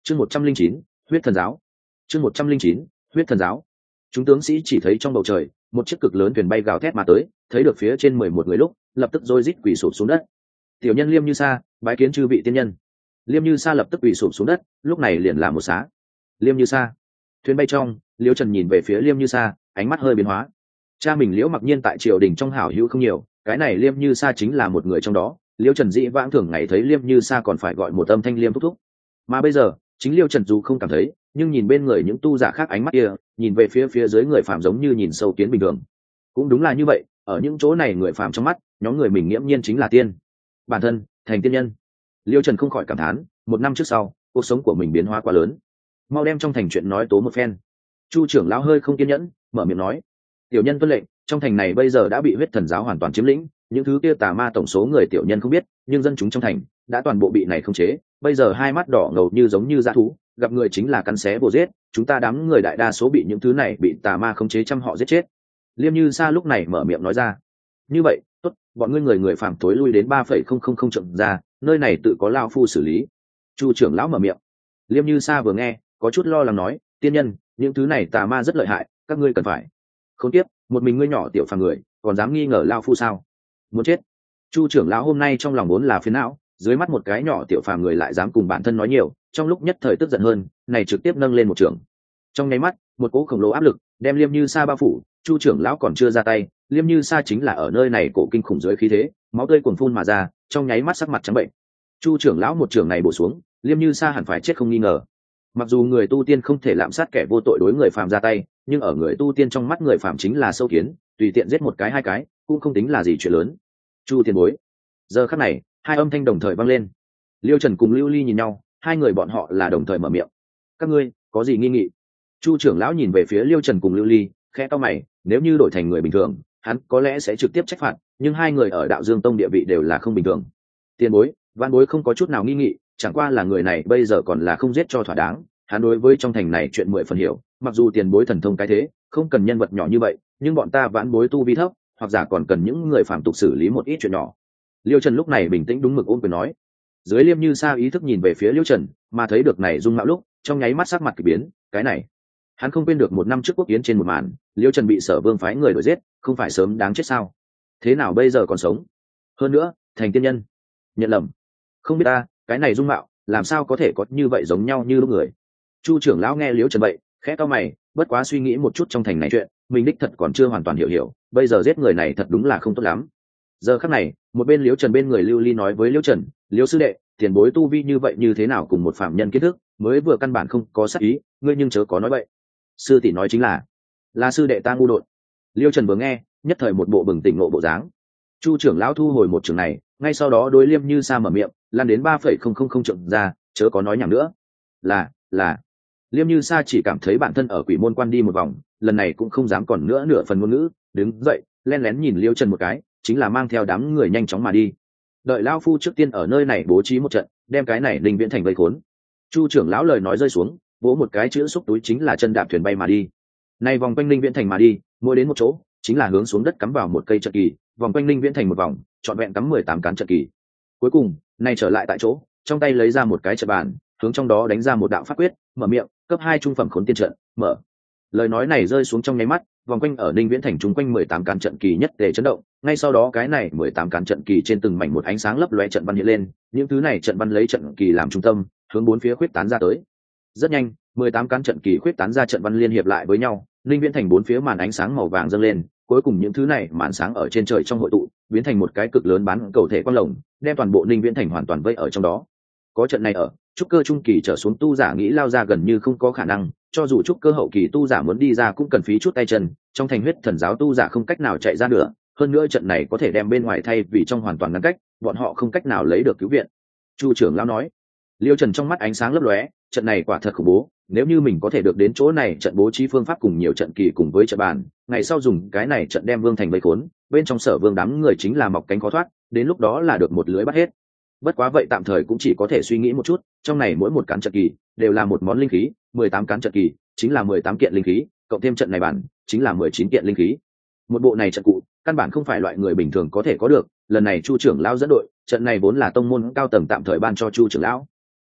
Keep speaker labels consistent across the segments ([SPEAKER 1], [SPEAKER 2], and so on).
[SPEAKER 1] chương 109, huyết thần giáo. chương 109, huyết thần giáo. Chúng tướng sĩ chỉ thấy trong bầu trời một chiếc cực lớn thuyền bay gào thét mà tới, thấy được phía trên 11 người lúc lập tức rối rít quỳ sụp xuống đất. Tiểu nhân Liêm Như Sa bái kiến chư vị tiên nhân. Liêm Như Sa lập tức quỳ sụp xuống đất, lúc này liền làm một xá. Liêm Như Sa. Thuyền bay trong, Liễu Trần nhìn về phía Liêm Như Sa, ánh mắt hơi biến hóa. Cha mình Liễu Mặc Nhiên tại triều đình trong hảo hữu không nhiều, cái này Liêm Như Sa chính là một người trong đó. Liễu Trần dĩ vãng thường ngày thấy Liêm Như Sa còn phải gọi một âm thanh Liêm thúc thúc, mà bây giờ chính Liễu Trần dù không cảm thấy, nhưng nhìn bên người những tu giả khác ánh mắt kia, nhìn về phía dưới người phàm giống như nhìn sâu kiến bình thường. Cũng đúng là như vậy, ở những chỗ này người phàm trong mắt, nhóm người mình nghiễm nhiên chính là tiên, bản thân thành tiên nhân. Liễu Trần không khỏi cảm thán, một năm trước sau, cuộc sống của mình biến hóa quá lớn. Mau đem trong thành chuyện nói tố một phen. Chu trưởng lão hơi không kiên nhẫn, mở miệng nói: tiểu nhân tuân lệnh, trong thành này bây giờ đã bị huyết thần giáo hoàn toàn chiếm lĩnh, những thứ kia tà ma tổng số người tiểu nhân không biết, nhưng dân chúng trong thành đã toàn bộ bị này khống chế, bây giờ hai mắt đỏ ngầu như giống như dã thú, gặp người chính là cắn xé bổ giết, chúng ta đám người đại đa số bị những thứ này bị tà ma khống chế trăm họ giết chết. Liêm Như Sa lúc này mở miệng nói ra: như vậy tốt, bọn ngươi người phàm tối lui đến 3,000 trượng ra, nơi này tự có lão phu xử lý. Chu trưởng lão mở miệng. Liêm Như Sa vừa nghe có chút lo lắng nói: tiên nhân, những thứ này tà ma rất lợi hại, các ngươi cần phải không tiếp một mình ngươi nhỏ tiểu phàm người còn dám nghi ngờ lão phu sao? Muốn chết. Chu trưởng lão hôm nay trong lòng vốn là phiền não, dưới mắt một cái nhỏ tiểu phàm người lại dám cùng bản thân nói nhiều, trong lúc nhất thời tức giận hơn, này trực tiếp nâng lên một trường. Trong nháy mắt, một cỗ khổng lồ áp lực đem Liêm Như Sa bao phủ. Chu trưởng lão còn chưa ra tay, Liêm Như Sa chính là ở nơi này cổ kinh khủng dưới khí thế, máu tươi cuồn phun mà ra, trong nháy mắt sắc mặt trắng bệnh. Chu trưởng lão một trường này bổ xuống, Liêm Như Sa hẳn phải chết không nghi ngờ. Mặc dù người tu tiên không thể lạm sát kẻ vô tội đối người phàm ra tay, nhưng ở người tu tiên trong mắt người phàm chính là sâu kiến, tùy tiện giết một cái hai cái cũng không tính là gì chuyện lớn. Chu tiền bối. Giờ khắc này, hai âm thanh đồng thời vang lên. Liêu Trần cùng Lưu Ly nhìn nhau, hai người bọn họ là đồng thời mở miệng. Các ngươi có gì nghi nghị? Chu trưởng lão nhìn về phía Liêu Trần cùng Lưu Ly, khẽ cau mày, nếu như đổi thành người bình thường, hắn có lẽ sẽ trực tiếp trách phạt, nhưng hai người ở Đạo Dương Tông địa vị đều là không bình thường. Tiền bối, Vãn bối không có chút nào nghi nghị, chẳng qua là người này bây giờ còn là không giết cho thỏa đáng, hắn đối với trong thành này chuyện 10 phần hiểu, mặc dù tiền bối thần thông cái thế, không cần nhân vật nhỏ như vậy, nhưng bọn ta Vãn bối tu vi thấp, hoặc giả còn cần những người phàm tục xử lý một ít chuyện nhỏ. Liêu Trần lúc này bình tĩnh đúng mực ôn quyền nói. Dưới Liêm Như Sa ý thức nhìn về phía Liêu Trần, mà thấy được này dung mạo lúc, trong nháy mắt sắc mặt kỳ biến, cái này, hắn không quên được một năm trước quốc yến trên một màn, Liêu Trần bị Sở Vương phái người đuổi giết, không phải sớm đáng chết sao? Thế nào bây giờ còn sống? Hơn nữa, thành tiên nhân. Nhận lầm. Không biết ta, cái này dung mạo, làm sao có thể có như vậy giống nhau như lúc người? Chu trưởng lão nghe Liêu Trần vậy, khẽ cau mày, bất quá suy nghĩ một chút trong thành này chuyện, mình đích thật còn chưa hoàn toàn hiểu, bây giờ giết người này thật đúng là không tốt lắm. Giờ khắc này, một bên Liêu Trần bên người Lưu Ly nói với Liêu Trần: Liêu sư đệ, tiền bối tu vi như vậy như thế nào cùng một phạm nhân kiến thức, mới vừa căn bản không có sát ý, ngươi nhưng chớ có nói vậy. Sư tỷ nói chính là sư đệ ta ngu đột. Liêu Trần vừa nghe, nhất thời một bộ bừng tỉnh ngộ bộ dáng. Chu trưởng lão thu hồi một trường này, ngay sau đó đối Liêm Như Sa mở miệng, lan đến 3,000 trượng ra, chớ có nói nhảm nữa. Là. Liêm Như Sa chỉ cảm thấy bản thân ở Quỷ Môn Quan đi một vòng, lần này cũng không dám còn nữa nửa phần ngôn ngữ, đứng dậy, lén lén nhìn Liêu Trần một cái, chính là mang theo đám người nhanh chóng mà đi. Đợi lão phu trước tiên ở nơi này bố trí một trận, đem cái này Linh Viễn Thành vây khốn. Chu trưởng lão lời nói rơi xuống, vỗ một cái chữ xúc túi chính là chân đạp thuyền bay mà đi. Nay vòng quanh Linh Viễn Thành mà đi, mỗi đến một chỗ, chính là hướng xuống đất cắm vào một cây trận kỳ, vòng quanh Linh Viễn Thành một vòng, trọn vẹn cắm 18 cán trận kỳ. Cuối cùng, nay trở lại tại chỗ, trong tay lấy ra một cái trận bàn, hướng trong đó đánh ra một đạo pháp quyết, mở miệng, cấp 2 trung phẩm khốn tiên trận, mở. Lời nói này rơi xuống trong nháy mắt, vòng quanh ở Ninh Viễn Thành chung quanh 18 cán trận kỳ nhất tề chấn động, ngay sau đó cái này 18 cán trận kỳ trên từng mảnh một ánh sáng lấp lóe trận văn hiện lên, những thứ này trận văn lấy trận kỳ làm trung tâm, hướng bốn phía khuyết tán ra tới. Rất nhanh, 18 cán trận kỳ khuyết tán ra trận văn liên hiệp lại với nhau, Ninh Viễn Thành bốn phía màn ánh sáng màu vàng dâng lên, cuối cùng những thứ này màn sáng ở trên trời trong hội tụ, biến thành một cái cực lớn bán cầu thể quang lồng, đem toàn bộ Ninh Viễn Thành hoàn toàn vây ở trong đó. Có trận này ở, trúc cơ trung kỳ trở xuống tu giả nghĩ lao ra gần như không có khả năng, cho dù trúc cơ hậu kỳ tu giả muốn đi ra cũng cần phí chút tay chân, trong thành huyết thần giáo tu giả không cách nào chạy ra nữa, hơn nữa trận này có thể đem bên ngoài thay vì trong hoàn toàn ngăn cách, bọn họ không cách nào lấy được cứu viện. Chu trưởng lão nói. Liêu Trần trong mắt ánh sáng lấp lóe, trận này quả thật khủng bố, nếu như mình có thể được đến chỗ này trận bố trí phương pháp cùng nhiều trận kỳ cùng với trận bàn, ngày sau dùng cái này trận đem Vương Thành vây khốn, bên trong Sở Vương đám người chính là mọc cánh khó thoát, đến lúc đó là được một lưới bắt hết. Bất quá vậy tạm thời cũng chỉ có thể suy nghĩ một chút, trong này mỗi một cán trận kỳ đều là một món linh khí, 18 cán trận kỳ chính là 18 kiện linh khí, cộng thêm trận này bản chính là 19 kiện linh khí. Một bộ này trận cụ, căn bản không phải loại người bình thường có thể có được, lần này Chu trưởng lão dẫn đội, trận này vốn là tông môn cao tầng tạm thời ban cho Chu trưởng lão. Tiếp theo,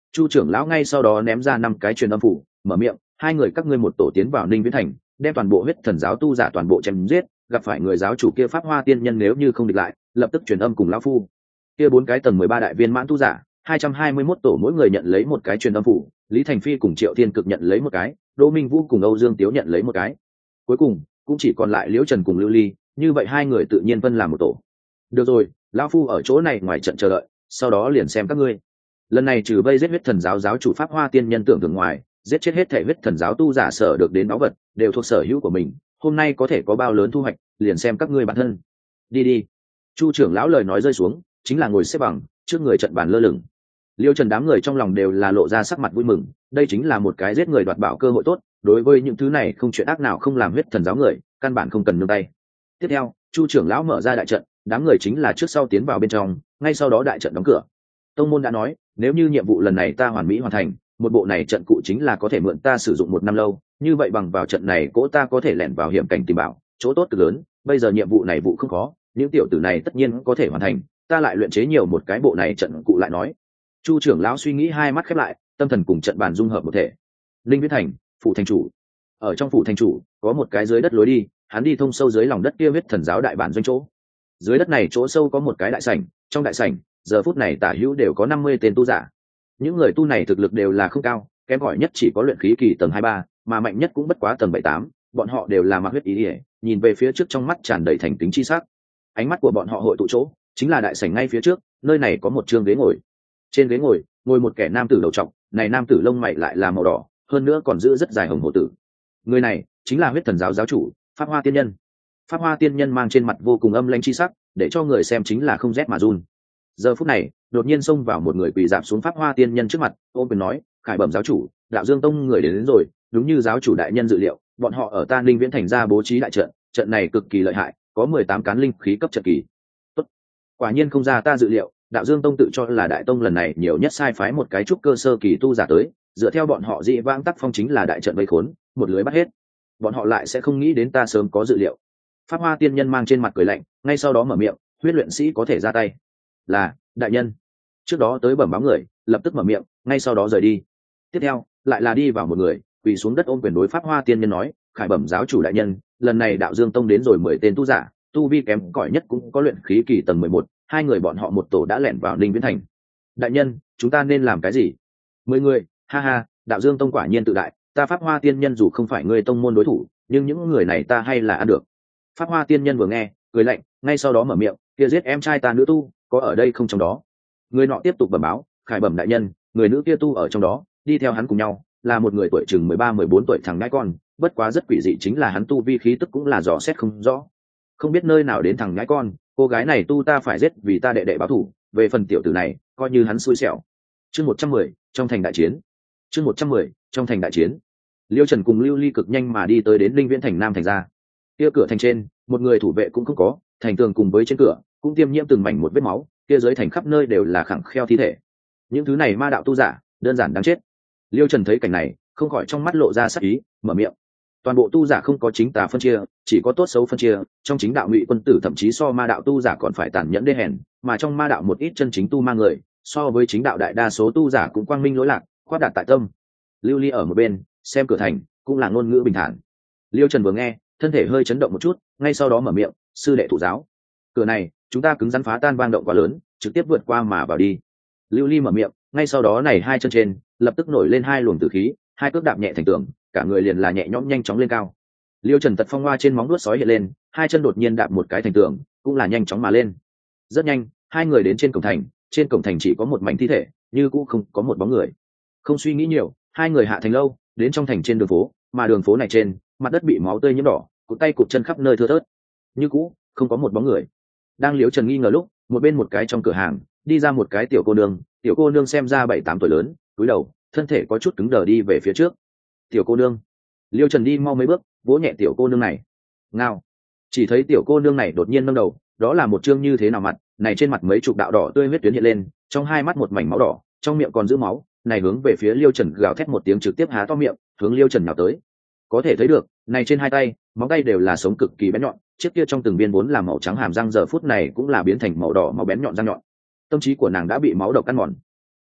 [SPEAKER 1] Chu trưởng lão ngay sau đó ném ra 5 cái truyền âm phủ, mở miệng, hai người các ngươi một tổ tiến vào Ninh Viễn thành, đem toàn bộ huyết thần giáo tu giả toàn bộ chém giết, gặp phải người giáo chủ kia Pháp Hoa tiên nhân nếu như không địch lại, lập tức truyền âm cùng lão phu. Kia 4 cái tầng 13 đại viên mãn tu giả, 221 tổ mỗi người nhận lấy một cái truyền âm phủ, Lý Thành Phi cùng Triệu Thiên Cực nhận lấy một cái, Đỗ Minh Vũ cùng Âu Dương Tiếu nhận lấy một cái. Cuối cùng, cũng chỉ còn lại Liễu Trần cùng Lưu Ly, như vậy hai người tự nhiên phân làm một tổ. Được rồi, lão phu ở chỗ này ngoài trận chờ đợi, sau đó liền xem các ngươi. Lần này trừ vây giết huyết thần giáo giáo chủ Pháp Hoa tiên nhân tưởng tượng ngoài, giết chết hết thể huyết thần giáo tu giả sở được đến báu vật, đều thuộc sở hữu của mình, hôm nay có thể có bao lớn thu hoạch, liền xem các ngươi bản thân. Đi đi. Chu trưởng lão lời nói rơi xuống, chính là ngồi xếp bằng trước người trận bàn lơ lửng. Liêu Trần đám người trong lòng đều là lộ ra sắc mặt vui mừng, đây chính là một cái giết người đoạt bảo cơ hội tốt, đối với những thứ này không chuyện ác nào không làm huyết thần giáo người, căn bản không cần nương tay. Tiếp theo, Chu trưởng lão mở ra đại trận, đám người chính là trước sau tiến vào bên trong, ngay sau đó đại trận đóng cửa. Tông môn đã nói, nếu như nhiệm vụ lần này ta hoàn mỹ hoàn thành, một bộ này trận cụ chính là có thể mượn ta sử dụng 1 năm lâu, như vậy bằng vào trận này cỗ ta có thể lẻn vào hiểm cảnh tìm bảo, chỗ tốt cực lớn, bây giờ nhiệm vụ này vụ không khó, những tiểu tử này tất nhiên có thể hoàn thành, ta lại luyện chế nhiều một cái bộ này trận cụ lại nói. Chu trưởng lão suy nghĩ, hai mắt khép lại, tâm thần cùng trận bàn dung hợp một thể. Linh Viễn thành, phủ thành chủ. Ở trong phủ thành chủ có một cái dưới đất lối đi, hắn đi thông sâu dưới lòng đất kia huyết thần giáo đại bản doanh chỗ. Dưới đất này chỗ sâu có một cái đại sảnh, trong đại sảnh giờ phút này tả hữu đều có 50 tên tu giả. Những người tu này thực lực đều là không cao, kém cỏi nhất chỉ có luyện khí kỳ tầng 23, mà mạnh nhất cũng bất quá tầng 78, bọn họ đều là mặc huyết ý ỉa, nhìn về phía trước trong mắt tràn đầy thành kính chi sắc. Ánh mắt của bọn họ hội tụ chỗ chính là đại sảnh ngay phía trước, nơi này có một chương ghế ngồi. Trên ghế ngồi một kẻ nam tử đầu trọc, này nam tử lông mày lại là màu đỏ, hơn nữa còn giữ rất dài hồng hổ tử. Người này chính là huyết thần giáo giáo chủ Pháp Hoa tiên nhân. Pháp Hoa tiên nhân mang trên mặt vô cùng âm lãnh chi sắc, để cho người xem chính là không rét mà run. Giờ phút này, đột nhiên xông vào một người quỳ rạp xuống Pháp Hoa tiên nhân trước mặt, ôm quyền nói, khải bẩm giáo chủ, Đạo Dương Tông người đến rồi, đúng như giáo chủ đại nhân dự liệu, bọn họ ở ta Ninh Viễn thành ra bố trí đại trận, trận này cực kỳ lợi hại, có 18 cán linh khí cấp trận kỳ. Tốt, quả nhiên không ra ta dự liệu, Đạo Dương Tông tự cho là đại tông lần này nhiều nhất sai phái một cái trúc cơ sơ kỳ tu giả tới, dựa theo bọn họ dị vãng tác phong chính là đại trận vây khốn, một lưới bắt hết. Bọn họ lại sẽ không nghĩ đến ta sớm có dự liệu. Pháp Hoa tiên nhân mang trên mặt cười lạnh, ngay sau đó mở miệng, huyết luyện sĩ có thể ra tay. Là, đại nhân. Trước đó tới bẩm báo người, lập tức mở miệng, ngay sau đó rời đi. Tiếp theo, lại là đi vào một người, quỳ xuống đất ôm quyền đối Pháp Hoa tiên nhân nói, khải bẩm giáo chủ đại nhân, lần này Đạo Dương Tông đến rồi 10 tên tu giả, tu vi kém cỏi nhất cũng có luyện khí kỳ tầng 11, hai người bọn họ một tổ đã lẻn vào Ninh Viễn thành. Đại nhân, chúng ta nên làm cái gì? 10 người, ha ha, Đạo Dương Tông quả nhiên tự đại, ta Pháp Hoa tiên nhân dù không phải người tông môn đối thủ, nhưng những người này ta hay là ăn được. Pháp Hoa tiên nhân vừa nghe, cười lạnh, ngay sau đó mở miệng, kia giết em trai ta nữ tu, có ở đây không trong đó? Người nọ tiếp tục bẩm báo, khải bẩm đại nhân, người nữ kia tu ở trong đó, đi theo hắn cùng nhau, là một người tuổi chừng 13-14 tuổi thằng nhãi con, bất quá rất quỷ dị chính là hắn tu vi khí tức cũng là dò xét không rõ. Không biết nơi nào đến thằng nhãi con, cô gái này tu ta phải giết vì ta đệ đệ báo thù, về phần tiểu tử này, coi như hắn xui xẻo. Chương 110, trong thành đại chiến. Chương 110, trong thành đại chiến. Liêu Trần cùng Lưu Ly cực nhanh mà đi tới đến Linh Viễn thành Nam thành ra. Kia cửa thành trên, một người thủ vệ cũng không có, thành tường cùng với trên cửa cũng tiêm nhiễm từng mảnh một vết máu, kia dưới thành khắp nơi đều là khẳng kheo thi thể. Những thứ này ma đạo tu giả, đơn giản đáng chết. Liêu Trần thấy cảnh này, không khỏi trong mắt lộ ra sắc ý, mở miệng. Toàn bộ tu giả không có chính tà phân chia, chỉ có tốt xấu phân chia, trong chính đạo Ngụy Quân Tử thậm chí so ma đạo tu giả còn phải tàn nhẫn đê hèn, mà trong ma đạo một ít chân chính tu ma người, so với chính đạo đại đa số tu giả cũng quang minh lỗi lạc, khoát đạt tại tâm. Lưu Ly ở một bên, xem cửa thành, cũng là ngôn ngữ bình thản. Liêu Trần vừa nghe, thân thể hơi chấn động một chút, ngay sau đó mở miệng, sư đệ thụ giáo. Cửa này, chúng ta cứng rắn phá tan vang động quá lớn, trực tiếp vượt qua mà vào đi. Lưu Ly mở miệng, ngay sau đó này hai chân trên, lập tức nổi lên hai luồng tử khí, hai cước đạp nhẹ thành tường, cả người liền là nhẹ nhõm nhanh chóng lên cao. Liêu Trần tật phong hoa trên móng vuốt sói hiện lên, hai chân đột nhiên đạp một cái thành tường, cũng là nhanh chóng mà lên. Rất nhanh, hai người đến trên cổng thành chỉ có một mảnh thi thể, như cũng không có một bóng người. Không suy nghĩ nhiều, hai người hạ thành lâu, đến trong thành trên đường phố, mà đường phố này trên, mặt đất bị máu tươi nhiễm đỏ, cụt tay cụt chân khắp nơi thưa thớt. Như cũ, không có một bóng người. Đang Liêu Trần nghi ngờ lúc, một bên một cái trong cửa hàng, đi ra một cái tiểu cô nương xem ra 7-8 tuổi lớn, cúi đầu, thân thể có chút cứng đờ đi về phía trước. Tiểu cô nương. Liêu Trần đi mau mấy bước, vỗ nhẹ tiểu cô nương này. Ngao. Chỉ thấy tiểu cô nương này đột nhiên nâng đầu, đó là một trương như thế nào mặt, này trên mặt mấy chục đạo đỏ tươi huyết tuyến hiện lên, trong hai mắt một mảnh máu đỏ, trong miệng còn giữ máu, này hướng về phía Liêu Trần gào thét một tiếng trực tiếp há to miệng, hướng Liêu Trần nhào tới. Có thể thấy được, này trên hai tay, móng tay đều là sống cực kỳ bén nhọn, chiếc kia trong từng viên vốn là màu trắng hàm răng giờ phút này cũng là biến thành màu đỏ máu bén nhọn răng nhọn. Tâm trí của nàng đã bị máu độc ăn mòn.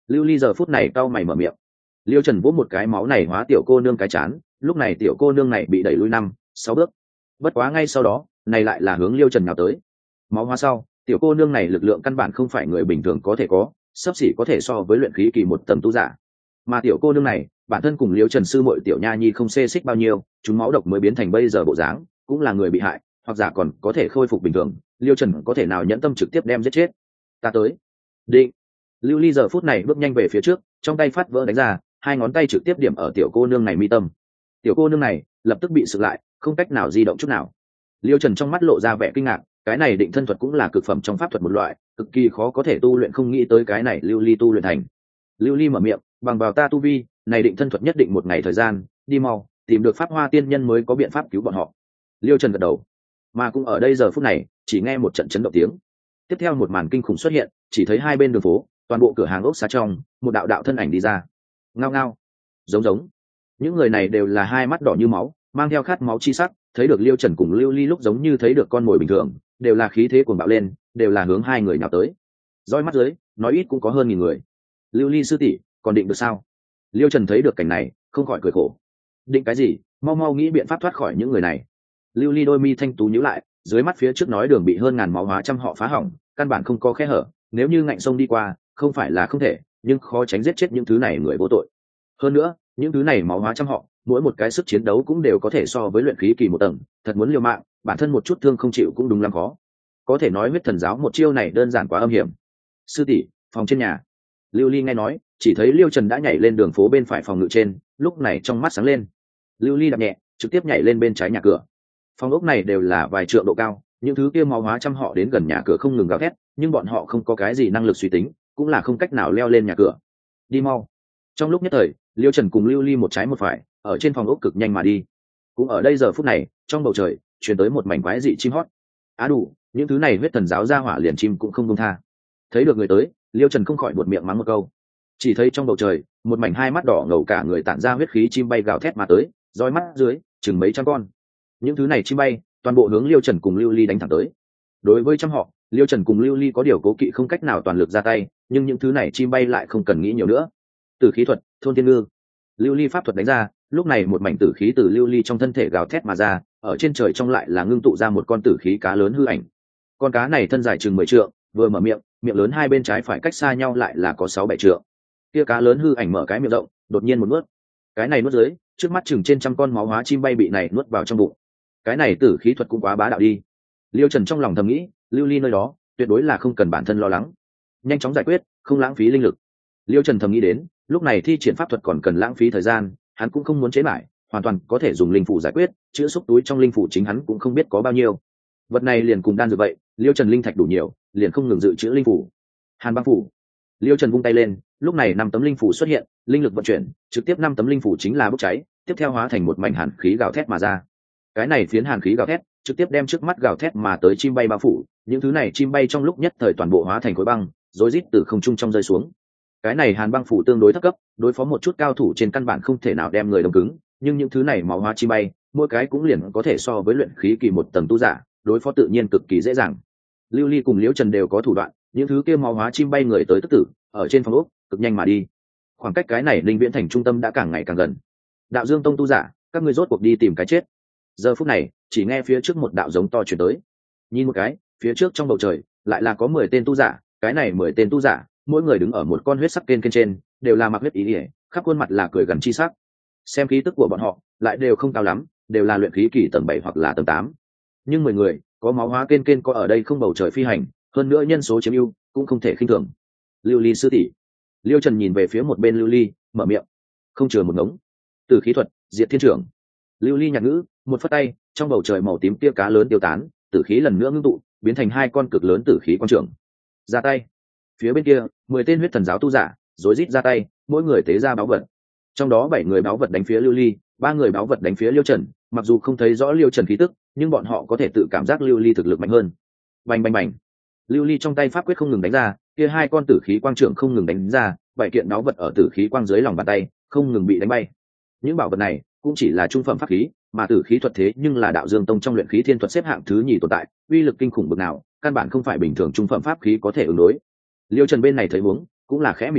[SPEAKER 1] Lưu Ly giờ phút này cau mày mở miệng. Liêu Trần vỗ một cái máu này hóa tiểu cô nương cái chán, lúc này tiểu cô nương này bị đẩy lui 5-6 bước. Bất quá ngay sau đó, này lại là hướng Liêu Trần nhào tới. Máu hóa sau, tiểu cô nương này lực lượng căn bản không phải người bình thường có thể có, sắp xỉ có thể so với luyện khí kỳ một tầng tu giả. Mà tiểu cô nương này, bản thân cùng Liêu Trần sư muội tiểu nha nhi không xê xích bao nhiêu, chúng máu độc mới biến thành bây giờ bộ dáng, cũng là người bị hại, hoặc giả còn có thể khôi phục bình thường, Liêu Trần có thể nào nhẫn tâm trực tiếp đem giết chết. Ta tới. Định. Lưu Ly giờ phút này bước nhanh về phía trước, trong tay phát vỡ đánh ra, hai ngón tay trực tiếp điểm ở tiểu cô nương này mi tâm. Tiểu cô nương này lập tức bị sực lại, không cách nào di động chút nào. Liêu Trần trong mắt lộ ra vẻ kinh ngạc, cái này định thân thuật cũng là cực phẩm trong pháp thuật một loại, cực kỳ khó có thể tu luyện, không nghĩ tới cái này Lưu Ly tu luyện thành. Lưu Ly mở miệng, bằng vào ta tu vi, này định thân thuật nhất định một ngày thời gian, đi mau, tìm được Pháp Hoa tiên nhân mới có biện pháp cứu bọn họ. Liêu Trần gật đầu. Mà cũng ở đây giờ phút này, chỉ nghe một trận chấn động tiếng. Tiếp theo một màn kinh khủng xuất hiện, chỉ thấy hai bên đường phố, toàn bộ cửa hàng ốc xá trong, một đạo đạo thân ảnh đi ra. Ngao ngao, giống. Những người này đều là hai mắt đỏ như máu, mang theo khát máu chi sắc, thấy được Liêu Trần cùng Lưu Ly lúc giống như thấy được con mồi bình thường, đều là khí thế cuồng bạo lên, đều là hướng hai người nào tới. Roi mắt dưới, nói ít cũng có hơn 1000 người. Lưu Ly sư tỷ, còn định được sao? Liêu Trần thấy được cảnh này, không khỏi cười khổ. Định cái gì? Mau nghĩ biện pháp thoát khỏi những người này. Lưu Ly đôi mi thanh tú nhíu lại, dưới mắt phía trước nói đường bị hơn ngàn máu hóa trăm họ phá hỏng, căn bản không có khe hở, nếu như ngạnh sông đi qua, không phải là không thể, nhưng khó tránh giết chết những thứ này người vô tội. Hơn nữa, những thứ này máu hóa trăm họ, mỗi một cái sức chiến đấu cũng đều có thể so với luyện khí kỳ một tầng, thật muốn liều mạng, bản thân một chút thương không chịu cũng đúng lắm khó. Có thể nói huyết thần giáo một chiêu này đơn giản quá âm hiểm. Sư tỷ, phòng trên nhà. Lưu Ly nghe nói, chỉ thấy Liêu Trần đã nhảy lên đường phố bên phải phòng ngự trên, lúc này trong mắt sáng lên. Lưu Ly đạp nhẹ, trực tiếp nhảy lên bên trái nhà cửa. Phòng ốc này đều là vài trượng độ cao, những thứ kia máu hóa trăm họ đến gần nhà cửa không ngừng gào thét, nhưng bọn họ không có cái gì năng lực suy tính, cũng là không cách nào leo lên nhà cửa. Đi mau. Trong lúc nhất thời, Liêu Trần cùng Lưu Ly một trái một phải, ở trên phòng ốc cực nhanh mà đi. Cũng ở đây giờ phút này, trong bầu trời truyền tới một mảnh quái dị chim hót. Á đủ, những thứ này huyết thần giáo ra hỏa liền chim cũng không buông tha. Thấy được người tới, Liêu Trần không khỏi buột miệng mắng một câu. Chỉ thấy trong bầu trời, một mảnh hai mắt đỏ ngầu cả người tản ra huyết khí chim bay gào thét mà tới, roi mắt dưới, chừng mấy trăm con. Những thứ này chim bay, toàn bộ hướng Liêu Trần cùng Lưu Ly đánh thẳng tới. Đối với trăm họ, Liêu Trần cùng Lưu Ly có điều cố kỵ, không cách nào toàn lực ra tay, nhưng những thứ này chim bay lại không cần nghĩ nhiều nữa. Tử khí thuật, thôn thiên ngư. Lưu Ly pháp thuật đánh ra, lúc này một mảnh tử khí từ Lưu Ly trong thân thể gào thét mà ra, ở trên trời trong lại là ngưng tụ ra một con tử khí cá lớn hư ảnh. Con cá này thân dài chừng 10 trượng, vừa mở miệng, miệng lớn hai bên trái phải cách xa nhau lại là có 6-7 trượng. Kia cá lớn hư ảnh mở cái miệng rộng, đột nhiên một nuốt. Cái này nuốt dưới, trước mắt chừng trên trăm con máu hóa chim bay bị này nuốt vào trong bụng. Cái này tử khí thuật cũng quá bá đạo đi. Liêu Trần trong lòng thầm nghĩ, Lưu Ly nơi đó, tuyệt đối là không cần bản thân lo lắng, nhanh chóng giải quyết, không lãng phí linh lực. Liêu Trần thầm nghĩ đến, lúc này thi triển pháp thuật còn cần lãng phí thời gian, hắn cũng không muốn chế lại, hoàn toàn có thể dùng linh phủ giải quyết, chữa xúc túi trong linh phủ chính hắn cũng không biết có bao nhiêu. Vật này liền cùng đan dược vậy, Liêu Trần linh thạch đủ nhiều, liền không ngừng dự trữ linh phủ. Hàn băng phủ. Liêu Trần vung tay lên, lúc này 5 tấm linh phủ xuất hiện, linh lực vận chuyển, trực tiếp 5 tấm linh phủ chính là bốc cháy, tiếp theo hóa thành một mảnh hàn khí gào thét mà ra. Cái này phiến hàn khí gào thét, trực tiếp đem trước mắt gào thét mà tới chim bay bao phủ, những thứ này chim bay trong lúc nhất thời toàn bộ hóa thành khối băng, rối rít từ không trung trong rơi xuống. Cái này hàn băng phủ tương đối thấp cấp, đối phó một chút cao thủ trên căn bản không thể nào đem người đông cứng, nhưng những thứ này máu hóa chim bay, mỗi cái cũng liền có thể so với luyện khí kỳ một tầng tu giả, đối phó tự nhiên cực kỳ dễ dàng. Lưu Ly cùng Liễu Trần đều có thủ đoạn, những thứ kia máu hóa chim bay người tới tức tử, ở trên phòng ốc, cực nhanh mà đi. Khoảng cách cái này Linh Viễn thành trung tâm đã càng ngày càng gần. Đạo Dương Tông tu giả, các ngươi rốt cuộc đi tìm cái chết. Giờ phút này, chỉ nghe phía trước một đạo giống to truyền tới. Nhìn một cái, phía trước trong bầu trời, lại là có 10 tên tu giả, cái này 10 tên tu giả, mỗi người đứng ở một con huyết sắc kên trên, đều là mặc huyết ý ỉa, khắp khuôn mặt là cười gần chi sắc. Xem khí tức của bọn họ, lại đều không cao lắm, đều là luyện khí kỳ tầng 7 hoặc là tầng 8. Nhưng 10 người, có máu hóa kên có ở đây không bầu trời phi hành, hơn nữa nhân số chiếm ưu, cũng không thể khinh thường. Lưu Ly sư tỷ. Liêu Trần nhìn về phía một bên Lưu Ly, mở miệng. Không chừa một ngống. Từ khí thuật, diệt thiên trưởng. Lưu Ly nhạc ngữ, một phất tay, trong bầu trời màu tím tia cá lớn tiêu tán, tử khí lần nữa ngưng tụ, biến thành 2 con cực lớn tử khí quang trưởng. Ra tay. Phía bên kia, 10 tên huyết thần giáo tu giả, rối rít ra tay, mỗi người tế ra báu vật. Trong đó 7 người báu vật đánh phía Lưu Ly, 3 người báu vật đánh phía Liêu Trần, mặc dù không thấy rõ Liêu Trần khí tức, nhưng bọn họ có thể tự cảm giác Lưu Ly thực lực mạnh hơn. Bành bành bành. Lưu Ly trong tay pháp quyết không ngừng đánh ra, kia 2 con tử khí quang trưởng không ngừng đánh ra, 7 kiện báu vật ở tử khí quang dưới lòng bàn tay, không ngừng bị đánh bay. Những bảo vật này cũng chỉ là trung phẩm pháp khí, mà tử khí thuật thế nhưng là Đạo Dương Tông trong luyện khí thiên thuật xếp hạng thứ nhì tồn tại, uy lực kinh khủng bậc nào, căn bản không phải bình thường trung phẩm pháp khí có thể ứng đối. Liêu Trần bên này thấy huống, cũng là khẽ mỉm cười,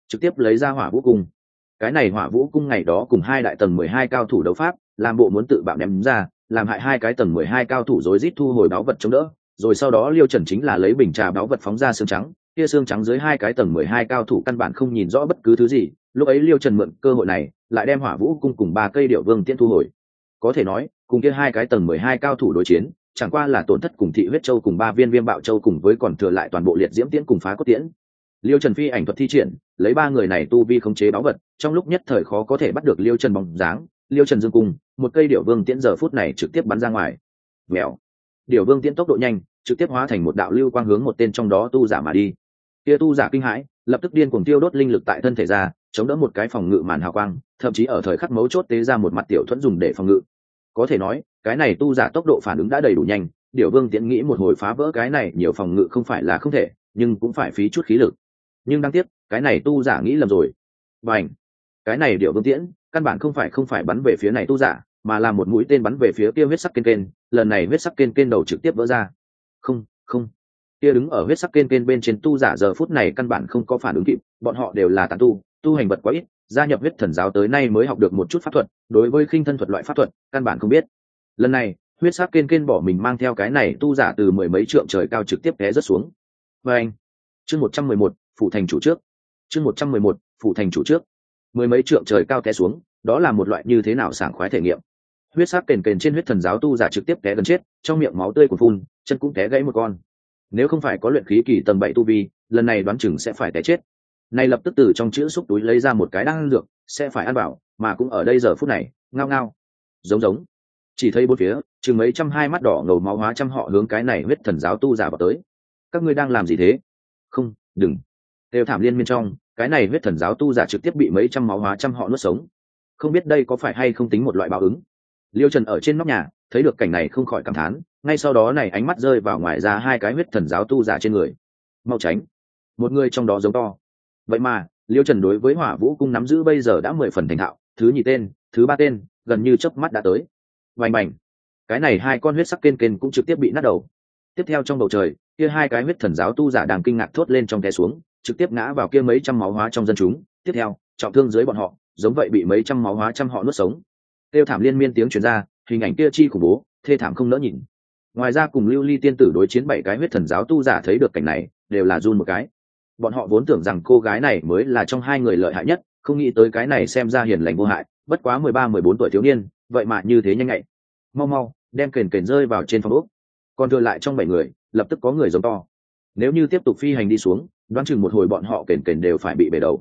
[SPEAKER 1] trực tiếp lấy ra hỏa vũ cung. Cái này hỏa vũ cung ngày đó cùng hai đại tầng 12 cao thủ đấu pháp, làm bộ muốn tự bạo ném ra, làm hại hai cái tầng 12 cao thủ rối rít thu hồi báu vật chống đỡ, rồi sau đó Liêu Trần chính là lấy bình trà báu vật phóng ra xương trắng, kia xương trắng dưới hai cái tầng 12 cao thủ căn bản không nhìn rõ bất cứ thứ gì, lúc ấy Liêu Trần mượn cơ hội này, lại đem hỏa vũ cung cùng ba cây điệu vương tiễn thu hồi. Có thể nói, cùng kia hai cái tầng 12 cao thủ đối chiến, chẳng qua là tổn thất cùng thị huyết châu cùng ba viên viêm bạo châu cùng với còn thừa lại toàn bộ liệt diễm tiễn cùng phá cốt tiễn. Liêu Trần phi ảnh thuật thi triển, lấy ba người này tu vi khống chế báu vật, trong lúc nhất thời khó có thể bắt được Liêu Trần bóng dáng, Liêu Trần dương cung, một cây điệu vương tiễn giờ phút này trực tiếp bắn ra ngoài. Vèo. Điệu vương tiễn tốc độ nhanh, trực tiếp hóa thành một đạo lưu quang hướng một tên trong đó tu giả mà đi. Kia tu giả kinh hãi, lập tức điên cuồng tiêu đốt linh lực tại thân thể ra, chống đỡ một cái phòng ngự màn hào quang, thậm chí ở thời khắc mấu chốt tế ra một mặt tiểu thuẫn dùng để phòng ngự. Có thể nói, cái này tu giả tốc độ phản ứng đã đầy đủ nhanh, Điểu Vương Tiễn nghĩ một hồi phá vỡ cái này nhiều phòng ngự không phải là không thể, nhưng cũng phải phí chút khí lực. Nhưng đáng tiếc, cái này tu giả nghĩ lầm rồi. Bành! Cái này Điểu Vương Tiễn, căn bản không phải bắn về phía này tu giả, mà là một mũi tên bắn về phía kia huyết sắc kên, lần này huyết sắc kên đầu trực tiếp vỡ ra. Không, không. Kia đứng ở huyết sắc kên bên trên tu giả giờ phút này căn bản không có phản ứng kịp, bọn họ đều là tán tu hành vật quá ít, gia nhập huyết thần giáo tới nay mới học được một chút pháp thuật, đối với khinh thân thuật loại pháp thuật, căn bản không biết. Lần này, huyết sắc kên bỏ mình mang theo cái này tu giả từ mười mấy trượng trời cao trực tiếp té rớt xuống. Và anh, chương 111, phủ thành chủ trước. Chương 111, phủ thành chủ trước. Mười mấy trượng trời cao té xuống, đó là một loại như thế nào sảng khoái thể nghiệm. Huyết sắc kên trên huyết thần giáo tu giả trực tiếp té gần chết, trong miệng máu tươi cuồn phun, chân cũng té gãy một con. Nếu không phải có luyện khí kỳ tầng 7 tu vi, lần này đoán chừng sẽ phải té chết. Này lập tức từ trong chữ xúc túi lấy ra một cái đan dược, sẽ phải ăn vào, mà cũng ở đây giờ phút này, ngao ngao. Giống. Chỉ thấy bốn phía, chừng mấy trăm hai mắt đỏ ngầu máu hóa trăm họ hướng cái này huyết thần giáo tu giả vào tới. Các ngươi đang làm gì thế? Không, đừng. Đều thảm liên miên trong, cái này huyết thần giáo tu giả trực tiếp bị mấy trăm máu hóa trăm họ nuốt sống. Không biết đây có phải hay không tính một loại báo ứng. Liêu Trần ở trên nóc nhà, thấy được cảnh này không khỏi cảm thán, ngay sau đó này ánh mắt rơi vào ngoài ra hai cái huyết thần giáo tu giả trên người. Mau tránh. Một người trong đó giống to. Vậy mà, Liêu Trần đối với Hỏa Vũ cung nắm giữ bây giờ đã 10 phần thành thạo, thứ nhì tên, thứ ba tên, gần như chớp mắt đã tới. Bành bành. Cái này hai con huyết sắc kên cũng trực tiếp bị nát đầu. Tiếp theo trong bầu trời, kia hai cái huyết thần giáo tu giả đang kinh ngạc thốt lên trong té xuống, trực tiếp ngã vào kia mấy trăm máu hóa trong dân chúng, tiếp theo, trọng thương dưới bọn họ, giống vậy bị mấy trăm máu hóa trăm họ nuốt sống. Tiêu thảm liên miên tiếng truyền ra, hình ảnh kia chi khủng bố, thê thảm không nỡ nhìn. Ngoài ra cùng Lưu Ly tiên tử đối chiến 7 cái huyết thần giáo tu giả thấy được cảnh này, đều là run một cái. Bọn họ vốn tưởng rằng cô gái này mới là trong hai người lợi hại nhất, không nghĩ tới cái này xem ra hiền lành vô hại, bất quá 13-14 tuổi thiếu niên, vậy mà như thế nhanh nhạy. Mau, đem kền rơi vào trên phòng ốc. Còn thừa lại trong 7 người, lập tức có người giống to. Nếu như tiếp tục phi hành đi xuống, đoán chừng một hồi bọn họ kền đều phải bị bể đầu.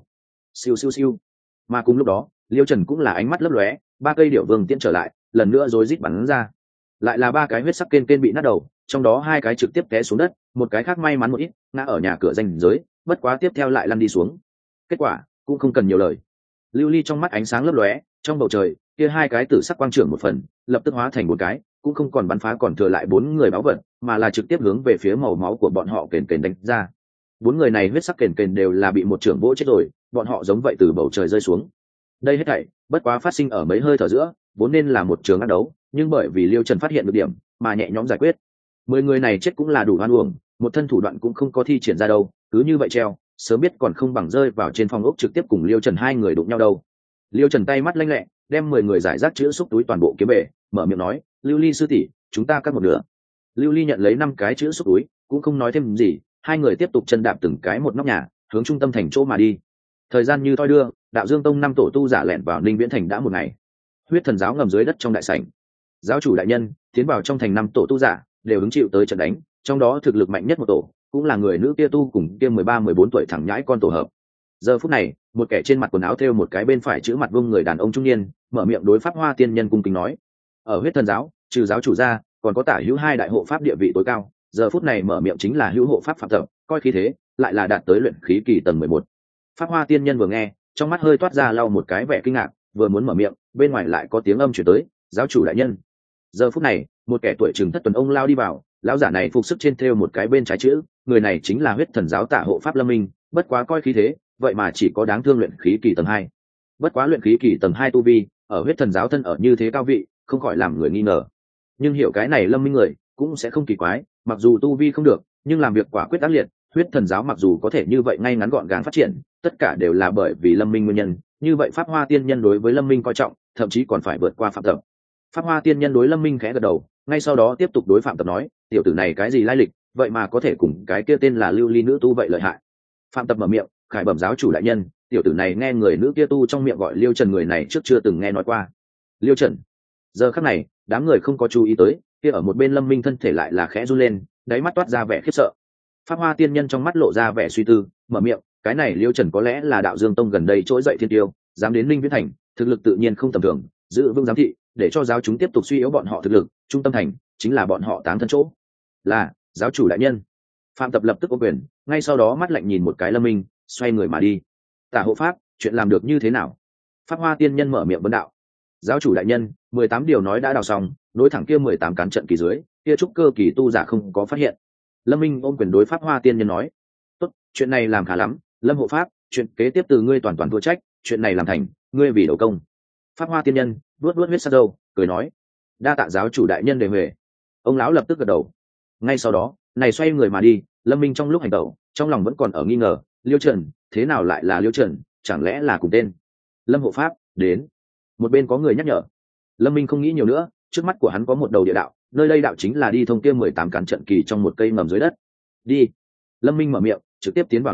[SPEAKER 1] Siêu. Mà cùng lúc đó, Liêu Trần cũng là ánh mắt lấp lóe, ba cây điểu vương tiễn trở lại, lần nữa rối rít bắn ra. Lại là ba cái huyết sắc kên bị nát đầu, trong đó hai cái trực tiếp té xuống đất, một cái khác may mắn một ít, ngã ở nhà cửa ranh giới, bất quá tiếp theo lại lăn đi xuống. Kết quả cũng không cần nhiều lời. Lưu Ly trong mắt ánh sáng lấp lóe, trong bầu trời, kia hai cái tử sắc quang trưởng một phần, lập tức hóa thành một cái, cũng không còn bắn phá còn thừa lại 4 người báo vật, mà là trực tiếp hướng về phía màu máu của bọn họ kền đánh ra. 4 người này huyết sắc kền đều là bị một trưởng vỗ chết rồi, bọn họ giống vậy từ bầu trời rơi xuống. Đây hết thảy bất quá phát sinh ở mấy hơi thở giữa, vốn nên là một trường ác đấu, nhưng bởi vì Liêu Trần phát hiện được điểm, mà nhẹ nhõm giải quyết. 10 người này chết cũng là đủ oan uổng, một thân thủ đoạn cũng không có thi triển ra đâu, cứ như vậy treo, sớm biết còn không bằng rơi vào trên phòng ốc trực tiếp cùng Liêu Trần hai người đụng nhau đâu. Liêu Trần tay mắt lanh lẹ, đem 10 người giải rác chữ xúc túi toàn bộ kiếm bể, mở miệng nói, Lưu Ly sư tỷ, chúng ta cắt một nửa. Lưu Ly nhận lấy 5 cái chữ xúc túi, cũng không nói thêm gì, hai người tiếp tục chân đạp từng cái một nóc nhà, hướng trung tâm thành chỗ mà đi. Thời gian như thoi đưa, Đạo Dương Tông 5 tổ tu giả lẻn vào Ninh Viễn thành đã một ngày. Huyết thần giáo ngầm dưới đất trong đại sảnh. Giáo chủ đại nhân tiến vào trong thành 5 tổ tu giả đều hứng chịu tới trận đánh, trong đó thực lực mạnh nhất một tổ cũng là người nữ kia tu cùng kia 13-14 tuổi thẳng nhãi con tổ hợp. Giờ phút này, một kẻ trên mặt quần áo thêu một cái bên phải chữ mặt vuông người đàn ông trung niên, mở miệng đối Pháp Hoa tiên nhân cung kính nói: "Ở huyết thần giáo, trừ giáo chủ ra, còn có tả hữu 2 đại hộ pháp địa vị tối cao, giờ phút này mở miệng chính là hữu hộ pháp Phạm Tập, coi khí thế, lại là đạt tới luyện khí kỳ tầng 11." Pháp Hoa tiên nhân vừa nghe, trong mắt hơi toát ra lau một cái vẻ kinh ngạc, vừa muốn mở miệng, bên ngoài lại có tiếng âm truyền tới: "Giáo chủ đại nhân." Giờ phút này, một kẻ tuổi chừng thất tuần ông lao đi vào, lão giả này phục sức trên thêu một cái bên trái chữ, người này chính là huyết thần giáo tả hộ pháp Lâm Minh, bất quá coi khí thế, vậy mà chỉ có đáng thương luyện khí kỳ tầng 2. Bất quá luyện khí kỳ tầng 2 tu vi, ở huyết thần giáo thân ở như thế cao vị, không khỏi làm người nghi ngờ. Nhưng hiểu cái này Lâm Minh người, cũng sẽ không kỳ quái, mặc dù tu vi không được, nhưng làm việc quả quyết ác liệt, huyết thần giáo mặc dù có thể như vậy ngay ngắn gọn gàng phát triển, tất cả đều là bởi vì Lâm Minh nguyên nhân. Như vậy Pháp Hoa Tiên Nhân đối với Lâm Minh coi trọng, thậm chí còn phải vượt qua Phạm Tập. Pháp Hoa Tiên Nhân đối Lâm Minh khẽ gật đầu, ngay sau đó tiếp tục đối Phạm Tập nói, tiểu tử này cái gì lai lịch, vậy mà có thể cùng cái kia tên là Lưu Ly nữ tu vậy lợi hại. Phạm Tập mở miệng, khải bẩm giáo chủ đại nhân, tiểu tử này nghe người nữ kia tu trong miệng gọi Liêu Trần người này trước chưa từng nghe nói qua. Liêu Trần. Giờ khắc này, đám người không có chú ý tới, kia ở một bên Lâm Minh thân thể lại là khẽ run lên, đáy mắt toát ra vẻ khiếp sợ. Pháp Hoa Tiên Nhân trong mắt lộ ra vẻ suy tư, mở miệng, cái này Liêu Trần có lẽ là Đạo Dương Tông gần đây trỗi dậy thiên tiêu, dám đến Linh Viễn Thành, thực lực tự nhiên không tầm thường, giữ vững giám thị, để cho giáo chúng tiếp tục suy yếu bọn họ thực lực, trung tâm thành chính là bọn họ táng thân chỗ. Là, giáo chủ đại nhân. Phạm Tập lập tức ôm quyền, ngay sau đó mắt lạnh nhìn một cái Lâm Minh, xoay người mà đi. Tả hộ pháp, chuyện làm được như thế nào? Pháp Hoa Tiên Nhân mở miệng vấn đạo. Giáo chủ đại nhân, 18 điều nói đã đào xong, nối thẳng kia 18 cán trận kỳ dưới, kia trúc cơ kỳ tu giả không có phát hiện. Lâm Minh ôm quyền đối Pháp Hoa Tiên Nhân nói, tốt, chuyện này làm khá lắm, Lâm hộ pháp, chuyện kế tiếp từ ngươi toàn thua trách, chuyện này làm thành, ngươi vì đầu công. Pháp Hoa Tiên Nhân vuốt huyết sắc râu, cười nói, đa tạ giáo chủ đại nhân đề huệ. Ông lão lập tức gật đầu. Ngay sau đó, này xoay người mà đi. Lâm Minh trong lúc hành tẩu, trong lòng vẫn còn ở nghi ngờ, Liêu Trần, thế nào lại là Liêu Trần, chẳng lẽ là cùng tên? Lâm hộ pháp, đến. Một bên có người nhắc nhở. Lâm Minh không nghĩ nhiều nữa, trước mắt của hắn có một đầu địa đạo, nơi đây đạo chính là đi thông kia 18 cán trận kỳ trong một cây ngầm dưới đất. Đi. Lâm Minh mở miệng, trực tiếp tiến vào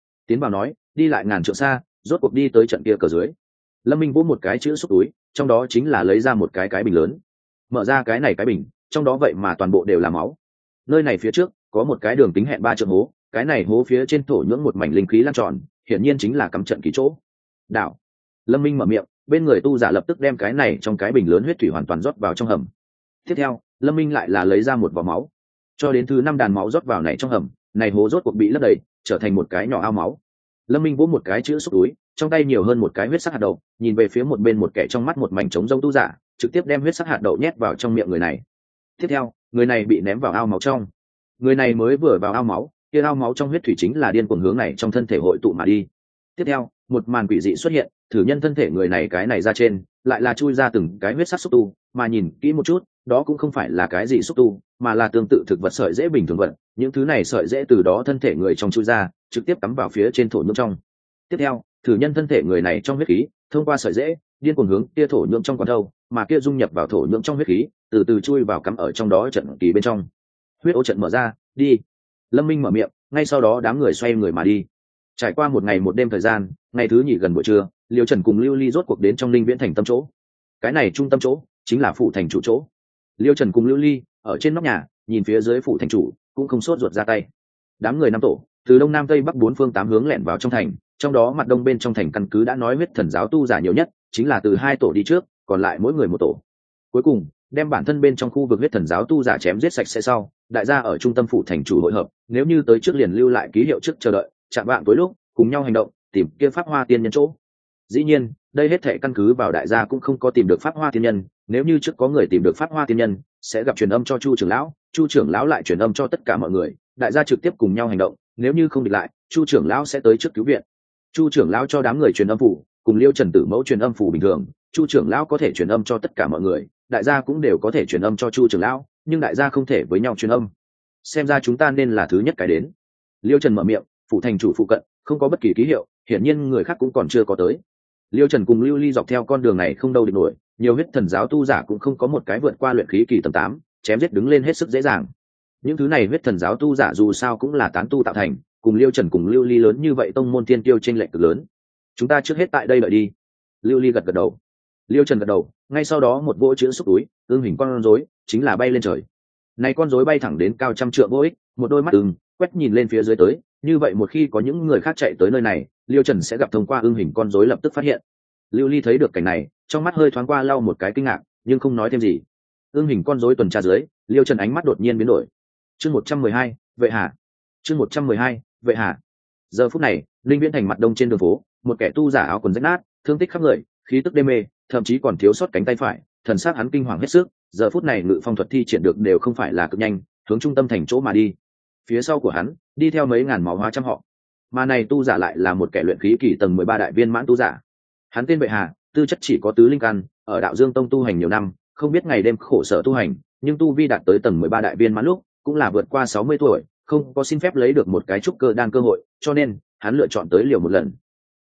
[SPEAKER 1] nói, đi lại ngàn trượng xa, rốt cuộc đi tới trận kia cờ dưới. Lâm Minh vỗ một cái chữ xúc túi, trong đó chính là lấy ra một cái bình lớn. Mở ra cái này cái bình, trong đó vậy mà toàn bộ đều là máu. Nơi này phía trước có một cái đường kính hẹn 3 trượng hố, cái này hố phía trên thổ nhưỡng một mảnh linh khí lan tròn, hiển nhiên chính là cắm trận kỳ chỗ. Đạo. Lâm Minh mở miệng, bên người tu giả lập tức đem cái này trong cái bình lớn huyết thủy hoàn toàn rót vào trong hầm. Tiếp theo, Lâm Minh lại là lấy ra một vỏ máu, cho đến thứ 5 đàn máu rót vào này trong hầm, này hố rốt cuộc bị lấp đầy, trở thành một cái nhỏ ao máu. Lâm Minh vỗ một cái chữ xúc túi, trong tay nhiều hơn một cái huyết sắc hạt đậu, nhìn về phía một bên một kẻ trong mắt một mảnh trống rỗng tu giả, trực tiếp đem huyết sắc hạt đậu nhét vào trong miệng người này. Tiếp theo, người này bị ném vào ao máu trong. Người này mới vừa vào ao máu, kia ao máu trong huyết thủy chính là điên cuồng hướng này trong thân thể hội tụ mà đi. Tiếp theo, một màn quỷ dị xuất hiện, thử nhân thân thể người này cái này ra trên, lại là chui ra từng cái huyết sắc xúc tu, mà nhìn kỹ một chút, đó cũng không phải là cái gì xúc tu, mà là tương tự thực vật sợi rễ bình thường vật. Những thứ này sợi rễ từ đó thân thể người trong chui ra, trực tiếp cắm vào phía trên thổ nhưỡng trong. Tiếp theo, thử nhân thân thể người này trong huyết khí, thông qua sợi rễ, điên cuồng hướng kia thổ nhưỡng trong quán thâu, mà kia dung nhập vào thổ nhưỡng trong huyết khí, từ từ chui vào cắm ở trong đó trận kỳ bên trong. Huyết ô trận mở ra, đi. Lâm Minh mở miệng, ngay sau đó đám người xoay người mà đi. Trải qua một ngày một đêm thời gian, ngày thứ nhì gần buổi trưa, Liêu Trần cùng Lưu Ly rốt cuộc đến trong Linh Viễn Thành tâm chỗ. Cái này trung tâm chỗ chính là phủ thành chủ chỗ. Liêu Trần cùng Lưu Ly ở trên nóc nhà, nhìn phía dưới phủ thành chủ, cũng không sốt ruột ra tay. Đám người năm tổ, từ đông nam tây bắc 4 phương 8 hướng lẻn vào trong thành, trong đó mặt đông bên trong thành căn cứ đã nói huyết thần giáo tu giả nhiều nhất, chính là từ 2 tổ đi trước, còn lại mỗi người một tổ. Cuối cùng, đem bản thân bên trong khu vực huyết thần giáo tu giả chém giết sạch sẽ sau, đại gia ở trung tâm phủ thành chủ hội hợp, nếu như tới trước liền lưu lại ký hiệu trước chờ đợi, chạm vạng tối lúc cùng nhau hành động, tìm kia Pháp Hoa Tiên Nhân chỗ. Dĩ nhiên, đây hết thảy căn cứ vào đại gia cũng không có tìm được Pháp Hoa Tiên Nhân, nếu như trước có người tìm được Pháp Hoa Tiên Nhân, sẽ gặp truyền âm cho Chu trưởng lão, Chu trưởng lão lại truyền âm cho tất cả mọi người, đại gia trực tiếp cùng nhau hành động, nếu như không địch lại, Chu trưởng lão sẽ tới trước cứu viện. Chu trưởng lão cho đám người truyền âm phủ, cùng Liêu Trần Tử Mẫu truyền âm phủ bình thường, Chu trưởng lão có thể truyền âm cho tất cả mọi người, đại gia cũng đều có thể truyền âm cho Chu trưởng lão, nhưng đại gia không thể với nhau truyền âm. Xem ra chúng ta nên là thứ nhất cái đến. Liêu Trần mở miệng, phủ thành chủ phụ cận không có bất kỳ ký hiệu, hiển nhiên người khác cũng còn chưa có tới. Liêu Trần cùng Lưu Ly dọc theo con đường này không đâu địch nổi, nhiều huyết thần giáo tu giả cũng không có một cái vượt qua luyện khí kỳ tầng 8, chém giết đứng lên hết sức dễ dàng. Những thứ này huyết thần giáo tu giả dù sao cũng là tán tu tạo thành, cùng Liêu Trần cùng Lưu Ly lớn như vậy tông môn thiên tiêu chênh lệch cực lớn. Chúng ta trước hết tại đây đợi đi. Lưu Ly gật gật đầu. Liêu Trần gật đầu, ngay sau đó một vỗ chữ xúc túi, ương hình con rối chính là bay lên trời. Này con rối bay thẳng đến cao trăm trượng vô ích, một đôi mắt quét nhìn lên phía dưới tới, như vậy một khi có những người khác chạy tới nơi này, Liêu Trần sẽ gặp thông qua ương hình con rối lập tức phát hiện. Lưu Ly thấy được cảnh này, trong mắt hơi thoáng qua lau một cái kinh ngạc, nhưng không nói thêm gì. Ương hình con rối tuần tra dưới, Liêu Trần ánh mắt đột nhiên biến đổi. Chương 112, Vệ Hà. Chương 112, Vệ Hà. Giờ phút này, Linh Viễn Thành mặt đông trên đường phố, một kẻ tu giả áo quần rách nát, thương tích khắp người, khí tức đê mê, thậm chí còn thiếu sót cánh tay phải, thần sắc hắn kinh hoàng hết sức. Giờ phút này ngự phong thuật thi triển được đều không phải là cực nhanh, hướng trung tâm thành chỗ mà đi. Phía sau của hắn, đi theo mấy ngàn máu hóa trăm họ. Mà này tu giả lại là một kẻ luyện khí kỳ tầng 13 đại viên mãn tu giả. Hắn tên Vệ Hà, tư chất chỉ có tứ linh căn, ở Đạo Dương Tông tu hành nhiều năm, không biết ngày đêm khổ sở tu hành, nhưng tu vi đạt tới tầng 13 đại viên mãn lúc, cũng là vượt qua 60 tuổi, không có xin phép lấy được một cái trúc cơ đan cơ hội, cho nên hắn lựa chọn tới liều một lần.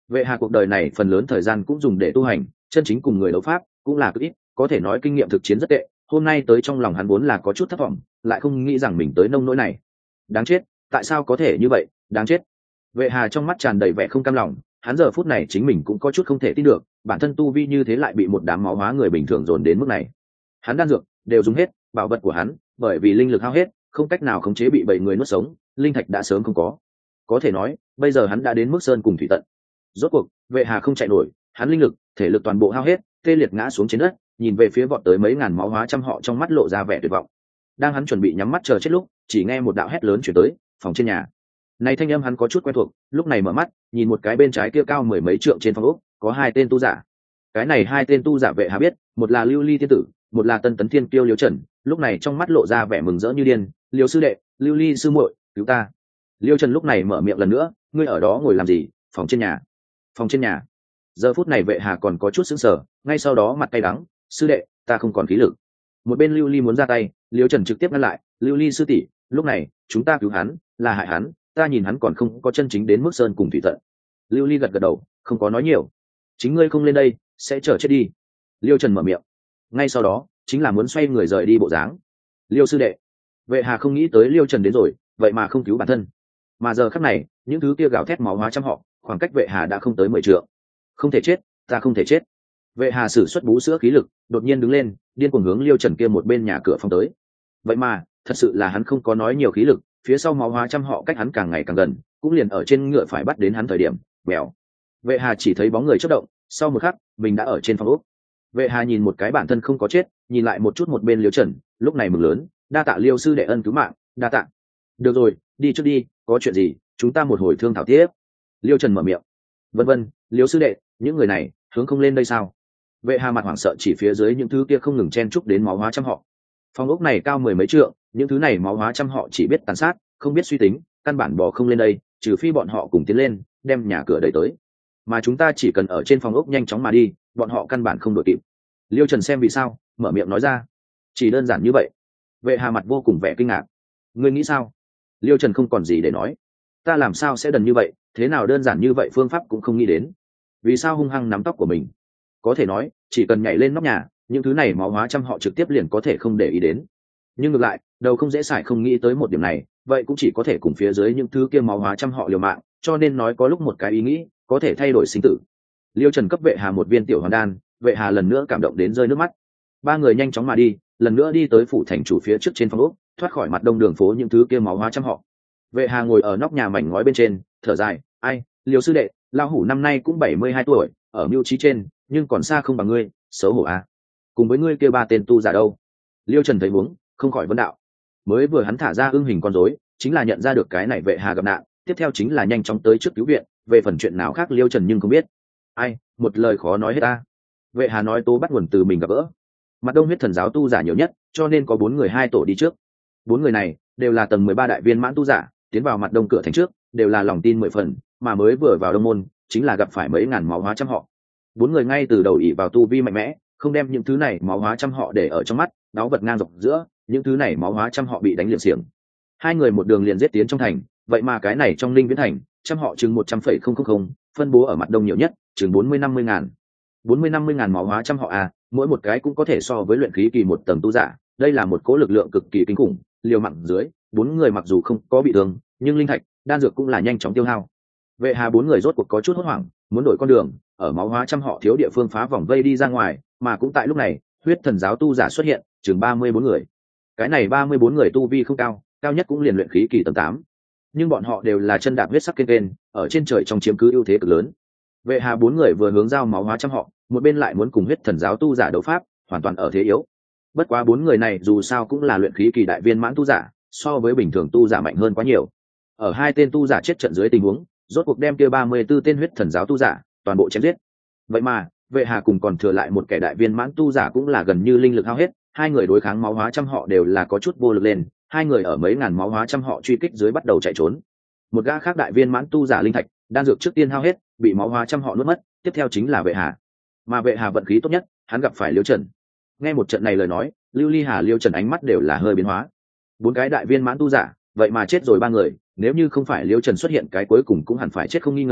[SPEAKER 1] Vệ Hà cuộc đời này phần lớn thời gian cũng dùng để tu hành, chân chính cùng người đấu pháp cũng là cực ít, có thể nói kinh nghiệm thực chiến rất tệ. Hôm nay tới trong lòng hắn vốn là có chút thất vọng, lại không nghĩ rằng mình tới nông nỗi này. Đáng chết, tại sao có thể như vậy, đáng chết. Vệ Hà trong mắt tràn đầy vẻ không cam lòng, hắn giờ phút này chính mình cũng có chút không thể tin được, bản thân tu vi như thế lại bị một đám máu hóa người bình thường dồn đến mức này. Hắn đan dược đều dùng hết, bảo vật của hắn bởi vì linh lực hao hết, không cách nào khống chế bị bảy người nuốt sống, linh thạch đã sớm không có thể nói bây giờ hắn đã đến mức sơn cùng thủy tận. Rốt cuộc Vệ Hà không chạy nổi, hắn linh lực thể lực toàn bộ hao hết, tê liệt ngã xuống trên đất, nhìn về phía vọt tới mấy ngàn máu hóa trăm họ, trong mắt lộ ra vẻ tuyệt vọng. Đang hắn chuẩn bị nhắm mắt chờ chết lúc, chỉ nghe một đạo hét lớn chuyển tới phòng trên nhà. Này thanh âm hắn có chút quen thuộc, lúc này mở mắt nhìn một cái bên trái kia cao mười mấy trượng trên phòng ốc có hai tên tu giả. Cái này hai tên tu giả Vệ Hà biết, một là Lưu Ly tiên tử, một là Tân Tấn Thiên Kiêu Liêu Trần. Lúc này trong mắt lộ ra vẻ mừng rỡ như điên. Liêu sư đệ, Lưu Ly sư muội, cứu ta. Liêu Trần lúc này mở miệng lần nữa, ngươi ở đó ngồi làm gì? Phòng trên nhà. Phòng trên nhà. Giờ phút này Vệ Hà còn có chút sững sờ, ngay sau đó mặt cay đắng, sư đệ, ta không còn khí lực. Một bên Lưu Ly muốn ra tay, Liêu Trần trực tiếp ngăn lại, Lưu Ly sư tỷ, lúc này chúng ta cứu hắn là hại hắn, ta nhìn hắn còn không có chân chính đến mức sơn cùng thủy tận. Lưu Ly gật gật đầu, không có nói nhiều. Chính ngươi không lên đây sẽ chờ chết đi. Liêu Trần mở miệng, ngay sau đó chính là muốn xoay người rời đi bộ dáng. Liêu sư đệ. Vệ Hà không nghĩ tới Liêu Trần đến rồi, vậy mà không cứu bản thân. Mà giờ khắc này những thứ kia gào thét máu hóa trăm họ, khoảng cách Vệ Hà đã không tới 10 trượng. Không thể chết, ta không thể chết. Vệ Hà sử xuất bú sữa khí lực, đột nhiên đứng lên, điên cuồng hướng Liêu Trần kia một bên nhà cửa phong tới. Vậy mà thật sự là hắn không có nói nhiều khí lực, phía sau máu hóa trăm họ cách hắn càng ngày càng gần, cũng liền ở trên ngựa phải bắt đến hắn thời điểm, mèo. Vệ Hà chỉ thấy bóng người chớp động, sau một khắc mình đã ở trên phòng ốc. Vệ Hà nhìn một cái bản thân không có chết, nhìn lại một chút một bên Liêu Trần, lúc này mừng lớn, đa tạ Liêu sư đệ ân cứu mạng, đa tạ. Được rồi, đi trước đi, có chuyện gì chúng ta một hồi thương thảo tiếp. Liêu Trần mở miệng. Vân Liêu sư đệ, những người này hướng không lên đây sao? Vệ Hà mặt hoảng sợ chỉ phía dưới những thứ kia không ngừng chen chúc đến máu hóa trăm họ. Phòng ốc này cao mười mấy trượng, những thứ này máu hóa trăm họ chỉ biết tàn sát, không biết suy tính, căn bản bỏ không lên đây, trừ phi bọn họ cùng tiến lên đem nhà cửa đẩy tới, mà chúng ta chỉ cần ở trên phòng ốc nhanh chóng mà đi, bọn họ căn bản không đội kịp. Liêu Trần xem vì sao, mở miệng nói ra, chỉ đơn giản như vậy. Vệ Hà mặt vô cùng vẻ kinh ngạc. Ngươi nghĩ sao? Liêu Trần không còn gì để nói. Ta làm sao sẽ đần như vậy, thế nào đơn giản như vậy phương pháp cũng không nghĩ đến. Vì sao hung hăng nắm tóc của mình? Có thể nói chỉ cần nhảy lên nóc nhà, những thứ này máu hóa trăm họ trực tiếp liền có thể không để ý đến. Nhưng ngược lại đầu không dễ xài không nghĩ tới một điểm này, vậy cũng chỉ có thể cùng phía dưới những thứ kia máu hóa trăm họ liều mạng, cho nên nói có lúc một cái ý nghĩ có thể thay đổi sinh tử. Liêu Trần cấp Vệ Hà một viên tiểu hoàn đan, Vệ Hà lần nữa cảm động đến rơi nước mắt. Ba người nhanh chóng mà đi, lần nữa đi tới phủ thành chủ phía trước trên phòng ốc, thoát khỏi mặt đông đường phố những thứ kia máu hóa trăm họ. Vệ Hà ngồi ở nóc nhà mảnh ngói bên trên, thở dài, ai, Liêu sư đệ, lão hủ năm nay cũng 72 tuổi, ở mưu trí trên, nhưng còn xa không bằng ngươi, xấu hổ à? Cùng với ngươi kia ba tên tu giả đâu? Liêu Trần thấy muốn, không khỏi vấn đạo. Mới vừa hắn thả ra ưng hình con rối, chính là nhận ra được cái này Vệ Hà gặp nạn, tiếp theo chính là nhanh chóng tới trước cứu viện, về phần chuyện nào khác Liêu Trần nhưng không biết. Ai, một lời khó nói hết ta. Vệ Hà nói tố bắt nguồn từ mình gặp gỡ. Mặt đông huyết thần giáo tu giả nhiều nhất, cho nên có 4 người 2 tổ đi trước. 4 người này đều là tầng 13 đại viên mãn tu giả, tiến vào mặt đông cửa thành trước, đều là lòng tin 10 phần, mà mới vừa vào đông môn, chính là gặp phải mấy ngàn máu hóa trăm họ. 4 người ngay từ đầu ỷ vào tu vi mạnh mẽ, không đem những thứ này máu hóa trăm họ để ở trong mắt, đáo vật ngang dọc giữa, những thứ này máu hóa trăm họ bị đánh liệng xiềng. 2 người một đường liền giết tiến trong thành, vậy mà cái này trong linh viễn thành, trăm họ chừng 100,000, phân bố ở mặt đông nhiều nhất, chừng 40-50 ngàn. 40-50 ngàn máu hóa trăm họ à, mỗi một cái cũng có thể so với luyện khí kỳ một tầng tu giả, đây là một cỗ lực lượng cực kỳ kinh khủng. Liều mạng dưới, 4 người mặc dù không có bị thương, nhưng linh thạch, đan dược cũng là nhanh chóng tiêu hao. Vệ Hà 4 người rốt cuộc có chút hốt hoảng, muốn đổi con đường, ở máu hóa trăm họ thiếu địa phương phá vòng vây đi ra ngoài, mà cũng tại lúc này, huyết thần giáo tu giả xuất hiện, chừng 34 người. Cái này 34 người tu vi không cao, cao nhất cũng liền luyện khí kỳ tầng 8. Nhưng bọn họ đều là chân đạp huyết sắc kên, ở trên trời trong chiếm cứ ưu thế cực lớn. Vệ Hà 4 người vừa hướng giao máu hóa trăm họ, một bên lại muốn cùng huyết thần giáo tu giả đấu pháp, hoàn toàn ở thế yếu. Bất quá 4 người này dù sao cũng là luyện khí kỳ đại viên mãn tu giả, so với bình thường tu giả mạnh hơn quá nhiều. Ở 2 tên tu giả chết trận dưới tình huống, rốt cuộc đem kia 34 tên huyết thần giáo tu giả toàn bộ chém giết. Vậy mà Vệ Hà cùng còn thừa lại một kẻ đại viên mãn tu giả cũng là gần như linh lực hao hết, 2 người đối kháng máu hóa trăm họ đều là có chút vô lực lên, 2 người ở mấy ngàn máu hóa trăm họ truy kích dưới bắt đầu chạy trốn. Một gã khác đại viên mãn tu giả linh thạch, đan dược trước tiên hao hết, bị máu hóa trăm họ nuốt mất, tiếp theo chính là Vệ Hà. Mà Vệ Hà vận khí tốt nhất, hắn gặp phải Liêu Trần. Nghe một trận này lời nói, Lưu Ly Hà Liêu Trần ánh mắt đều là hơi biến hóa. 4 cái đại viên mãn tu giả, vậy mà chết rồi 3 người, nếu như không phải Liêu Trần xuất hiện cái cuối cùng cũng hẳn phải chết không nghi ngờ,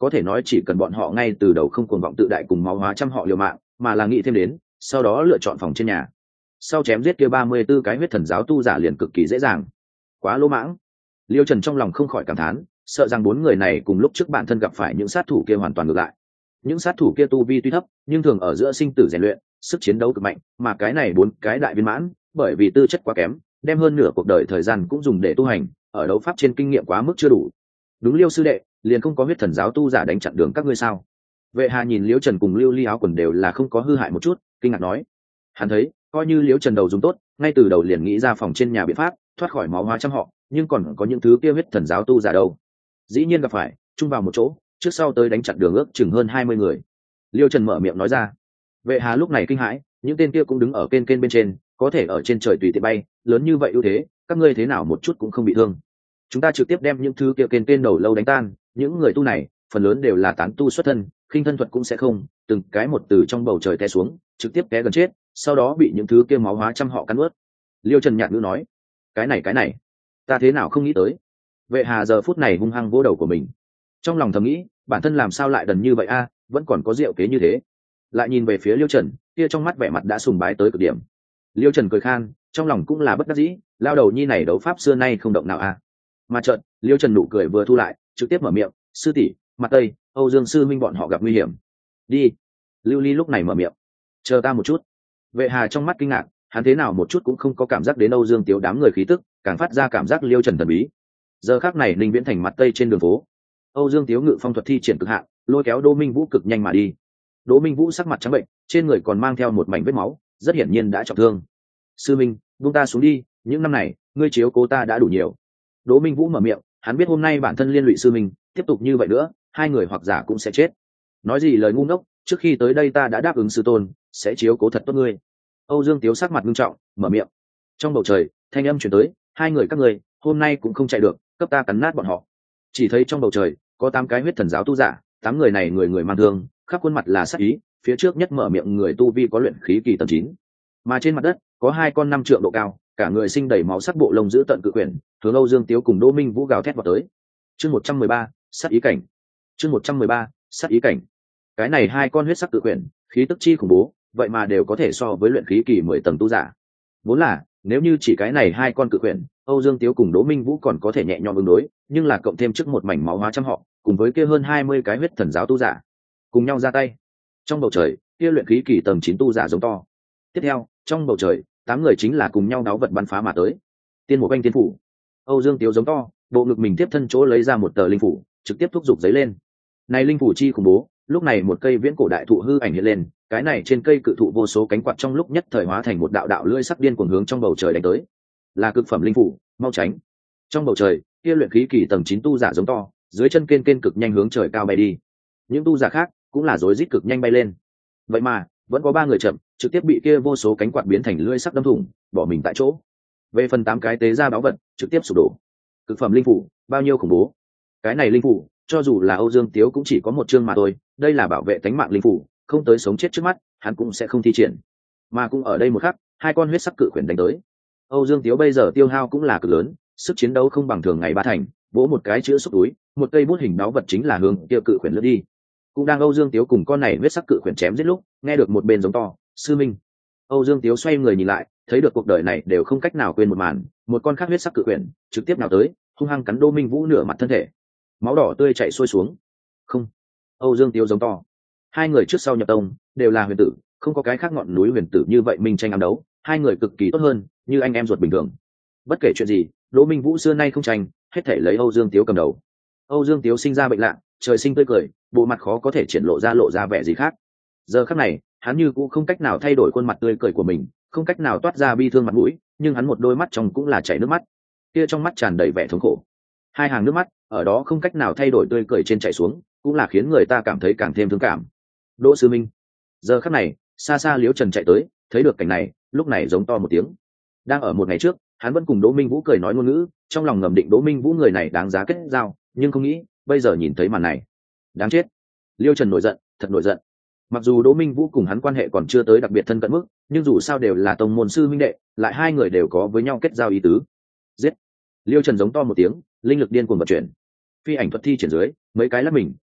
[SPEAKER 1] có thể nói chỉ cần bọn họ ngay từ đầu không cuồng vọng tự đại cùng máu hóa trăm họ liều mạng, mà là nghĩ thêm đến, sau đó lựa chọn phòng trên nhà. Sau chém giết kia 34 cái huyết thần giáo tu giả liền cực kỳ dễ dàng. Quá lỗ mãng. Liêu Trần trong lòng không khỏi cảm thán, sợ rằng 4 người này cùng lúc trước bản thân gặp phải những sát thủ kia hoàn toàn ngược lại. Những sát thủ kia tu vi tuy thấp, nhưng thường ở giữa sinh tử rèn luyện, sức chiến đấu cực mạnh, mà cái này 4 cái đại viên mãn, bởi vì tư chất quá kém, đem hơn nửa cuộc đời thời gian cũng dùng để tu hành, ở đấu pháp trên kinh nghiệm quá mức chưa đủ. Đúng Liêu sư đệ, liền không có huyết thần giáo tu giả đánh chặn đường các ngươi sao? Vệ Hà nhìn Liêu Trần cùng Lưu Ly áo quần đều là không có hư hại một chút, kinh ngạc nói. Hắn thấy, coi như Liêu Trần đầu dùng tốt, ngay từ đầu liền nghĩ ra phòng trên nhà biện pháp, thoát khỏi máu hóa trăm họ, nhưng còn có những thứ kia huyết thần giáo tu giả đâu. Dĩ nhiên gặp phải, chung vào một chỗ, trước sau tới đánh chặn đường ước chừng hơn 20 người. Liêu Trần mở miệng nói ra. Vệ Hà lúc này kinh hãi, những tên kia cũng đứng ở kên bên trên, có thể ở trên trời tùy tiện bay, lớn như vậy ưu thế, các ngươi thế nào một chút cũng không bị thương. Chúng ta trực tiếp đem những thứ kia kên đầu lâu đánh tan, những người tu này, phần lớn đều là tán tu xuất thân, khinh thân thuật cũng sẽ không, từng cái một từ trong bầu trời té xuống, trực tiếp té gần chết, sau đó bị những thứ kia máu hóa trăm họ cắn nuốt. Liêu Trần nhạt nhữ nói, cái này, ta thế nào không nghĩ tới. Vệ Hà giờ phút này hung hăng vỗ đầu của mình, trong lòng thầm nghĩ, bản thân làm sao lại đần như vậy a, vẫn còn có diệu kế như thế. Lại nhìn về phía Liêu Trần, kia trong mắt vẻ mặt đã sùng bái tới cực điểm. Liêu Trần cười khan, trong lòng cũng là bất đắc dĩ, lao đầu nhi này đấu pháp xưa nay không động nào a. Mà chợt, Liêu Trần nụ cười vừa thu lại, trực tiếp mở miệng, sư tỷ, mặt tây, Âu Dương sư minh bọn họ gặp nguy hiểm. Đi. Lưu Ly lúc này mở miệng, chờ ta một chút. Vệ Hà trong mắt kinh ngạc, hắn thế nào một chút cũng không có cảm giác đến Âu Dương Tiếu đám người khí tức, càng phát ra cảm giác Liêu Trần thần bí. Giờ khắc này Ninh Viễn thành mặt tây trên đường phố, Âu Dương Tiếu ngự phong thuật thi triển cực hạn, lôi kéo Đỗ Minh Vũ cực nhanh mà đi. Đỗ Minh Vũ sắc mặt trắng bệnh, trên người còn mang theo một mảnh vết máu, rất hiển nhiên đã trọng thương. Sư minh, buông ta xuống đi, những năm này ngươi chiếu cố ta đã đủ nhiều. Đỗ Minh Vũ mở miệng, hắn biết hôm nay bản thân liên lụy sư minh, tiếp tục như vậy nữa, hai người hoặc giả cũng sẽ chết. Nói gì lời ngu ngốc, trước khi tới đây ta đã đáp ứng sư tôn, sẽ chiếu cố thật tốt ngươi. Âu Dương Tiếu sắc mặt nghiêm trọng, mở miệng. Trong bầu trời, thanh âm truyền tới, hai người các ngươi, hôm nay cũng không chạy được, cấp ta cắn nát bọn họ. Chỉ thấy trong bầu trời, có 8 cái huyết thần giáo tu giả, 8 người này người người mang thương, khắp khuôn mặt là sát ý, phía trước nhất mở miệng người tu vi có luyện khí kỳ tầng 9. Mà trên mặt đất, có 2 con 5 trượng độ cao, cả người sinh đầy máu sắc bộ lông giữ tận cự quyển, hướng Âu Dương Tiếu cùng Đỗ Minh Vũ gào thét vào tới. Chương 113, sát ý cảnh. Chương 113, sát ý cảnh. Cái này 2 con huyết sắc cự quyển, khí tức chi khủng bố, vậy mà đều có thể so với luyện khí kỳ 10 tầng tu giả. Vốn là, nếu như chỉ cái này 2 con cự quyển, Âu Dương Tiếu cùng Đỗ Minh Vũ còn có thể nhẹ nhõm ứng đối, nhưng là cộng thêm trước một mảnh máu hóa trăm họ, cùng với kia hơn 20 cái huyết thần giáo tu giả, cùng nhau ra tay. Trong bầu trời, kia luyện khí kỳ tầng 9 tu giả giống to. Tiếp theo, trong bầu trời, 8 người chính là cùng nhau đáo vật bắn phá mà tới. Tiên một anh tiên phủ. Âu Dương Tiếu giống to, bộ ngực mình tiếp thân chỗ lấy ra một tờ linh phủ, trực tiếp thúc giục giấy lên. Này linh phủ chi khủng bố, lúc này một cây viễn cổ đại thụ hư ảnh hiện lên, cái này trên cây cự thụ vô số cánh quạt trong lúc nhất thời hóa thành một đạo đạo lưỡi sắc điên cuồng hướng trong bầu trời đánh tới. Là cực phẩm linh phủ, mau tránh. Trong bầu trời, kia luyện khí kỳ tầng 9 tu giả giống to, dưới chân kên cực nhanh hướng trời cao bay đi. Những tu giả khác cũng là rối rít cực nhanh bay lên. Vậy mà, vẫn có 3 người chậm, trực tiếp bị kia vô số cánh quạt biến thành lưỡi sắc đâm thủng, bỏ mình tại chỗ. Về phần 8 cái tế ra báu vật, trực tiếp sụp đổ. Cực phẩm linh phủ, bao nhiêu khủng bố. Cái này linh phủ, cho dù là Âu Dương Tiếu cũng chỉ có một chương mà thôi, đây là bảo vệ tính mạng linh phủ, không tới sống chết trước mắt, hắn cũng sẽ không thi triển. Mà cũng ở đây một khắc, 2 con huyết sắc cự quyển đánh tới. Âu Dương Tiếu bây giờ tiêu hao cũng là cực lớn, sức chiến đấu không bằng thường ngày 3 thành, vỗ một cái chữa xúc túi, một cây bút hình báu vật chính là hướng kia cự quyển lướt đi. Cũng đang Âu Dương Tiếu cùng con này huyết sắc cự quyển chém giết lúc, nghe được một bên giống to, sư minh. Âu Dương Tiếu xoay người nhìn lại, thấy được cuộc đời này đều không cách nào quên một màn, một con khác huyết sắc cự quyển trực tiếp nào tới, hung hăng cắn Đỗ Minh Vũ nửa mặt thân thể, máu đỏ tươi chảy xuôi xuống. Không. Âu Dương Tiếu giống to. 2 người trước sau nhập tông, đều là huyền tử, không có cái khác ngọn núi huyền tử như vậy minh tranh ám đấu, 2 người cực kỳ tốt hơn, như anh em ruột bình thường. Bất kể chuyện gì, Đỗ Minh Vũ xưa nay không tranh, hết thể lấy Âu Dương Tiếu cầm đầu. Âu Dương Tiếu sinh ra bệnh lạ, trời sinh tươi cười, bộ mặt khó có thể triển lộ ra vẻ gì khác. Giờ khắc này, hắn như cũng không cách nào thay đổi khuôn mặt tươi cười của mình, không cách nào toát ra bi thương mặt mũi, nhưng hắn một đôi mắt trong cũng là chảy nước mắt. Kia trong mắt tràn đầy vẻ thống khổ. 2 hàng nước mắt, ở đó không cách nào thay đổi tươi cười trên chảy xuống, cũng là khiến người ta cảm thấy càng thêm thương cảm. Đỗ sư minh. Giờ khắc này, xa xa Liễu Trần chạy tới, thấy được cảnh này, lúc này giống to một tiếng. Đang ở một ngày trước, hắn vẫn cùng Đỗ Minh Vũ cười nói ngôn ngữ, trong lòng ngầm định Đỗ Minh Vũ người này đáng giá kết giao, nhưng không nghĩ, bây giờ nhìn thấy màn này, đáng chết. Liêu Trần nổi giận, thật nổi giận. Mặc dù Đỗ Minh Vũ cùng hắn quan hệ còn chưa tới đặc biệt thân cận mức, nhưng dù sao đều là tông môn sư huynh đệ, lại 2 người đều có với nhau kết giao ý tứ. Giết. Liêu Trần giống to một tiếng, linh lực điên cuồng vận chuyển. Phi ảnh thuật thi triển dưới, mấy cái lắp mình,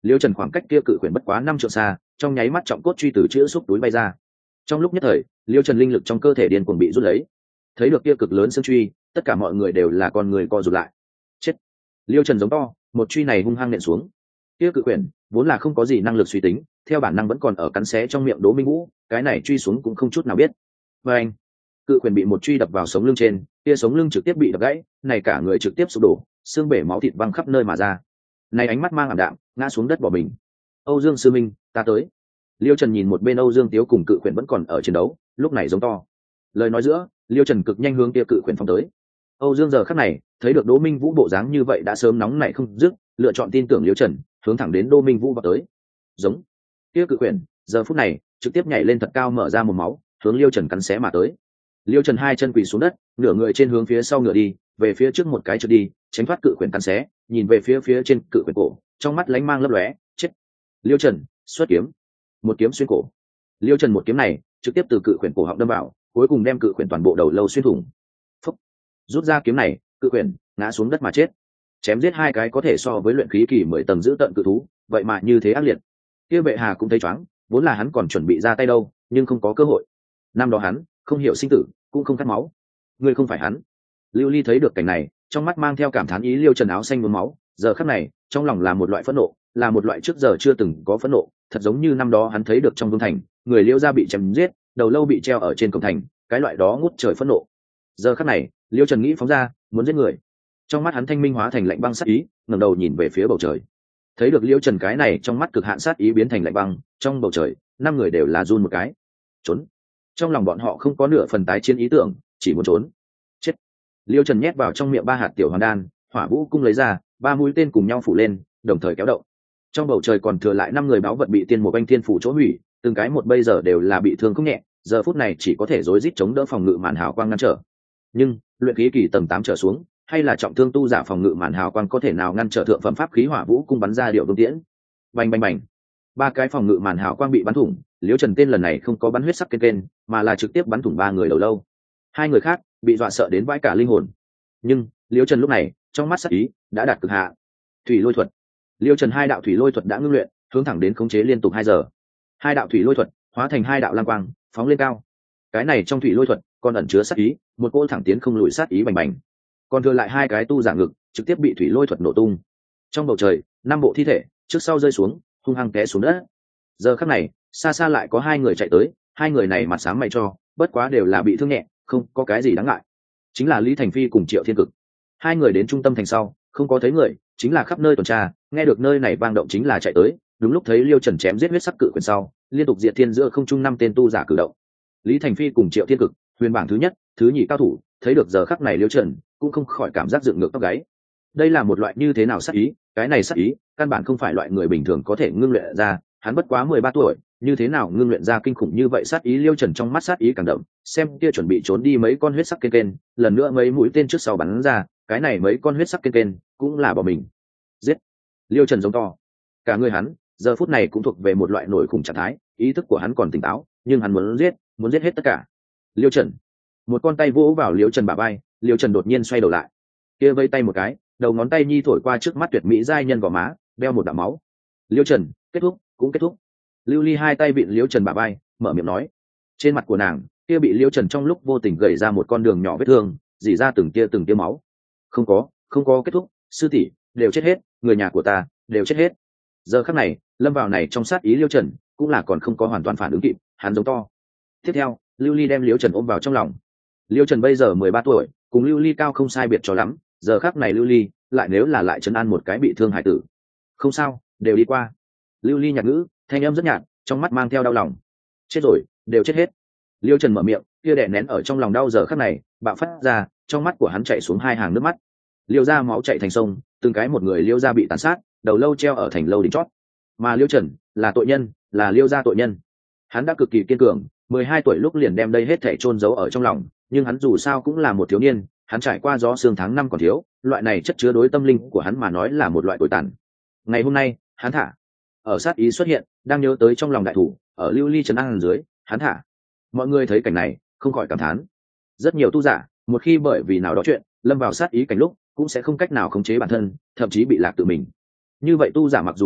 [SPEAKER 1] Liêu Trần khoảng cách kia cự quyển bất quá 5 trượng xa, trong nháy mắt trọng cốt truy từ chữa xúc túi bay ra. Trong lúc nhất thời, Liêu Trần linh lực trong cơ thể điên cuồng bị rút lấy. Thấy được kia cực lớn xương truy, tất cả mọi người đều là con người co rụt lại. Chết! Liêu Trần giống to, một truy này hung hăng nện xuống. Kia cự quyển vốn là không có gì năng lực suy tính, theo bản năng vẫn còn ở cắn xé trong miệng Đỗ Minh Vũ, cái này truy xuống cũng không chút nào biết. Và anh, cự quyển bị một truy đập vào sống lưng trên, kia sống lưng trực tiếp bị đập gãy, này cả người trực tiếp sụp đổ, xương bể máu thịt văng khắp nơi mà ra. Này ánh mắt mang ảm đạm, ngã xuống đất bỏ mình. Âu Dương sư minh, ta tới. Liêu Trần nhìn một bên Âu Dương Tiếu cùng cự quyển vẫn còn ở chiến đấu, lúc này giống to. Lời nói giữa, Liêu Trần cực nhanh hướng kia cự quyển phóng tới. Âu Dương giờ khắc này, thấy được Đỗ Minh Vũ bộ dáng như vậy đã sớm nóng nảy không dứt, lựa chọn tin tưởng Liêu Trần, hướng thẳng đến Đỗ Minh Vũ vào tới. Giống. Kia cự quyển, giờ phút này, trực tiếp nhảy lên thật cao mở ra một máu, hướng Liêu Trần cắn xé mà tới. Liêu Trần hai chân quỳ xuống đất, nửa người trên hướng phía sau ngửa đi, về phía trước một cái trượt đi, tránh thoát cự quyển cắn xé, nhìn về phía trên cự quyển cổ, trong mắt lánh mang lấp lóe, chết. Liêu Trần, xuất kiếm. Một kiếm xuyên cổ. Liêu Trần một kiếm này, trực tiếp từ cự quyển cổ họng đâm vào, cuối cùng đem cự quyển toàn bộ đầu lâu xuyên thủng. Phúc. Rút ra kiếm này, cự quyển ngã xuống đất mà chết. Chém giết hai cái có thể so với luyện khí kỳ 10 tầng giữ tận cự thú, vậy mà như thế ác liệt. Kia Bệ Hà cũng thấy choáng, vốn là hắn còn chuẩn bị ra tay đâu, nhưng không có cơ hội. Năm đó hắn không hiểu sinh tử, cũng không khát máu. Ngươi không phải hắn. Lưu Ly thấy được cảnh này, trong mắt mang theo cảm thán ý. Liêu Trần áo xanh nhuốm máu, giờ khắc này, trong lòng là một loại phẫn nộ, là một loại trước giờ chưa từng có phẫn nộ, thật giống như năm đó hắn thấy được trong vương thành, người Liêu gia bị chém giết, đầu lâu bị treo ở trên cổng thành, cái loại đó ngút trời phẫn nộ. Giờ khắc này, Liêu Trần nghĩ phóng ra, muốn giết người. Trong mắt hắn thanh minh hóa thành lạnh băng sát ý, ngẩng đầu nhìn về phía bầu trời. Thấy được Liêu Trần cái này, trong mắt cực hạn sát ý biến thành lạnh băng, trong bầu trời, 5 người đều là run một cái. Trốn. Trong lòng bọn họ không có nửa phần tái chiến ý tưởng, chỉ muốn trốn. Chết. Liêu Trần nhét vào trong miệng 3 hạt tiểu hoàn đan, Hỏa Vũ cung lấy ra, 3 mũi tên cùng nhau phủ lên, đồng thời kéo động. Trong bầu trời còn thừa lại 5 người báo vật bị tiên một anh thiên phủ chỗ hủy, từng cái một bây giờ đều là bị thương không nhẹ, giờ phút này chỉ có thể rối rít chống đỡ phòng ngự màn hào quang ngăn trở. Nhưng luyện khí kỳ tầng 8 trở xuống, hay là trọng thương tu giả phòng ngự màn hào quang có thể nào ngăn trở thượng phẩm pháp khí Hỏa Vũ cung bắn ra điệu vương tiễn. Bành bành bành. 3 cái phòng ngự màn hào quang bị bắn thủng, Liêu Trần tên lần này không có bắn huyết sắc kên, mà là trực tiếp bắn thủng 3 người đầu lâu. 2 người khác bị dọa sợ đến vãi cả linh hồn. Nhưng Liêu Trần lúc này, trong mắt sắc ý đã đạt cực hạ. Thủy lôi thuật. Liêu Trần 2 đạo thủy lôi thuật đã ngưng luyện, hướng thẳng đến khống chế liên tục 2 giờ. 2 đạo thủy lôi thuật hóa thành 2 đạo lam quang, phóng lên cao. Cái này trong thủy lôi thuật còn ẩn chứa sát ý, một cỗ thẳng tiến không lùi sát ý bành bành. Còn thừa lại 2 cái tu giả ngực, trực tiếp bị thủy lôi thuật nổ tung. Trong bầu trời, 5 bộ thi thể trước sau rơi xuống, hung hăng té xuống đất. Giờ khắc này, xa xa lại có 2 người chạy tới, 2 người này mặt sáng mày cho, bất quá đều là bị thương nhẹ, không có cái gì đáng ngại. Chính là Lý Thành Phi cùng Triệu Thiên Cực. 2 người đến trung tâm thành sau, không có thấy người, chính là khắp nơi tuần tra, nghe được nơi này vang động chính là chạy tới. Đúng lúc thấy Liêu Trần chém giết huyết sắc cự quyền sau, liên tục diệt thiên giữa không trung 5 tên tu giả cử động. Lý Thành Phi cùng Triệu Thiên Cực, huyền bảng thứ nhất, thứ nhì cao thủ, thấy được giờ khắc này Liêu Trần, cũng không khỏi cảm giác dựng ngược tóc gáy. Đây là một loại như thế nào sát ý, cái này sát ý, căn bản không phải loại người bình thường có thể ngưng luyện ra, hắn bất quá 13 tuổi, như thế nào ngưng luyện ra kinh khủng như vậy sát ý. Liêu Trần trong mắt sát ý càng đậm, xem kia chuẩn bị trốn đi mấy con huyết sắc kên, lần nữa mấy mũi tên trước sau bắn ra, cái này mấy con huyết sắc kên cũng là bỏ mình. Giết! Liêu Trần giống to. Cả người hắn, giờ phút này cũng thuộc về một loại nổi khủng trạng thái, ý thức của hắn còn tỉnh táo, nhưng hắn muốn giết hết tất cả. Liêu Trần! Một con tay vỗ vào Liêu Trần bả vai, Liêu Trần đột nhiên xoay đầu lại. Kia vây tay một cái, đầu ngón tay nhi thổi qua trước mắt tuyệt mỹ giai nhân gò má, đeo một đạo máu. Liêu Trần, kết thúc, cũng kết thúc. Lưu Ly 2 tay vịn Liêu Trần bả vai, mở miệng nói. Trên mặt của nàng, kia bị Liêu Trần trong lúc vô tình gầy ra một con đường nhỏ vết thương, rỉ ra từng tia máu. Không có kết thúc, sư tỷ đều chết hết, người nhà của ta đều chết hết. Giờ khắc này, lâm vào này trong sát ý Liêu Trần, cũng là còn không có hoàn toàn phản ứng kịp, hắn giống to. Tiếp theo, Lưu Ly đem Liêu Trần ôm vào trong lòng. Liêu Trần bây giờ 13 tuổi, cùng Lưu Ly cao không sai biệt cho lắm, giờ khắc này Lưu Ly lại nếu là lại trấn an một cái bị thương hải tử. Không sao, đều đi qua. Lưu Ly nhạt ngữ, thanh âm rất nhạt, trong mắt mang theo đau lòng. Chết rồi, đều chết hết. Liêu Trần mở miệng, kia đè nén ở trong lòng đau giờ khắc này bạo phát ra, trong mắt của hắn chảy xuống 2 hàng nước mắt. Liêu gia máu chảy thành sông, từng cái một người Liêu gia bị tàn sát, đầu lâu treo ở thành lâu đỉnh chót. Mà Liêu Trần là tội nhân, là Liêu gia tội nhân. Hắn đã cực kỳ kiên cường, 12 tuổi lúc liền đem đây hết thảy chôn giấu ở trong lòng, nhưng hắn dù sao cũng là một thiếu niên, hắn trải qua gió sương tháng năm còn thiếu, loại này chất chứa đối tâm linh của hắn mà nói là một loại tồi tàn. Ngày hôm nay, hắn thả. Ở sát ý xuất hiện, đang nhớ tới trong lòng đại thủ, ở Lưu Ly trấn an dưới, hắn thả. Mọi người thấy cảnh này, không khỏi cảm thán. Rất nhiều tu giả, một khi bởi vì nào đó chuyện, lâm vào sát ý cảnh lúc, cũng sẽ không cách nào khống chế bản thân, thậm chí bị lạc tự mình. Như vậy tu giả mặc dù có,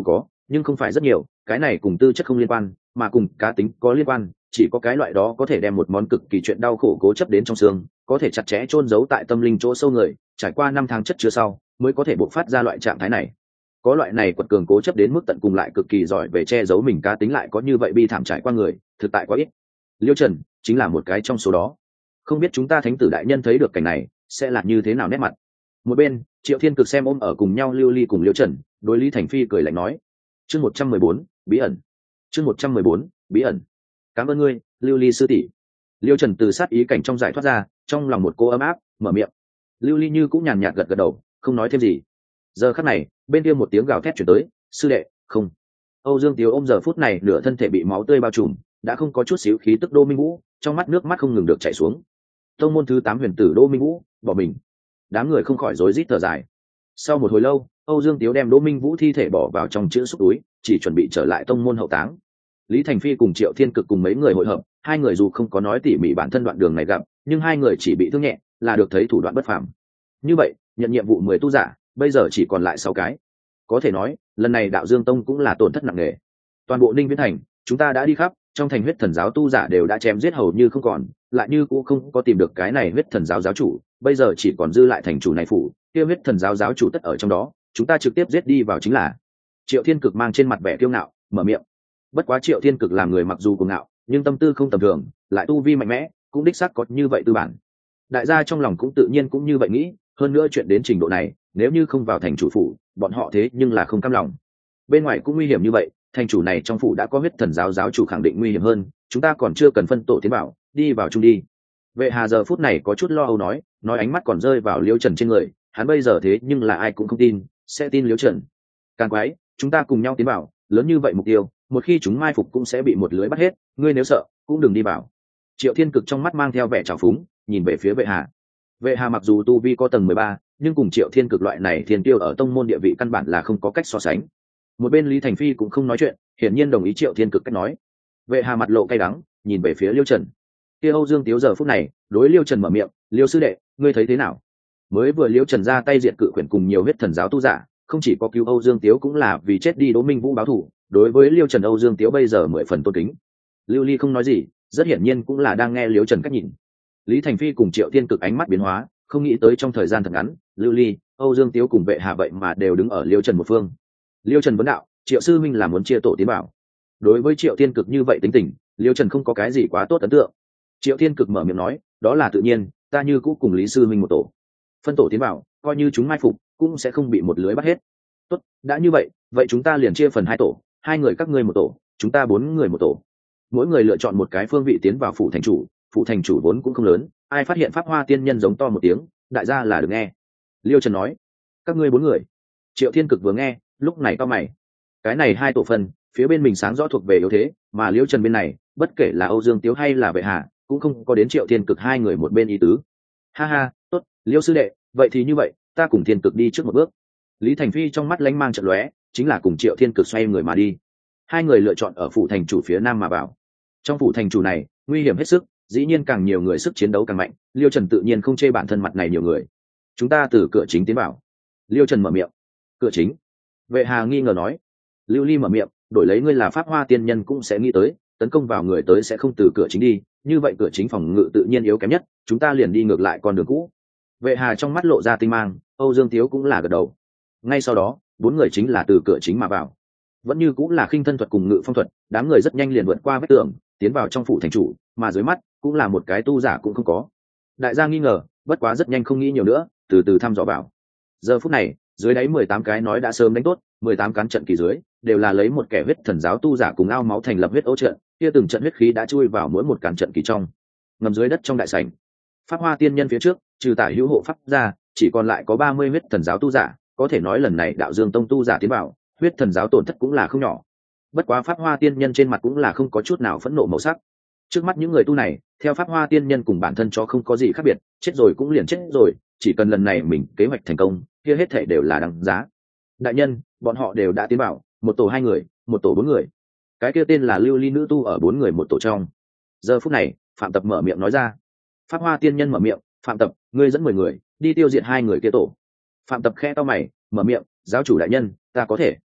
[SPEAKER 1] nhưng không phải rất nhiều, cái này cùng tư chất không liên quan mà cùng cá tính có liên quan. Chỉ có cái loại đó có thể đem một món cực kỳ chuyện đau khổ cố chấp đến trong xương, có thể chặt chẽ chôn giấu tại tâm linh chỗ sâu người, trải qua 5 tháng chất chứa sau mới có thể bộc phát ra loại trạng thái này. Có loại này quật cường cố chấp đến mức tận cùng lại cực kỳ giỏi về che giấu mình cá tính lại có như vậy bi thảm trải qua người thực tại quá ít. Liêu Trần chính là một cái trong số đó. Không biết chúng ta thánh tử đại nhân thấy được cảnh này sẽ là như thế nào nét mặt. Một bên Triệu Thiên Cực xem ôm ở cùng nhau Lưu Ly cùng Liêu Trần, đối Lý Thành Phi cười lạnh nói: chương 114, bí ẩn. chương 114, bí ẩn. Cảm ơn ngươi, Lưu Ly sư tỷ. Liêu Trần từ sát ý cảnh trong giải thoát ra, trong lòng một cô ấm áp, mở miệng. Lưu Ly như cũng nhàn nhạt gật gật đầu, không nói thêm gì. Giờ khắc này bên kia một tiếng gào thét chuyển tới: sư đệ, không. Âu Dương Tiếu ôm giờ phút này nửa thân thể bị máu tươi bao trùm, đã không có chút xíu khí tức Đỗ Minh Vũ, trong mắt nước mắt không ngừng được chảy xuống. Tông môn thứ 8 huyền tử Đỗ Minh Vũ bỏ mình. Đám người không khỏi rối rít thở dài. Sau một hồi lâu, Âu Dương Tiếu đem Đỗ Minh Vũ thi thể bỏ vào trong chữ xúc túi, chỉ chuẩn bị trở lại tông môn hậu táng. Lý Thành Phi cùng Triệu Thiên Cực cùng mấy người hội hợp, hai người dù không có nói tỉ mỉ bản thân đoạn đường này gặp, nhưng hai người chỉ bị thương nhẹ, là được thấy thủ đoạn bất phàm. Như vậy, nhận nhiệm vụ 10 tu giả, bây giờ chỉ còn lại 6 cái. Có thể nói, lần này Đạo Dương Tông cũng là tổn thất nặng nề. Toàn bộ Ninh Viễn thành, chúng ta đã đi khắp, trong thành huyết thần giáo tu giả đều đã chém giết hầu như không còn, lại như cũng không có tìm được cái này huyết thần giáo giáo chủ, bây giờ chỉ còn dư lại thành chủ này phủ, kia huyết thần giáo giáo chủ tất ở trong đó, chúng ta trực tiếp giết đi vào chính là. Triệu Thiên Cực mang trên mặt vẻ kiêu ngạo, mở miệng. Bất quá Triệu Thiên Cực làm người mặc dù cuồng ngạo, nhưng tâm tư không tầm thường, lại tu vi mạnh mẽ, cũng đích xác có như vậy tư bản. Đại gia trong lòng cũng tự nhiên cũng như vậy nghĩ, hơn nữa chuyện đến trình độ này, nếu như không vào thành chủ phủ, bọn họ thế nhưng là không cam lòng. Bên ngoài cũng nguy hiểm như vậy, thành chủ này trong phủ đã có huyết thần giáo giáo chủ khẳng định nguy hiểm hơn, chúng ta còn chưa cần phân tổ tiến vào, đi vào chung đi. Vệ Hà giờ phút này có chút lo âu nói ánh mắt còn rơi vào Liễu Trần trên người, hắn bây giờ thế nhưng là ai cũng không tin, sẽ tin Liễu Trần. Càng quái, chúng ta cùng nhau tiến vào, lớn như vậy mục tiêu, một khi chúng mai phục cũng sẽ bị một lưới bắt hết, ngươi nếu sợ, cũng đừng đi vào. Triệu Thiên Cực trong mắt mang theo vẻ trào phúng, nhìn về phía Vệ Hà. Vệ Hà mặc dù tu vi có tầng 13, nhưng cùng Triệu Thiên Cực loại này thiên tiêu ở tông môn địa vị căn bản là không có cách so sánh. Một bên Lý Thành Phi cũng không nói chuyện, hiển nhiên đồng ý Triệu Thiên Cực cách nói. Vệ Hà mặt lộ cay đắng, nhìn về phía Liêu Trần. Kia Âu Dương Tiếu giờ phút này, đối Liêu Trần mở miệng, "Liêu sư đệ, ngươi thấy thế nào?" Mới vừa Liêu Trần ra tay diệt cự quyển cùng nhiều huyết thần giáo tu giả, không chỉ có cứu Âu Dương Tiếu cũng là vì chết đi Đỗ Minh Vũ báo thù, đối với Liêu Trần Âu Dương Tiếu bây giờ 10 phần tôn kính. Lưu Ly không nói gì, rất hiển nhiên cũng là đang nghe Liêu Trần cách nhìn. Lý Thành Phi cùng Triệu Thiên Cực ánh mắt biến hóa, không nghĩ tới trong thời gian thật ngắn, Lưu Ly, Âu Dương Tiếu cùng Vệ Hà vậy mà đều đứng ở Liêu Trần một phương. Liêu Trần vấn đạo, Triệu sư minh là muốn chia tổ tiến bảo. Đối với Triệu Thiên Cực như vậy tính tình, Liêu Trần không có cái gì quá tốt ấn tượng. Triệu Thiên Cực mở miệng nói, đó là tự nhiên, ta như cũ cùng Lý sư minh một tổ, phân tổ tiến bảo, coi như chúng mai phục cũng sẽ không bị một lưới bắt hết. Tốt, đã như vậy, vậy chúng ta liền chia phần 2 tổ, 2 người các ngươi một tổ, chúng ta 4 người một tổ. Mỗi người lựa chọn một cái phương vị tiến vào phủ thành chủ, phủ thành chủ vốn cũng không lớn, ai phát hiện pháp hoa tiên nhân giống to một tiếng, đại gia là được nghe. Liêu Trần nói, các ngươi 4 người. Triệu Thiên Cực vừa nghe, lúc này cao mày. Cái này 2 tổ phân, phía bên mình sáng rõ thuộc về yếu thế, mà Liêu Trần bên này, bất kể là Âu Dương Tiếu hay là Vệ Hà, cũng không có đến Triệu Thiên Cực 2 người một bên ý tứ. Ha ha, tốt, Liêu sư đệ, vậy thì như vậy, ta cùng Thiên Cực đi trước một bước. Lý Thành Phi trong mắt lánh mang trận lóe, chính là cùng Triệu Thiên Cực xoay người mà đi. 2 người lựa chọn ở phủ thành chủ phía nam mà vào. Trong phủ thành chủ này, nguy hiểm hết sức, dĩ nhiên càng nhiều người sức chiến đấu càng mạnh, Liêu Trần tự nhiên không chê bản thân mặt này nhiều người. Chúng ta từ cửa chính tiến vào. Liêu Trần mở miệng. Cửa chính? Vệ Hà nghi ngờ nói. Lưu Ly mở miệng, đổi lấy ngươi là pháp hoa tiên nhân cũng sẽ nghĩ tới, tấn công vào người tới sẽ không từ cửa chính đi, như vậy cửa chính phòng ngự tự nhiên yếu kém nhất, chúng ta liền đi ngược lại con đường cũ. Vệ Hà trong mắt lộ ra tinh mang, Âu Dương Tiếu cũng là gật đầu. Ngay sau đó, 4 người chính là từ cửa chính mà vào. Vẫn như cũng là khinh thân thuật cùng ngự phong thuật, đám người rất nhanh liền vượt qua vách tường, tiến vào trong phủ thành chủ, mà dưới mắt cũng là một cái tu giả cũng không có. Đại gia nghi ngờ, bất quá rất nhanh không nghĩ nhiều nữa, từ từ thăm dò vào. Giờ phút này, dưới đáy 18 cái nói đã sớm đánh tốt, 18 cán trận kỳ dưới, đều là lấy một kẻ huyết thần giáo tu giả cùng ao máu thành lập huyết ấu trận, kia từng trận huyết khí đã chui vào mỗi một cán trận kỳ trong. Ngầm dưới đất trong đại sảnh, pháp hoa tiên nhân phía trước, trừ tả hữu hộ pháp ra, chỉ còn lại có 30 huyết thần giáo tu giả, có thể nói lần này Đạo Dương Tông tu giả tiến vào, huyết thần giáo tổn thất cũng là không nhỏ. Bất quá pháp hoa tiên nhân trên mặt cũng là không có chút nào phẫn nộ màu sắc. Trước mắt những người tu này, theo pháp hoa tiên nhân cùng bản thân cho không có gì khác biệt, chết rồi cũng liền chết rồi, chỉ cần lần này mình kế hoạch thành công, kia hết thảy đều là đáng giá. Đại nhân, bọn họ đều đã tiến vào, một tổ 2 người, một tổ 4 người. Cái kia tên là Lưu Ly nữ tu ở 4 người một tổ trong. Giờ phút này, Phạm Tập mở miệng nói ra. Pháp hoa tiên nhân mở miệng, Phạm Tập, ngươi dẫn 10 người, đi tiêu diệt 2 người kia tổ. Phạm Tập khẽ to mày, mở miệng, giáo chủ đại nhân, ta có thể.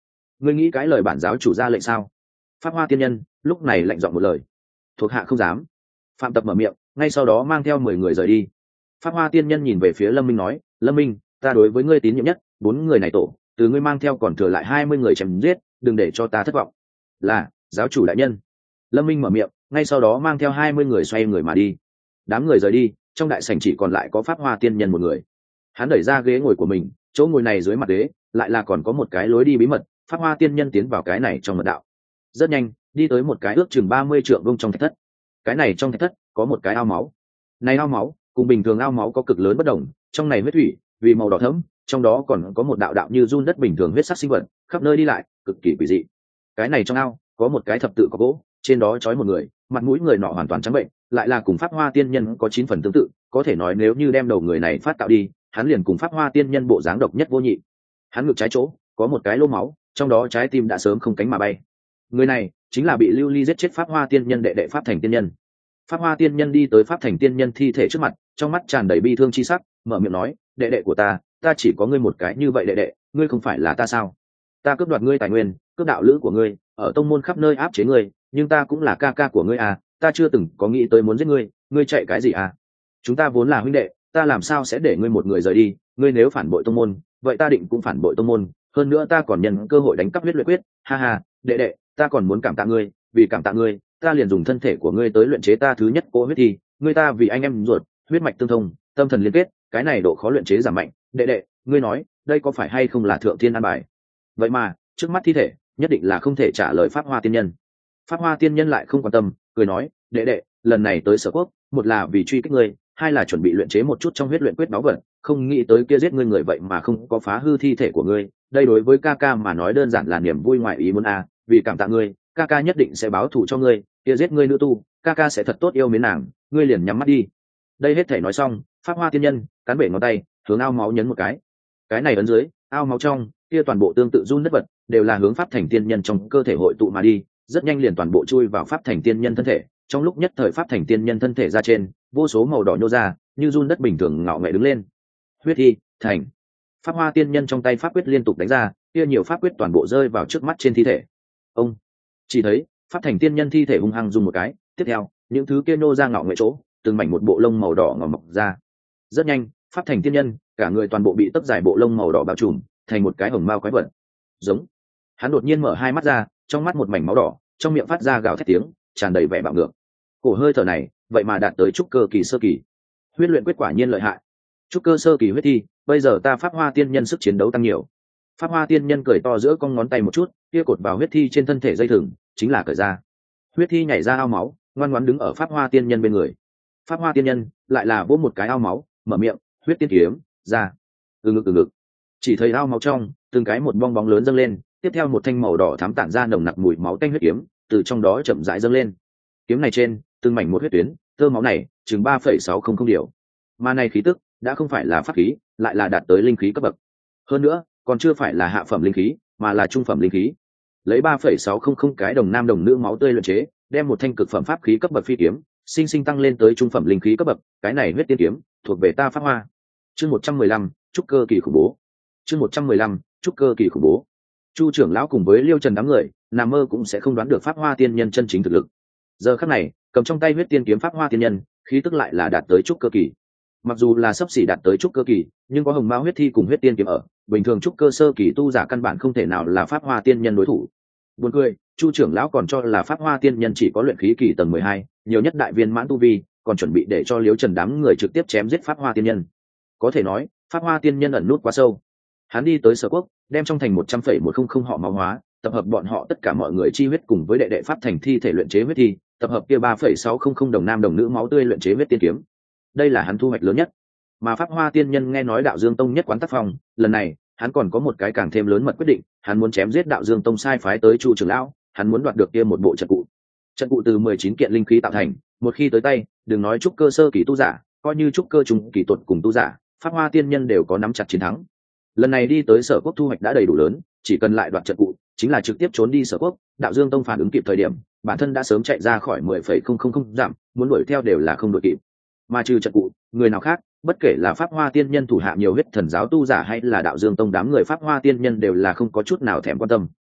[SPEAKER 1] ngươi nghĩ cái lời bản giáo chủ ra lệnh sao? Pháp Hoa tiên nhân lúc này lạnh giọng một lời. Thuộc hạ không dám. Phạm Tập mở miệng, ngay sau đó mang theo 10 người rời đi. Pháp Hoa tiên nhân nhìn về phía Lâm Minh nói, Lâm Minh, ta đối với ngươi tín nhiệm nhất, 4 người này tổ, từ ngươi mang theo còn thừa lại 20 người chém giết, đừng để cho ta thất vọng. Là, giáo chủ đại nhân. Lâm Minh mở miệng, ngay sau đó mang theo 20 người xoay người mà đi. Đám người rời đi, trong đại sảnh chỉ còn lại có Pháp Hoa tiên nhân một người. Hắn đẩy ra ghế ngồi của mình, chỗ ngồi này dưới mặt ghế lại là còn có một cái lối đi bí mật. Pháp Hoa tiên nhân tiến vào cái này trong mật đạo, rất nhanh đi tới một cái ước chừng 30 trượng vuông trong thạch thất. Cái này trong thạch thất có một cái ao máu. Này ao máu cùng bình thường ao máu có cực lớn bất đồng, trong này huyết thủy vì màu đỏ thẫm, trong đó còn có một đạo đạo như giun đất bình thường huyết sắc sinh vật khắp nơi đi lại, cực kỳ quỷ dị. Cái này trong ao có một cái thập tự có gỗ, trên đó trói một người, mặt mũi người nọ hoàn toàn trắng bệnh, lại là cùng Pháp Hoa tiên nhân có 9 phần tương tự, có thể nói nếu như đem đầu người này phát tạo đi, hắn liền cùng Pháp Hoa tiên nhân bộ dáng độc nhất vô nhị. Hắn ngực trái chỗ có một cái lỗ máu, trong đó trái tim đã sớm không cánh mà bay. Người này chính là bị Lưu Ly giết chết Pháp Hoa tiên nhân đệ đệ Pháp Thành tiên nhân. Pháp Hoa tiên nhân đi tới Pháp Thành tiên nhân thi thể trước mặt, trong mắt tràn đầy bi thương chi sắc, mở miệng nói, đệ đệ của ta chỉ có ngươi một cái như vậy đệ đệ, ngươi không phải là ta sao? Ta cướp đoạt ngươi tài nguyên, cướp đạo lữ của ngươi, ở tông môn khắp nơi áp chế ngươi, nhưng ta cũng là ca ca của ngươi à, ta chưa từng có nghĩ tới muốn giết ngươi, ngươi chạy cái gì à? Chúng ta vốn là huynh đệ, ta làm sao sẽ để ngươi một người rời đi, ngươi nếu phản bội tông môn, vậy ta định cũng phản bội tông môn, hơn nữa ta còn nhận cơ hội đánh cắp huyết luyện quyết, ha ha, đệ đệ, ta còn muốn cảm tạ ngươi, vì cảm tạ ngươi, ta liền dùng thân thể của ngươi tới luyện chế ta thứ nhất cỗ huyết thi, ngươi ta vì anh em ruột, huyết mạch tương thông, tâm thần liên kết, cái này độ khó luyện chế giảm mạnh, đệ đệ, ngươi nói, đây có phải hay không là thượng thiên an bài? Vậy mà, trước mắt thi thể, nhất định là không thể trả lời Pháp Hoa tiên nhân. Pháp Hoa tiên nhân lại không quan tâm, cười nói, đệ đệ, lần này tới Sở Quốc, một là vì truy kích ngươi, hai là chuẩn bị luyện chế một chút trong huyết luyện quyết báu vật, không nghĩ tới kia giết ngươi người vậy mà không có phá hư thi thể của ngươi, đây đối với ca ca mà nói đơn giản là niềm vui ngoại ý muốn à, vì cảm tạ ngươi, ca ca nhất định sẽ báo thù cho ngươi, kia giết ngươi nữ tu, ca ca sẽ thật tốt yêu mến nàng, ngươi liền nhắm mắt đi. Đây hết thể nói xong, Pháp Hoa tiên nhân cắn bể ngón tay, hướng ao máu nhấn một cái này ấn dưới, ao máu trong kia toàn bộ tương tự run đất vật đều là hướng Pháp Thành tiên nhân trong cơ thể hội tụ mà đi, rất nhanh liền toàn bộ chui vào Pháp Thành tiên nhân thân thể. Trong lúc nhất thời Pháp Thành tiên nhân thân thể ra trên, vô số màu đỏ nhô ra, như run đất bình thường ngạo nghệ đứng lên. Huyết thi thành. Pháp Hoa tiên nhân trong tay pháp quyết liên tục đánh ra, kia nhiều pháp quyết toàn bộ rơi vào trước mắt trên thi thể. Ông chỉ thấy Pháp Thành tiên nhân thi thể hung hăng dùng một cái, tiếp theo những thứ kia nhô ra ngạo nghệ chỗ, từng mảnh một bộ lông màu đỏ ngòm mọc ra. Rất nhanh, Pháp Thành tiên nhân cả người toàn bộ bị tấp dài bộ lông màu đỏ bao trùm, thành một cái hồng mao quái vật. Giống. Hắn đột nhiên mở hai mắt ra, trong mắt một mảnh máu đỏ, trong miệng phát ra gào thét tiếng, tràn đầy vẻ bạo ngược. Cổ hơi thở này, vậy mà đạt tới trúc cơ kỳ sơ kỳ. Huyết luyện quyết quả nhiên lợi hại. Trúc cơ sơ kỳ huyết thi, bây giờ ta Pháp Hoa tiên nhân sức chiến đấu tăng nhiều. Pháp Hoa tiên nhân cười to giữa cong ngón tay một chút, kia cột vào huyết thi trên thân thể dây thừng, chính là cởi ra. Huyết thi nhảy ra ao máu, ngoan ngoãn đứng ở Pháp Hoa tiên nhân bên người. Pháp Hoa tiên nhân lại là vỗ một cái ao máu, mở miệng, huyết tiên kiếm ra. Từ ngực. Chỉ thấy ao máu trong, từng cái một bong bóng lớn dâng lên, tiếp theo một thanh màu đỏ thắm tản ra nồng nặc mùi máu tanh huyết kiếm, từ trong đó chậm rãi dâng lên. Kiếm này trên, từng mảnh một huyết tuyến, tơ máu này chừng 3,600 điều. Mà này khí tức đã không phải là pháp khí, lại là đạt tới linh khí cấp bậc. Hơn nữa, còn chưa phải là hạ phẩm linh khí, mà là trung phẩm linh khí. Lấy 3,600 cái đồng nam đồng nữ máu tươi luyện chế, đem một thanh cực phẩm pháp khí cấp bậc phi kiếm, sinh tăng lên tới trung phẩm linh khí cấp bậc, cái này huyết tiên kiếm, thuộc về ta Pháp Hoa. Chương 115, trúc cơ kỳ khủng bố. Chương 115, trúc cơ kỳ khủng bố. Chu trưởng lão cùng với Liêu Trần đám người, nằm mơ cũng sẽ không đoán được Pháp Hoa tiên nhân chân chính thực lực. Giờ khắc này, cầm trong tay huyết tiên kiếm Pháp Hoa tiên nhân, khí tức lại là đạt tới trúc cơ kỳ. Mặc dù là sắp xỉ đạt tới trúc cơ kỳ, nhưng có hồng mao huyết thi cùng huyết tiên kiếm ở, bình thường trúc cơ sơ kỳ tu giả căn bản không thể nào là Pháp Hoa tiên nhân đối thủ. Buồn cười, Chu trưởng lão còn cho là Pháp Hoa tiên nhân chỉ có luyện khí kỳ tầng 12, nhiều nhất đại viên mãn tu vi, còn chuẩn bị để cho Liêu Trần đám người trực tiếp chém giết Pháp Hoa tiên nhân. Có thể nói, Pháp Hoa tiên nhân ẩn nút quá sâu. Hắn đi tới Sở Quốc, đem trong thành 100,100 họ máu hóa, tập hợp bọn họ tất cả mọi người chi huyết cùng với đệ đệ Pháp Thành thi thể luyện chế huyết thi, tập hợp kia 3,600 đồng nam đồng nữ máu tươi luyện chế huyết tiên kiếm. Đây là hắn thu hoạch lớn nhất. Mà Pháp Hoa tiên nhân nghe nói Đạo Dương Tông nhất quán tác phong, lần này, hắn còn có một cái càng thêm lớn mật quyết định, hắn muốn chém giết Đạo Dương Tông sai phái tới Chu trưởng lão, hắn muốn đoạt được kia một bộ trận cụ. Trận cụ từ 19 kiện linh khí tạo thành, một khi tới tay, đừng nói trúc cơ sơ kỳ tu giả, coi như trúc cơ trung kỳ tuột cùng tu giả, Pháp Hoa tiên nhân đều có nắm chặt chiến thắng. Lần này đi tới Sở Quốc thu hoạch đã đầy đủ lớn, chỉ cần lại đoạt trận cụ, chính là trực tiếp trốn đi Sở Quốc. Đạo Dương Tông phản ứng kịp thời điểm, bản thân đã sớm chạy ra khỏi 10,000 dặm, muốn đuổi theo đều là không đuổi kịp. Mà trừ trận cụ, người nào khác, bất kể là Pháp Hoa tiên nhân thủ hạ nhiều huyết thần giáo tu giả hay là Đạo Dương Tông đám người Pháp Hoa tiên nhân đều là không có chút nào thèm quan tâm.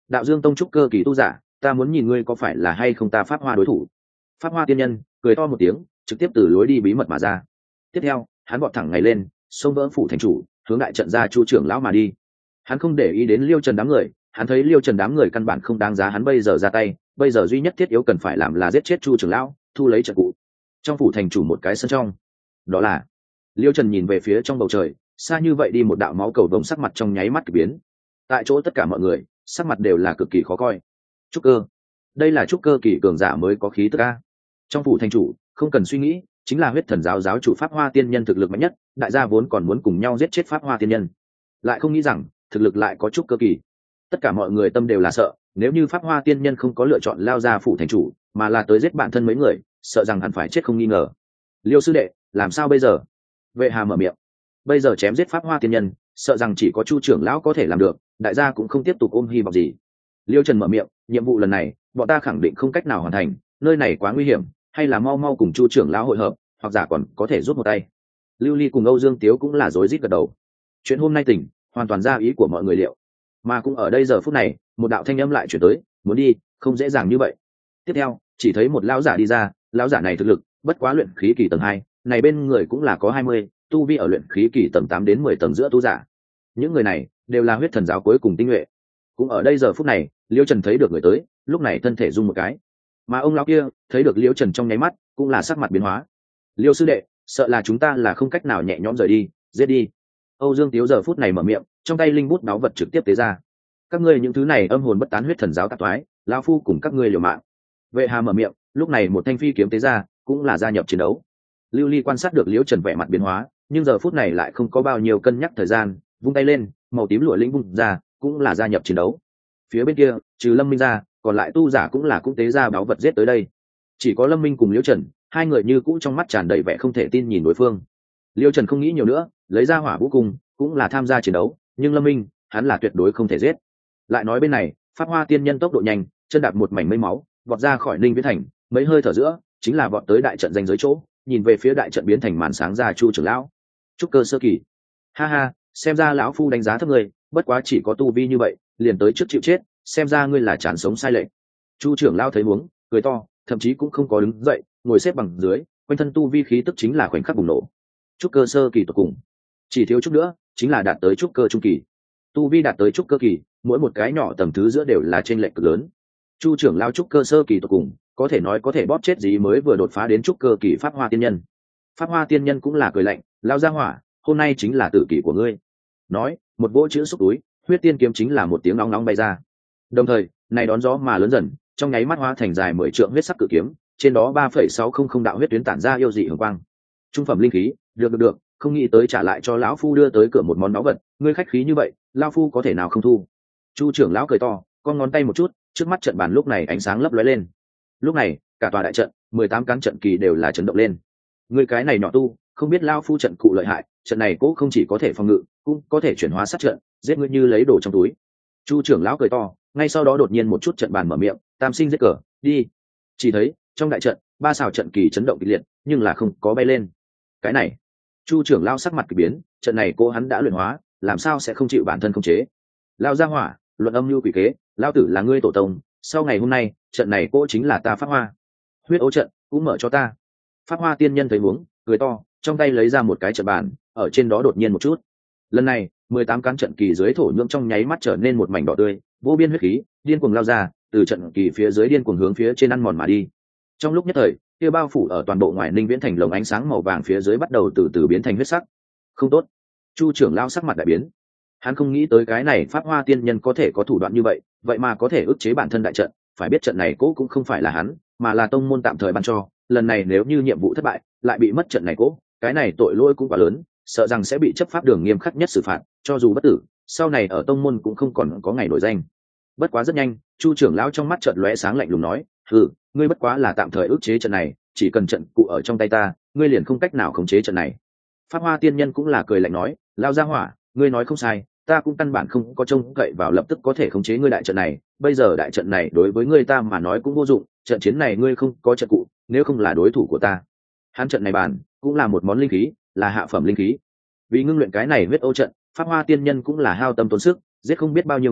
[SPEAKER 1] Đạo Dương Tông trúc cơ kỳ tu giả, ta muốn nhìn ngươi có phải là hay không ta Pháp Hoa đối thủ. Pháp Hoa tiên nhân cười to một tiếng, trực tiếp từ lối đi bí mật mà ra. Tiếp theo hắn vọt thẳng ngày lên, xông vỡ phủ thành chủ, hướng đại trận ra Chu trưởng lão mà đi. Hắn không để ý đến Liêu Trần đám người, hắn thấy Liêu Trần đám người căn bản không đáng giá hắn bây giờ ra tay, bây giờ duy nhất thiết yếu cần phải làm là giết chết Chu trưởng lão, thu lấy trận cụ. Trong phủ thành chủ một cái sân trong, đó là Liêu Trần nhìn về phía trong bầu trời, xa như vậy đi một đạo máu cầu vồng, sắc mặt trong nháy mắt kỳ biến. Tại chỗ tất cả mọi người sắc mặt đều là cực kỳ khó coi. Trúc cơ, đây là trúc cơ kỳ cường giả mới có khí tức a. Trong phủ thành chủ không cần suy nghĩ, chính là huyết thần giáo giáo chủ Pháp Hoa tiên nhân thực lực mạnh nhất, đại gia vốn còn muốn cùng nhau giết chết Pháp Hoa tiên nhân, lại không nghĩ rằng thực lực lại có trúc cơ kỳ. Tất cả mọi người tâm đều là sợ, nếu như Pháp Hoa tiên nhân không có lựa chọn lao ra phủ thành chủ, mà là tới giết bản thân mấy người, sợ rằng hẳn phải chết không nghi ngờ. Liêu sư đệ, làm sao bây giờ? Vệ Hà mở miệng. Bây giờ chém giết Pháp Hoa tiên nhân, sợ rằng chỉ có Chu trưởng lão có thể làm được, đại gia cũng không tiếp tục ôm hy vọng gì. Liêu Trần mở miệng, nhiệm vụ lần này bọn ta khẳng định không cách nào hoàn thành, nơi này quá nguy hiểm, hay là mau mau cùng Chu trưởng lão hội hợp, hoặc giả còn có thể rút một tay. Lưu Ly cùng Âu Dương Tiếu cũng là rối rít gật đầu. Chuyện hôm nay tỉnh hoàn toàn ra ý của mọi người liệu, mà cũng ở đây giờ phút này, một đạo thanh âm lại chuyển tới, muốn đi không dễ dàng như vậy. Tiếp theo chỉ thấy một lão giả đi ra, lão giả này thực lực bất quá luyện khí kỳ tầng 2, này bên người cũng là có 20, tu vi ở luyện khí kỳ tầng 8 đến 10 tầng giữa tu giả. Những người này đều là huyết thần giáo cuối cùng tinh nhuệ. Cũng ở đây giờ phút này, Liêu Trần thấy được người tới, lúc này thân thể rung một cái, mà ông lão kia thấy được Liêu Trần trong nháy mắt cũng là sắc mặt biến hóa. Liêu sư đệ, sợ là chúng ta là không cách nào nhẹ nhõm rời đi, giết đi. Âu Dương Tiếu giờ phút này mở miệng, trong tay linh bút báu vật trực tiếp tế ra. Các ngươi những thứ này âm hồn bất tán huyết thần giáo tạp thoái, lão phu cùng các ngươi liều mạng. Vệ Hà mở miệng, lúc này một thanh phi kiếm tế ra, cũng là gia nhập chiến đấu. Lưu Ly quan sát được Liêu Trần vẻ mặt biến hóa, nhưng giờ phút này lại không có bao nhiêu cân nhắc thời gian, vung tay lên, màu tím lụa linh vung ra, cũng là gia nhập chiến đấu. Phía bên kia trừ Lâm Minh ra, còn lại tu giả cũng tế ra báu vật giết tới đây. Chỉ có Lâm Minh cùng Liêu Trần, hai người như cũ trong mắt tràn đầy vẻ không thể tin nhìn đối phương. Liêu Trần không nghĩ nhiều nữa, lấy ra hỏa vũ cung, cũng là tham gia chiến đấu, nhưng Lâm Minh hắn là tuyệt đối không thể giết. Lại nói bên này, Pháp Hoa tiên nhân tốc độ nhanh, chân đạp một mảnh mây máu, vọt ra khỏi Ninh Viễn thành, mấy hơi thở giữa chính là vọt tới đại trận danh giới chỗ, nhìn về phía đại trận biến thành màn sáng ra Chu trưởng lão. Trúc cơ sơ kỳ. Ha ha, xem ra lão phu đánh giá thấp ngươi, bất quá chỉ có tu vi như vậy, liền tới trước chịu chết, xem ra ngươi là chán sống sai lệch. Chu trưởng lão thấy huống, cười to, thậm chí cũng không có đứng dậy, ngồi xếp bằng dưới, quanh thân tu vi khí tức chính là khoảnh khắc bùng nổ. Trúc cơ sơ kỳ tột cùng, chỉ thiếu chút nữa chính là đạt tới trúc cơ trung kỳ. Tu vi đạt tới trúc cơ kỳ, mỗi một cái nhỏ tầm thứ giữa đều là trên lệch cực lớn. Chu trưởng lão trúc cơ sơ kỳ tột cùng, có thể nói có thể bóp chết gì mới vừa đột phá đến trúc cơ kỳ Pháp Hoa tiên nhân. Pháp Hoa tiên nhân cũng là cười lạnh, lao ra hỏa, hôm nay chính là tử kỷ của ngươi. Nói, một vỗ chữ xúc túi, huyết tiên kiếm chính là một tiếng nóng nóng bay ra. Đồng thời, này đón gió mà lớn dần, trong nháy mắt hóa thành dài 10 trượng huyết sắc cự kiếm, trên đó 3,600 đạo huyết tuyến tản ra yêu dị hường quang. Trung phẩm linh khí, được, không nghĩ tới trả lại cho lão phu đưa tới cửa một món báu vật, ngươi khách khí như vậy, lão phu có thể nào không thu. Chu trưởng lão cười to, con ngón tay một chút, trước mắt trận bàn lúc này ánh sáng lấp lóe lên. Lúc này, cả tòa đại trận, 18 cán trận kỳ đều là chấn động lên. Ngươi cái này nhỏ tu, không biết lão phu trận cụ lợi hại, trận này cố không chỉ có thể phòng ngự, cũng có thể chuyển hóa sát trận, giết ngươi như lấy đồ trong túi. Chu trưởng lão cười to, ngay sau đó đột nhiên một chút trận bàn mở miệng, tam sinh giết cờ, đi. Chỉ thấy trong đại trận, ba xào trận kỳ chấn động kịch liệt, nhưng là không có bay lên. Cái này, Chu trưởng lão sắc mặt kỳ biến, trận này cô hắn đã luyện hóa, làm sao sẽ không chịu bản thân khống chế? Lão gia hỏa, luận âm mưu quỷ kế, lão tử là ngươi tổ tông, sau ngày hôm nay, trận này cô chính là ta Pháp Hoa. Huyết ấu trận cũng mở cho ta. Pháp Hoa tiên nhân thấy huống, cười to, trong tay lấy ra một cái trận bàn, ở trên đó đột nhiên một chút. Lần này, 18 cán trận kỳ dưới thổ nhưỡng trong nháy mắt trở nên một mảnh đỏ tươi, vô biên huyết khí điên cuồng lao ra, từ trận kỳ phía dưới điên cuồng hướng phía trên ăn mòn mà đi. Trong lúc nhất thời, kia bao phủ ở toàn bộ ngoài Ninh Viễn thành lồng ánh sáng màu vàng phía dưới bắt đầu từ từ biến thành huyết sắc. Không tốt. Chu trưởng lao sắc mặt đại biến. Hắn không nghĩ tới cái này Pháp Hoa tiên nhân có thể có thủ đoạn như vậy, vậy mà có thể ức chế bản thân đại trận, phải biết trận này cố cũng không phải là hắn, mà là tông môn tạm thời ban cho, lần này nếu như nhiệm vụ thất bại, lại bị mất trận này cố, cái này tội lỗi cũng quá lớn, sợ rằng sẽ bị chấp pháp đường nghiêm khắc nhất xử phạt, cho dù bất tử, sau này ở tông môn cũng không còn có ngày nổi danh. Bất quá rất nhanh, Chu trưởng lão trong mắt chợt lóe sáng lạnh lùng nói, ngươi bất quá là tạm thời ức chế trận này, chỉ cần trận cụ ở trong tay ta, ngươi liền không cách nào khống chế trận này. Pháp Hoa tiên nhân cũng là cười lạnh nói, lao ra hỏa, ngươi nói không sai, ta cũng căn bản không có trông cậy vào lập tức có thể khống chế ngươi đại trận này, bây giờ đại trận này đối với ngươi ta mà nói cũng vô dụng, trận chiến này ngươi không có trận cụ, nếu không là đối thủ của ta. Hắn trận này bàn cũng là một món linh khí, là hạ phẩm linh khí. Vì ngưng luyện cái này huyết ô trận, Pháp Hoa tiên nhân cũng là hao tâm tốn sức, giết không biết bao nhiêu người,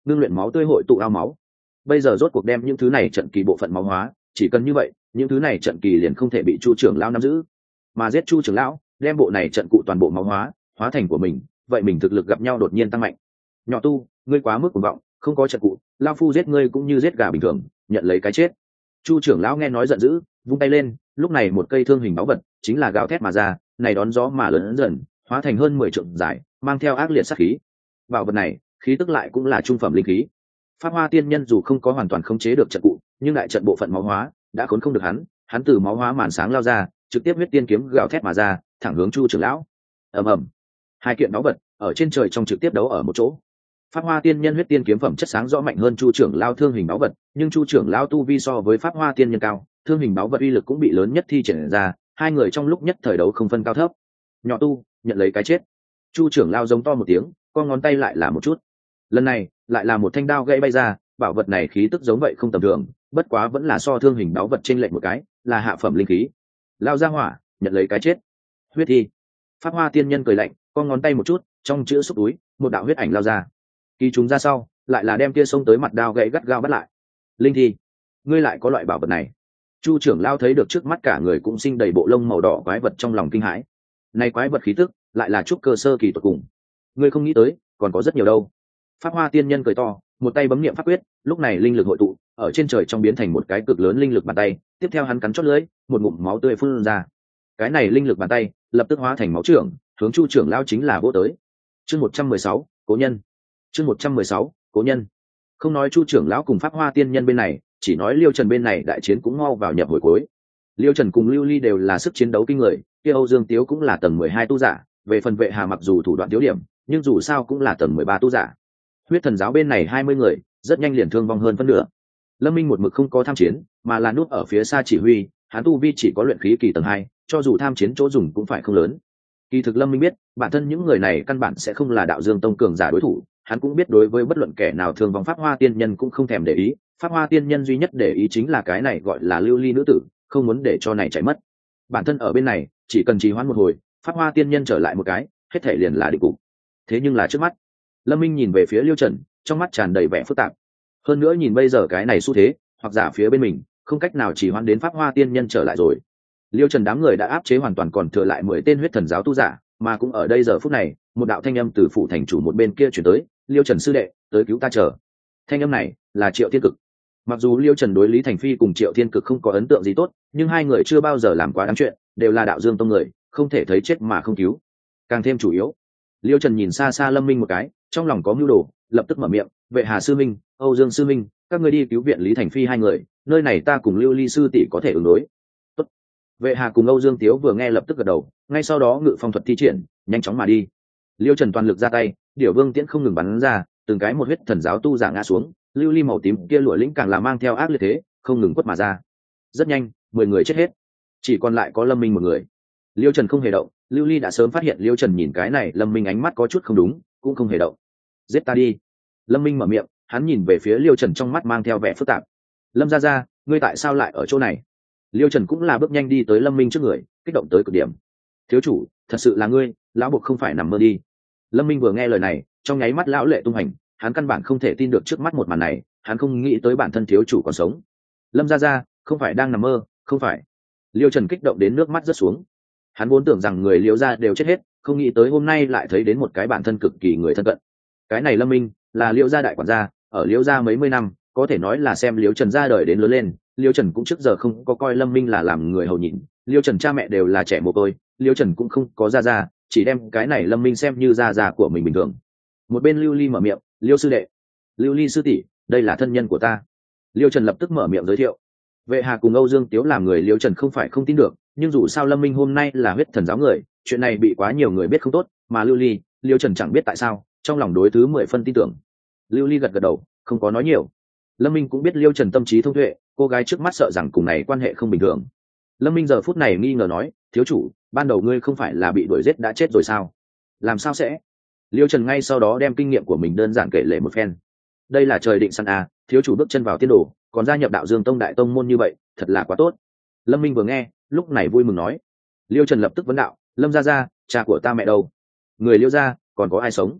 [SPEAKER 1] ngưng luyện máu tươi hội tụ ao máu. Bây giờ rốt cuộc đem những thứ này trận kỳ bộ phận máu hóa, chỉ cần như vậy những thứ này trận kỳ liền không thể bị chu trưởng lão nắm giữ, mà giết chu trưởng lão đem bộ này trận cụ toàn bộ máu hóa thành của mình, vậy mình thực lực gặp nhau đột nhiên tăng mạnh. Nhỏ tu, ngươi quá mức cuồng vọng, không có trận cụ lao phu giết ngươi cũng như giết gà bình thường, nhận lấy cái chết. Chu trưởng lão nghe nói giận dữ, vung tay lên, lúc này một cây thương hình báu vật chính là gào thét mà ra, này đón gió mà lớn dần hóa thành hơn 10 trượng dài, mang theo ác liệt sát khí. Bảo vật này khí tức lại cũng là trung phẩm linh khí. Pháp Hoa Tiên Nhân dù không có hoàn toàn khống chế được trận cụ, nhưng đại trận bộ phận máu hóa đã khốn không được hắn từ máu hóa màn sáng lao ra, trực tiếp huyết tiên kiếm gào thét mà ra, thẳng hướng Chu trưởng lão. Ầm ầm, hai kiện báu vật ở trên trời trong trực tiếp đấu ở một chỗ. Pháp Hoa Tiên Nhân huyết tiên kiếm phẩm chất sáng rõ mạnh hơn Chu trưởng lão thương hình báu vật, nhưng Chu trưởng lão tu vi so với Pháp Hoa Tiên Nhân cao, thương hình báu vật uy lực cũng bị lớn nhất thi triển ra, hai người trong lúc nhất thời đấu không phân cao thấp. Nhỏ tu, nhận lấy cái chết. Chu trưởng lão giống to một tiếng, con ngón tay lại là một chút. Lần này lại là một thanh đao gãy bay ra, bảo vật này khí tức giống vậy không tầm thường, bất quá vẫn là so thương hình báu vật trên lệnh một cái, là hạ phẩm linh khí. Lao ra hỏa, nhận lấy cái chết. Huyết thi. Pháp Hoa Tiên Nhân cười lạnh, con ngón tay một chút, trong chữ xúc túi một đạo huyết ảnh lao ra. Kỳ chúng ra sau lại là đem kia xông tới mặt đao gãy gắt gao bắt lại. Linh thi, ngươi lại có loại bảo vật này? Chu trưởng lao thấy được trước mắt cả người cũng sinh đầy bộ lông màu đỏ quái vật, trong lòng kinh hãi. Này quái vật khí tức lại là trúc cơ sơ kỳ tuyệt cùng, ngươi không nghĩ tới còn có rất nhiều đâu. Pháp Hoa Tiên Nhân cười to, một tay bấm niệm pháp quyết, lúc này linh lực hội tụ ở trên trời trong biến thành một cái cực lớn linh lực bàn tay, tiếp theo hắn cắn chót lưỡi, một ngụm máu tươi phun ra. Cái này linh lực bàn tay lập tức hóa thành máu trưởng, hướng Chu trưởng lao chính là vỗ tới. Chương 116, cố nhân. Chương 116, cố nhân. Không nói Chu trưởng lão cùng Pháp Hoa Tiên Nhân bên này, chỉ nói Liêu Trần bên này đại chiến cũng mau vào nhập hồi cuối. Liêu Trần cùng Lưu Ly đều là sức chiến đấu kinh người, kia Âu Dương Tiếu cũng là tầng 12 tu giả, về phần Vệ Hà mặc dù thủ đoạn thiếu điểm, nhưng dù sao cũng là tầng 13 tu giả. Huyết Thần giáo bên này 20 người, rất nhanh liền thương vong hơn phân nửa. Lâm Minh một mực không có tham chiến, mà là núp ở phía xa chỉ huy, hắn tu vi chỉ có luyện khí kỳ tầng 2, cho dù tham chiến chỗ dùng cũng phải không lớn. Kỳ thực Lâm Minh biết, bản thân những người này căn bản sẽ không là Đạo Dương Tông cường giả đối thủ, hắn cũng biết đối với bất luận kẻ nào thương vong Pháp Hoa Tiên Nhân cũng không thèm để ý, Pháp Hoa Tiên Nhân duy nhất để ý chính là cái này gọi là Lưu Ly nữ tử, không muốn để cho này chạy mất. Bản thân ở bên này, chỉ cần trì hoãn một hồi, Pháp Hoa Tiên Nhân trở lại một cái, hết thể liền là định cục. Thế nhưng là trước mắt, Lâm Minh nhìn về phía Liêu Trần, trong mắt tràn đầy vẻ phức tạp. Hơn nữa nhìn bây giờ cái này xu thế, hoặc giả phía bên mình không cách nào chỉ hoãn đến Pháp Hoa Tiên Nhân trở lại rồi. Liêu Trần đám người đã áp chế hoàn toàn, còn thừa lại 10 tên huyết thần giáo tu giả, mà cũng ở đây giờ phút này, một đạo thanh âm từ phủ thành chủ một bên kia truyền tới, Liêu Trần sư đệ, tới cứu ta chờ. Thanh âm này là Triệu Thiên Cực. Mặc dù Liêu Trần đối Lý Thành Phi cùng Triệu Thiên Cực không có ấn tượng gì tốt, nhưng hai người chưa bao giờ làm quá đáng chuyện, đều là Đạo Dương Tông người, không thể thấy chết mà không cứu. Càng thêm chủ yếu, Liêu Trần nhìn xa xa Lâm Minh một cái, trong lòng có mưu đồ, lập tức mở miệng, Vệ Hà sư minh, Âu Dương sư minh, các ngươi đi cứu viện Lý Thành Phi hai người, nơi này ta cùng Lưu Ly sư tỷ có thể ứng đối. Tốt. Vệ Hà cùng Âu Dương Tiếu vừa nghe lập tức gật đầu, ngay sau đó ngự phong thuật thi triển, nhanh chóng mà đi. Liêu Trần toàn lực ra tay, Điểu Vương tiễn không ngừng bắn ra, từng cái một huyết thần giáo tu giả ngã xuống, Lưu Ly màu tím kia lụa lĩnh càng là mang theo ác liệt thế, không ngừng quất mà ra. Rất nhanh, 10 người chết hết, chỉ còn lại có Lâm Minh một người. Liêu Trần không hề động, Lưu Ly đã sớm phát hiện Liêu Trần nhìn cái này Lâm Minh ánh mắt có chút không đúng, cũng không hề động. Giết ta đi. Lâm Minh mở miệng, hắn nhìn về phía Liêu Trần trong mắt mang theo vẻ phức tạp. Lâm gia, ngươi tại sao lại ở chỗ này? Liêu Trần cũng là bước nhanh đi tới Lâm Minh trước người, kích động tới cực điểm. Thiếu chủ, thật sự là ngươi, lão buộc không phải nằm mơ đi. Lâm Minh vừa nghe lời này, trong nháy mắt lão lệ tung hành, hắn căn bản không thể tin được trước mắt một màn này, hắn không nghĩ tới bản thân thiếu chủ còn sống. Lâm gia, không phải đang nằm mơ, không phải. Liêu Trần kích động đến nước mắt rớt xuống. Hắn vốn tưởng rằng người Liêu gia đều chết hết, không nghĩ tới hôm nay lại thấy đến một cái bản thân cực kỳ người thân cận. Cái này Lâm Minh là Liêu gia đại quản gia, ở Liêu gia mấy mươi năm, có thể nói là xem Liêu Trần ra đời đến lớn lên, Liêu Trần cũng trước giờ không có coi Lâm Minh là làm người hầu nhịn. Liêu Trần cha mẹ đều là trẻ mồ côi, Liêu Trần cũng không có gia, chỉ đem cái này Lâm Minh xem như gia của mình bình thường. Một bên Lưu Ly mở miệng, Liêu sư đệ, Lưu Ly sư tỷ, đây là thân nhân của ta. Liêu Trần lập tức mở miệng giới thiệu. Vệ Hà cùng Âu Dương Tiếu làm người Liêu Trần không phải không tin được, nhưng dù sao Lâm Minh hôm nay là huyết thần giáo người, chuyện này bị quá nhiều người biết không tốt, mà Lưu Ly, Liêu Trần chẳng biết tại sao, trong lòng đối thứ 10 phân tin tưởng. Lưu Ly gật gật đầu, không có nói nhiều. Lâm Minh cũng biết Liêu Trần tâm trí thông tuệ, cô gái trước mắt sợ rằng cùng này quan hệ không bình thường. Lâm Minh giờ phút này nghi ngờ nói, thiếu chủ, ban đầu ngươi không phải là bị đuổi giết đã chết rồi sao? Làm sao sẽ? Liêu Trần ngay sau đó đem kinh nghiệm của mình đơn giản kể lể một phen. Đây là trời định săn à, thiếu chủ bước chân vào tiên đồ, còn gia nhập Đạo Dương Tông đại tông môn như vậy, thật là quá tốt. Lâm Minh vừa nghe, lúc này vui mừng nói. Liêu Trần lập tức vấn đạo, Lâm gia, cha của ta mẹ đâu? Người Liêu gia, còn có ai sống?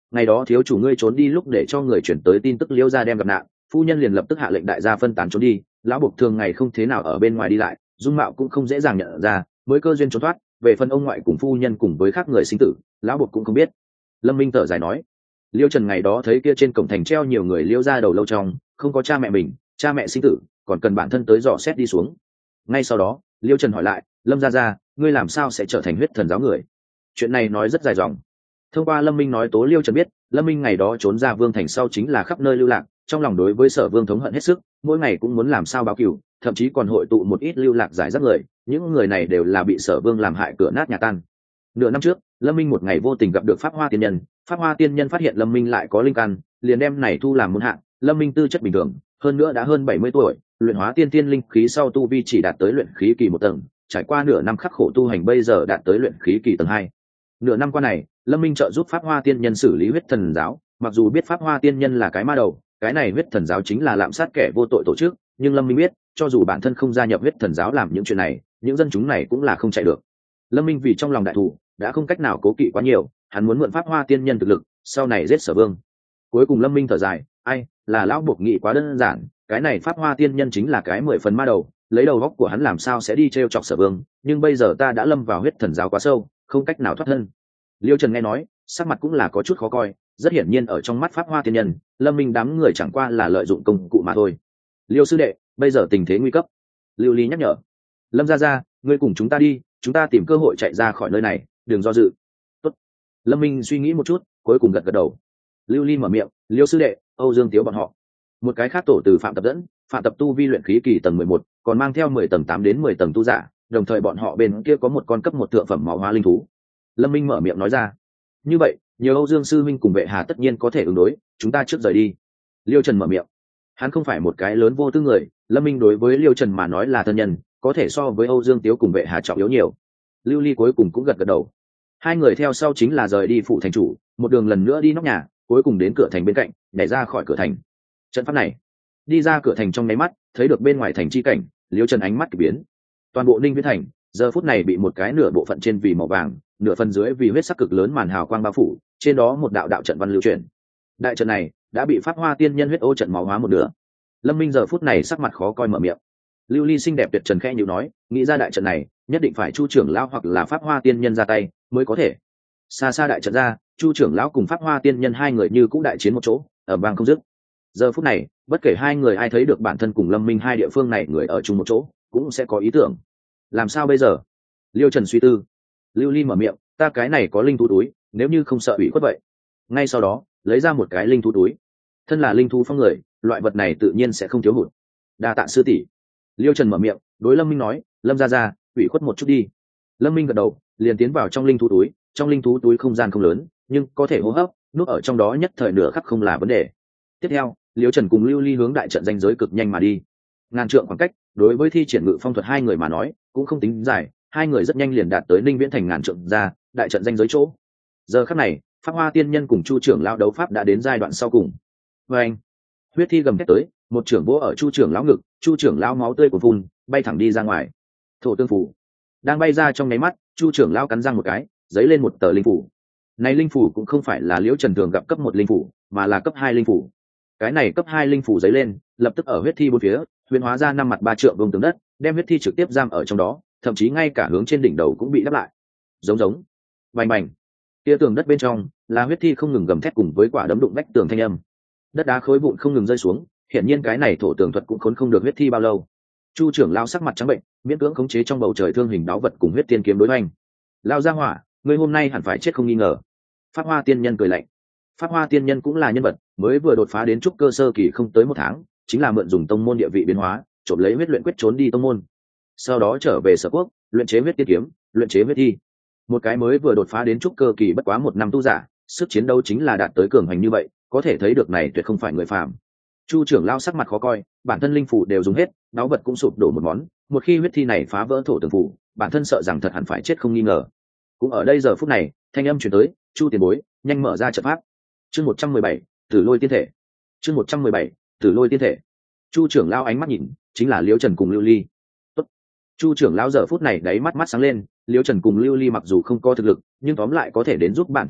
[SPEAKER 1] ngày đó thiếu chủ ngươi trốn đi lúc để cho người chuyển tới tin tức liêu gia đem gặp nạn, phu nhân liền lập tức hạ lệnh đại gia phân tán trốn đi. Lão buộc thường ngày không thế nào ở bên ngoài đi lại, dung mạo cũng không dễ dàng nhận ra, mới cơ duyên trốn thoát. Về phần ông ngoại cùng phu nhân cùng với khác người sinh tử, lão buộc cũng không biết. Lâm Minh thở dài nói, Liêu Trần ngày đó thấy kia trên cổng thành treo nhiều người liêu gia đầu lâu trong, không có cha mẹ mình, cha mẹ sinh tử, còn cần bản thân tới dò xét đi xuống. Ngay sau đó, Liêu Trần hỏi lại, Lâm gia, ngươi làm sao sẽ trở thành huyết thần giáo người? Chuyện này nói rất dài dòng. Thông qua Lâm Minh nói tố Liêu Trần biết, Lâm Minh ngày đó trốn ra Vương thành sau chính là khắp nơi lưu lạc, trong lòng đối với Sở Vương thống hận hết sức, mỗi ngày cũng muốn làm sao báo cừu, thậm chí còn hội tụ một ít lưu lạc giải rác người, những người này đều là bị Sở Vương làm hại cửa nát nhà tan. Nửa năm trước, Lâm Minh một ngày vô tình gặp được Pháp Hoa Tiên Nhân, Pháp Hoa Tiên Nhân phát hiện Lâm Minh lại có linh căn, liền đem này thu làm môn hạ. Lâm Minh tư chất bình thường, hơn nữa đã hơn 70 tuổi, luyện hóa tiên tiên linh khí sau tu vi chỉ đạt tới luyện khí kỳ 1 tầng, trải qua nửa năm khắc khổ tu hành bây giờ đạt tới luyện khí kỳ tầng 2. Nửa năm qua này, Lâm Minh trợ giúp Pháp Hoa Tiên Nhân xử lý huyết thần giáo, mặc dù biết Pháp Hoa Tiên Nhân là cái ma đầu, cái này huyết thần giáo chính là lạm sát kẻ vô tội tổ chức, nhưng Lâm Minh biết, cho dù bản thân không gia nhập huyết thần giáo làm những chuyện này, những dân chúng này cũng là không chạy được. Lâm Minh vì trong lòng đại thủ, đã không cách nào cố kỵ quá nhiều, hắn muốn mượn Pháp Hoa Tiên Nhân thực lực, sau này giết Sở Vương. Cuối cùng Lâm Minh thở dài, ai, là lão buộc nghị quá đơn giản, cái này Pháp Hoa Tiên Nhân chính là cái 10 phần ma đầu, lấy đầu góc của hắn làm sao sẽ đi trêu chọc Sở Vương, nhưng bây giờ ta đã lâm vào huyết thần giáo quá sâu, không cách nào thoát thân. Liêu Trần nghe nói, sắc mặt cũng là có chút khó coi, rất hiển nhiên ở trong mắt Pháp Hoa Tiên Nhân, Lâm Minh đám người chẳng qua là lợi dụng công cụ mà thôi. Liêu sư đệ, bây giờ tình thế nguy cấp. Lưu Ly nhắc nhở, Lâm gia, ngươi cùng chúng ta đi, chúng ta tìm cơ hội chạy ra khỏi nơi này, đừng do dự. Tốt. Lâm Minh suy nghĩ một chút, cuối cùng gật gật đầu. Lưu Ly mở miệng, Liêu sư đệ, Âu Dương Tiếu bọn họ. Một cái khác tổ từ Phạm Tập dẫn, Phạm Tập tu vi luyện khí kỳ tầng 11, còn mang theo 10 tầng 8 đến 10 tầng tu giả, đồng thời bọn họ bên kia có một con cấp 1 thượng phẩm máu hóa linh thú. Lâm Minh mở miệng nói ra, như vậy, nhiều Âu Dương sư minh cùng vệ hà tất nhiên có thể ứng đối, chúng ta trước rời đi. Liêu Trần mở miệng, hắn không phải một cái lớn vô tư người, Lâm Minh đối với Liêu Trần mà nói là thân nhân, có thể so với Âu Dương Tiếu cùng vệ hà trọng yếu nhiều. Lưu Ly cuối cùng cũng gật gật đầu. Hai người theo sau chính là rời đi phụ thành chủ, một đường lần nữa đi nóc nhà, cuối cùng đến cửa thành bên cạnh, nhảy ra khỏi cửa thành. Trận pháp này, đi ra cửa thành trong nháy mắt, thấy được bên ngoài thành chi cảnh, Liêu Trần ánh mắt kỳ biến. Toàn bộ Ninh Viễn thành, giờ phút này bị một cái nửa bộ phận trên vì màu vàng, nửa phần dưới vì huyết sắc cực lớn màn hào quang bao phủ, trên đó một đạo đạo trận văn lưu chuyển. Đại trận này đã bị Pháp Hoa Tiên Nhân huyết ô trận máu hóa một nửa. Lâm Minh giờ phút này sắc mặt khó coi mở miệng. Lưu Ly xinh đẹp tuyệt trần khẽ nhíu nói, nghĩ ra đại trận này, nhất định phải Chu trưởng lão hoặc là Pháp Hoa Tiên Nhân ra tay mới có thể. Xa xa đại trận ra, Chu trưởng lão cùng Pháp Hoa Tiên Nhân hai người như cũng đại chiến một chỗ, ở vang không dứt. Giờ phút này, bất kể hai người ai thấy được bản thân cùng Lâm Minh hai địa phương này người ở chung một chỗ, cũng sẽ có ý tưởng. Làm sao bây giờ? Liêu Trần suy tư. Lưu Ly mở miệng, ta cái này có linh thú túi, nếu như không sợ ủy khuất vậy. Ngay sau đó, lấy ra một cái linh thú túi. Thân là linh thú phong người, loại vật này tự nhiên sẽ không thiếu hụt. Đa tạ sư tỷ. Liêu Trần mở miệng, đối Lâm Minh nói, Lâm gia, ủy khuất một chút đi. Lâm Minh gật đầu, liền tiến vào trong linh thú túi. Trong linh thú túi không gian không lớn, nhưng có thể hô hấp, núp ở trong đó nhất thời nửa khắc không là vấn đề. Tiếp theo, Liêu Trần cùng Lưu Ly hướng đại trận danh giới cực nhanh mà đi. Ngàn trượng khoảng cách, đối với thi triển ngự phong thuật hai người mà nói, cũng không tính dài, hai người rất nhanh liền đạt tới Ninh Viễn thành ngàn trượng ra, đại trận danh giới chỗ. Giờ khắc này, Pháp Hoa Tiên Nhân cùng Chu trưởng lão đấu pháp đã đến giai đoạn sau cùng. Và anh, huyết thi gầm thét tới, một trưởng vỗ ở Chu trưởng lão ngực, Chu trưởng lão máu tươi của phun, bay thẳng đi ra ngoài. Thổ tương phủ đang bay ra trong nháy mắt, Chu trưởng lão cắn răng một cái, giấy lên một tờ linh phủ. Này linh phủ cũng không phải là Liễu Trần thường gặp cấp 1 linh phủ, mà là cấp 2 linh phủ. Cái này cấp 2 linh phủ giấy lên, lập tức ở huyết thi bốn phía, huyền hóa ra 5 mặt 3 trượng vuông tường đất, đem huyết thi trực tiếp giam ở trong đó, thậm chí ngay cả hướng trên đỉnh đầu cũng bị đắp lại. Giống, bành bành. Kia tường đất bên trong, là huyết thi không ngừng gầm thét cùng với quả đấm đụng vách tường thanh âm. Đất đá khối vụn không ngừng rơi xuống, hiển nhiên cái này thổ tường thuật cũng khốn không được huyết thi bao lâu. Chu trưởng lão sắc mặt trắng bệnh, miễn cưỡng khống chế trong bầu trời thương hình đáo vật cùng huyết tiên kiếm đối hoành. Lao ra hỏa, ngươi hôm nay hẳn phải chết không nghi ngờ. Pháp Hoa Tiên Nhân cười lạnh. Pháp Hoa Tiên Nhân cũng là nhân vật, mới vừa đột phá đến trúc cơ sơ kỳ không tới 1 tháng, chính là mượn dùng tông môn địa vị biến hóa, trộm lấy huyết luyện quyết trốn đi tông môn. Sau đó trở về Sở Quốc, luyện chế huyết tiên kiếm, luyện chế huyết thi. Một cái mới vừa đột phá đến trúc cơ kỳ bất quá 1 năm tu giả, sức chiến đấu chính là đạt tới cường hành như vậy, có thể thấy được này tuyệt không phải người phàm. Chu trưởng lão sắc mặt khó coi, bản thân linh phủ đều dùng hết, đáo vật cũng sụp đổ một món, một khi huyết thi này phá vỡ thổ tường phủ, bản thân sợ rằng thật hẳn phải chết không nghi ngờ. Cũng ở đây giờ phút này, thanh âm truyền tới, Chu tiền bối, nhanh mở ra trận pháp. Chương 117, Tử Lôi Tiên Thể. Chương 117, Tử Lôi Tiên Thể. Chu trưởng lão ánh mắt nhìn, chính là Liễu Trần cùng Lưu Ly. Tốt. Chu trưởng lão giờ phút này đáy mắt sáng lên, Liễu Trần cùng Lưu Ly mặc dù không có thực lực, nhưng tóm lại có thể đến giúp bản thân một ít,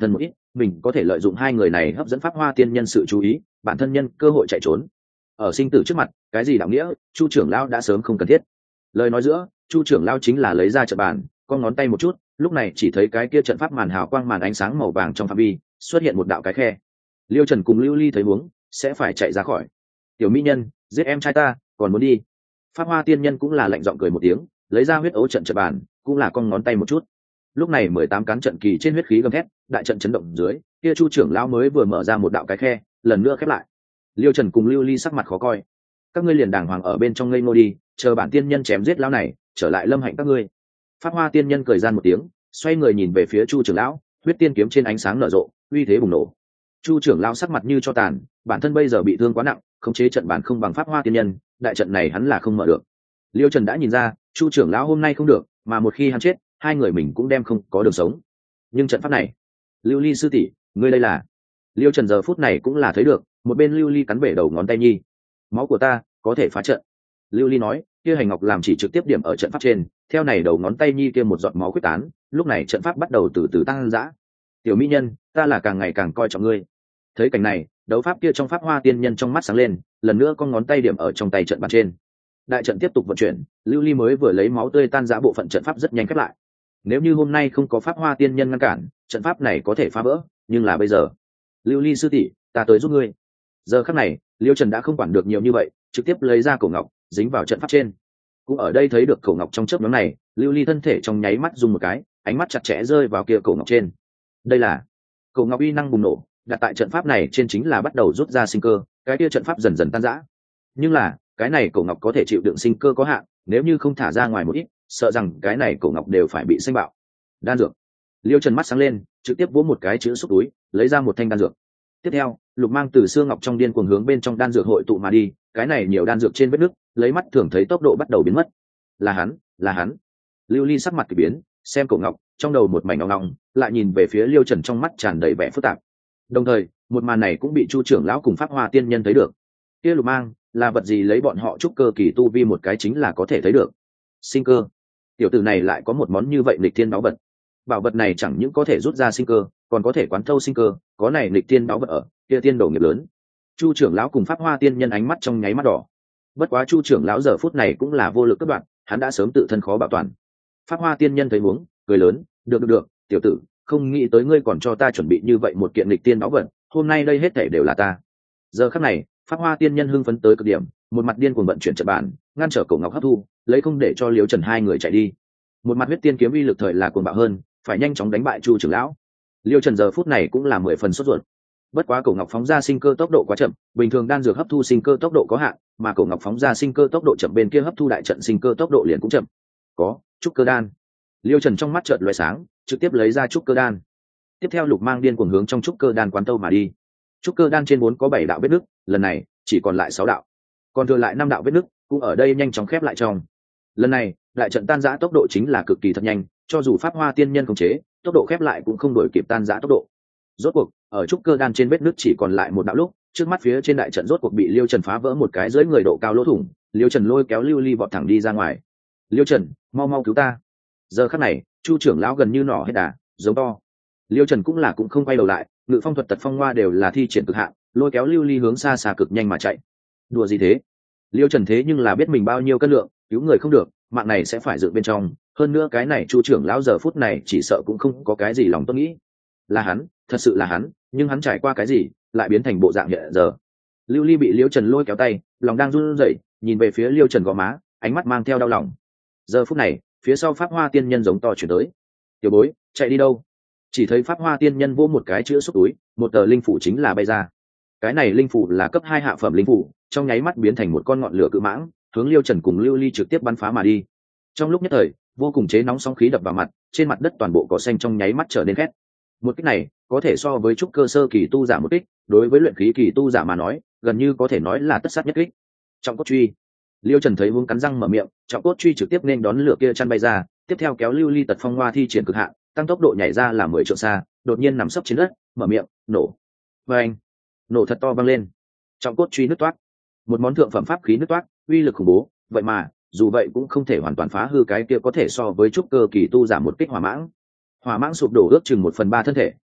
[SPEAKER 1] mình có thể lợi dụng hai người này hấp dẫn pháp hoa tiên nhân sự chú ý, bản thân nhân cơ hội chạy trốn. Ở sinh tử trước mặt, cái gì đạo nghĩa, Chu trưởng lão đã sớm không cần thiết. Lời nói giữa, Chu trưởng lão chính là lấy ra trận bàn, con ngón tay một chút, lúc này chỉ thấy cái kia trận pháp màn hào quang màn ánh sáng màu vàng trong phạm vi xuất hiện một đạo cái khe. Liêu Trần cùng Lưu Ly thấy huống, sẽ phải chạy ra khỏi. Tiểu mỹ nhân, giết em trai ta, còn muốn đi? Pháp hoa tiên nhân cũng là lạnh giọng cười một tiếng, lấy ra huyết ấu trận trận bàn, cũng là con ngón tay một chút. Lúc này 18 cán trận kỳ trên huyết khí gầm thét, đại trận chấn động dưới, kia Chu trưởng lão mới vừa mở ra một đạo cái khe, lần nữa khép lại. Liêu Trần cùng Lưu Ly sắc mặt khó coi. Các ngươi liền đàng hoàng ở bên trong ngây ngô đi, chờ bản tiên nhân chém giết lão này, trở lại lâm hạnh các ngươi. Pháp hoa tiên nhân cười gian một tiếng, xoay người nhìn về phía Chu trưởng lão, huyết tiên kiếm trên ánh sáng nở rộ, uy thế bùng nổ. Chu trưởng lão sắc mặt như cho tàn, bản thân bây giờ bị thương quá nặng, khống chế trận bản không bằng pháp hoa tiên nhân, đại trận này hắn là không mở được. Liêu Trần đã nhìn ra, Chu trưởng lão hôm nay không được, mà một khi hắn chết, hai người mình cũng đem không có đường sống. Nhưng trận pháp này, Lưu Ly sư tỷ, ngươi đây là? Liêu Trần giờ phút này cũng là thấy được, một bên Lưu Ly cắn bể đầu ngón tay nhi. Máu của ta có thể phá trận. Lưu Ly nói, kia hành ngọc làm chỉ trực tiếp điểm ở trận pháp trên, theo này đầu ngón tay nhi kia một giọt máu quyết tán, lúc này trận pháp bắt đầu từ từ tăng dã. Tiểu mỹ nhân, ta là càng ngày càng coi trọng ngươi. Thấy cảnh này, đấu pháp kia trong pháp hoa tiên nhân trong mắt sáng lên, lần nữa con ngón tay điểm ở trong tay trận bàn trên. Đại trận tiếp tục vận chuyển, Lưu Ly mới vừa lấy máu tươi tan rã bộ phận trận pháp rất nhanh khép lại. Nếu như hôm nay không có pháp hoa tiên nhân ngăn cản, trận pháp này có thể phá vỡ, nhưng là bây giờ, Lưu Ly sư tỷ, ta tới giúp ngươi. Giờ khắc này, Liêu Trần đã không quản được nhiều như vậy, trực tiếp lấy ra cổ ngọc, dính vào trận pháp trên. Cũng ở đây thấy được cổ ngọc trong chớp nhoáng này, Lưu Ly thân thể trong nháy mắt rung một cái, ánh mắt chặt chẽ rơi vào kia cổ ngọc trên. Đây là cổ ngọc uy năng bùng nổ, đặt tại trận pháp này trên chính là bắt đầu rút ra sinh cơ, cái kia trận pháp dần dần tan rã. Nhưng là, cái này cổ ngọc có thể chịu đựng sinh cơ có hạn, nếu như không thả ra ngoài một ít, sợ rằng cái này cổ ngọc đều phải bị xanh bạo. Đan dược. Liêu Trần mắt sáng lên, trực tiếp vỗ một cái chữ xúc túi, lấy ra một thanh đan dược. Tiếp theo, Lục Mang từ xương ngọc trong điên cuồng hướng bên trong đan dược hội tụ mà đi, cái này nhiều đan dược trên vết nứt, lấy mắt thường thấy tốc độ bắt đầu biến mất. Là hắn, là hắn. Lưu Ly sắc mặt kỳ biến, xem cổ ngọc, trong đầu một mảnh ong ong, lại nhìn về phía Liêu Trần trong mắt tràn đầy vẻ phức tạp. Đồng thời, một màn này cũng bị Chu trưởng lão cùng pháp hoa tiên nhân thấy được. Kia Lục Mang là vật gì lấy bọn họ trúc cơ kỳ tu vi một cái chính là có thể thấy được. Sinh cơ. Tiểu tử này lại có một món như vậy nghịch thiên báu vật. Bảo vật này chẳng những có thể rút ra sinh cơ, còn có thể quán thâu sinh cơ, có này nghịch thiên báu vật ở, kia tiên đồ nghiệp lớn. Chu trưởng lão cùng pháp hoa tiên nhân ánh mắt trong nháy mắt đỏ. Bất quá Chu trưởng lão giờ phút này cũng là vô lực cất đoạn, hắn đã sớm tự thân khó bảo toàn. Pháp hoa tiên nhân thấy huống, cười lớn, được, tiểu tử, không nghĩ tới ngươi còn cho ta chuẩn bị như vậy một kiện nghịch tiên báu vật, hôm nay đây hết thảy đều là ta. Giờ khắc này, pháp hoa tiên nhân hưng phấn tới cực điểm, một mặt điên cuồng vận chuyển trận bàn, ngăn trở cổ ngọc hấp thu, lấy không để cho Liêu Trần hai người chạy đi. Một mặt huyết tiên kiếm uy lực thời là cuồng bạo hơn, phải nhanh chóng đánh bại Chu trưởng lão. Liêu Trần giờ phút này cũng là 10 phần sốt ruột. Bất quá cổ ngọc phóng ra sinh cơ tốc độ quá chậm, bình thường đan dược hấp thu sinh cơ tốc độ có hạn, mà cổ ngọc phóng ra sinh cơ tốc độ chậm, bên kia hấp thu đại trận sinh cơ tốc độ liền cũng chậm. Có trúc cơ đan. Liêu Trần trong mắt chợt lóe sáng, trực tiếp lấy ra trúc cơ đan. Tiếp theo Lục Mang điên cuồng hướng trong trúc cơ đan quán tâu mà đi. Trúc cơ đan trên 4 có 7 đạo vết nứt, lần này chỉ còn lại 6 đạo. Còn thừa lại 5 đạo vết nứt, cũng ở đây nhanh chóng khép lại trong. Lần này, đại trận tan rã tốc độ chính là cực kỳ thật nhanh, cho dù pháp hoa tiên nhân khống chế, tốc độ khép lại cũng không đổi kịp tan rã tốc độ. Rốt cuộc, ở trúc cơ đan trên vết nứt chỉ còn lại một đạo lúc, trước mắt phía trên đại trận rốt cuộc bị Liêu Trần phá vỡ một cái dưới người độ cao lỗ thủng, Liêu Trần lôi kéo Lưu Ly vọt thẳng đi ra ngoài. Liêu Trần, mau cứu ta. Giờ khắc này, Chu trưởng lão gần như nỏ hết đà, giống to. Liêu Trần cũng không quay đầu lại, ngự phong thuật tật phong hoa đều là thi triển cực hạn, lôi kéo Lưu Ly hướng xa xa cực nhanh mà chạy. Đùa gì thế? Liêu Trần thế nhưng là biết mình bao nhiêu cân lượng, cứu người không được, mạng này sẽ phải dựng bên trong, hơn nữa cái này Chu trưởng lão giờ phút này chỉ sợ cũng không có cái gì lòng tốt nghĩ. Là hắn, thật sự là hắn, nhưng hắn trải qua cái gì, lại biến thành bộ dạng hiện giờ. Lưu Ly bị Liêu Trần lôi kéo tay, lòng đang run rẩy, nhìn về phía Liêu Trần gò má, ánh mắt mang theo đau lòng. Giờ phút này, phía sau pháp hoa tiên nhân giống to chuyển tới. Tiểu bối, chạy đi đâu? Chỉ thấy pháp hoa tiên nhân vỗ một cái chữ xúc túi, một tờ linh phủ chính là bay ra. Cái này linh phủ là cấp 2 hạ phẩm linh phủ, trong nháy mắt biến thành một con ngọn lửa cự mãng, hướng Liêu Trần cùng Lưu Ly trực tiếp bắn phá mà đi. Trong lúc nhất thời, vô cùng chế nóng sóng khí đập vào mặt, trên mặt đất toàn bộ cỏ xanh trong nháy mắt trở nên khét. Một kích này, có thể so với trúc cơ sơ kỳ tu giả một kích, đối với luyện khí kỳ tu giả mà nói, gần như có thể nói là tất sát nhất kích. Trọng cốt truy. Liêu Trần thấy Vương cắn răng mở miệng, trọng cốt truy trực tiếp nên đón lửa kia chăn bay ra, tiếp theo kéo Lưu Ly tật phong hoa thi triển cực hạn, tăng tốc độ nhảy ra là 10 trượng xa, đột nhiên nằm sấp trên đất, mở miệng, nổ. Oeng! Nổ thật to vang lên. Trọng cốt truy nứt toác. Một món thượng phẩm pháp khí nứt toác, uy lực khủng bố, vậy mà, dù vậy cũng không thể hoàn toàn phá hư cái kia có thể so với trúc cơ kỳ tu giả một kích hỏa mãng. Hỏa mãng sụp đổ ước chừng 1/3 thân thể,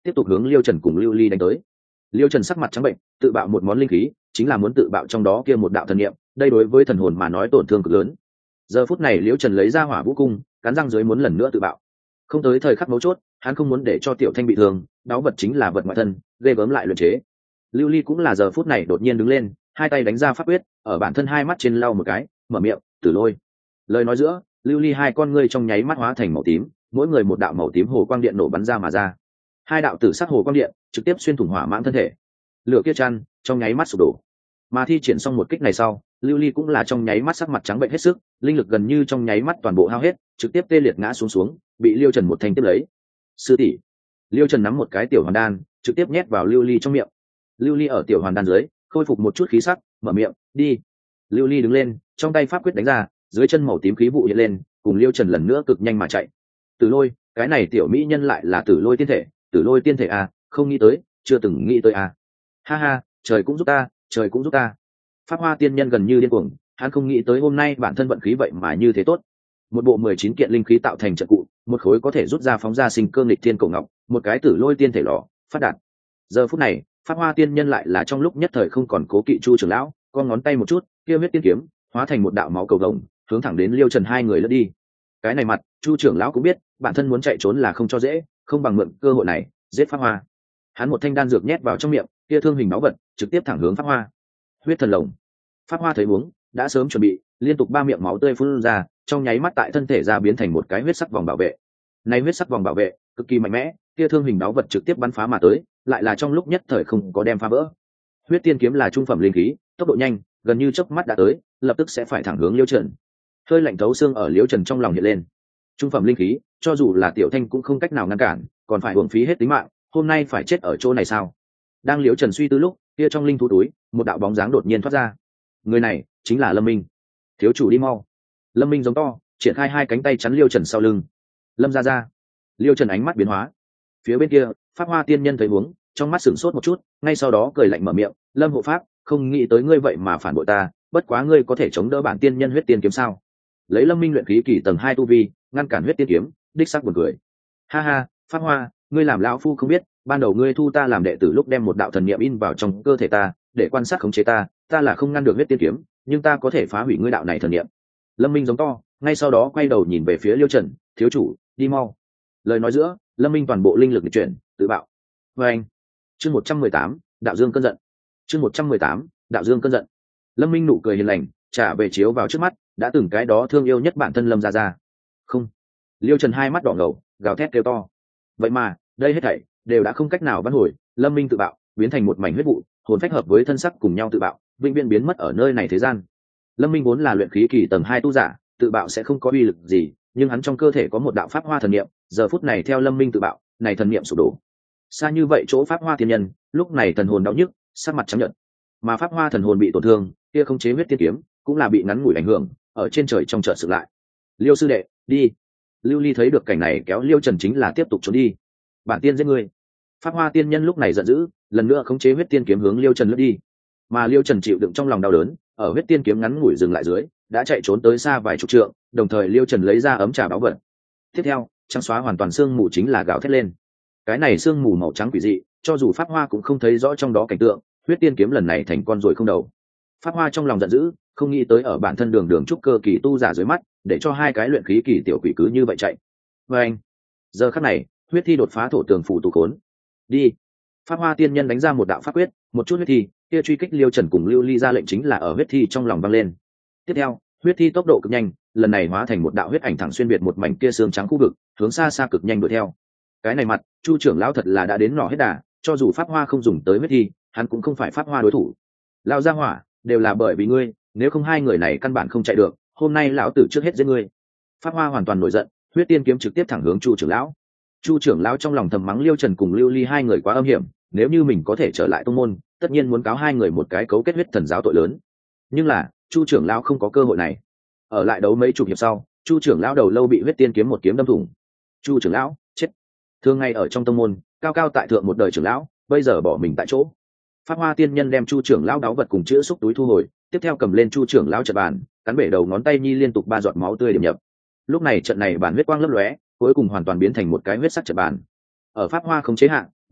[SPEAKER 1] tiếp tục hướng Liêu Trần cùng Lưu Ly đánh tới. Liêu Trần sắc mặt trắng bệnh, tự bạo một món linh khí chính là muốn tự bạo trong đó kia một đạo thần niệm, đây đối với thần hồn mà nói tổn thương cực lớn. Giờ phút này Liêu Trần lấy ra Hỏa Vũ Cung, cắn răng dưới muốn lần nữa tự bạo. Không tới thời khắc mấu chốt, hắn không muốn để cho Tiểu Thanh bị thương, đáo vật chính là vật ngoại thân, ghê gớm lại luyện chế. Lưu Ly cũng là giờ phút này đột nhiên đứng lên, hai tay đánh ra pháp quyết, ở bản thân hai mắt trên lau một cái, mở miệng, Tử Lôi. Lời nói giữa, Lưu Ly hai con ngươi trong nháy mắt hóa thành màu tím, mỗi người một đạo màu tím hồ quang điện nổ bắn ra mà ra. Hai đạo tử sắc hồ quang điện trực tiếp xuyên thủng Hỏa Mãng thân thể. Lửa kia chăn trong nháy mắt sụp đổ. Mà thi triển xong một kích này sau, Lưu Ly cũng là trong nháy mắt sắc mặt trắng bệnh hết sức, linh lực gần như trong nháy mắt toàn bộ hao hết, trực tiếp tê liệt ngã xuống, bị Liêu Trần một thanh tiếp lấy. Sư tỷ. Liêu Trần nắm một cái tiểu hoàn đan, trực tiếp nhét vào Lưu Ly trong miệng. Lưu Ly ở tiểu hoàn đan dưới, khôi phục một chút khí sắc, mở miệng, đi. Lưu Ly đứng lên, trong tay pháp quyết đánh ra, dưới chân màu tím khí vụ hiện lên, cùng Liêu Trần lần nữa cực nhanh mà chạy. Tử Lôi, cái này tiểu mỹ nhân lại là Tử Lôi tiên thể, Tử Lôi tiên thể à, không nghĩ tới, chưa từng nghĩ tới à. Ha ha, trời cũng giúp ta, trời cũng giúp ta. Pháp Hoa tiên nhân gần như điên cuồng, hắn không nghĩ tới hôm nay bản thân vận khí vậy mà như thế tốt. Một bộ 19 kiện linh khí tạo thành trận cụ, một khối có thể rút ra phóng ra sinh cơ nghịch thiên cổ ngọc, một cái Tử Lôi tiên thể lò, phát đạt. Giờ phút này, Pháp Hoa tiên nhân lại là trong lúc nhất thời không còn cố kỵ Chu trưởng lão, con ngón tay một chút, kia huyết tiên kiếm hóa thành một đạo máu cầu vồng, hướng thẳng đến Liêu Trần hai người lướt đi. Cái này mặt, Chu trưởng lão cũng biết, bản thân muốn chạy trốn là không cho dễ, không bằng mượn cơ hội này giết Pháp Hoa. Hắn một thanh đan dược nhét vào trong miệng, kia thương hình báu vật trực tiếp thẳng hướng Pháp Hoa. Huyết thần lồng. Pháp Hoa thấy uống đã sớm chuẩn bị, liên tục ba miệng máu tươi phun ra, trong nháy mắt tại thân thể ra biến thành một cái huyết sắc vòng bảo vệ. Này huyết sắc vòng bảo vệ cực kỳ mạnh mẽ, kia thương hình báu vật trực tiếp bắn phá mà tới, lại là trong lúc nhất thời không có đem phá vỡ. Huyết tiên kiếm là trung phẩm linh khí, tốc độ nhanh, gần như chớp mắt đã tới, lập tức sẽ phải thẳng hướng Liêu Trần. Hơi lạnh thấu xương ở Liêu Trần trong lòng hiện lên. Trung phẩm linh khí, cho dù là Tiểu Thanh cũng không cách nào ngăn cản, còn phải uổng phí hết tính mạng, hôm nay phải chết ở chỗ này sao? Đang Liêu Trần suy tư lúc, kia trong linh thú túi, một đạo bóng dáng đột nhiên thoát ra. Người này chính là Lâm Minh. Thiếu chủ đi mau. Lâm Minh giống to, triển khai hai cánh tay chắn Liêu Trần sau lưng. Lâm ra. Liêu Trần ánh mắt biến hóa. Phía bên kia, Pháp Hoa tiên nhân thấy huống, trong mắt sửng sốt một chút, ngay sau đó cười lạnh mở miệng, Lâm hộ pháp, không nghĩ tới ngươi vậy mà phản bội ta, bất quá ngươi có thể chống đỡ bản tiên nhân huyết tiên kiếm sao? Lấy Lâm Minh luyện khí kỳ tầng 2 tu vi, ngăn cản huyết tiên kiếm, đích xác buồn cười. Ha ha, Pháp Hoa, ngươi làm lão phu không biết, ban đầu ngươi thu ta làm đệ tử lúc đem một đạo thần niệm in vào trong cơ thể ta, để quan sát khống chế ta là không ngăn được huyết tiên kiếm, nhưng ta có thể phá hủy ngươi đạo này thần niệm. Lâm Minh giống to, ngay sau đó quay đầu nhìn về phía Liêu Trần, thiếu chủ, đi mau. Lời nói giữa, Lâm Minh toàn bộ linh lực chuyển, tự bạo. Và anh, chương 118, đạo dương cơn giận. Chương 118, đạo dương cơn giận. Lâm Minh nụ cười hiền lành, trả về chiếu vào trước mắt, đã từng cái đó thương yêu nhất bản thân Lâm ra. Không. Liêu Trần hai mắt đỏ ngầu, gào thét kêu to. Vậy mà, đây hết thảy đều đã không cách nào vãn hồi, Lâm Minh tự bạo, biến thành một mảnh huyết vụ, hồn phách hợp với thân sắc cùng nhau tự bạo, vĩnh viễn biến mất ở nơi này thế gian. Lâm Minh vốn là luyện khí kỳ tầng 2 tu giả, tự bạo sẽ không có uy lực gì, nhưng hắn trong cơ thể có một đạo pháp hoa thần niệm, giờ phút này theo Lâm Minh tự bạo, này thần niệm sụp đổ. Xa như vậy chỗ pháp hoa tiên nhân, lúc này thần hồn đau nhức, sắc mặt trắng nhợt. Mà pháp hoa thần hồn bị tổn thương, kia không chế huyết tiên kiếm, cũng là bị ngắn ngủi ảnh hưởng, ở trên trời trong chợt sự lại. Liêu sư đệ, đi. Lưu Ly thấy được cảnh này kéo Liêu Trần chính là tiếp tục trốn đi. Bản tiên giết ngươi. Pháp hoa tiên nhân lúc này giận dữ, lần nữa khống chế huyết tiên kiếm hướng Liêu Trần lướt đi. Mà Liêu Trần chịu đựng trong lòng đau đớn, ở huyết tiên kiếm ngắn ngủi dừng lại dưới, đã chạy trốn tới xa vài chục trượng, đồng thời Liêu Trần lấy ra ấm trà báu vật. Tiếp theo, trắng xóa hoàn toàn sương mù chính là gào thét lên. Cái này sương mù màu trắng quỷ dị, cho dù pháp hoa cũng không thấy rõ trong đó cảnh tượng, huyết tiên kiếm lần này thành con rồi không đầu. Pháp hoa trong lòng giận dữ, không nghĩ tới ở bản thân đường trúc cơ kỳ tu giả dưới mắt, để cho hai cái luyện khí kỳ tiểu quỷ cứ như vậy chạy. Và anh, giờ khắc này, huyết thi đột phá thổ tường phủ tù khốn. Đi. Pháp hoa tiên nhân đánh ra một đạo pháp quyết, một chút huyết thi, kia truy kích Liêu Trần cùng Lưu Ly ra lệnh chính là ở huyết thi trong lòng vang lên. Tiếp theo, huyết thi tốc độ cực nhanh, lần này hóa thành một đạo huyết ảnh thẳng xuyên biệt một mảnh kia xương trắng khu vực, hướng xa xa cực nhanh đuổi theo. Cái này mặt, Chu trưởng lão thật là đã đến nỏ hết đà, cho dù pháp hoa không dùng tới huyết thi, hắn cũng không phải pháp hoa đối thủ. Lão gia hỏa, đều là bởi vì ngươi, nếu không hai người này căn bản không chạy được, hôm nay lão tử trước hết giết ngươi. Pháp hoa hoàn toàn nổi giận, huyết tiên kiếm trực tiếp thẳng hướng Chu trưởng lão. Chu trưởng lão trong lòng thầm mắng Liêu Trần cùng Lưu Ly hai người quá âm hiểm, nếu như mình có thể trở lại tông môn, tất nhiên muốn cáo hai người một cái cấu kết huyết thần giáo tội lớn. Nhưng là, Chu trưởng lão không có cơ hội này. Ở lại đấu mấy chục hiệp sau, Chu trưởng lão đầu lâu bị huyết tiên kiếm một kiếm đâm thủng. Chu trưởng lão chết. Thường ngày ở trong tông môn, cao cao tại thượng một đời trưởng lão, bây giờ bỏ mình tại chỗ. Pháp hoa tiên nhân đem Chu trưởng lão đáo vật cùng chữa xúc túi thu hồi, tiếp theo cầm lên Chu trưởng lão trận bàn, cắn bể đầu ngón tay nhi liên tục 3 giọt máu tươi điểm nhập. Lúc này trận này bản huyết quang lấp lóe, cuối cùng hoàn toàn biến thành một cái huyết sắc trận bàn. Ở pháp hoa không chế hạn,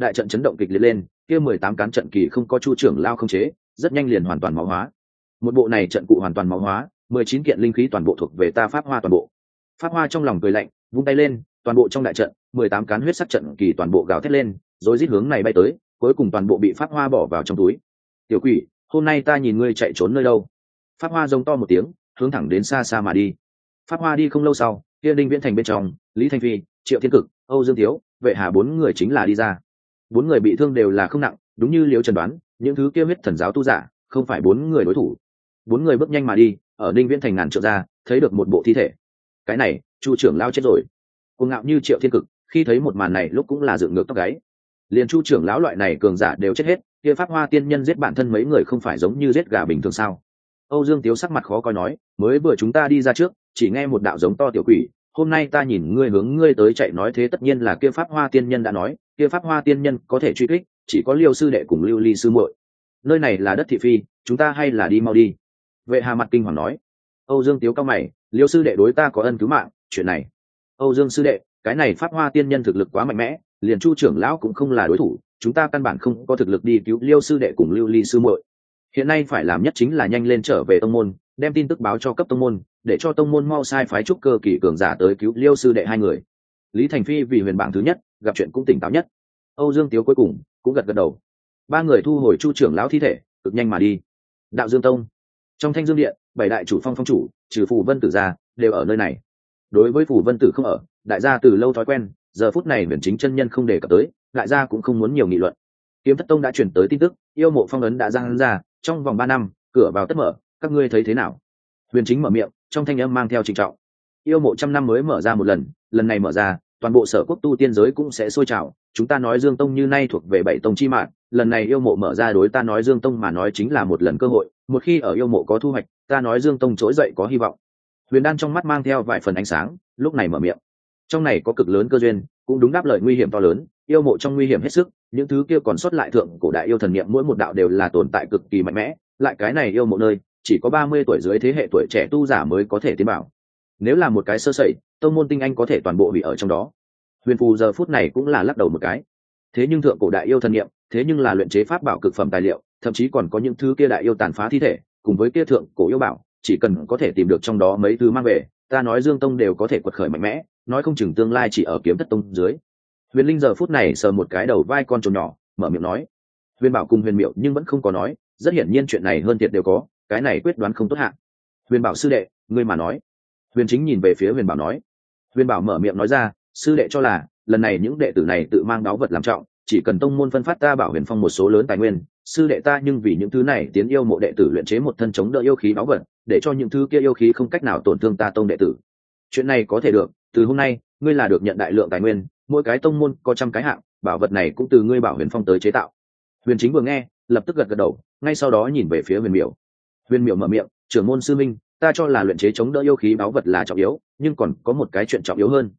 [SPEAKER 1] đại trận chấn động kịch liệt lên, kia 18 cán trận kỳ không có Chu trưởng lao không chế, rất nhanh liền hoàn toàn máu hóa. Một bộ này trận cụ hoàn toàn máu hóa, 19 kiện linh khí toàn bộ thuộc về ta Pháp Hoa toàn bộ. Pháp Hoa trong lòng cười lạnh, vung tay lên, toàn bộ trong đại trận, 18 cán huyết sắc trận kỳ toàn bộ gào thét lên, rồi rít hướng này bay tới, cuối cùng toàn bộ bị Pháp Hoa bỏ vào trong túi. Tiểu quỷ, hôm nay ta nhìn ngươi chạy trốn nơi đâu? Pháp Hoa rống to một tiếng, hướng thẳng đến xa xa mà đi. Pháp Hoa đi không lâu sau, kia Đinh Viễn Thành bên trong, Lý Thanh Phi, Triệu Thiên Cực, Âu Dương Thiếu, Vệ Hà bốn người chính là đi ra. Bốn người bị thương đều là không nặng, đúng như Liễu Trần đoán, những thứ kia huyết thần giáo tu giả, không phải bốn người đối thủ. Bốn người bước nhanh mà đi, ở Đinh Viễn Thành ngàn trượng ra, thấy được một bộ thi thể. Cái này, Chu trưởng lão chết rồi. Cuồng ngạo như Triệu Thiên Cực, khi thấy một màn này lúc cũng là dựng ngược tóc gáy. Liên Chu trưởng lão loại này cường giả đều chết hết, kia Pháp Hoa tiên nhân giết bản thân mấy người không phải giống như giết gà bình thường sao? Âu Dương Tiếu sắc mặt khó coi nói, mới vừa chúng ta đi ra trước, chỉ nghe một đạo giống to tiểu quỷ, hôm nay ta nhìn ngươi hướng ngươi tới chạy nói thế tất nhiên là kia Pháp Hoa tiên nhân đã nói, kia Pháp Hoa tiên nhân có thể truy kích, chỉ có Liêu sư đệ cùng Lưu Ly sư muội. Nơi này là đất thị phi, chúng ta hay là đi mau đi. Vệ Hà mặt kinh hoàng nói. Âu Dương Tiếu cao mày, Liêu sư đệ đối ta có ân cứu mạng, chuyện này. Âu Dương sư đệ, cái này Pháp Hoa tiên nhân thực lực quá mạnh mẽ, liền Chu trưởng lão cũng không là đối thủ, chúng ta căn bản không có thực lực đi cứu Liêu sư đệ cùng Lưu Ly sư muội. Hiện nay phải làm nhất chính là nhanh lên trở về tông môn, đem tin tức báo cho cấp tông môn, để cho tông môn mau sai phái trúc cơ kỳ cường giả tới cứu Liêu sư đệ hai người. Lý Thành Phi vì huyền bảng thứ nhất, gặp chuyện cũng tỉnh táo nhất. Âu Dương Tiếu cuối cùng cũng gật gật đầu. Ba người thu hồi Chu trưởng lão thi thể, cực nhanh mà đi. Đạo Dương Tông, trong Thanh Dương Điện, bảy đại chủ phong chủ, trừ Phù Vân Tử ra, đều ở nơi này. Đối với Phù Vân Tử không ở, đại gia từ lâu thói quen, giờ phút này Huyền Chính chân nhân không đề cập tới, đại gia cũng không muốn nhiều nghị luận. Kiếm Thất Tông đã chuyển tới tin tức, yêu mộ phong ấn đã giang ra, trong vòng 3 năm, cửa vào tất mở, các ngươi thấy thế nào? Huyền Chính mở miệng, trong thanh âm mang theo trịnh trọng. Yêu mộ trăm năm mới mở ra một lần, lần này mở ra, toàn bộ sở quốc tu tiên giới cũng sẽ sôi trào. Chúng ta nói Dương Tông như nay thuộc về bảy tông chi mạng, lần này yêu mộ mở ra đối ta nói Dương Tông mà nói chính là một lần cơ hội. Một khi ở yêu mộ có thu hoạch, ta nói Dương Tông trỗi dậy có hy vọng. Huyền Đan trong mắt mang theo vài phần ánh sáng, lúc này mở miệng. Trong này có cực lớn cơ duyên, cũng đúng đáp lời nguy hiểm to lớn. Yêu mộ trong nguy hiểm hết sức, những thứ kia còn sót lại thượng cổ đại yêu thần niệm mỗi một đạo đều là tồn tại cực kỳ mạnh mẽ. Lại cái này yêu mộ nơi, chỉ có 30 tuổi dưới thế hệ tuổi trẻ tu giả mới có thể tiến bảo. Nếu là một cái sơ sẩy, tông môn tinh anh có thể toàn bộ hủy ở trong đó. Huyền Phù giờ phút này cũng là lắc đầu một cái. Thế nhưng thượng cổ đại yêu thần niệm, thế nhưng là luyện chế pháp bảo cực phẩm tài liệu, thậm chí còn có những thứ kia đại yêu tàn phá thi thể, cùng với kia thượng cổ yêu bảo, chỉ cần có thể tìm được trong đó mấy thứ mang về, ta nói Dương Tông đều có thể quật khởi mạnh mẽ, nói không chừng tương lai chỉ ở Kiếm Thất Tông dưới. Huyền Linh giờ phút này sờ một cái đầu vai con trồn nhỏ, mở miệng nói. Huyền Bảo cùng Huyền Miệu nhưng vẫn không có nói, rất hiển nhiên chuyện này hơn thiệt đều có, cái này quyết đoán không tốt hạ. Huyền Bảo sư đệ, ngươi mà nói. Huyền Chính nhìn về phía Huyền Bảo nói. Huyền Bảo mở miệng nói ra, sư đệ cho là lần này những đệ tử này tự mang đáo vật làm trọng, chỉ cần tông môn phân phát ta Bảo Huyền Phong một số lớn tài nguyên, sư đệ ta nhưng vì những thứ này tiến yêu mộ đệ tử luyện chế một thân chống đỡ yêu khí đáo vật, để cho những thứ kia yêu khí không cách nào tổn thương ta tông đệ tử. Chuyện này có thể được, từ hôm nay, ngươi là được nhận đại lượng tài nguyên, mỗi cái tông môn có trăm cái hạng, bảo vật này cũng từ ngươi Bảo Huyền Phong tới chế tạo. Huyền Chính vừa nghe, lập tức gật gật đầu, ngay sau đó nhìn về phía Huyền Miểu. Huyền Miểu mở miệng, trưởng môn sư minh, ta cho là luyện chế chống đỡ yêu khí báu vật là trọng yếu, nhưng còn có một cái chuyện trọng yếu hơn.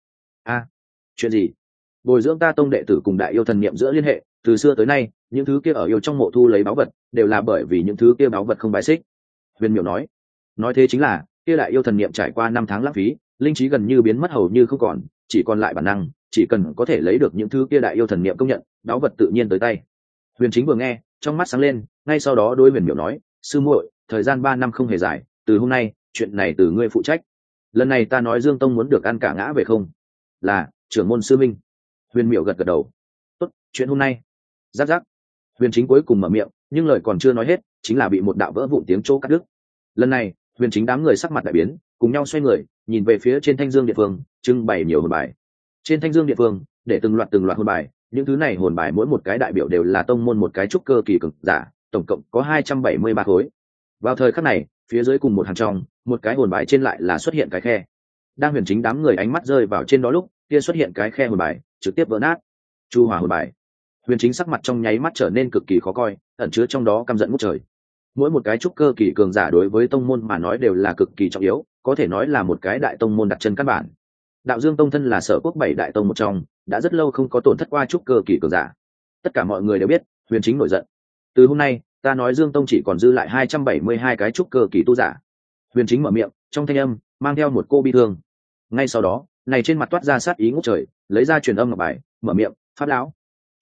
[SPEAKER 1] Chuyện gì? Bồi dưỡng ta tông đệ tử cùng đại yêu thần niệm giữa liên hệ, từ xưa tới nay, những thứ kia ở yêu trong mộ thu lấy báu vật, đều là bởi vì những thứ kia báu vật không bái xích. Huyền Miểu nói thế chính là, kia đại yêu thần niệm trải qua 5 tháng lãng phí, linh trí gần như biến mất hầu như không còn, chỉ còn lại bản năng, chỉ cần có thể lấy được những thứ kia đại yêu thần niệm công nhận, báu vật tự nhiên tới tay. Huyền Chính vừa nghe, trong mắt sáng lên, ngay sau đó đối Huyền Miểu nói, sư muội, thời gian 3 năm không hề dài, từ hôm nay, chuyện này từ ngươi phụ trách. Lần này ta nói Dương Tông muốn được ăn cả ngã về không? Là, trưởng môn sư minh. Huyền Miểu gật gật đầu. Tốt, chuyện hôm nay. Giáp giáp. Huyền Chính cuối cùng mở miệng, nhưng lời còn chưa nói hết, chính là bị một đạo vỡ vụn tiếng chỗ cắt đứt. Lần này, Huyền Chính đám người sắc mặt đại biến, cùng nhau xoay người, nhìn về phía trên Thanh Dương Điện Phương, trưng bày nhiều hồn bài. Trên Thanh Dương Điện Phương, để từng loạt hồn bài, những thứ này hồn bài mỗi một cái đại biểu đều là tông môn một cái trúc cơ kỳ cực giả, tổng cộng có 273 khối. Vào thời khắc này, phía dưới cùng một hàng trong, một cái hồn bài trên lại là xuất hiện cái khe. Đang Huyền Chính đám người ánh mắt rơi vào trên đó lúc, kia xuất hiện cái khe hồn bài, trực tiếp vỡ nát. Chu Hỏa hồn bài. Huyền Chính sắc mặt trong nháy mắt trở nên cực kỳ khó coi, ẩn chứa trong đó căm giận ngút trời. Mỗi một cái trúc cơ kỳ cường giả đối với tông môn mà nói đều là cực kỳ trọng yếu, có thể nói là một cái đại tông môn đặt chân căn bản. Đạo Dương Tông thân là sở quốc 7 đại tông một trong, đã rất lâu không có tổn thất qua trúc cơ kỳ cường giả. Tất cả mọi người đều biết, Huyền Chính nổi giận. Từ hôm nay, ta nói Dương Tông chỉ còn dư lại 272 cái trúc cơ kỳ tu giả. Huyền Chính mở miệng, trong thanh âm mang theo một cô bi thương. Ngay sau đó, này trên mặt toát ra sát ý ngút trời, lấy ra truyền âm ngọc bài, mở miệng, pháp lão.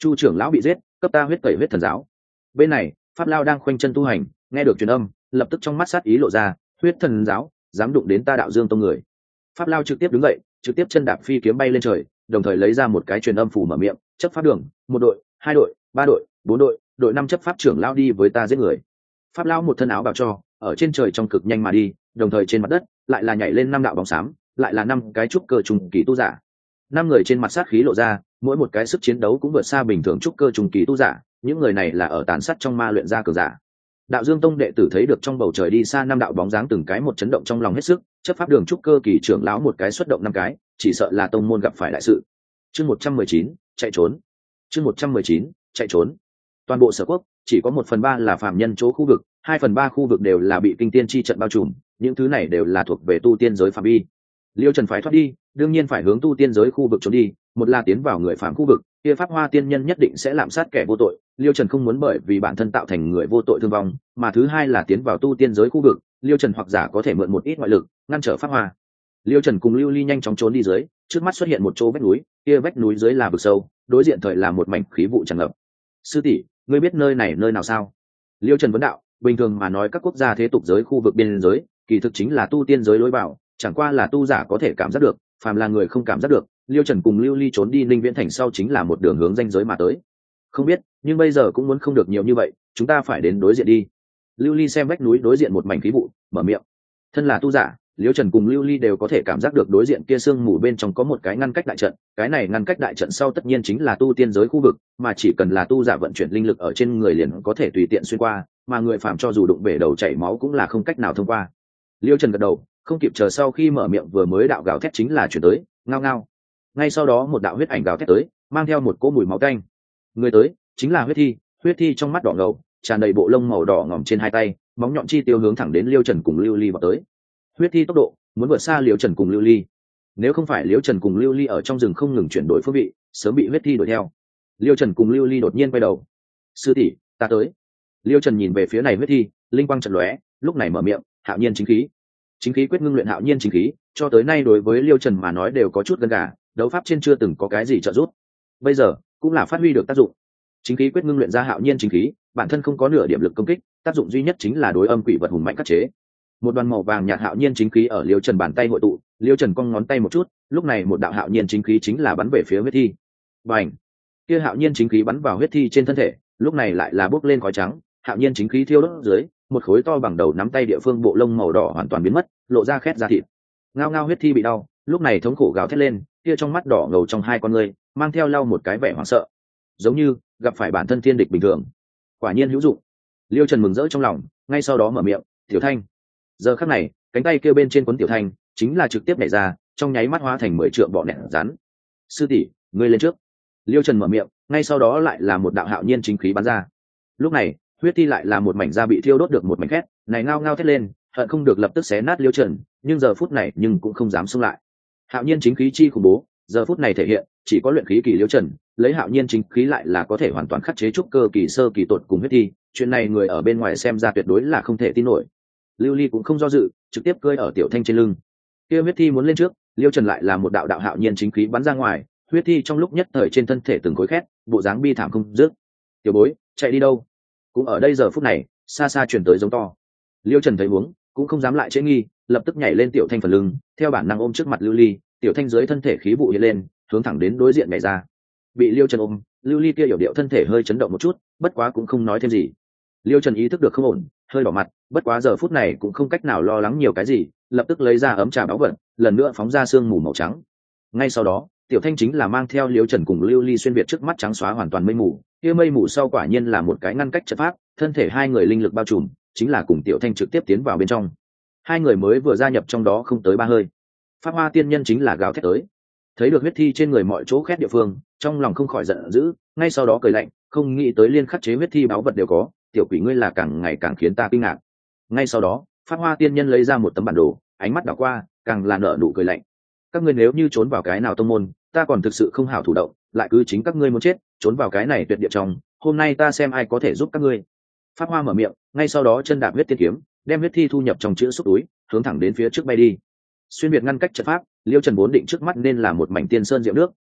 [SPEAKER 1] Chu trưởng lão bị giết, cấp ta huyết tẩy huyết thần giáo. Bên này pháp lao đang khoanh chân tu hành, nghe được truyền âm lập tức trong mắt sát ý lộ ra. Huyết thần giáo dám đụng đến ta Đạo Dương tông người. Pháp lao trực tiếp đứng dậy, trực tiếp chân đạp phi kiếm bay lên trời, đồng thời lấy ra một cái truyền âm phủ mở miệng, chấp pháp đường, một đội, hai đội, ba đội, bốn đội, đội năm chấp pháp trưởng lao đi với ta giết người. Pháp lao một thân áo bào cho, ở trên trời trong cực nhanh mà đi, đồng thời trên mặt đất lại là nhảy lên năm đạo bóng xám, lại là năm cái trúc cơ trùng kỳ tu giả. Năm người trên mặt sát khí lộ ra, mỗi một cái sức chiến đấu cũng vượt xa bình thường trúc cơ trùng kỳ tu giả, những người này là ở tàn sát trong ma luyện ra cường giả. Đạo Dương tông đệ tử thấy được trong bầu trời đi xa năm đạo bóng dáng từng cái một chấn động trong lòng hết sức, chấp pháp đường trúc cơ kỳ trưởng lão một cái xuất động năm cái, chỉ sợ là tông môn gặp phải đại sự. Chương 119, chạy trốn. Chương 119, chạy trốn. Toàn bộ Sở Quốc chỉ có 1/3 là phàm nhân chỗ khu vực, 2/3 khu vực đều là bị kinh tiên chi trận bao trùm, những thứ này đều là thuộc về tu tiên giới phạm vi. Liêu Trần phái thoát đi, đương nhiên phải hướng tu tiên giới khu vực trốn đi, một là tiến vào người phạm khu vực, kia Pháp Hoa tiên nhân nhất định sẽ lạm sát kẻ vô tội, Liêu Trần không muốn bởi vì bản thân tạo thành người vô tội thương vong, mà thứ hai là tiến vào tu tiên giới khu vực, Liêu Trần hoặc giả có thể mượn một ít ngoại lực ngăn trở Pháp Hoa. Liêu Trần cùng Lưu Ly nhanh chóng trốn đi dưới, trước mắt xuất hiện một chỗ vách núi, kia vách núi dưới là vực sâu, đối diện thời là một mảnh khí vụ tràn ngập. Sư tỷ, ngươi biết nơi này nơi nào sao? Liêu Trần vấn đạo. Bình thường mà nói các quốc gia thế tục giới khu vực biên giới kỳ thực chính là tu tiên giới lối vào, chẳng qua là tu giả có thể cảm giác được, phàm là người không cảm giác được. Liêu Trần cùng Lưu Ly trốn đi Ninh Viễn thành sau chính là một đường hướng ranh giới mà tới. Không biết, nhưng bây giờ cũng muốn không được nhiều như vậy, chúng ta phải đến đối diện đi. Lưu Ly xem vách núi đối diện một mảnh khí vụ, mở miệng. Thân là tu giả, Liêu Trần cùng Lưu Ly đều có thể cảm giác được đối diện kia sương mù bên trong có một cái ngăn cách đại trận, cái này ngăn cách đại trận sau tất nhiên chính là tu tiên giới khu vực, mà chỉ cần là tu giả vận chuyển linh lực ở trên người liền có thể tùy tiện xuyên qua, mà người phàm cho dù đụng bể đầu chảy máu cũng là không cách nào thông qua. Liêu Trần gật đầu, không kịp chờ sau khi mở miệng vừa mới đạo gào thét chính là chuyển tới, ngao ngao. Ngay sau đó một đạo huyết ảnh gào thét tới, mang theo một cỗ mùi máu tanh. Người tới chính là huyết thi trong mắt đỏ ngầu, tràn đầy bộ lông màu đỏ ngòm trên hai tay, móng nhọn chi tiêu hướng thẳng đến Liêu Trần cùng Lưu Ly vào tới. Huyết thi tốc độ muốn vượt xa Liêu Trần cùng Lưu Ly. Nếu không phải Liêu Trần cùng Lưu Ly ở trong rừng không ngừng chuyển đổi phương vị, sớm bị huyết thi đuổi theo. Liêu Trần cùng Lưu Ly đột nhiên quay đầu. Sư tỷ, ta tới. Liêu Trần nhìn về phía này huyết thi, linh quang chợt lóe, lúc này mở miệng, Hạo Nhiên chính khí. Chính khí quyết ngưng luyện Hạo Nhiên chính khí, cho tới nay đối với Liêu Trần mà nói đều có chút gần gà, đấu pháp trên chưa từng có cái gì trợ giúp. Bây giờ cũng là phát huy được tác dụng. Chính khí quyết ngưng luyện ra Hạo Nhiên chính khí, bản thân không có nửa điểm lực công kích, tác dụng duy nhất chính là đối âm quỷ vật hùng mạnh khắc chế. Một đoàn màu vàng nhạt Hạo Nhiên chính khí ở Liêu Trần bàn tay hội tụ, Liêu Trần cong ngón tay một chút, lúc này một đạo Hạo Nhiên chính khí chính là bắn về phía huyết thi. Bành! Kia Hạo Nhiên chính khí bắn vào huyết thi trên thân thể, lúc này lại là bốc lên khói trắng, Hạo Nhiên chính khí thiêu đốt dưới, một khối to bằng đầu nắm tay địa phương bộ lông màu đỏ hoàn toàn biến mất, lộ ra khét da thịt. Ngao ngao huyết thi bị đau, lúc này thống khổ gào thét lên, kia trong mắt đỏ ngầu trong hai con ngươi, mang theo lau một cái vẻ hoảng sợ, giống như gặp phải bản thân thiên địch bình thường. Quả nhiên hữu dụng. Liêu Trần mừng rỡ trong lòng, ngay sau đó mở miệng, "Tiểu Thanh." Giờ khắc này, cánh tay kia bên trên cuốn Tiểu Thanh, chính là trực tiếp nhảy ra, trong nháy mắt hóa thành 10 trượng bọ nẹt rắn. "Sư tỷ, ngươi lên trước." Liêu Trần mở miệng, ngay sau đó lại là một đạo Hạo Nhiên chính khí bắn ra. Lúc này, huyết thi lại là một mảnh da bị thiêu đốt được một mảnh khét, này ngao ngao thét lên, hận không được lập tức xé nát Liêu Trần, nhưng giờ phút này nhưng cũng không dám xông lại. Hạo Nhiên chính khí chi khủng bố, giờ phút này thể hiện, chỉ có luyện khí kỳ Liêu Trần, lấy Hạo Nhiên chính khí lại là có thể hoàn toàn khắc chế trúc cơ kỳ sơ kỳ tột cùng huyết thi, chuyện này người ở bên ngoài xem ra tuyệt đối là không thể tin nổi. Lưu Ly cũng không do dự, trực tiếp cơi ở Tiểu Thanh trên lưng. Kia huyết thi muốn lên trước, Liêu Trần lại là một đạo đạo Hạo Nhiên chính khí bắn ra ngoài, huyết thi trong lúc nhất thời trên thân thể từng khối khét, bộ dáng bi thảm không dứt. "Tiểu bối, chạy đi đâu?" Cũng ở đây giờ phút này, xa xa truyền tới giống to. Liêu Trần thấy huống, cũng không dám lại trễ nghi, lập tức nhảy lên Tiểu Thanh phần lưng, theo bản năng ôm trước mặt Lưu Ly, Tiểu Thanh dưới thân thể khí vụ hiện lên, hướng thẳng đến đối diện nhảy ra. Bị Liêu Trần ôm, Lưu Ly kia hiểu điệu thân thể hơi chấn động một chút, bất quá cũng không nói thêm gì. Liêu Trần ý thức được không ổn, hơi đỏ mặt, bất quá giờ phút này cũng không cách nào lo lắng nhiều cái gì, lập tức lấy ra ấm trà báu vật, lần nữa phóng ra sương mù màu trắng. Ngay sau đó, Tiểu Thanh chính là mang theo Liêu Trần cùng Lưu Ly xuyên việt trước mắt trắng xóa hoàn toàn mây mù, kia mây mù sau quả nhiên là một cái ngăn cách trận pháp, thân thể hai người linh lực bao trùm, chính là cùng Tiểu Thanh trực tiếp tiến vào bên trong. Hai người mới vừa gia nhập trong đó không tới 3 hơi, Pháp Hoa tiên nhân chính là gào thét tới. Thấy được huyết thi trên người mọi chỗ khét địa phương, trong lòng không khỏi giận dữ, ngay sau đó cười lạnh, không nghĩ tới liên khắc chế huyết thi báu vật đều có, tiểu quỷ ngươi là càng ngày càng khiến ta kinh ngạc. Ngay sau đó, Pháp Hoa tiên nhân lấy ra một tấm bản đồ, ánh mắt đảo qua, càng là nở nụ cười lạnh. Các ngươi nếu như trốn vào cái nào tông môn, ta còn thực sự không hảo thủ động, lại cứ chính các ngươi muốn chết, trốn vào cái này tuyệt địa trong, hôm nay ta xem ai có thể giúp các ngươi. Pháp Hoa mở miệng, ngay sau đó chân đạp huyết tiên kiếm, đem huyết thi thu nhập trong chữ xúc túi, hướng thẳng đến phía trước bay đi. Xuyên biệt ngăn cách trận pháp, Liêu Trần vốn định trước mắt nên là một mảnh tiên sơn diệu nước,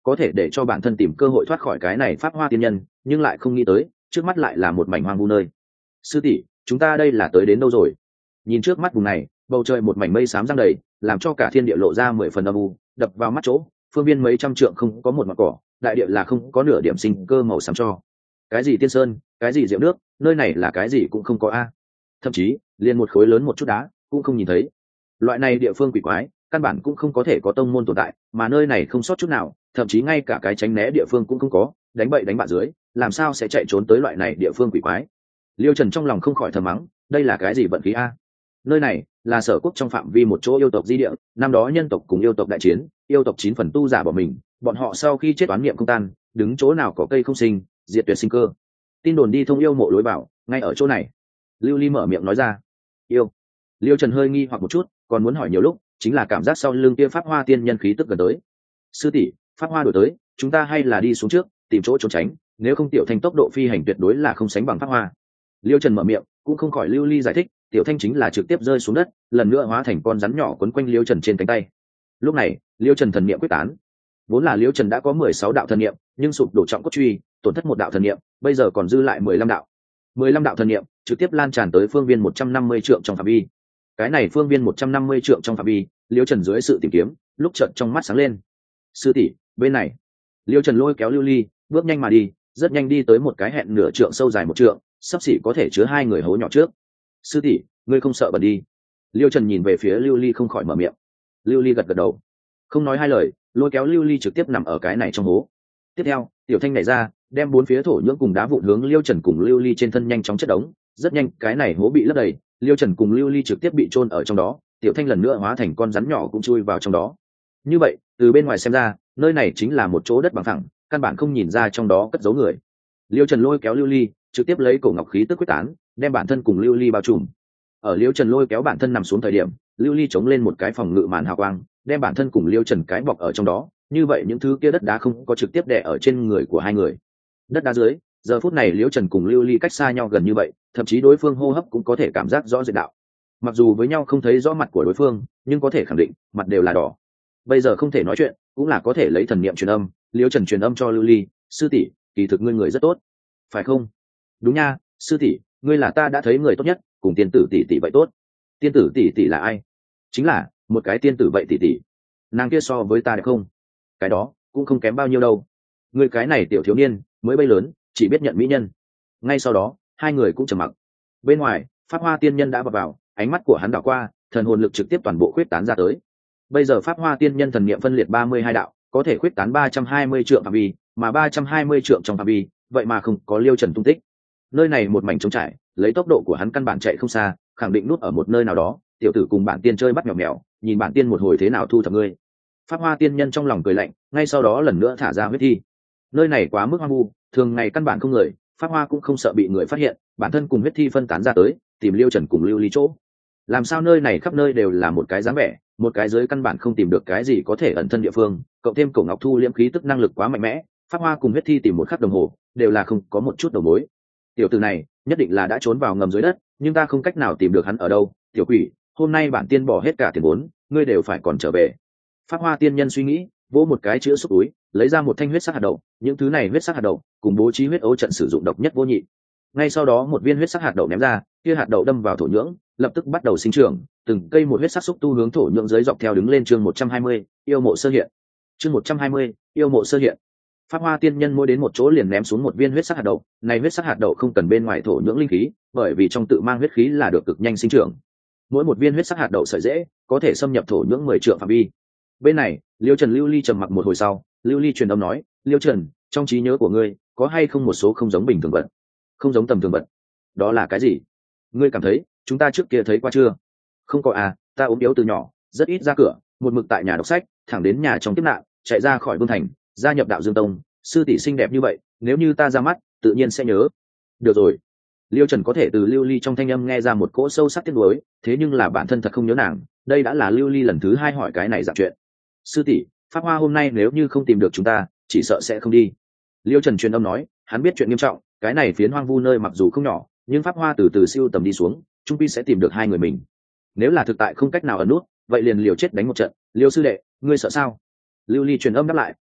[SPEAKER 1] có thể để cho bản thân tìm cơ hội thoát khỏi cái này pháp hoa tiên nhân, nhưng lại không nghĩ tới trước mắt lại là một mảnh hoang vu nơi. Sư tỷ, chúng ta đây là tới đến đâu rồi? Nhìn trước mắt vùng này, bầu trời một mảnh mây xám giăng đầy, làm cho cả thiên địa lộ ra 10 phần âm u, đập vào mắt chỗ phương viên mấy trăm trượng không có một mặt cỏ, đại địa là không có nửa điểm sinh cơ màu xám cho. Cái gì tiên sơn, cái gì diệu nước, nơi này là cái gì cũng không có a. Thậm chí liền một khối lớn một chút đá cũng không nhìn thấy. Loại này địa phương quỷ quái, căn bản cũng không có thể có tông môn tồn tại, mà nơi này không sót chút nào, thậm chí ngay cả cái tránh né địa phương cũng không có, đánh bậy đánh bạ dưới, làm sao sẽ chạy trốn tới loại này địa phương quỷ quái. Liêu Trần trong lòng không khỏi thầm mắng, đây là cái gì vận khí a? Nơi này là Sở Quốc trong phạm vi một chỗ yêu tộc di địa, năm đó nhân tộc cùng yêu tộc đại chiến, yêu tộc 9 phần tu giả bỏ mình, bọn họ sau khi chết oán niệm không tan, đứng chỗ nào có cây không sinh, diệt tuyệt sinh cơ. Tin đồn đi thông yêu mộ lối vào, ngay ở chỗ này. Lưu Ly mở miệng nói ra. Yêu. Liêu Trần hơi nghi hoặc một chút, còn muốn hỏi nhiều lúc, chính là cảm giác sau lưng kia pháp hoa tiên nhân khí tức gần tới. Sư tỷ, pháp hoa đổi tới, chúng ta hay là đi xuống trước, tìm chỗ trốn tránh, nếu không tiểu thanh tốc độ phi hành tuyệt đối là không sánh bằng pháp hoa. Liêu Trần mở miệng, cũng không khỏi Lưu Ly giải thích, tiểu thanh chính là trực tiếp rơi xuống đất, lần nữa hóa thành con rắn nhỏ quấn quanh Liêu Trần trên cánh tay. Lúc này, Liêu Trần thần niệm quyết tán. Vốn là Liêu Trần đã có 16 đạo thần niệm, nhưng sụp đổ trọng cốt truy, tổn thất một đạo thần niệm, bây giờ còn dư lại 15 đạo. 15 đạo thần niệm trực tiếp lan tràn tới phương viên 150 trượng trong phạm vi. Cái này phương viên 150 trượng trong phạm vi, Liêu Trần dưới sự tìm kiếm, lúc chợt trong mắt sáng lên. Sư tỷ, bên này. Liêu Trần lôi kéo Lưu Ly, bước nhanh mà đi, rất nhanh đi tới một cái hẹn nửa trượng sâu dài một trượng, sắp xỉ có thể chứa hai người hố nhỏ trước. Sư tỷ, ngươi không sợ bẩn đi? Liêu Trần nhìn về phía Lưu Ly không khỏi mở miệng. Lưu Ly gật gật đầu, không nói hai lời, lôi kéo Lưu Ly trực tiếp nằm ở cái này trong hố. Tiếp theo, tiểu thanh nhảy ra, đem bốn phía thổ nhưỡng cùng đá vụn hướng Liêu Trần cùng Lưu Ly trên thân nhanh chóng chất đống. Rất nhanh, cái này hố bị lấp đầy, Liêu Trần cùng Lưu Ly trực tiếp bị chôn ở trong đó, tiểu thanh lần nữa hóa thành con rắn nhỏ cũng chui vào trong đó. Như vậy, từ bên ngoài xem ra, nơi này chính là một chỗ đất bằng phẳng, căn bản không nhìn ra trong đó cất giấu người. Liêu Trần lôi kéo Lưu Ly, trực tiếp lấy cổ ngọc khí tức quyết tán, đem bản thân cùng Lưu Ly bao trùm. Ở Liêu Trần lôi kéo bản thân nằm xuống thời điểm, Lưu Ly chống lên một cái phòng ngự màn hào quang, đem bản thân cùng Liêu Trần cái bọc ở trong đó. Như vậy những thứ kia đất đá không có trực tiếp đè ở trên người của hai người. Đất đá dưới, giờ phút này Liêu Trần cùng Lưu Ly cách xa nhau gần như vậy, thậm chí đối phương hô hấp cũng có thể cảm giác rõ rệt đạo. Mặc dù với nhau không thấy rõ mặt của đối phương, nhưng có thể khẳng định, mặt đều là đỏ. Bây giờ không thể nói chuyện, cũng là có thể lấy thần niệm truyền âm. Liêu Trần truyền âm cho Lưu Ly, sư tỷ, kỳ thực ngươi người rất tốt, phải không? Đúng nha, sư tỷ, ngươi là ta đã thấy người tốt nhất, cùng tiên tử tỷ tỷ vậy tốt. Tiên tử tỷ tỷ là ai? Chính là một cái tiên tử vậy tỷ tỷ. Nàng kia so với ta đẹp không? Cái đó cũng không kém bao nhiêu đâu. Ngươi cái này tiểu thiếu niên mới bay lớn, chỉ biết nhận mỹ nhân. Ngay sau đó, hai người cũng trầm mặc. Bên ngoài, pháp hoa tiên nhân đã vào, ánh mắt của hắn đảo qua, thần hồn lực trực tiếp toàn bộ khuyết tán ra tới. Bây giờ pháp hoa tiên nhân thần niệm phân liệt 32 đạo, có thể khuyết tán 320 trượng phạm vi, mà 320 trượng trong phạm vi, vậy mà không có Liêu Trần tung tích. Nơi này một mảnh trống trải, lấy tốc độ của hắn căn bản chạy không xa, khẳng định nút ở một nơi nào đó. Tiểu tử cùng bản tiên chơi bắt mèo mèo, nhìn bản tiên một hồi thế nào thu thập ngươi. Pháp hoa tiên nhân trong lòng cười lạnh, ngay sau đó lần nữa thả ra huyết thi. Nơi này quá mức hoang vu, thường ngày căn bản không người, pháp hoa cũng không sợ bị người phát hiện, bản thân cùng huyết thi phân tán ra tới, tìm Liêu Trần cùng Lưu Ly chỗ. Làm sao nơi này khắp nơi đều là một cái dáng vẻ, một cái dưới căn bản không tìm được cái gì có thể ẩn thân địa phương, cộng thêm cổ ngọc thu liễm khí tức năng lực quá mạnh mẽ, pháp hoa cùng huyết thi tìm một khắc đồng hồ, đều là không có một chút đầu mối. Tiểu tử này nhất định là đã trốn vào ngầm dưới đất, nhưng ta không cách nào tìm được hắn ở đâu. Tiểu quỷ, hôm nay bản tiên bỏ hết cả tiền vốn, ngươi đều phải còn trở về. Pháp hoa tiên nhân suy nghĩ, vỗ một cái chữa xúc túi, lấy ra một thanh huyết sắc hạt đậu. Những thứ này huyết sắc hạt đậu cùng bố trí huyết ấu trận sử dụng độc nhất vô nhị. Ngay sau đó một viên huyết sắc hạt đậu ném ra, kia hạt đậu đâm vào thổ nhưỡng, lập tức bắt đầu sinh trưởng, từng cây một huyết sắc xúc tu hướng thổ nhưỡng dưới dọc theo đứng lên. Chương 120, yêu mộ sơ hiện. Chương 120, yêu mộ sơ hiện. Pháp hoa tiên nhân mỗi đến một chỗ liền ném xuống một viên huyết sắc hạt đậu. Này huyết sắc hạt đậu không cần bên ngoài thổ nhưỡng linh khí, bởi vì trong tự mang huyết khí là được cực nhanh sinh trưởng. Mỗi một viên huyết sắc hạt đậu sợi dễ có thể xâm nhập thổ nhưỡng 10 trượng phạm vi. Bên này, Liêu Trần Lưu Ly trầm mặc một hồi sau, Lưu Ly truyền âm nói, Liêu Trần, trong trí nhớ của ngươi có hay không một số không giống bình thường vật? Không giống tầm thường vật? Đó là cái gì? Ngươi cảm thấy chúng ta trước kia thấy qua chưa? Không có à, ta ốm yếu từ nhỏ, rất ít ra cửa, một mực tại nhà đọc sách, thẳng đến nhà trong kiếp nạn, chạy ra khỏi Vương Thành, gia nhập đạo Dương Tông. Sư tỷ xinh đẹp như vậy, nếu như ta ra mắt, tự nhiên sẽ nhớ. Được rồi. Liêu Trần có thể từ Lưu Ly trong thanh âm nghe ra một cỗ sâu sắc tiếc nuối, thế nhưng là bản thân thật không nhớ nàng. Đây đã là Lưu Ly lần thứ 2 hỏi cái này dạng chuyện. Sư tỷ, pháp hoa hôm nay nếu như không tìm được chúng ta, chỉ sợ sẽ không đi. Liêu Trần truyền âm nói, hắn biết chuyện nghiêm trọng, cái này phiến hoang vu nơi mặc dù không nhỏ, nhưng pháp hoa từ từ siêu tầm đi xuống, trung quy sẽ tìm được hai người mình. Nếu là thực tại không cách nào ẩn nút, vậy liền liều chết đánh một trận. Liêu sư đệ, ngươi sợ sao? Lưu Ly truyền âm đáp lại,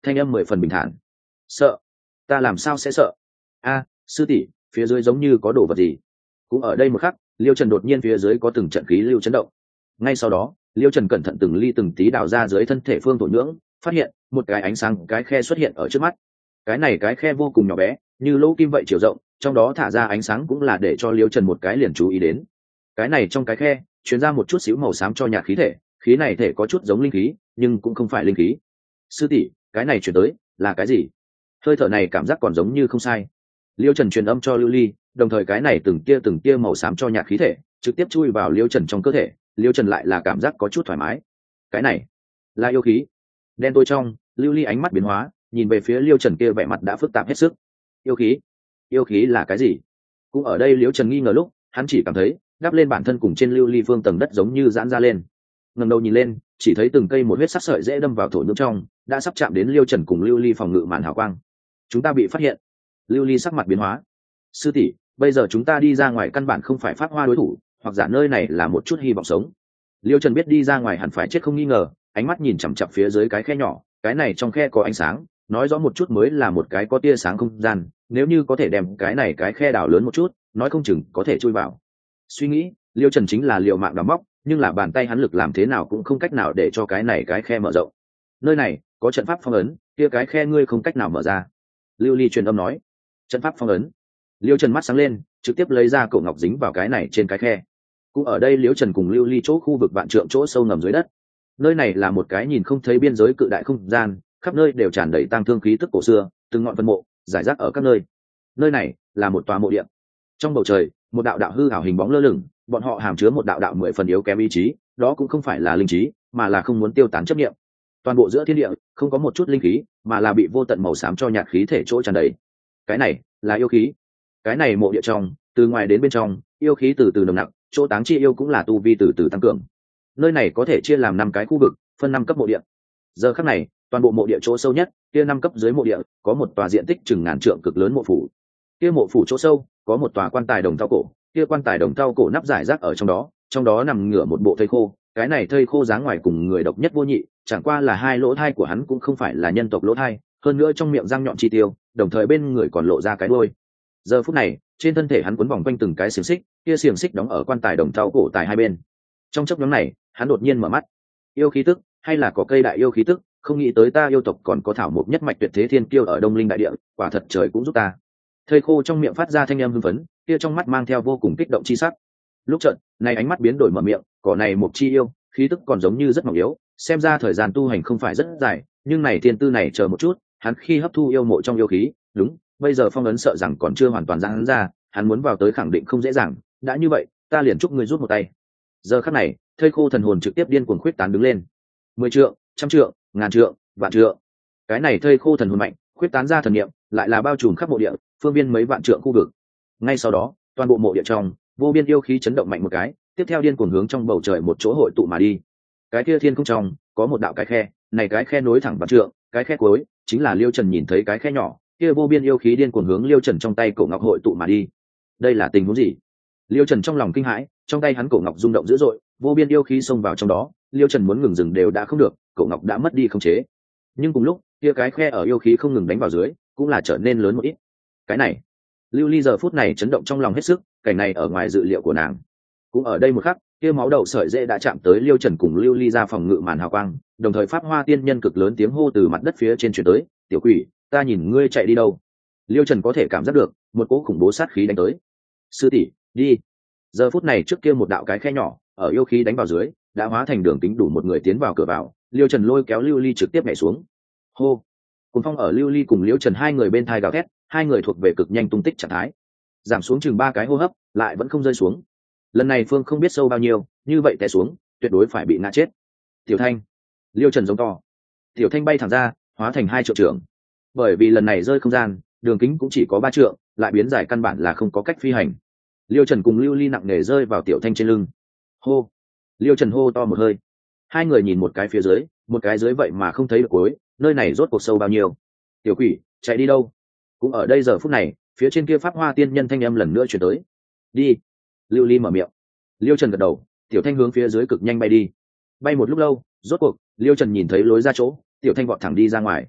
[SPEAKER 1] thanh âm 10 phần bình thản. Sợ? Ta làm sao sẽ sợ? A, sư tỷ, phía dưới giống như có đồ vật gì. Cũng ở đây một khắc, Liêu Trần đột nhiên phía dưới có từng trận khí lưu chấn động. Ngay sau đó, Liêu Trần cẩn thận từng ly từng tí đào ra dưới thân thể phương thổ nhưỡng, phát hiện một cái ánh sáng cái khe xuất hiện ở trước mắt. Cái này cái khe vô cùng nhỏ bé, như lỗ kim vậy chiều rộng, trong đó thả ra ánh sáng cũng là để cho Liêu Trần một cái liền chú ý đến. Cái này trong cái khe truyền ra một chút xíu màu xám cho nhạt khí thể, khí này thể có chút giống linh khí, nhưng cũng không phải linh khí. Sư tỷ, cái này truyền tới là cái gì? Hơi thở này cảm giác còn giống như không sai. Liêu Trần truyền âm cho Lưu Ly, đồng thời cái này từng tia màu xám cho nhạt khí thể trực tiếp chui vào Liêu Trần trong cơ thể. Liêu Trần lại là cảm giác có chút thoải mái. Cái này là yêu khí. Đen tối trong, Lưu Ly ánh mắt biến hóa, nhìn về phía Liêu Trần kia vẻ mặt đã phức tạp hết sức. Yêu khí? Yêu khí là cái gì? Cũng ở đây Liêu Trần nghi ngờ lúc, hắn chỉ cảm thấy đắp lên bản thân cùng trên Lưu Ly phương tầng đất giống như giãn ra lên. Ngẩng đầu nhìn lên, chỉ thấy từng cây một huyết sắc sợi dễ đâm vào thổ nhưỡng trong, đã sắp chạm đến Liêu Trần cùng Lưu Ly phòng ngự màn hào quang. Chúng ta bị phát hiện. Lưu Ly sắc mặt biến hóa. Sư tỷ, bây giờ chúng ta đi ra ngoài căn bản không phải pháp hoa đối thủ, hoặc giả nơi này là một chút hy vọng sống. Liêu Trần biết đi ra ngoài hẳn phải chết không nghi ngờ, ánh mắt nhìn chằm chằm phía dưới cái khe nhỏ, cái này trong khe có ánh sáng, nói rõ một chút mới là một cái có tia sáng không gian, nếu như có thể đem cái này cái khe đào lớn một chút, nói không chừng có thể chui vào. Suy nghĩ, Liêu Trần chính là liều mạng đào móc, nhưng là bàn tay hắn lực làm thế nào cũng không cách nào để cho cái này cái khe mở rộng. Nơi này có trận pháp phong ấn, kia cái khe ngươi không cách nào mở ra. Lưu Ly truyền âm nói. Trận pháp phong ấn. Liêu Trần mắt sáng lên, trực tiếp lấy ra cổ ngọc dính vào cái này trên cái khe. Cũng ở đây Liêu Trần cùng Lưu Ly chỗ khu vực vạn trượng chỗ sâu ngầm dưới đất. Nơi này là một cái nhìn không thấy biên giới cự đại không gian, khắp nơi đều tràn đầy tang thương khí tức cổ xưa, từng ngọn phân mộ rải rác ở các nơi. Nơi này là một tòa mộ điện. Trong bầu trời, một đạo đạo hư ảo hình bóng lơ lửng, bọn họ hàm chứa một đạo đạo 10 phần yếu kém ý chí, đó cũng không phải là linh trí, mà là không muốn tiêu tán chấp niệm. Toàn bộ giữa thiên địa không có một chút linh khí, mà là bị vô tận màu xám cho nhạt khí thể chỗ tràn đầy. Cái này là yêu khí. Cái này mộ địa trong, từ ngoài đến bên trong, yêu khí từ từ nồng nặc, chỗ táng chi yêu cũng là tu vi từ từ tăng cường. Nơi này có thể chia làm 5 cái khu vực, phân 5 cấp mộ địa. Giờ khắc này, toàn bộ mộ địa chỗ sâu nhất, kia 5 cấp dưới mộ địa, có một tòa diện tích chừng ngàn trượng cực lớn mộ phủ. Kia mộ phủ chỗ sâu, có một tòa quan tài đồng thau cổ, kia quan tài đồng thau cổ nắp rải rác ở trong đó nằm ngửa một bộ thây khô. Cái này thây khô dáng ngoài cùng người độc nhất vô nhị, chẳng qua là hai lỗ thai của hắn cũng không phải là nhân tộc lỗ thai, hơn nữa trong miệng răng nhọn chi tiêu, đồng thời bên người còn lộ ra cái đuôi. Giờ phút này, trên thân thể hắn quấn vòng quanh từng cái xiềng xích, kia xiềng xích đóng ở quan tài đồng thau cổ tài hai bên. Trong chốc ngắn này, hắn đột nhiên mở mắt. Yêu khí tức, hay là có cây đại yêu khí tức, không nghĩ tới ta yêu tộc còn có thảo mộc nhất mạch tuyệt thế thiên kiêu ở Đông Linh đại địa, quả thật trời cũng giúp ta. Thây khô trong miệng phát ra thanh âm hưng phấn, kia trong mắt mang theo vô cùng kích động chi sắc. Lúc chợt, này ánh mắt biến đổi mở miệng, cỏ này mộc chi yêu, khí tức còn giống như rất mỏng yếu, xem ra thời gian tu hành không phải rất dài, nhưng này thiên tư này chờ một chút, hắn khi hấp thu yêu mộ trong yêu khí, đúng, bây giờ phong ấn sợ rằng còn chưa hoàn toàn giãn ra, hắn muốn vào tới khẳng định không dễ dàng, đã như vậy, ta liền chúc ngươi rút một tay. Giờ khắc này, thây khô thần hồn trực tiếp điên cuồng khuyết tán đứng lên. 10 trượng, trăm trượng, ngàn trượng, vạn trượng. Cái này thây khô thần hồn mạnh, khuyết tán ra thần niệm, lại là bao trùm khắp mộ địa, phương viên mấy vạn trượng khu vực. Ngay sau đó, toàn bộ mộ địa trong, vô biên yêu khí chấn động mạnh một cái, tiếp theo điên cuồng hướng trong bầu trời một chỗ hội tụ mà đi. Cái kia thiên không trong, có một đạo cái khe, này cái khe nối thẳng vạn trượng, cái khe cuối chính là Liêu Trần nhìn thấy cái khe nhỏ, kia vô biên yêu khí điên cuồng hướng Liêu Trần trong tay cổ ngọc hội tụ mà đi. Đây là tình huống gì? Liêu Trần trong lòng kinh hãi, trong tay hắn cổ ngọc rung động dữ dội, vô biên yêu khí xông vào trong đó, Liêu Trần muốn ngừng dừng đều đã không được, cổ ngọc đã mất đi khống chế. Nhưng cùng lúc, kia cái khe ở yêu khí không ngừng đánh vào dưới, cũng là trở nên lớn một ít. Cái này, Lưu Ly giờ phút này chấn động trong lòng hết sức, cảnh này ở ngoài dự liệu của nàng. Cũng ở đây một khắc, kia máu đầu sợi dễ đã chạm tới Liêu Trần cùng Lưu Ly ra phòng ngự màn hào quang, đồng thời pháp hoa tiên nhân cực lớn tiếng hô từ mặt đất phía trên truyền tới, "Tiểu quỷ, ta nhìn ngươi chạy đi đâu?" Liêu Trần có thể cảm giác được một cỗ khủng bố sát khí đánh tới. "Sư tỷ, đi." Giờ phút này trước kia một đạo cái khe nhỏ, ở yêu khí đánh vào dưới, đã hóa thành đường kính đủ một người tiến vào cửa vào, Liêu Trần lôi kéo Lưu Ly trực tiếp nhảy xuống. Hô. Cùng phong ở Lưu Ly cùng Liêu Trần hai người bên thai gào thét, hai người thuộc về cực nhanh tung tích trạng thái. Giảm xuống chừng 3 cái hô hấp, lại vẫn không rơi xuống. Lần này Phương không biết sâu bao nhiêu, như vậy té xuống, tuyệt đối phải bị ngã chết. Tiểu Thanh. Liêu Trần giống to. Tiểu Thanh bay thẳng ra, hóa thành 2 trượng trưởng. Bởi vì lần này rơi không gian, đường kính cũng chỉ có 3 trượng, lại biến dài căn bản là không có cách phi hành. Liêu Trần cùng Lưu Ly nặng nề rơi vào Tiểu Thanh trên lưng. Hô. Liêu Trần hô to một hơi. Hai người nhìn một cái phía dưới, một cái dưới vậy mà không thấy được cuối, nơi này rốt cuộc sâu bao nhiêu. Tiểu quỷ, chạy đi đâu? Cũng ở đây giờ phút này, phía trên kia pháp hoa tiên nhân thanh âm lần nữa truyền tới. Đi. Lưu Ly mở miệng. Liêu Trần gật đầu, Tiểu Thanh hướng phía dưới cực nhanh bay đi. Bay một lúc lâu, rốt cuộc, Liêu Trần nhìn thấy lối ra chỗ, Tiểu Thanh vọt thẳng đi ra ngoài.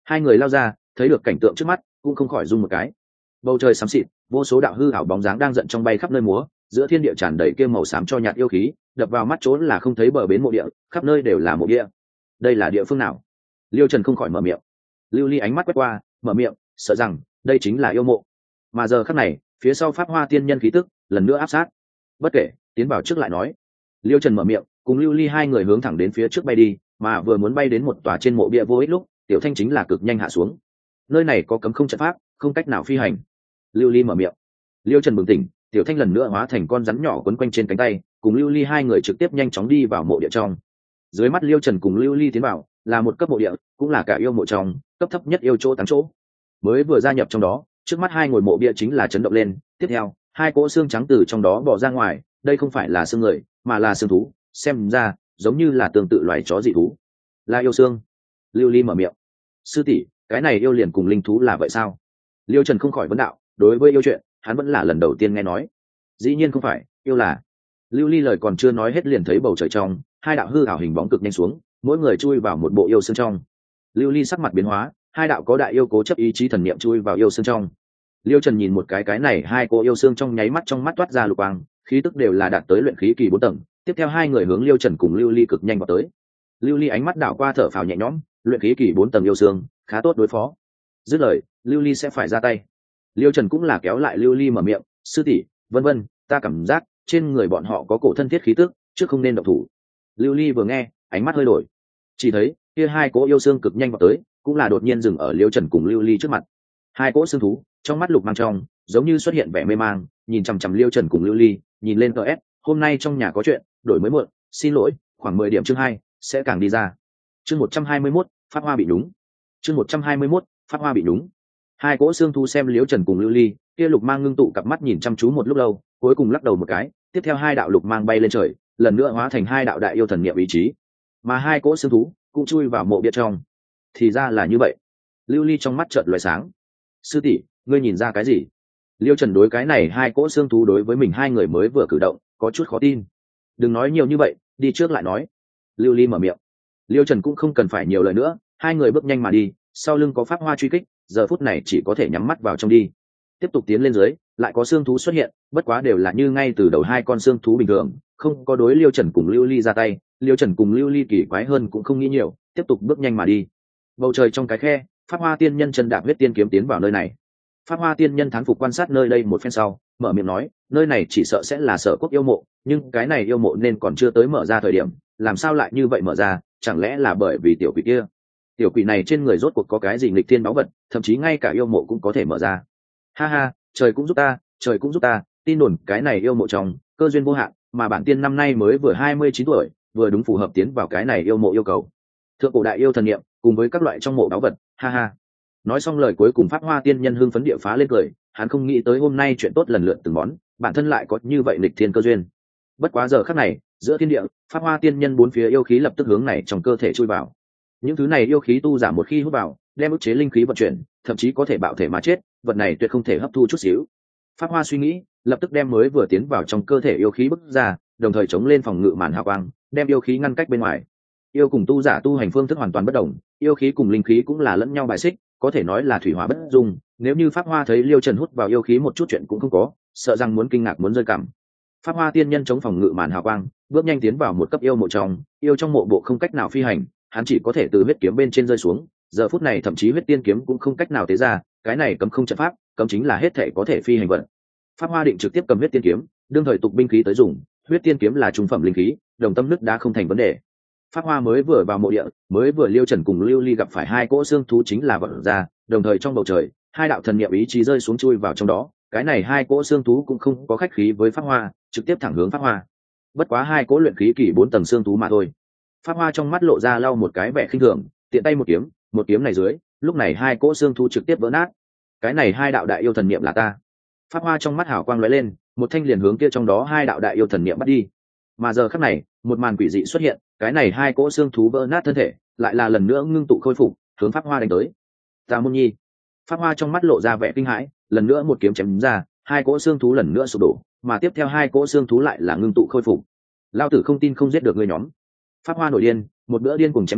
[SPEAKER 1] Hai người lao ra, thấy được cảnh tượng trước mắt cũng không khỏi rung một cái. Bầu trời xám xịt, vô số đạo hư ảo bóng dáng đang giận trong bay khắp nơi múa, giữa thiên địa tràn đầy kia màu xám cho nhạt yêu khí, đập vào mắt trốn là không thấy bờ bến mộ địa, khắp nơi đều là mộ địa. Đây là địa phương nào? Liêu Trần không khỏi mở miệng. Lưu Ly ánh mắt quét qua, mở miệng, sợ rằng đây chính là yêu mộ. Mà giờ khắc này, phía sau Pháp Hoa tiên nhân khí tức lần nữa áp sát. Bất kể, tiến vào trước lại nói. Liêu Trần mở miệng, cùng Lưu Ly hai người hướng thẳng đến phía trước bay đi, mà vừa muốn bay đến một tòa trên mộ bia vô ích lúc, Tiểu Thanh chính là cực nhanh hạ xuống. Nơi này có cấm không trận pháp, không cách nào phi hành. Lưu Ly mở miệng. Liêu Trần bừng tỉnh, Tiểu Thanh lần nữa hóa thành con rắn nhỏ quấn quanh trên cánh tay, cùng Lưu Ly hai người trực tiếp nhanh chóng đi vào mộ địa trong. Dưới mắt Liêu Trần cùng Lưu Ly tiến vào, là một cấp mộ địa, cũng là cả yêu mộ trong, cấp thấp nhất yêu chỗ 8 chỗ. Mới vừa gia nhập trong đó, trước mắt hai ngôi mộ bia chính là chấn động lên, tiếp theo, hai cỗ xương trắng từ trong đó bò ra ngoài, đây không phải là xương người, mà là xương thú, xem ra giống như là tương tự loài chó dị thú. Là yêu xương. Lưu Ly mở miệng. Sư tỷ, cái này yêu liền cùng linh thú là vậy sao? Liêu Trần không khỏi vấn đạo, đối với yêu chuyện, hắn vẫn là lần đầu tiên nghe nói. Dĩ nhiên không phải, yêu là. Lưu Ly lời còn chưa nói hết liền thấy bầu trời trong, hai đạo hư ảo hình bóng cực nhanh xuống, mỗi người chui vào một bộ yêu xương trong. Lưu Ly sắc mặt biến hóa, hai đạo có đại yêu cố chấp ý chí thần niệm chui vào yêu xương trong. Liêu Trần nhìn một cái này hai cô yêu xương trong nháy mắt trong mắt toát ra lục quang, khí tức đều là đạt tới luyện khí kỳ 4 tầng. Tiếp theo hai người hướng Liêu Trần cùng Lưu Ly cực nhanh vào tới. Lưu Ly ánh mắt đảo qua thở phào nhẹ nhõm, luyện khí kỳ 4 tầng yêu xương, khá tốt đối phó. Dứt lời, Lưu Ly sẽ phải ra tay. Liêu Trần cũng là kéo lại Lưu Ly mở miệng, sư tỷ, vân vân, ta cảm giác trên người bọn họ có cổ thân thiết khí tức, trước không nên động thủ. Lưu Ly vừa nghe, ánh mắt hơi đổi, chỉ thấy kia hai cỗ yêu xương cực nhanh vào tới, cũng là đột nhiên dừng ở Liêu Trần cùng Lưu Ly trước mặt. Hai cỗ xương thú, trong mắt lục mang trong, giống như xuất hiện vẻ mê mang, nhìn chằm chằm Liêu Trần cùng Lưu Ly, nhìn lên TS, hôm nay trong nhà có chuyện, đổi mới muộn, xin lỗi, khoảng 10 điểm chương 2, sẽ càng đi ra. Chương 121, Pháp Hoa bị đúng. Chương 121, Pháp Hoa bị đúng. Hai cỗ xương thú xem Liêu Trần cùng Lưu Ly, kia lục mang ngưng tụ cặp mắt nhìn chăm chú một lúc lâu, cuối cùng lắc đầu một cái, tiếp theo hai đạo lục mang bay lên trời, lần nữa hóa thành hai đạo đại yêu thần niệm ý chí. Mà hai cỗ xương thú cũng chui vào mộ bia trong. Thì ra là như vậy. Lưu Ly trong mắt chợt lóe sáng. Sư tỷ, ngươi nhìn ra cái gì? Liêu Trần đối cái này hai cỗ xương thú đối với mình hai người mới vừa cử động, có chút khó tin. Đừng nói nhiều như vậy, đi trước lại nói. Lưu Ly mở miệng. Liêu Trần cũng không cần phải nhiều lời nữa, hai người bước nhanh mà đi, sau lưng có pháp hoa truy kích, giờ phút này chỉ có thể nhắm mắt vào trong đi. Tiếp tục tiến lên dưới, lại có xương thú xuất hiện, bất quá đều là như ngay từ đầu hai con xương thú bình thường, không có đối Liêu Trần cùng Lưu Ly ra tay. Liêu Trần cùng Lưu Ly kỳ quái hơn cũng không nghĩ nhiều, tiếp tục bước nhanh mà đi. Bầu trời trong cái khe, Pháp Hoa tiên nhân chân đạp huyết tiên kiếm tiến vào nơi này. Pháp Hoa tiên nhân thán phục quan sát nơi đây một phen sau, mở miệng nói, nơi này chỉ sợ sẽ là Sở Quốc yêu mộ, nhưng cái này yêu mộ nên còn chưa tới mở ra thời điểm, làm sao lại như vậy mở ra, chẳng lẽ là bởi vì tiểu quỷ kia? Tiểu quỷ này trên người rốt cuộc có cái gì nghịch thiên báu vật, thậm chí ngay cả yêu mộ cũng có thể mở ra. Ha ha, trời cũng giúp ta, trời cũng giúp ta, tin đồn cái này yêu mộ trong, cơ duyên vô hạn, mà bản tiên năm nay mới vừa 29 tuổi, vừa đúng phù hợp tiến vào cái này yêu mộ yêu cầu. Thượng cổ đại yêu thần niệm, cùng với các loại trong mộ báu vật, ha ha. Nói xong lời cuối cùng Pháp Hoa tiên nhân hưng phấn địa phá lên cười, hắn không nghĩ tới hôm nay chuyện tốt lần lượt từng món, bản thân lại có như vậy nghịch thiên cơ duyên. Bất quá giờ khắc này, giữa thiên địa, Pháp Hoa tiên nhân bốn phía yêu khí lập tức hướng này trong cơ thể chui vào. Những thứ này yêu khí tu giả một khi hút vào, đem ức chế linh khí vận chuyển, thậm chí có thể bạo thể mà chết, vật này tuyệt không thể hấp thu chút xíu. Pháp Hoa suy nghĩ, lập tức đem mới vừa tiến vào trong cơ thể yêu khí bức ra, đồng thời chống lên phòng ngự màn hào quang, đem yêu khí ngăn cách bên ngoài. Yêu cùng tu giả tu hành phương thức hoàn toàn bất đồng, yêu khí cùng linh khí cũng là lẫn nhau bài xích, có thể nói là thủy hỏa bất dung. Nếu như Pháp Hoa thấy Liêu Trần hút vào yêu khí một chút chuyện cũng không có, sợ rằng muốn kinh ngạc muốn rơi cảm. Pháp Hoa tiên nhân chống phòng ngự màn hào quang, bước nhanh tiến vào một cấp yêu mộ trong, yêu trong mộ bộ không cách nào phi hành, hắn chỉ có thể từ huyết kiếm bên trên rơi xuống. Giờ phút này thậm chí huyết tiên kiếm cũng không cách nào tế ra, cái này cấm không trận pháp, cấm chính là hết thể có thể phi hành vật. Pháp Hoa định trực tiếp cầm huyết tiên kiếm, đương thời tục binh khí tới dùng, huyết tiên kiếm là trung phẩm linh khí, đồng tâm nứt đã không thành vấn đề. Pháp Hoa mới vừa vào mộ địa, mới vừa Liêu Trần cùng Lưu Ly gặp phải hai cỗ xương thú chính là vận ra, đồng thời trong bầu trời, hai đạo thần niệm ý chí rơi xuống chui vào trong đó, cái này hai cỗ xương thú cũng không có khách khí với Pháp Hoa, trực tiếp thẳng hướng Pháp Hoa. Bất quá hai cỗ luyện khí kỳ 4 tầng xương thú mà thôi. Pháp Hoa trong mắt lộ ra lau một cái vẻ khinh thường, tiện tay một kiếm này dưới, lúc này hai cỗ xương thú trực tiếp vỡ nát. Cái này hai đạo đại yêu thần niệm là ta. Pháp Hoa trong mắt hào quang lóe lên, một thanh liền hướng kia trong đó hai đạo đại yêu thần niệm bắt đi. Mà giờ khắc này, một màn quỷ dị xuất hiện, cái này hai cỗ xương thú vỡ nát thân thể, lại là lần nữa ngưng tụ khôi phục, hướng Pháp Hoa đánh tới. Tà Môn Nhi. Pháp Hoa trong mắt lộ ra vẻ kinh hãi, lần nữa một kiếm chém ra, hai cỗ xương thú lần nữa sụp đổ, mà tiếp theo hai cỗ xương thú lại là ngưng tụ khôi phục. Lao tử không tin không giết được ngươi nhóm. Pháp Hoa nổi điên, một bữa điên cùng chém vào,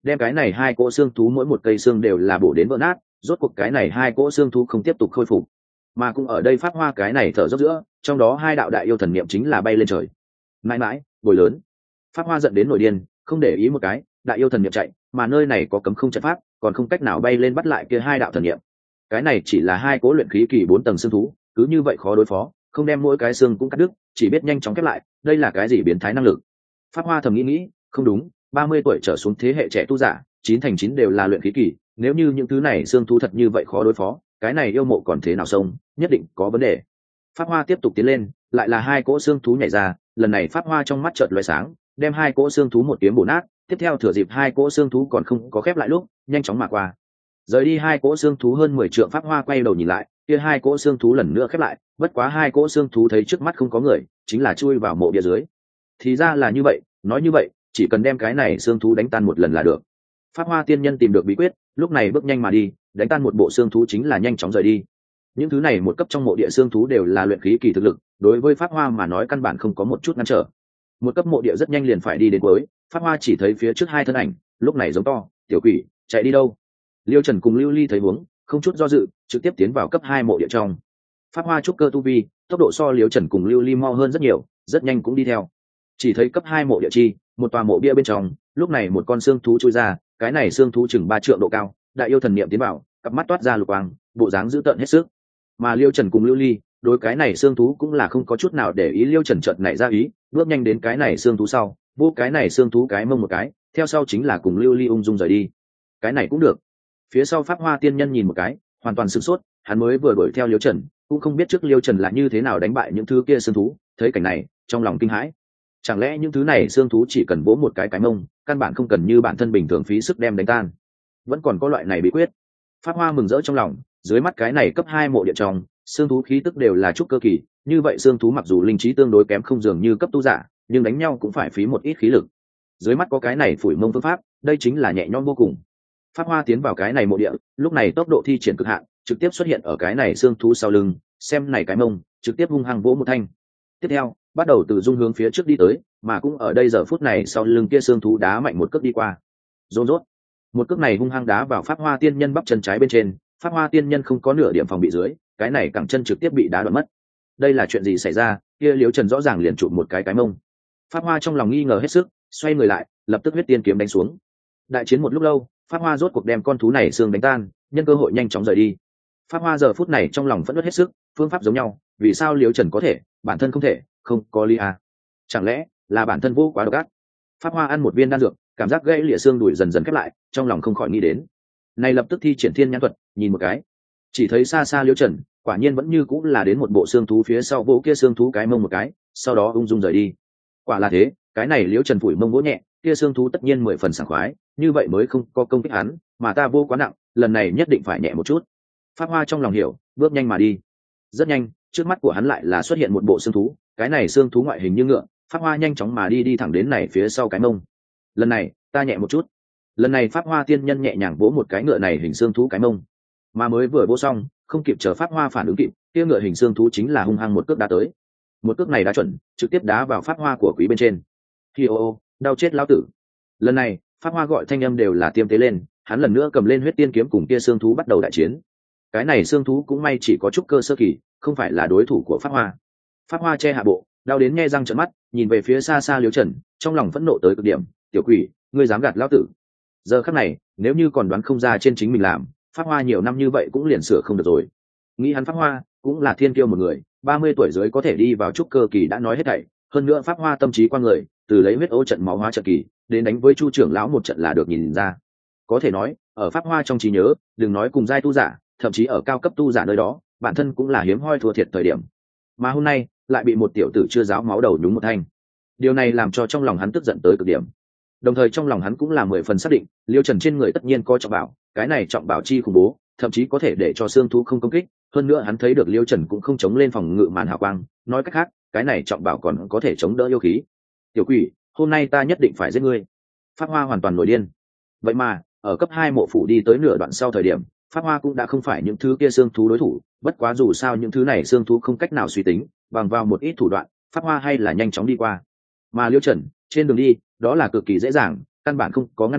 [SPEAKER 1] đem cái này hai cỗ xương thú mỗi một cây xương đều là bổ đến vỡ nát. Rốt cuộc cái này hai cỗ xương thú không tiếp tục khôi phục, mà cũng ở đây pháp hoa cái này thở dốc giữa, trong đó hai đạo đại yêu thần niệm chính là bay lên trời. Mãi mãi bồi lớn, pháp hoa giận đến nổi điên, không để ý một cái đại yêu thần niệm chạy, mà nơi này có cấm không trận pháp, còn không cách nào bay lên bắt lại kia hai đạo thần niệm. Cái này chỉ là hai cỗ luyện khí kỳ 4 tầng xương thú, cứ như vậy khó đối phó, không đem mỗi cái xương cũng cắt đứt, chỉ biết nhanh chóng khép lại, đây là cái gì biến thái năng lực. Pháp hoa thầm nghĩ, không đúng, 30 tuổi trở xuống thế hệ trẻ tu giả 9 thành 9 đều là luyện khí kỳ, nếu như những thứ này xương thú thật như vậy khó đối phó, cái này yêu mộ còn thế nào xông, nhất định có vấn đề. Pháp hoa tiếp tục tiến lên, lại là hai cỗ xương thú nhảy ra, lần này pháp hoa trong mắt chợt lóe sáng, đem hai cỗ xương thú một kiếm bổ nát, tiếp theo thừa dịp hai cỗ xương thú còn không có khép lại lúc, nhanh chóng mà qua. Rời đi hai cỗ xương thú hơn 10 trượng, pháp hoa quay đầu nhìn lại, kia hai cỗ xương thú lần nữa khép lại, bất quá hai cỗ xương thú thấy trước mắt không có người, chính là chui vào mộ bia dưới. Thì ra là như vậy, nói như vậy, chỉ cần đem cái này xương thú đánh tan một lần là được. Pháp hoa tiên nhân tìm được bí quyết, lúc này bước nhanh mà đi, đánh tan một bộ xương thú chính là nhanh chóng rời đi. Những thứ này một cấp trong mộ địa xương thú đều là luyện khí kỳ thực lực, đối với pháp hoa mà nói căn bản không có một chút ngăn trở. Một cấp mộ địa rất nhanh liền phải đi đến cuối, pháp hoa chỉ thấy phía trước hai thân ảnh, lúc này giống to, tiểu quỷ, chạy đi đâu? Liêu Trần cùng Lưu Ly thấy huống, không chút do dự, trực tiếp tiến vào cấp 2 mộ địa trong. Pháp hoa trúc cơ tu vi, tốc độ so Liêu Trần cùng Lưu Ly mau hơn rất nhiều, rất nhanh cũng đi theo. Chỉ thấy cấp 2 mộ địa chi, một tòa mộ bia bên trong, lúc này một con xương thú chui ra, cái này xương thú chừng 3 trượng độ cao, đại yêu thần niệm tiến vào, cặp mắt toát ra lục quang, bộ dáng dữ tợn hết sức. Mà Liêu Trần cùng Lưu Ly, đối cái này xương thú cũng là không có chút nào để ý. Liêu Trần chợt nảy ra ý, bước nhanh đến cái này xương thú sau, vô cái này xương thú cái mông một cái, theo sau chính là cùng Lưu Ly ung dung rời đi. Cái này cũng được. Phía sau pháp hoa tiên nhân nhìn một cái, hoàn toàn sửng sốt, hắn mới vừa đuổi theo Liêu Trần, cũng không biết trước Liêu Trần là như thế nào đánh bại những thứ kia xương thú, thấy cảnh này, trong lòng kinh hãi. Chẳng lẽ những thứ này xương thú chỉ cần vỗ một cái mông, căn bản không cần như bản thân bình thường phí sức đem đánh tan. Vẫn còn có loại này bí quyết. Pháp hoa mừng rỡ trong lòng, dưới mắt cái này cấp 2 mộ địa trong, xương thú khí tức đều là trúc cơ kỳ, như vậy xương thú mặc dù linh trí tương đối kém không dường như cấp tu giả, nhưng đánh nhau cũng phải phí một ít khí lực. Dưới mắt có cái này phủi mông phương pháp, đây chính là nhẹ nhõm vô cùng. Pháp hoa tiến vào cái này mộ địa, lúc này tốc độ thi triển cực hạn, trực tiếp xuất hiện ở cái này xương thú sau lưng, xem này cái mông, trực tiếp hung hăng vỗ một thanh. Tiếp theo, bắt đầu từ dung hướng phía trước đi tới, mà cũng ở đây giờ phút này sau lưng kia xương thú đá mạnh một cước đi qua. Rôn rốt. Một cước này hung hăng đá vào pháp hoa tiên nhân bắp chân trái bên trên, pháp hoa tiên nhân không có nửa điểm phòng bị dưới, cái này cẳng chân trực tiếp bị đá đoạn mất. Đây là chuyện gì xảy ra? Kia Liễu Trần rõ ràng liền chụp một cái mông. Pháp hoa trong lòng nghi ngờ hết sức, xoay người lại, lập tức huyết tiên kiếm đánh xuống. Đại chiến một lúc lâu, pháp hoa rốt cuộc đem con thú này xương đánh tan, nhân cơ hội nhanh chóng rời đi. Pháp hoa giờ phút này trong lòng phẫn nộ hết sức, phương pháp giống nhau, vì sao Liễu Trần có thể, bản thân không thể, không có lý à? Chẳng lẽ là bản thân vô quá độc ác? Pháp hoa ăn một viên đan dược, cảm giác gãy lìa xương đùi dần dần khép lại, trong lòng không khỏi nghĩ đến. Này lập tức thi triển thiên nhãn thuật, nhìn một cái, chỉ thấy xa xa Liễu Trần, quả nhiên vẫn như cũng là đến một bộ xương thú phía sau vỗ kia xương thú cái mông một cái, sau đó ung dung rời đi. Quả là thế, cái này Liễu Trần phủi mông vỗ nhẹ, kia xương thú tất nhiên 10 phần sảng khoái, như vậy mới không có công kích hắn, mà ta vô quá nặng, lần này nhất định phải nhẹ một chút. Pháp hoa trong lòng hiểu, bước nhanh mà đi. Rất nhanh, trước mắt của hắn lại là xuất hiện một bộ xương thú, cái này xương thú ngoại hình như ngựa, pháp hoa nhanh chóng mà đi thẳng đến này phía sau cái mông. Lần này, ta nhẹ một chút. Lần này pháp hoa tiên nhân nhẹ nhàng vỗ một cái ngựa này hình xương thú cái mông, mà mới vừa vỗ xong, không kịp chờ pháp hoa phản ứng kịp, kia ngựa hình xương thú chính là hung hăng một cước đá tới. Một cước này đã chuẩn, trực tiếp đá vào pháp hoa của quý bên trên. Hi ô, đau chết lão tử. Lần này, pháp hoa gọi thanh âm đều là tiêm tế lên, hắn lần nữa cầm lên huyết tiên kiếm cùng kia xương thú bắt đầu đại chiến. Cái này xương thú cũng may chỉ có chút cơ sơ kỳ, không phải là đối thủ của pháp hoa. Pháp hoa che hạ bộ, đau đến nghe răng trợn mắt, nhìn về phía xa xa Liễu Trần, trong lòng phẫn nộ tới cực điểm. Tiểu quỷ, ngươi dám gạt lão tử? Giờ khắc này, nếu như còn đoán không ra trên chính mình làm, pháp hoa nhiều năm như vậy cũng liền sửa không được rồi. Nghĩ hắn pháp hoa cũng là thiên kiêu một người, 30 tuổi dưới có thể đi vào trúc cơ kỳ đã nói hết thảy, hơn nữa pháp hoa tâm trí qua người, từ lấy huyết ô trận máu hóa trận kỳ đến đánh với Chu trưởng lão một trận là được nhìn ra. Có thể nói, ở pháp hoa trong trí nhớ, đừng nói cùng giai tu giả, thậm chí ở cao cấp tu giả nơi đó, bản thân cũng là hiếm hoi thua thiệt thời điểm. Mà hôm nay, lại bị một tiểu tử chưa giáo máu đầu nhúng một thanh. Điều này làm cho trong lòng hắn tức giận tới cực điểm. Đồng thời trong lòng hắn cũng là 10 phần xác định, Liêu Trần trên người tất nhiên có trọng bảo, cái này trọng bảo chi khủng bố, thậm chí có thể để cho xương thú không công kích. Hơn nữa hắn thấy được Liêu Trần cũng không chống lên phòng ngự màn hào quang, nói cách khác, cái này trọng bảo còn có thể chống đỡ yêu khí. Tiểu quỷ, hôm nay ta nhất định phải giết ngươi. Pháp hoa hoàn toàn nổi điên. Vậy mà, ở cấp 2 mộ phủ đi tới nửa đoạn sau thời điểm, Pháp hoa cũng đã không phải những thứ kia xương thú đối thủ, bất quá dù sao những thứ này xương thú không cách nào suy tính, bằng vào một ít thủ đoạn, Pháp hoa hay là nhanh chóng đi qua. Mà Liêu Trần, trên đường đi, đó là cực kỳ dễ dàng, căn bản không có ngăn trở,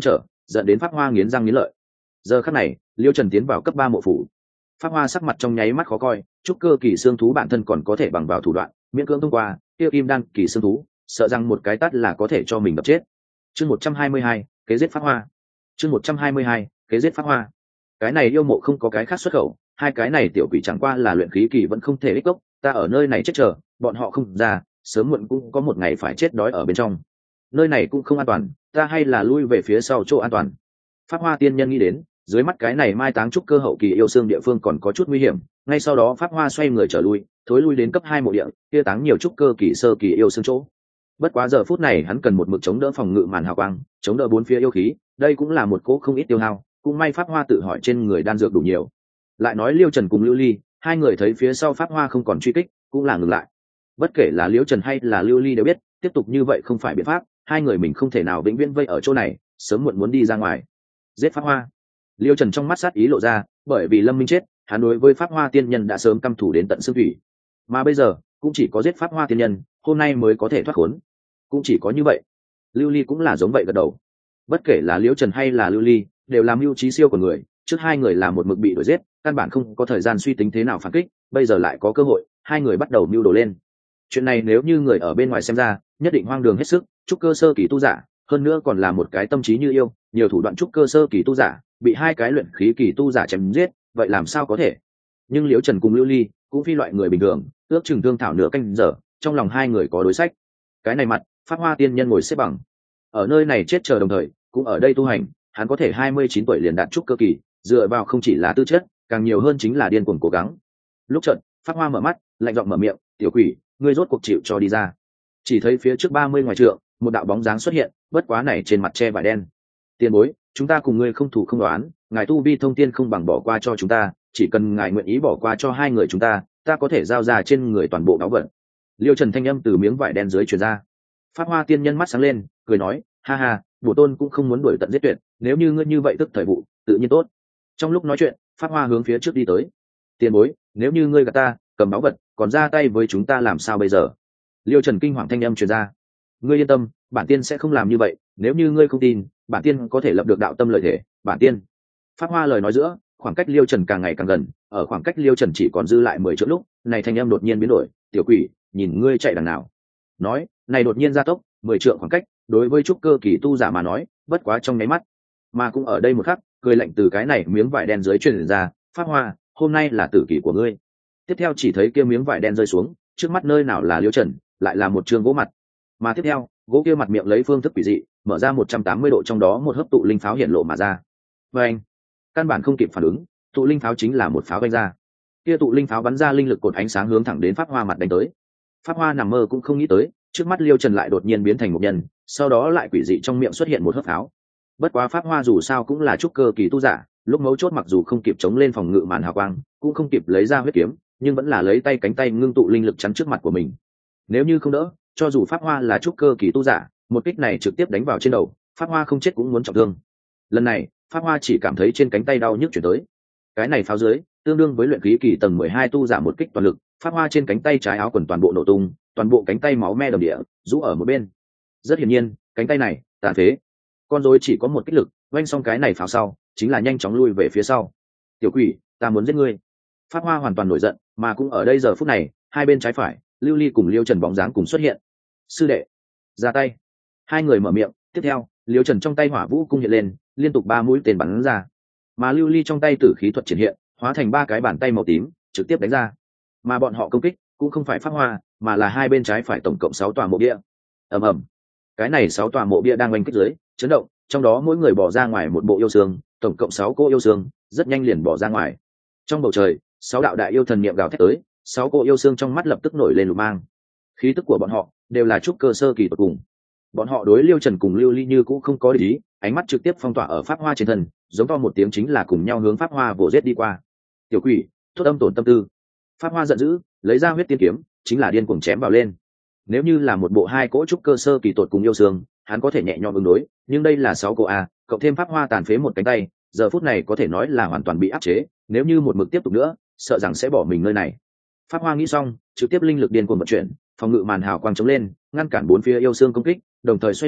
[SPEAKER 1] dẫn đến pháp hoa nghiến răng nghiến lợi. Giờ khắc này Liêu Trần tiến vào cấp 3 mộ phủ. Pháp hoa sắc mặt trong nháy mắt khó coi, trúc cơ kỳ xương thú bản thân còn có thể bằng vào thủ đoạn miễn cưỡng thông qua, tiêu kim đan kỳ xương thú sợ rằng một cái tát là có thể cho mình đập chết. Chương 122, kế giết pháp hoa. Chương 122, kế giết pháp hoa. Cái này yêu mộ không có cái khác xuất khẩu, hai cái này tiểu quỷ chẳng qua là luyện khí kỳ vẫn không thể ích gốc, ta ở nơi này chết chờ, bọn họ không ra, sớm muộn cũng có một ngày phải chết đói ở bên trong. Nơi này cũng không an toàn, ta hay là lui về phía sau chỗ an toàn. Pháp hoa tiên nhân nghĩ đến, dưới mắt cái này mai táng trúc cơ hậu kỳ yêu xương địa phương còn có chút nguy hiểm, ngay sau đó pháp hoa xoay người trở lui, thối lui đến cấp 2 mộ địa, kia táng nhiều trúc cơ kỳ sơ kỳ yêu xương chỗ. Bất quá giờ phút này hắn cần một mực chống đỡ phòng ngự màn hào quang, chống đỡ bốn phía yêu khí, đây cũng là một cỗ không ít tiêu hao, cũng may pháp hoa tự hỏi trên người đan dược đủ nhiều. Lại nói Liêu Trần cùng Lưu Ly, hai người thấy phía sau pháp hoa không còn truy kích, cũng là ngừng lại. Bất kể là Liêu Trần hay là Lưu Ly đều biết, tiếp tục như vậy không phải biện pháp, hai người mình không thể nào vĩnh viễn vây ở chỗ này, sớm muộn muốn đi ra ngoài. Giết pháp hoa. Liêu Trần trong mắt sát ý lộ ra, bởi vì Lâm Minh chết, hắn đối với pháp hoa tiên nhân đã sớm căm thù đến tận xương thủy, mà bây giờ cũng chỉ có giết pháp hoa tiên nhân, hôm nay mới có thể thoát khốn. Cũng chỉ có như vậy. Lưu Ly cũng là giống vậy gật đầu. Bất kể là Liêu Trần hay là Lưu Ly, đều làm mưu trí siêu của người, trước hai người là một mực bị đuổi giết, căn bản không có thời gian suy tính thế nào phản kích, bây giờ lại có cơ hội, hai người bắt đầu mưu đồ lên. Chuyện này nếu như người ở bên ngoài xem ra, nhất định hoang đường hết sức, trúc cơ sơ kỳ tu giả, hơn nữa còn là một cái tâm trí như yêu, nhiều thủ đoạn trúc cơ sơ kỳ tu giả, bị hai cái luyện khí kỳ tu giả chém giết, vậy làm sao có thể? Nhưng Liễu Trần cùng Lưu Ly cũng phi loại người bình thường, ước chừng thương thảo nửa canh giờ, trong lòng hai người có đối sách. Cái này mặt, pháp hoa tiên nhân ngồi xếp bằng, ở nơi này chết chờ đồng thời, cũng ở đây tu hành, hắn có thể 29 tuổi liền đạt trúc cơ kỳ, dựa vào không chỉ là tư chất, càng nhiều hơn chính là điên cuồng cố gắng. Lúc trận, pháp hoa mở mắt, lạnh giọng mở miệng, "Tiểu quỷ, ngươi rốt cuộc chịu cho đi ra." Chỉ thấy phía trước 30 ngoài trượng, một đạo bóng dáng xuất hiện, bất quá này trên mặt che vải đen. "Tiền bối, chúng ta cùng ngươi không thủ không đoán, ngài tu vi thông tiên không bằng bỏ qua cho chúng ta, chỉ cần ngài nguyện ý bỏ qua cho hai người chúng ta, ta có thể giao ra trên người toàn bộ báu vật." Liêu Trần thanh âm từ miếng vải đen dưới truyền ra. Pháp hoa tiên nhân mắt sáng lên, cười nói, "Ha ha, bổ tôn cũng không muốn đuổi tận giết tuyệt, nếu như ngươi như vậy tức thời vụ, tự nhiên tốt." Trong lúc nói chuyện, pháp hoa hướng phía trước đi tới. "Tiền bối, nếu như ngươi gạt ta, cầm báu vật, còn ra tay với chúng ta làm sao bây giờ?" Liêu Trần kinh hoàng thanh âm truyền ra. "Ngươi yên tâm, bản tiên sẽ không làm như vậy, nếu như ngươi không tin, bản tiên có thể lập được đạo tâm lợi thể, bản tiên." Pháp hoa lời nói giữa, khoảng cách Liêu Trần càng ngày càng gần, ở khoảng cách Liêu Trần chỉ còn dư lại 10 trượng lúc, này thanh âm đột nhiên biến đổi, "Tiểu quỷ, nhìn ngươi chạy đằng nào." Nói, này đột nhiên gia tốc, 10 trượng khoảng cách, đối với trúc cơ kỳ tu giả mà nói, bất quá trong nháy mắt. Mà cũng ở đây một khắc, cười lạnh từ cái này miếng vải đen dưới truyền ra, "Pháp hoa, hôm nay là tử kỳ của ngươi." Tiếp theo chỉ thấy kia miếng vải đen rơi xuống, trước mắt nơi nào là Liêu Trần, lại là một trường gỗ mặt. Mà tiếp theo, gỗ kia mặt miệng lấy phương thức quỷ dị, mở ra 180 độ, trong đó một hấp tụ linh pháo hiện lộ mà ra. Và anh, căn bản không kịp phản ứng, tụ linh pháo chính là một pháo vanh ra. Kia tụ linh pháo bắn ra linh lực cột ánh sáng hướng thẳng đến pháp hoa mặt đánh tới. Pháp hoa nằm mơ cũng không nghĩ tới, trước mắt Liêu Trần lại đột nhiên biến thành một nhân, sau đó lại quỷ dị trong miệng xuất hiện một hớp pháo. Bất quá pháp hoa dù sao cũng là trúc cơ kỳ tu giả, lúc mấu chốt mặc dù không kịp chống lên phòng ngự màn hào quang, cũng không kịp lấy ra huyết kiếm, nhưng vẫn là lấy tay cánh tay ngưng tụ linh lực chắn trước mặt của mình. Nếu như không đỡ, cho dù pháp hoa là trúc cơ kỳ tu giả, một kích này trực tiếp đánh vào trên đầu, pháp hoa không chết cũng muốn trọng thương. Lần này, pháp hoa chỉ cảm thấy trên cánh tay đau nhức chuyển tới. Cái này pháo dưới, tương đương với luyện khí kỳ tầng 12 tu giả một kích toàn lực, pháp hoa trên cánh tay trái áo quần toàn bộ nổ tung, toàn bộ cánh tay máu me đầm địa, rũ ở một bên. Rất hiển nhiên, cánh tay này tàn phế. Con rối chỉ có một kích lực, oanh xong cái này pháo sau, chính là nhanh chóng lui về phía sau. "Tiểu quỷ, ta muốn giết ngươi." Pháp hoa hoàn toàn nổi giận, mà cũng ở đây giờ phút này, hai bên trái phải, Lưu Ly cùng Liêu Trần bóng dáng cùng xuất hiện. "Sư đệ, ra tay." Hai người mở miệng, tiếp theo, Liêu Trần trong tay hỏa vũ cung hiện lên, liên tục 3 mũi tên bắn ra. Mà Lưu Ly trong tay tử khí thuật triển hiện, hóa thành 3 cái bàn tay màu tím, trực tiếp đánh ra. Mà bọn họ công kích cũng không phải pháp hoa, mà là hai bên trái phải tổng cộng 6 tòa mộ bia. Ầm ầm. Cái này 6 tòa mộ bia đang oanh kích dưới, chấn động, trong đó mỗi người bỏ ra ngoài một bộ yêu xương, tổng cộng 6 cô yêu xương, rất nhanh liền bỏ ra ngoài. Trong bầu trời, 6 đạo đại yêu thần niệm gào thét tới, 6 cô yêu xương trong mắt lập tức nổi lên lục mang. Khí tức của bọn họ đều là trúc cơ sơ kỳ tột cùng. Bọn họ đối Liêu Trần cùng Lưu Ly như cũng không có để ý, ánh mắt trực tiếp phong tỏa ở pháp hoa trên thân, giống to một tiếng chính là cùng nhau hướng pháp hoa vồ giết đi qua. "Tiểu quỷ, thốt âm tổn tâm tư." Pháp hoa giận dữ, lấy ra huyết tiên kiếm, chính là điên cuồng chém vào lên. Nếu như là một bộ 2 cỗ trúc cơ sơ kỳ tột cùng yêu xương, hắn có thể nhẹ nhõm ứng đối, nhưng đây là 6 cỗ a, cộng thêm pháp hoa tàn phế một cánh tay, giờ phút này có thể nói là hoàn toàn bị áp chế, nếu như một mực tiếp tục nữa, sợ rằng sẽ bỏ mình nơi này. Pháp hoa nghĩ xong, trực tiếp linh lực điên cuồng vận chuyển, phòng ngự màn hào quang chống lên, ngăn cản bốn phía yêu xương công kích, đồng thời xoay người,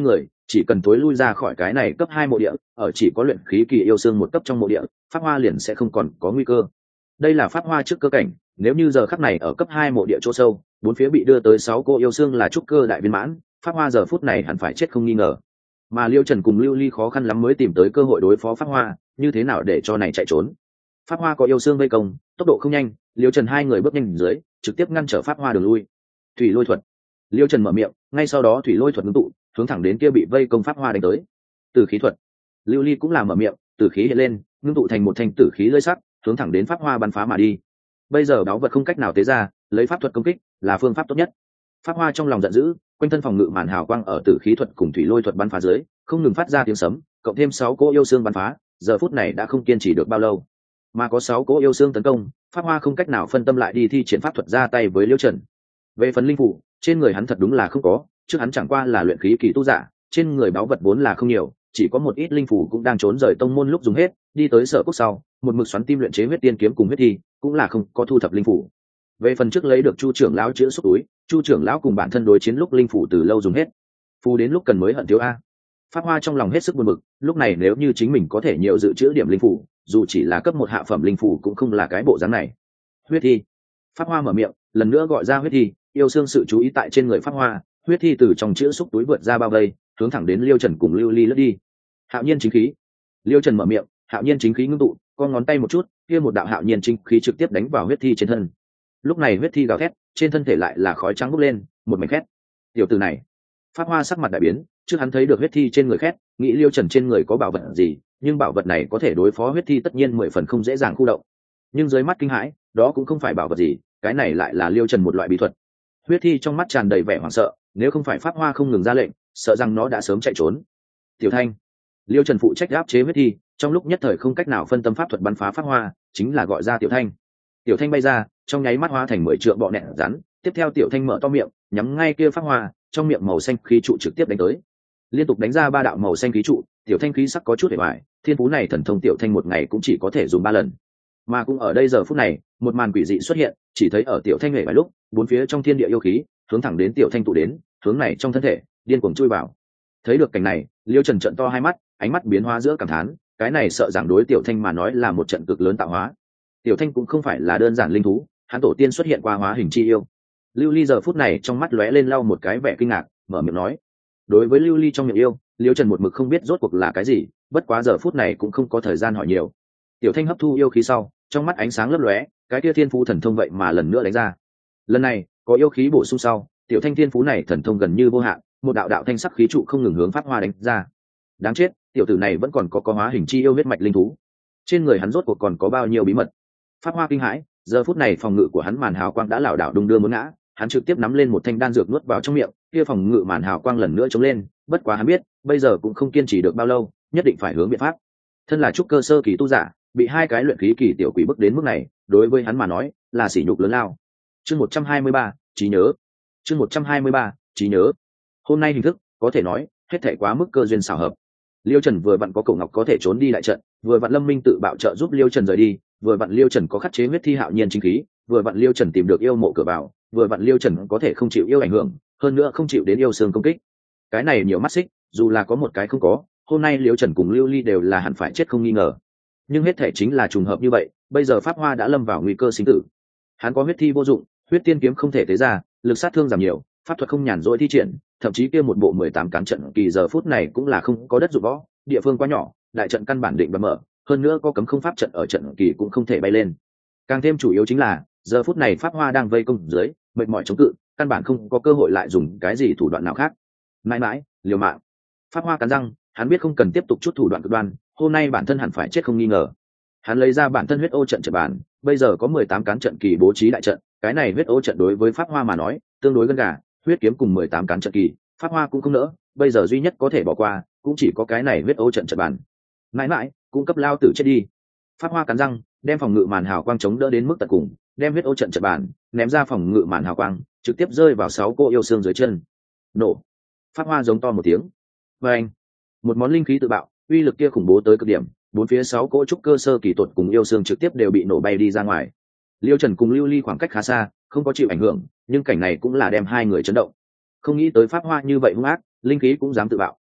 [SPEAKER 1] chỉ cần tối lui ra khỏi cái này cấp 2 mộ địa, ở chỉ có luyện khí kỳ yêu xương một cấp trong mộ địa, pháp hoa liền sẽ không còn có nguy cơ. Đây là pháp hoa trước cơ cảnh, nếu như giờ khắc này ở cấp 2 mộ địa chỗ sâu, bốn phía bị đưa tới 6 cô yêu xương là trúc cơ đại viên mãn, pháp hoa giờ phút này hẳn phải chết không nghi ngờ. Mà Liêu Trần cùng Lưu Ly khó khăn lắm mới tìm tới cơ hội đối phó pháp hoa, như thế nào để cho này chạy trốn. Pháp hoa có yêu xương vây công, tốc độ không nhanh, Liêu Trần hai người bước nhanh dưới, trực tiếp ngăn trở pháp hoa đường lui. Thủy lôi thuật. Liêu Trần mở miệng, ngay sau đó thủy lôi thuật ngưng tụ, hướng thẳng đến kia bị vây công pháp hoa đánh tới. Tử khí thuật. Lưu Ly cũng làm mở miệng, tử khí hiện lên, ngưng tụ thành một thanh tử khí lưỡi sắc, hướng thẳng đến pháp hoa bắn phá mà đi. Bây giờ báu vật không cách nào tế ra, lấy pháp thuật công kích là phương pháp tốt nhất. Pháp hoa trong lòng giận dữ, quanh thân phòng ngự màn hào quang ở tử khí thuật cùng thủy lôi thuật bắn phá dưới, không ngừng phát ra tiếng sấm, cộng thêm 6 cỗ yêu xương bắn phá, giờ phút này đã không kiên trì được bao lâu. Mà có 6 cỗ yêu xương tấn công, pháp hoa không cách nào phân tâm lại đi thi triển pháp thuật ra tay với Liêu Trần. Về phần linh phủ, trên người hắn thật đúng là không có, trước hắn chẳng qua là luyện khí kỳ tu giả, trên người báu vật vốn là không nhiều, chỉ có một ít linh phủ cũng đang trốn rời tông môn lúc dùng hết, đi tới Sở Quốc sau, một mực xoắn tim luyện chế huyết tiên kiếm cùng huyết thi, cũng là không có thu thập linh phủ. Về phần trước lấy được Chu trưởng lão chữa xúc túi, Chu trưởng lão cùng bản thân đối chiến lúc linh phủ từ lâu dùng hết, phù đến lúc cần mới hận thiếu a. Pháp hoa trong lòng hết sức buồn bực, lúc này nếu như chính mình có thể nhiều dự trữ điểm linh phủ, dù chỉ là cấp 1 hạ phẩm linh phủ cũng không là cái bộ dáng này. Huyết thi. Pháp hoa mở miệng, lần nữa gọi ra huyết thi, yêu xương sự chú ý tại trên người pháp hoa, huyết thi từ trong chữa xúc túi vượt ra bao vây, hướng thẳng đến Liêu Trần cùng Lưu Ly lướt đi. Hạo nhiên chính khí. Liêu Trần mở miệng, hạo nhiên chính khí ngưng tụ, con ngón tay một chút, kia một đạo hạo nhiên chính khí trực tiếp đánh vào huyết thi trên thân. Lúc này huyết thi gào thét, trên thân thể lại là khói trắng bốc lên, một mảnh khét. Tiểu tử này, pháp hoa sắc mặt đại biến, trước hắn thấy được huyết thi trên người khét, nghĩ Liêu Trần trên người có bảo vật gì, nhưng bảo vật này có thể đối phó huyết thi tất nhiên 10 phần không dễ dàng khu động. Nhưng dưới mắt kinh hãi, đó cũng không phải bảo vật gì, cái này lại là Liêu Trần một loại bí thuật. Huyết thi trong mắt tràn đầy vẻ hoảng sợ, nếu không phải pháp hoa không ngừng ra lệnh, sợ rằng nó đã sớm chạy trốn. Tiểu Thanh. Liêu Trần phụ trách áp chế huyết thi, trong lúc nhất thời không cách nào phân tâm pháp thuật bắn phá pháp hoa, chính là gọi ra Tiểu Thanh. Tiểu Thanh bay ra, trong nháy mắt hóa thành 10 trượng bọ nẹt rắn, tiếp theo Tiểu Thanh mở to miệng, nhắm ngay kia pháp hoa, trong miệng màu xanh khí trụ trực tiếp đánh tới. Liên tục đánh ra 3 đạo màu xanh khí trụ, Tiểu Thanh khí sắc có chút hề bại, thiên phú này thần thông Tiểu Thanh một ngày cũng chỉ có thể dùng 3 lần. Mà cũng ở đây giờ phút này, một màn quỷ dị xuất hiện, chỉ thấy ở Tiểu Thanh hề bại lúc, bốn phía trong thiên địa yêu khí, hướng thẳng đến Tiểu Thanh tụ đến, hướng này trong thân thể, điên cuồng chui vào. Thấy được cảnh này, Liêu Trần trợn to hai mắt, ánh mắt biến hóa giữa cảm thán, cái này sợ rằng đối Tiểu Thanh mà nói là một trận cực lớn tạo hóa. Tiểu Thanh cũng không phải là đơn giản linh thú, hắn tổ tiên xuất hiện qua hóa hình chi yêu. Lưu Ly giờ phút này trong mắt lóe lên lau một cái vẻ kinh ngạc, mở miệng nói. Đối với Lưu Ly trong miệng yêu, Liêu Trần một mực không biết rốt cuộc là cái gì, bất quá giờ phút này cũng không có thời gian hỏi nhiều. Tiểu Thanh hấp thu yêu khí sau, trong mắt ánh sáng lấp lóe, cái kia thiên phú thần thông vậy mà lần nữa đánh ra. Lần này, có yêu khí bổ sung sau, Tiểu Thanh thiên phú này thần thông gần như vô hạn, một đạo đạo thanh sắc khí trụ không ngừng hướng pháp hoa đánh ra. Đáng chết, tiểu tử này vẫn còn có hóa hình chi yêu huyết mạch linh thú. Trên người hắn rốt cuộc còn có bao nhiêu bí mật? Pháp hoa kinh hãi, giờ phút này phòng ngự của hắn màn hào quang đã lảo đảo đung đưa muốn ngã, hắn trực tiếp nắm lên một thanh đan dược nuốt vào trong miệng, kia phòng ngự màn hào quang lần nữa chống lên, bất quá hắn biết, bây giờ cũng không kiên trì được bao lâu, nhất định phải hướng biện pháp. Thân là trúc cơ sơ kỳ tu giả, bị 2 cái luyện khí kỳ tiểu quỷ bức đến mức này, đối với hắn mà nói, là sỉ nhục lớn lao. Chương 123, trí nhớ. Chương 123, trí nhớ. Hôm nay hình thức, có thể nói, hết thảy quá mức cơ duyên xảo hợp. Liêu Trần vừa vặn có cổ ngọc có thể trốn đi đại trận, vừa vặn Lâm Minh tự bạo trợ giúp Liêu Trần rời đi, vừa vặn Liêu Trần có khắc chế huyết thi hạo nhiên chính khí, vừa vặn Liêu Trần tìm được yêu mộ cửa vào, vừa vặn Liêu Trần có thể không chịu yêu ảnh hưởng, hơn nữa không chịu đến yêu xương công kích. Cái này nhiều mắt xích, dù là có một cái không có, hôm nay Liêu Trần cùng Lưu Ly đều là hẳn phải chết không nghi ngờ. Nhưng hết thể chính là trùng hợp như vậy, bây giờ pháp hoa đã lâm vào nguy cơ sinh tử. Hắn có huyết thi vô dụng, huyết tiên kiếm không thể tế ra, lực sát thương giảm nhiều, pháp thuật không nhàn rỗi thi triển, thậm chí kia một bộ 18 cán trận kỳ giờ phút này cũng là không có đất dụng võ, địa phương quá nhỏ, đại trận căn bản định và mở, hơn nữa có cấm không pháp trận ở trận kỳ cũng không thể bay lên. Càng thêm chủ yếu chính là, giờ phút này pháp hoa đang vây công dưới, mệt mỏi chống cự, căn bản không có cơ hội lại dùng cái gì thủ đoạn nào khác. Mãi mãi, liều mạng. Pháp hoa cắn răng, hắn biết không cần tiếp tục chút thủ đoạn cực đoan, hôm nay bản thân hẳn phải chết không nghi ngờ. Hắn lấy ra bản thân huyết ô trận trận bản, bây giờ có 18 cán trận kỳ bố trí đại trận, cái này huyết ô trận đối với pháp hoa mà nói, tương đối gần gà, huyết kiếm cùng 18 cán trận kỳ, pháp hoa cũng không nỡ, bây giờ duy nhất có thể bỏ qua, cũng chỉ có cái này huyết ô trận trận bản. Mãi mãi, cung cấp lao tử chết đi. Pháp hoa cắn răng, đem phòng ngự màn hào quang chống đỡ đến mức tận cùng, đem huyết ô trận trận bản, ném ra phòng ngự màn hào quang, trực tiếp rơi vào 6 cô yêu xương dưới chân. Nổ. Pháp hoa giống to một tiếng. Và anh, một món linh khí tự bạo, uy lực kia khủng bố tới cực điểm, bốn phía 6 cỗ trúc cơ sơ kỳ tột cùng yêu xương trực tiếp đều bị nổ bay đi ra ngoài. Liêu Trần cùng Lưu Ly khoảng cách khá xa, không có chịu ảnh hưởng, nhưng cảnh này cũng là đem 2 người chấn động. Không nghĩ tới pháp hoa như vậy hung ác, linh khí cũng dám tự bạo.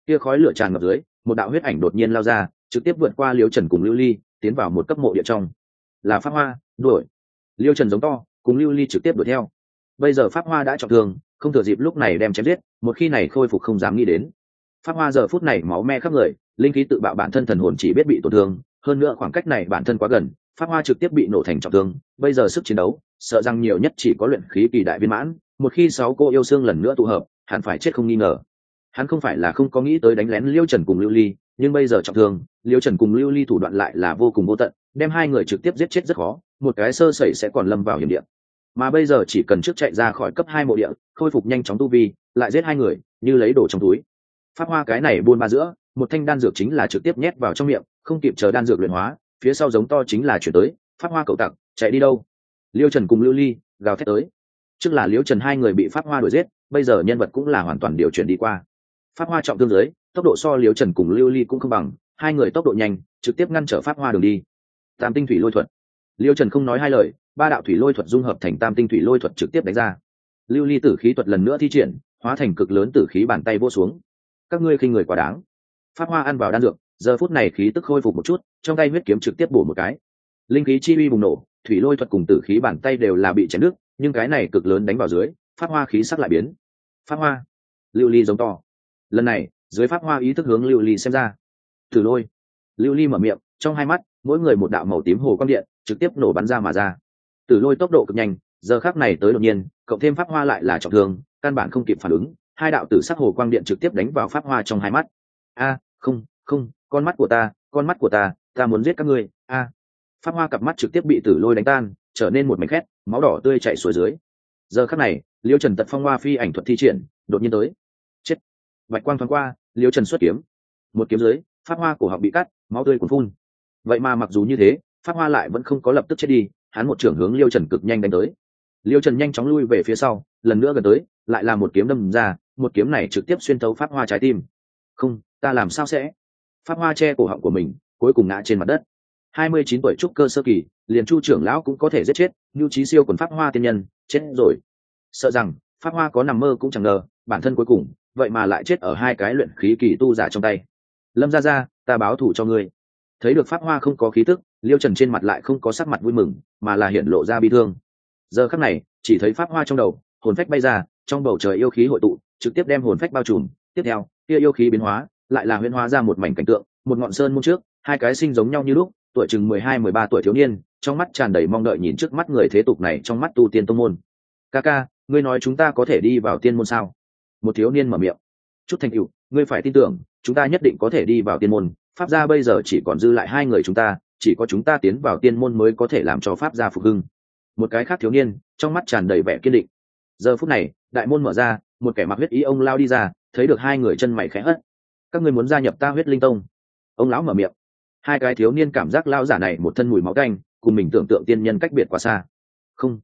[SPEAKER 1] kia khói lửa tràn ngập dưới, một đạo huyết ảnh đột nhiên lao ra, trực tiếp vượt qua Liêu Trần cùng Lưu Ly, tiến vào một cấp mộ địa trong. Là Pháp Hoa, đuổi. Liêu Trần giống to, cùng Lưu Ly trực tiếp đuổi theo. Bây giờ Pháp Hoa đã trọng thương, không thừa dịp lúc này đem chém giết, một khi này khôi phục không dám nghĩ đến. Pháp Hoa giờ phút này máu me khắp người, linh khí tự bạo, bản thân thần hồn chỉ biết bị tổn thương, hơn nữa khoảng cách này bản thân quá gần, Pháp Hoa trực tiếp bị nổ thành trọng thương, bây giờ sức chiến đấu, sợ rằng nhiều nhất chỉ có luyện khí kỳ đại viên mãn, một khi 6 cô yêu xương lần nữa tụ hợp, hẳn phải chết không nghi ngờ. Hắn không phải là không có nghĩ tới đánh lén Liêu Trần cùng Lưu Ly, nhưng bây giờ trọng thương, Liêu Trần cùng Lưu Ly thủ đoạn lại là vô cùng vô tận, đem hai người trực tiếp giết chết rất khó, một cái sơ sẩy sẽ còn lâm vào hiểm địa. Mà bây giờ chỉ cần trước chạy ra khỏi cấp 2 mộ địa, khôi phục nhanh chóng tu vi, lại giết hai người, như lấy đồ trong túi. Pháp Hoa cái này buôn ba giữa, một thanh đan dược chính là trực tiếp nhét vào trong miệng, không kịp chờ đan dược luyện hóa, phía sau giống to chính là chuyển tới. Pháp Hoa cậu tặc, chạy đi đâu? Liêu Trần cùng Lưu Ly gào thét tới. Trước là Liêu Trần hai người bị Pháp Hoa đuổi giết, bây giờ nhân vật cũng là hoàn toàn điều chuyển đi qua. Pháp Hoa trọng thương dưới, tốc độ so Liêu Trần cùng Lưu Ly cũng không bằng, hai người tốc độ nhanh, trực tiếp ngăn trở Pháp Hoa đường đi. Tam tinh thủy lôi thuật. Liêu Trần không nói hai lời, ba đạo thủy lôi thuật dung hợp thành tam tinh thủy lôi thuật trực tiếp đánh ra. Lưu Ly tử khí thuật lần nữa thi triển, hóa thành cực lớn tử khí bàn tay vỗ xuống. Các ngươi khinh người quá đáng. Pháp Hoa ăn vào đan dược, giờ phút này khí tức khôi phục một chút, trong tay huyết kiếm trực tiếp bổ một cái. Linh khí chi uy bùng nổ, thủy lôi thuật cùng tử khí bàn tay đều là bị chém đứt, nhưng cái này cực lớn đánh vào dưới, Pháp Hoa khí sắc lại biến. Pháp Hoa, Lưu Ly giống to. Lần này, dưới Pháp Hoa ý thức hướng Lưu Ly xem ra. Tử lôi. Lưu Ly mở miệng, trong hai mắt, mỗi người một đạo màu tím hồ quang điện, trực tiếp nổ bắn ra mà ra. Tử lôi tốc độ cực nhanh, giờ khắc này tới đột nhiên, cộng thêm Pháp Hoa lại là trọng thương, căn bản không kịp phản ứng, hai đạo tử sắc hồ quang điện trực tiếp đánh vào Pháp Hoa trong hai mắt. A, không, con mắt của ta, ta muốn giết các ngươi. A. Pháp Hoa cặp mắt trực tiếp bị tử lôi đánh tan, trở nên một mảnh khét, máu đỏ tươi chảy xuống dưới. Giờ khắc này, Liêu Trần tật phong hoa phi ảnh thuật thi triển, đột nhiên tới. Chết. Bạch quang thoáng qua, Liêu Trần xuất kiếm. Một kiếm dưới, Pháp Hoa cổ họng bị cắt, máu tươi cuồn phun. Vậy mà mặc dù như thế, Pháp Hoa lại vẫn không có lập tức chết đi, hắn một trưởng hướng Liêu Trần cực nhanh đánh tới. Liêu Trần nhanh chóng lui về phía sau, lần nữa gần tới, lại là một kiếm đâm ra, một kiếm này trực tiếp xuyên thấu Pháp Hoa trái tim. Không, ta làm sao sẽ? Pháp Hoa che cổ họng của mình, cuối cùng ngã trên mặt đất. 29 tuổi trúc cơ sơ kỳ, liền Chu trưởng lão cũng có thể giết chết, Nưu Chí Siêu còn Pháp Hoa tiên nhân, chết rồi. Sợ rằng Pháp Hoa có nằm mơ cũng chẳng ngờ, bản thân cuối cùng vậy mà lại chết ở hai cái luyện khí kỳ tu giả trong tay. Lâm gia gia, ta báo thù cho ngươi. Thấy được Pháp Hoa không có khí tức, Liêu Trần trên mặt lại không có sắc mặt vui mừng, mà là hiện lộ ra bi thương. Giờ khắc này, chỉ thấy Pháp Hoa trong đầu, hồn phách bay ra, trong bầu trời yêu khí hội tụ, trực tiếp đem hồn phách bao trùm. Tiếp theo, kia yêu khí biến hóa, lại là huyễn hóa ra một mảnh cảnh tượng, một ngọn sơn môn trước, hai cái sinh giống nhau như lúc, tuổi chừng 12-13 tuổi thiếu niên, trong mắt tràn đầy mong đợi nhìn trước mắt người thế tục này trong mắt tu tiên tông môn. Ca, ngươi nói chúng ta có thể đi vào tiên môn sao? Một thiếu niên mở miệng. Chút thành tựu, ngươi phải tin tưởng, chúng ta nhất định có thể đi vào tiên môn. Pháp gia bây giờ chỉ còn dư lại hai người chúng ta, chỉ có chúng ta tiến vào tiên môn mới có thể làm cho pháp gia phục hưng. Một cái khác thiếu niên, trong mắt tràn đầy vẻ kiên định. Giờ phút này, đại môn mở ra, một kẻ mặc huyết y ông lao đi ra, thấy được hai người chân mày khẽ hất. Các ngươi muốn gia nhập ta Huyết Linh Tông? Ông lão mở miệng. Hai cái thiếu niên cảm giác lao giả này một thân mùi máu tanh, cùng mình tưởng tượng tiên nhân cách biệt quá xa. Không.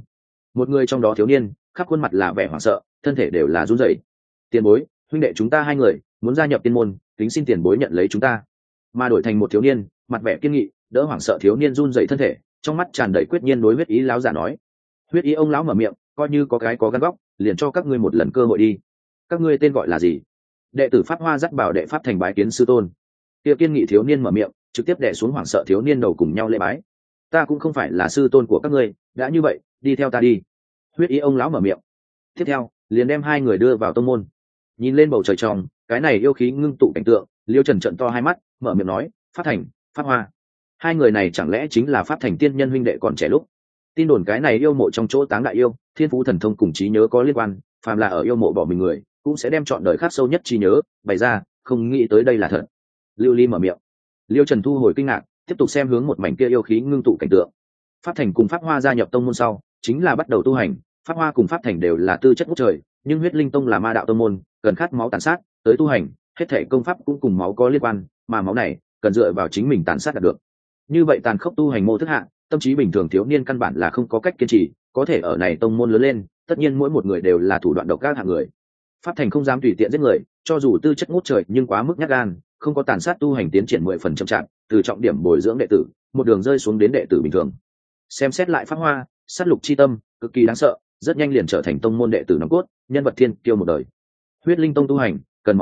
[SPEAKER 1] Một người trong đó thiếu niên, khắp khuôn mặt là vẻ hoảng sợ, thân thể đều là run rẩy. Tiền bối, huynh đệ chúng ta hai người muốn gia nhập tiên môn, kính xin tiền bối nhận lấy chúng ta. Mà đổi thành một thiếu niên, mặt vẻ kiên nghị, đỡ hoảng sợ thiếu niên run rẩy thân thể, trong mắt tràn đầy quyết nhiên đối huyết ý lão giả nói. Huyết ý ông lão mở miệng, coi như có cái có gắn góc, liền cho các ngươi một lần cơ hội đi. Các ngươi tên gọi là gì? Đệ tử Pháp Hoa dắt bảo đệ pháp thành bái kiến sư tôn. Kia kiên nghị thiếu niên mở miệng, trực tiếp đè xuống hoảng sợ thiếu niên đầu cùng nhau lễ bái. Ta cũng không phải là sư tôn của các ngươi, đã như vậy, đi theo ta đi. Huyết ý ông lão mở miệng. Tiếp theo, liền đem hai người đưa vào tông môn. Nhìn lên bầu trời tròn, cái này yêu khí ngưng tụ cảnh tượng, Liêu Trần trợn to hai mắt, mở miệng nói, Pháp Thành, Pháp Hoa. Hai người này chẳng lẽ chính là Pháp Thành tiên nhân huynh đệ còn trẻ lúc? Tin đồn cái này yêu mộ trong chỗ táng đại yêu, thiên phú thần thông cùng trí nhớ có liên quan, phàm là ở yêu mộ bỏ mình người, cũng sẽ đem chọn đời khắc sâu nhất trí nhớ, bày ra, không nghĩ tới đây là thật. Lưu Ly mở miệng. Liêu Trần thu hồi kinh ngạc, tiếp tục xem hướng một mảnh kia yêu khí ngưng tụ cảnh tượng. Pháp Thành cùng Pháp Hoa gia nhập tông môn sau, chính là bắt đầu tu hành. Pháp Hoa cùng Pháp Thành đều là tư chất ngút trời, nhưng Huyết Linh Tông là ma đạo tông môn, cần khát máu tàn sát, tới tu hành, hết thể công pháp cũng cùng máu có liên quan, mà máu này cần dựa vào chính mình tàn sát đạt được. Như vậy tàn khốc tu hành mô thức hạ, tâm trí bình thường thiếu niên căn bản là không có cách kiên trì, có thể ở này tông môn lớn lên, tất nhiên mỗi một người đều là thủ đoạn độc ác hạng người. Pháp Thành không dám tùy tiện giết người, cho dù tư chất ngút trời nhưng quá mức nhát gan, không có tàn sát tu hành tiến triển 10 phần chậm chạp, từ trọng điểm bồi dưỡng đệ tử, một đường rơi xuống đến đệ tử bình thường. Xem xét lại Pháp Hoa, sát lục chi tâm, cực kỳ đáng sợ, rất nhanh liền trở thành tông môn đệ tử nòng cốt, nhân vật thiên kiêu một đời. Huyết Linh Tông tu hành, cần máu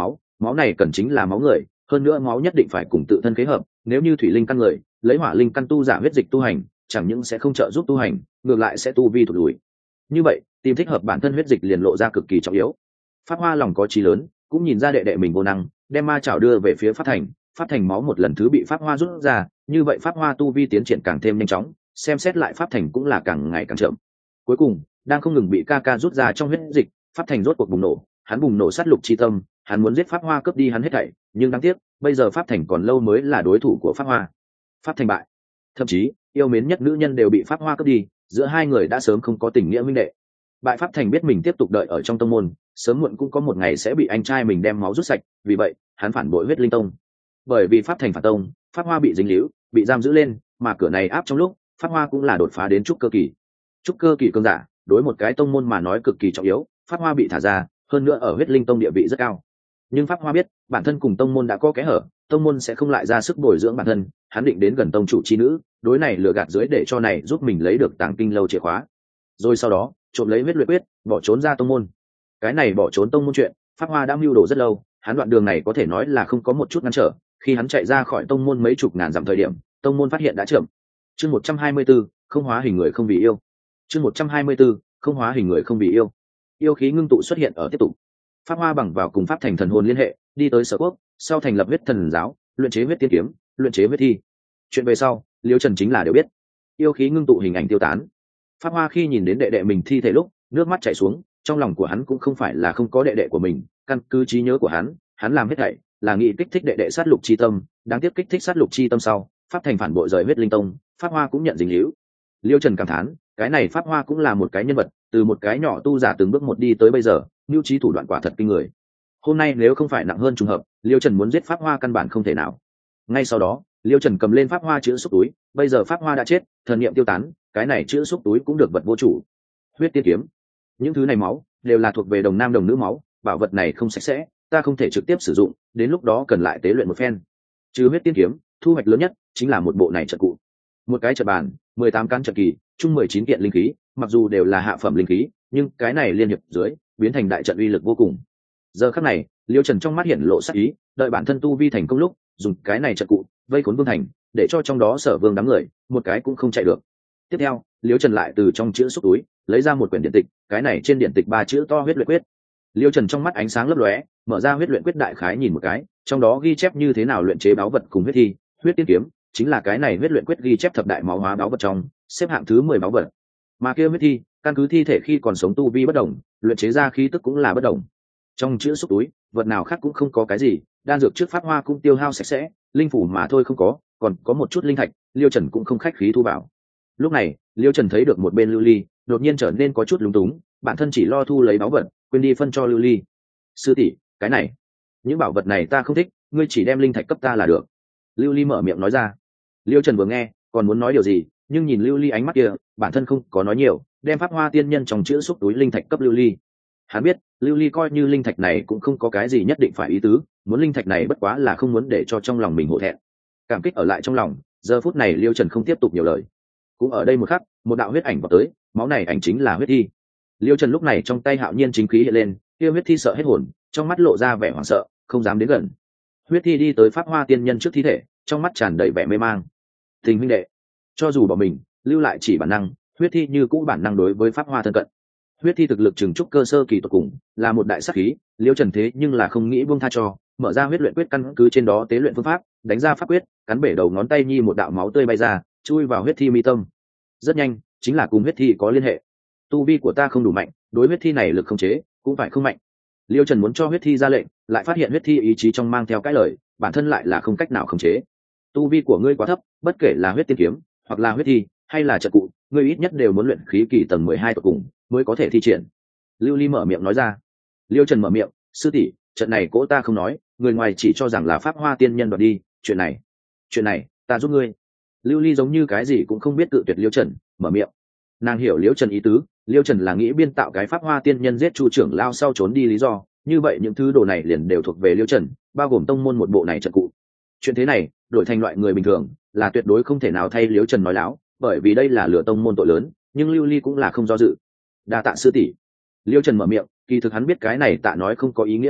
[SPEAKER 1] máu này cần chính là máu người, hơn nữa máu nhất định phải cùng tự thân kết hợp, nếu như thủy linh căn người lấy hỏa linh căn tu giả huyết dịch tu hành, chẳng những sẽ không trợ giúp tu hành, ngược lại sẽ tu vi thụt lùi. Như vậy tìm thích hợp bản thân huyết dịch liền lộ ra cực kỳ trọng yếu. Pháp Hoa lòng có chí lớn, cũng nhìn ra đệ đệ mình vô năng, đem ma chảo đưa về phía Pháp Thành máu một lần thứ bị Pháp Hoa rút ra, như vậy Pháp Hoa tu vi tiến triển càng thêm nhanh chóng, xem xét lại Pháp Thành cũng là càng ngày càng chậm. Cuối cùng đang không ngừng bị ca ca rút ra trong huyết dịch, Pháp Thành rốt cuộc bùng nổ, hắn bùng nổ sát lục chi tâm, hắn muốn giết Pháp Hoa cướp đi hắn hết thảy, nhưng đáng tiếc bây giờ Pháp Thành còn lâu mới là đối thủ của Pháp Hoa. Pháp Thành bại, thậm chí yêu mến nhất nữ nhân đều bị Pháp Hoa cướp đi, giữa hai người đã sớm không có tình nghĩa huynh đệ. Bại Pháp Thành biết mình tiếp tục đợi ở trong tông môn, sớm muộn cũng có một ngày sẽ bị anh trai mình đem máu rút sạch, vì vậy hắn phản bội huyết linh tông. Bởi vì Pháp Thành phản tông, Pháp Hoa bị dính líu, bị giam giữ lên, mà cửa này áp trong lúc Pháp Hoa cũng là đột phá đến trúc cơ kỳ. Trúc cơ kỳ cường giả đối một cái tông môn mà nói cực kỳ trọng yếu, Pháp Hoa bị thả ra, hơn nữa ở huyết linh tông địa vị rất cao. Nhưng Pháp Hoa biết bản thân cùng tông môn đã có kẽ hở, tông môn sẽ không lại ra sức bồi dưỡng bản thân, hắn định đến gần tông chủ chi nữ, đối này lừa gạt dưới để cho này giúp mình lấy được tàng kinh lâu chìa khóa, rồi sau đó trộm lấy huyết luyện quyết, bỏ trốn ra tông môn. Cái này bỏ trốn tông môn chuyện Pháp Hoa đã mưu đồ rất lâu, hắn đoạn đường này có thể nói là không có một chút ngăn trở, khi hắn chạy ra khỏi tông môn mấy chục ngàn dặm thời điểm, tông môn phát hiện đã chậm. Chương 124, không hóa hình người không vì yêu. Chương 124, không hóa hình người không vì yêu. Yêu khí ngưng tụ xuất hiện ở tiếp tục. Pháp Hoa bằng vào cùng Pháp Thành thần hồn liên hệ, đi tới Sở Quốc, sau thành lập huyết thần giáo, luyện chế huyết tiên kiếm, luyện chế huyết thi. Chuyện về sau, Liễu Trần chính là đều biết. Yêu khí ngưng tụ hình ảnh tiêu tán. Pháp Hoa khi nhìn đến đệ đệ mình thi thể lúc, nước mắt chảy xuống, trong lòng của hắn cũng không phải là không có đệ đệ của mình, căn cứ trí nhớ của hắn làm hết thảy là nghĩ kích thích đệ đệ sát lục chi tâm, đáng tiếc kích thích sát lục chi tâm sau, Pháp Thành phản bội rời huyết linh tông, Pháp Hoa cũng nhận dính líu. Liễu Trần cảm thán, cái này Pháp Hoa cũng là một cái nhân vật, từ một cái nhỏ tu giả từng bước một đi tới bây giờ, mưu trí thủ đoạn quả thật kinh người. Hôm nay nếu không phải nặng hơn trùng hợp, Liễu Trần muốn giết Pháp Hoa căn bản không thể nào. Ngay sau đó, Liễu Trần cầm lên Pháp Hoa chữ xúc túi, bây giờ Pháp Hoa đã chết, thần niệm tiêu tán, cái này chữ xúc túi cũng được vật vô chủ. Huyết tiên kiếm, những thứ này máu đều là thuộc về đồng nam đồng nữ máu, bảo vật này không sạch sẽ, ta không thể trực tiếp sử dụng, đến lúc đó cần lại tế luyện một phen. Trừ huyết tiên kiếm, thu hoạch lớn nhất chính là một bộ này trận cụ, một cái trận bàn, 18 căn trận kỳ, chung 19 kiện linh khí, mặc dù đều là hạ phẩm linh khí, nhưng cái này liên hiệp dưới biến thành đại trận uy lực vô cùng. Giờ khắc này, Liễu Trần trong mắt hiện lộ sắc ý, đợi bản thân tu vi thành công lúc, dùng cái này trận cụ vây khốn vương thành, để cho trong đó Sở Vương đám người một cái cũng không chạy được. Tiếp theo, Liễu Trần lại từ trong chữ xúc túi lấy ra một quyển điện tịch, cái này trên điện tịch 3 chữ to huyết luyện quyết. Liễu Trần trong mắt ánh sáng lấp lóe, mở ra huyết luyện quyết đại khái nhìn một cái, trong đó ghi chép như thế nào luyện chế báu vật cùng huyết thi, huyết tiên kiếm chính là cái này huyết luyện quyết ghi chép thập đại máu hóa báu vật trong, xếp hạng thứ 10 báu vật. Mà kia huyết thi, căn cứ thi thể khi còn sống tu vi bất đồng, luyện chế ra khí tức cũng là bất đồng. Trong chữ xúc túi, vật nào khác cũng không có cái gì, đan dược trước Pháp Hoa cũng tiêu hao sạch sẽ, linh phủ mà thôi không có, còn có một chút linh thạch, Liễu Trần cũng không khách khí thu vào. Lúc này, Liễu Trần thấy được một bên Lưu Ly, đột nhiên trở nên có chút lúng túng, bản thân chỉ lo thu lấy báu vật, quên đi phân cho Lưu Ly. Sư tỷ, cái này, những bảo vật này ta không thích, ngươi chỉ đem linh thạch cấp ta là được. Lưu Ly mở miệng nói ra. Liễu Trần vừa nghe, còn muốn nói điều gì, nhưng nhìn Lưu Ly ánh mắt kia, bản thân không có nói nhiều, đem Pháp Hoa tiên nhân trong chữ xúc túi linh thạch cấp Lưu Ly. Hắn biết, Lưu Ly coi như linh thạch này cũng không có cái gì nhất định phải ý tứ, muốn linh thạch này bất quá là không muốn để cho trong lòng mình hổ thẹn. Cảm kích ở lại trong lòng, giờ phút này Liễu Trần không tiếp tục nhiều lời. Cũng ở đây một khắc, một đạo huyết ảnh vào tới, máu này ảnh chính là huyết thi. Liễu Trần lúc này trong tay hạo nhiên chính khí hiện lên, kia huyết thi sợ hết hồn, trong mắt lộ ra vẻ hoảng sợ, không dám đến gần. Huyết thi đi tới Pháp Hoa tiên nhân trước thi thể, trong mắt tràn đầy vẻ mê mang. Tình huynh đệ, cho dù bỏ mình, lưu lại chỉ bản năng, huyết thi như cũ bản năng đối với Pháp Hoa thân cận. Huyết thi thực lực trừng trúc cơ sơ kỳ tuyệt cùng, là một đại sát khí, Liễu Trần thế nhưng là không nghĩ buông tha cho, mở ra huyết luyện quyết căn cứ trên đó tế luyện phương pháp, đánh ra pháp quyết, cắn bể đầu ngón tay nhi một đạo máu tươi bay ra, chui vào huyết thi mi tâm. Rất nhanh, chính là cùng huyết thi có liên hệ. Tu vi của ta không đủ mạnh, đối huyết thi này lực không chế cũng phải không mạnh. Liễu Trần muốn cho huyết thi ra lệnh, lại phát hiện huyết thi ý chí trong mang theo cái lời, bản thân lại là không cách nào khống chế. Tu vi của ngươi quá thấp, bất kể là huyết tiên kiếm, hoặc là huyết thi, hay là trận cụ, ngươi ít nhất đều muốn luyện khí kỳ tầng 12 tuyệt cùng mới có thể thi triển. Lưu Ly mở miệng nói ra. Liễu Trần mở miệng, sư tỷ, trận này cỗ ta không nói, người ngoài chỉ cho rằng là Pháp Hoa tiên nhân đoạt đi, chuyện này, ta giúp ngươi. Lưu Ly giống như cái gì cũng không biết cự tuyệt Liễu Trần, mở miệng. Nàng hiểu Liễu Trần ý tứ, Liễu Trần là nghĩ biên tạo cái Pháp Hoa tiên nhân giết Chu trưởng lao sau trốn đi lý do, như vậy những thứ đồ này liền đều thuộc về Liễu Trần, bao gồm tông môn một bộ này trận cụ. Chuyện thế này, đổi thành loại người bình thường, là tuyệt đối không thể nào thay Liễu Trần nói láo, bởi vì đây là lừa tông môn tội lớn, nhưng Lưu Ly cũng là không do dự. Đa tạ sư tỷ. Liễu Trần mở miệng, kỳ thực hắn biết cái này tạ nói không có ý nghĩa gì,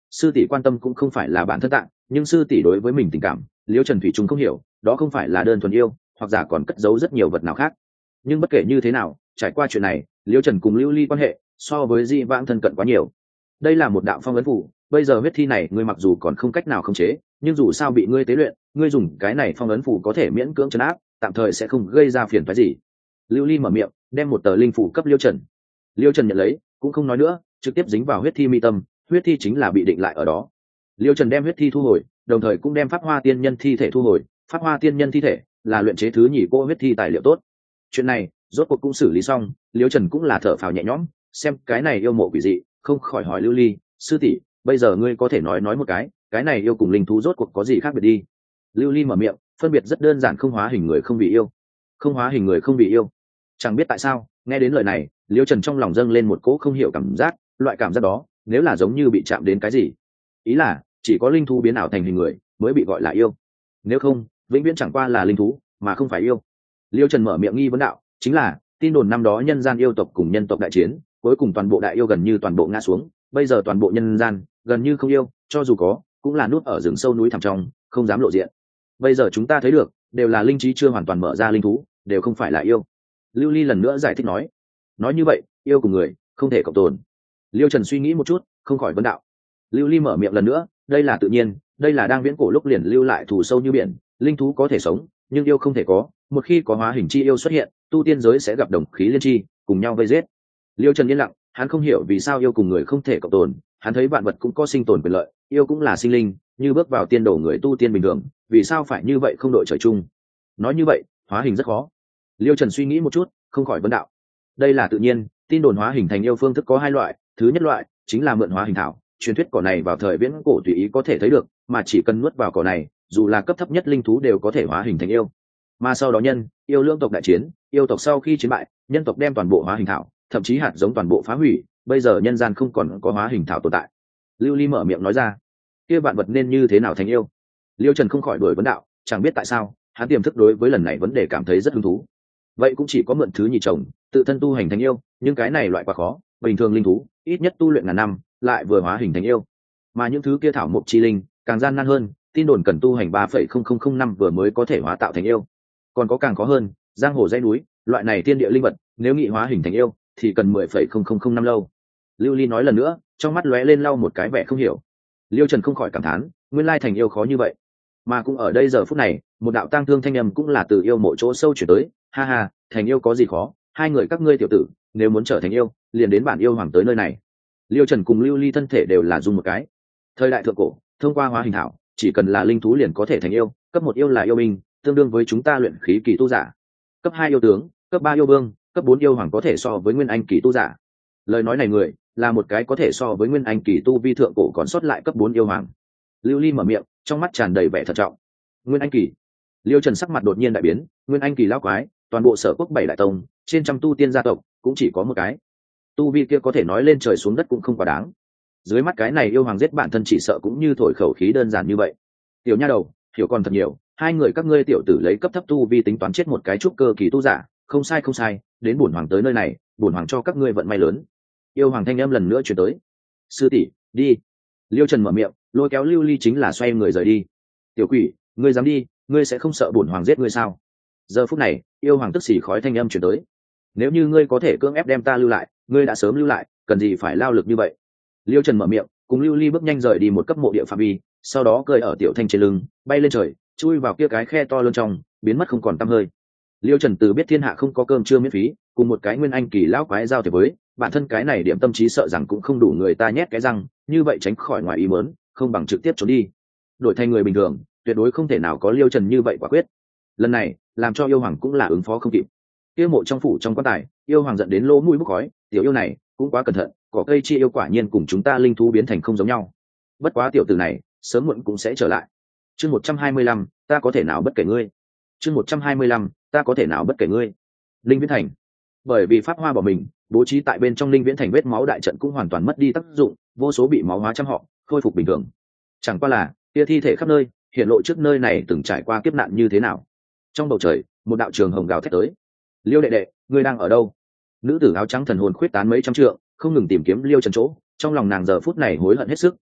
[SPEAKER 1] sư tỷ quan tâm cũng không phải là bản thân tạng, nhưng sư tỷ đối với mình tình cảm liễu trần thủy trung không hiểu, đó không phải là đơn thuần yêu, hoặc giả còn cất giấu rất nhiều vật nào khác. Nhưng bất kể như thế nào, trải qua chuyện này, liễu trần cùng lưu ly quan hệ so với di vãng thân cận quá nhiều. Đây là một đạo phong ấn phủ, bây giờ huyết thi này ngươi mặc dù còn không cách nào khống chế, nhưng dù sao bị ngươi tế luyện, ngươi dùng cái này phong ấn phủ có thể miễn cưỡng trấn áp, tạm thời sẽ không gây ra phiền phức gì. Lưu ly mở miệng đem một tờ linh phủ cấp liễu trần. Liễu trần nhận lấy cũng không nói nữa, trực tiếp dính vào huyết thi mi tâm, huyết thi chính là bị định lại ở đó. Liễu trần đem huyết thi thu hồi, đồng thời cũng đem pháp hoa tiên nhân thi thể thu hồi. Pháp hoa tiên nhân thi thể là luyện chế thứ nhì cô huyết thi tài liệu tốt. Chuyện này rốt cuộc cũng xử lý xong, Liễu trần cũng là thở phào nhẹ nhõm, xem cái này yêu mộ quỷ dị, không khỏi hỏi lưu ly, sư tỷ, bây giờ ngươi có thể nói một cái này yêu cùng linh thú rốt cuộc có gì khác biệt đi. Lưu ly mở miệng, phân biệt rất đơn giản, không hóa hình người không bị yêu. Không hóa hình người không bị yêu. Chẳng biết tại sao, nghe đến lời này, Liễu trần trong lòng dâng lên một cỗ không hiểu cảm giác, loại cảm giác đó nếu là giống như bị chạm đến cái gì, ý là chỉ có linh thú biến ảo thành hình người mới bị gọi là yêu, nếu không vĩnh viễn chẳng qua là linh thú mà không phải yêu. Liễu trần mở miệng nghi vấn đạo, chính là tin đồn năm đó nhân gian yêu tộc cùng nhân tộc đại chiến, cuối cùng toàn bộ đại yêu gần như toàn bộ ngã xuống, bây giờ toàn bộ nhân gian gần như không yêu, cho dù có cũng là núp ở rừng sâu núi thẳm trong, không dám lộ diện. Bây giờ chúng ta thấy được đều là linh trí chưa hoàn toàn mở ra linh thú, đều không phải là yêu. Lưu ly lần nữa giải thích nói như vậy yêu cùng người không thể cộng tồn. Liễu trần suy nghĩ một chút, không khỏi vấn đạo. Lưu ly mở miệng lần nữa, đây là tự nhiên, đây là đang viễn cổ lúc liền lưu lại thù sâu như biển, linh thú có thể sống nhưng yêu không thể có, một khi có hóa hình chi yêu xuất hiện, tu tiên giới sẽ gặp đồng khí liên chi, cùng nhau vây giết. Liễu trần yên lặng, hắn không hiểu vì sao yêu cùng người không thể cộng tồn, hắn thấy vạn vật cũng có sinh tồn quyền lợi, yêu cũng là sinh linh, như bước vào tiên đổ người tu tiên bình thường, vì sao phải như vậy không đội trời chung. Nói như vậy hóa hình rất khó. Liễu trần suy nghĩ một chút, không khỏi vấn đạo. Đây là tự nhiên, tin đồn hóa hình thành yêu phương thức có hai loại, thứ nhất loại chính là mượn hóa hình thảo, truyền thuyết cỏ này vào thời viễn cổ tùy ý có thể thấy được, mà chỉ cần nuốt vào cỏ này, dù là cấp thấp nhất linh thú đều có thể hóa hình thành yêu. Mà sau đó nhân yêu lưỡng tộc đại chiến, yêu tộc sau khi chiến bại, nhân tộc đem toàn bộ hóa hình thảo, thậm chí hạt giống toàn bộ phá hủy, bây giờ nhân gian không còn có hóa hình thảo tồn tại. Lưu ly mở miệng nói ra, kia vạn vật nên như thế nào thành yêu? Liễu trần không khỏi đổi vấn đạo, chẳng biết tại sao hắn tiềm thức đối với lần này vấn đề cảm thấy rất hứng thú. Vậy cũng chỉ có mượn thứ nhì chồng tự thân tu hành thành yêu, nhưng cái này loại quá khó, bình thường linh thú ít nhất tu luyện ngàn năm lại vừa hóa hình thành yêu, mà những thứ kia thảo mộc chi linh càng gian nan hơn, tin đồn cần tu hành 3,0005 vừa mới có thể hóa tạo thành yêu. Còn có càng khó hơn, giang hồ dãy núi loại này thiên địa linh vật nếu nghị hóa hình thành yêu thì cần 10,0005 lâu. Lưu ly nói lần nữa, trong mắt lóe lên lau một cái vẻ không hiểu. Liễu trần không khỏi cảm thán, nguyên lai thành yêu khó như vậy. Mà cũng ở đây giờ phút này, một đạo tang thương thanh âm cũng là từ yêu mộ chỗ sâu chuyển tới, ha ha, thành yêu có gì khó, hai người các ngươi tiểu tử nếu muốn trở thành yêu liền đến bản yêu hoàng tới nơi này. Liễu trần cùng lưu ly thân thể đều là run một cái. Thời đại thượng cổ thông qua hóa hình thảo, chỉ cần là linh thú liền có thể thành yêu, cấp 1 yêu là yêu binh, tương đương với chúng ta luyện khí kỳ tu giả, cấp 2 yêu tướng, cấp 3 yêu vương, cấp 4 yêu hoàng có thể so với nguyên anh kỳ tu giả. Lời nói này người là một cái có thể so với nguyên anh kỳ tu vi thượng cổ còn sót lại cấp 4 yêu hoàng. Lưu ly mở miệng, trong mắt tràn đầy vẻ thận trọng. Nguyên anh kỳ. Liễu trần sắc mặt đột nhiên đại biến, nguyên anh kỳ lão quái, toàn bộ Sở Quốc 7 đại tông trên trăm tu tiên gia tộc cũng chỉ có một cái, tu vi kia có thể nói lên trời xuống đất cũng không quá đáng. Dưới mắt cái này yêu hoàng giết bản thân chỉ sợ cũng như thổi khẩu khí đơn giản như vậy. Tiểu nha đầu hiểu còn thật nhiều, hai người các ngươi tiểu tử lấy cấp thấp tu vi tính toán chết một cái trúc cơ kỳ tu giả, không sai, đến bổn hoàng tới nơi này, bổn hoàng cho các ngươi vận may lớn. Yêu hoàng thanh âm lần nữa truyền tới. Sư tỷ đi. Liễu trần mở miệng, lôi kéo lưu ly chính là xoay người rời đi. Tiểu quỷ, ngươi dám đi, ngươi sẽ không sợ bổn hoàng giết ngươi sao? Giờ phút này yêu hoàng tức xì khói thanh âm truyền tới. Nếu như ngươi có thể cưỡng ép đem ta lưu lại, ngươi đã sớm lưu lại, cần gì phải lao lực như vậy? Liễu trần mở miệng, cùng lưu ly bước nhanh rời đi một cấp mộ địa phạm vi, sau đó cười ở tiểu thanh trên lưng, bay lên trời, chui vào kia cái khe to lớn trong, biến mất không còn tăm hơi. Liễu trần từ biết thiên hạ không có cơm trưa miễn phí, cùng một cái nguyên anh kỳ lão quái giao thiệp với bản thân, cái này điểm tâm trí sợ rằng cũng không đủ người ta nhét cái răng, như vậy tránh khỏi ngoài ý muốn, không bằng trực tiếp trốn đi. Đổi thành người bình thường tuyệt đối không thể nào có Liễu trần như vậy quả quyết. Lần này làm cho yêu hoàng cũng là ứng phó không kịp. Kia mộ trong phủ trong quan tài, yêu hoàng giận đến lỗ mũi bốc khói, tiểu yêu này cũng quá cẩn thận, cỏ cây chi yêu quả nhiên cùng chúng ta linh thú biến thành không giống nhau. Bất quá tiểu tử này sớm muộn cũng sẽ trở lại. Chương 125, ta có thể nào bất kể ngươi. Chương 125, ta có thể nào bất kể ngươi. Linh Viễn Thành. Bởi vì pháp hoa bỏ mình, bố trí tại bên trong Linh Viễn Thành vết máu đại trận cũng hoàn toàn mất đi tác dụng, vô số bị máu hóa trăm họ khôi phục bình thường. Chẳng qua là kia thi thể khắp nơi, hiện lộ trước nơi này từng trải qua kiếp nạn như thế nào. Trong bầu trời, một đạo trường hồng gào thét tới. Liêu đệ đệ, ngươi đang ở đâu? Nữ tử áo trắng thần hồn khuyết tán mấy trăm trượng, không ngừng tìm kiếm Liêu Trần chỗ, trong lòng nàng giờ phút này hối hận hết sức,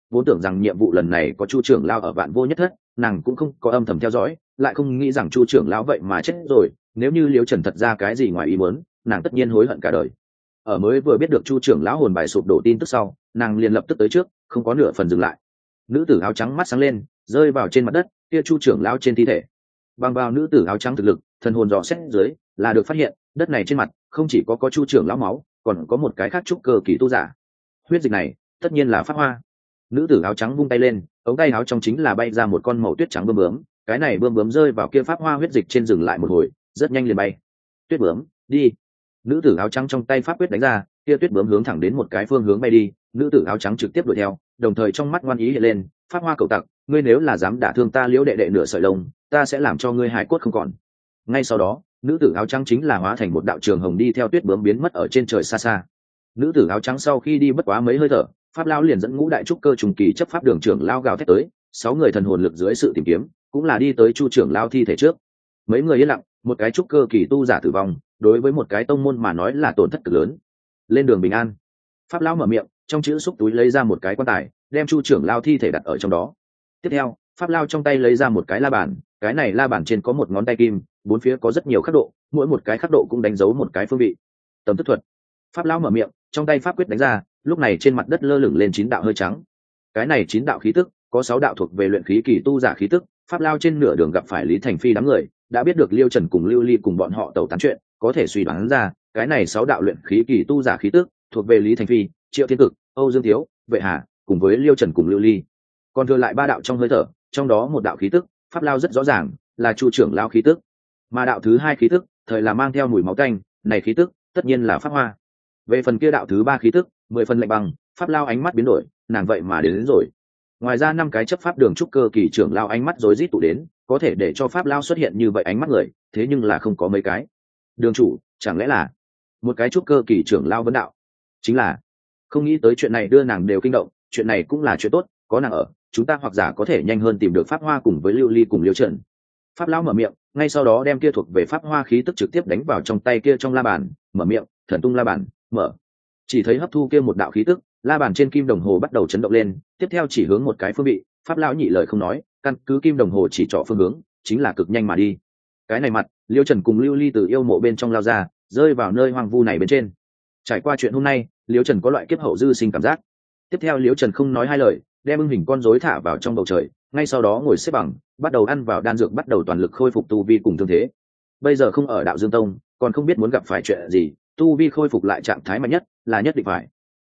[SPEAKER 1] vốn tưởng rằng nhiệm vụ lần này có chu trưởng lao ở vạn vô nhất thất, nàng cũng không có âm thầm theo dõi, lại không nghĩ rằng chu trưởng lão vậy mà chết rồi. Nếu như Liễu Trần thật ra cái gì ngoài ý muốn, nàng tất nhiên hối hận cả đời. Ở mới vừa biết được chu trưởng lão hồn bài sụp đổ tin tức sau, nàng liền lập tức tới trước, không có nửa phần dừng lại. Nữ tử áo trắng mắt sáng lên, rơi vào trên mặt đất, kia chu trưởng lão trên thi thể. Bằng vào nữ tử áo trắng thực lực, thần hồn dò xét dưới, là được phát hiện, đất này trên mặt không chỉ có chu trưởng lão máu, còn có một cái khác trúc cơ kỳ tu giả. Huyết dịch này, tất nhiên là pháp hoa. Nữ tử áo trắng vung tay lên, ống tay áo trong chính là bay ra một con màu tuyết trắng bướm bướm, cái này bướm bướm rơi vào kia pháp hoa huyết dịch trên, dừng lại một hồi, rất nhanh liền bay. Tuyết bướm, đi. Nữ tử áo trắng trong tay pháp quyết đánh ra, kia tuyết bướm hướng thẳng đến một cái phương hướng bay đi, nữ tử áo trắng trực tiếp đuổi theo, đồng thời trong mắt ngoan ý hiện lên, pháp hoa cậu tặc, ngươi nếu là dám đả thương ta Liễu đệ đệ nửa sợi lông, ta sẽ làm cho ngươi hải cốt không còn. Ngay sau đó, nữ tử áo trắng chính là hóa thành một đạo trường hồng đi theo tuyết bướm biến mất ở trên trời xa xa. Nữ tử áo trắng sau khi đi bất quá mấy hơi thở, pháp lao liền dẫn ngũ đại trúc cơ trùng kỳ chấp pháp đường trưởng lao gào thét tới, 6 người thần hồn lực dưới sự tìm kiếm, cũng là đi tới chu trưởng lao thi thể trước. Mấy người yên lặng, một cái trúc cơ kỳ tu giả tử vong, đối với một cái tông môn mà nói là tổn thất cực lớn. Lên đường bình an. Pháp lao mở miệng, trong chữ xúc túi lấy ra một cái quan tài, đem chu trưởng lao thi thể đặt ở trong đó. Tiếp theo, pháp lao trong tay lấy ra một cái la bàn, cái này la bàn trên có một ngón tay kim, bốn phía có rất nhiều khắc độ, mỗi một cái khắc độ cũng đánh dấu một cái phương vị. Tầm thức thuật. Pháp lao mở miệng, trong tay pháp quyết đánh ra, lúc này trên mặt đất lơ lửng lên 9 đạo hơi trắng. Cái này 9 đạo khí tức, có 6 đạo thuộc về luyện khí kỳ tu giả khí tức. Pháp lao trên nửa đường gặp phải Lý Thành Phi đám người, đã biết được Liêu Trần cùng Lưu Ly cùng bọn họ tẩu tán chuyện, có thể suy đoán ra, cái này 6 đạo luyện khí kỳ tu giả khí tức, thuộc về Lý Thành Phi, Triệu Thiên Cực, Âu Dương Thiếu, Vệ Hà, cùng với Liêu Trần cùng Lưu Ly. Còn thừa lại 3 đạo trong hơi thở, trong đó một đạo khí tức, pháp lao rất rõ ràng, là chu trưởng lao khí tức. Mà đạo thứ 2 khí tức, thời là mang theo mùi máu tanh, này khí tức, tất nhiên là pháp hoa. Về phần kia đạo thứ 3 khí tức, 10 phần lạnh băng, pháp lao ánh mắt biến đổi, nàng vậy mà đến rồi. Ngoài ra 5 cái chấp pháp đường trúc cơ kỳ trưởng lao ánh mắt rối rít tụ đến, có thể để cho pháp lao xuất hiện như vậy ánh mắt người, thế nhưng là không có mấy cái. Đường chủ, chẳng lẽ là một cái trúc cơ kỳ trưởng lao vấn đạo? Chính là, không nghĩ tới chuyện này đưa nàng đều kinh động, chuyện này cũng là chuyện tốt, có nàng ở, chúng ta hoặc giả có thể nhanh hơn tìm được pháp hoa cùng với Lưu Ly cùng Liêu Trần. Pháp lao mở miệng, ngay sau đó đem kia thuộc về pháp hoa khí tức trực tiếp đánh vào trong tay kia trong la bàn, mở miệng, thần tung la bàn, mở. Chỉ thấy hấp thu kia một đạo khí tức, la bàn trên kim đồng hồ bắt đầu chấn động lên, tiếp theo chỉ hướng một cái phương vị, pháp lão nhị lời không nói, căn cứ kim đồng hồ chỉ trỏ phương hướng, chính là cực nhanh mà đi. Cái này mặt, Liêu Trần cùng Lưu Ly từ yêu mộ bên trong lao ra, rơi vào nơi hoang vu này bên trên. Trải qua chuyện hôm nay, Liêu Trần có loại kiếp hậu dư sinh cảm giác. Tiếp theo Liêu Trần không nói hai lời, đem ưng hình con rối thả vào trong bầu trời, ngay sau đó ngồi xếp bằng, bắt đầu ăn vào đan dược, bắt đầu toàn lực khôi phục tu vi cùng thương thế. Bây giờ không ở Đạo Dương Tông, còn không biết muốn gặp phải chuyện gì, tu vi khôi phục lại trạng thái mạnh nhất là nhất định phải.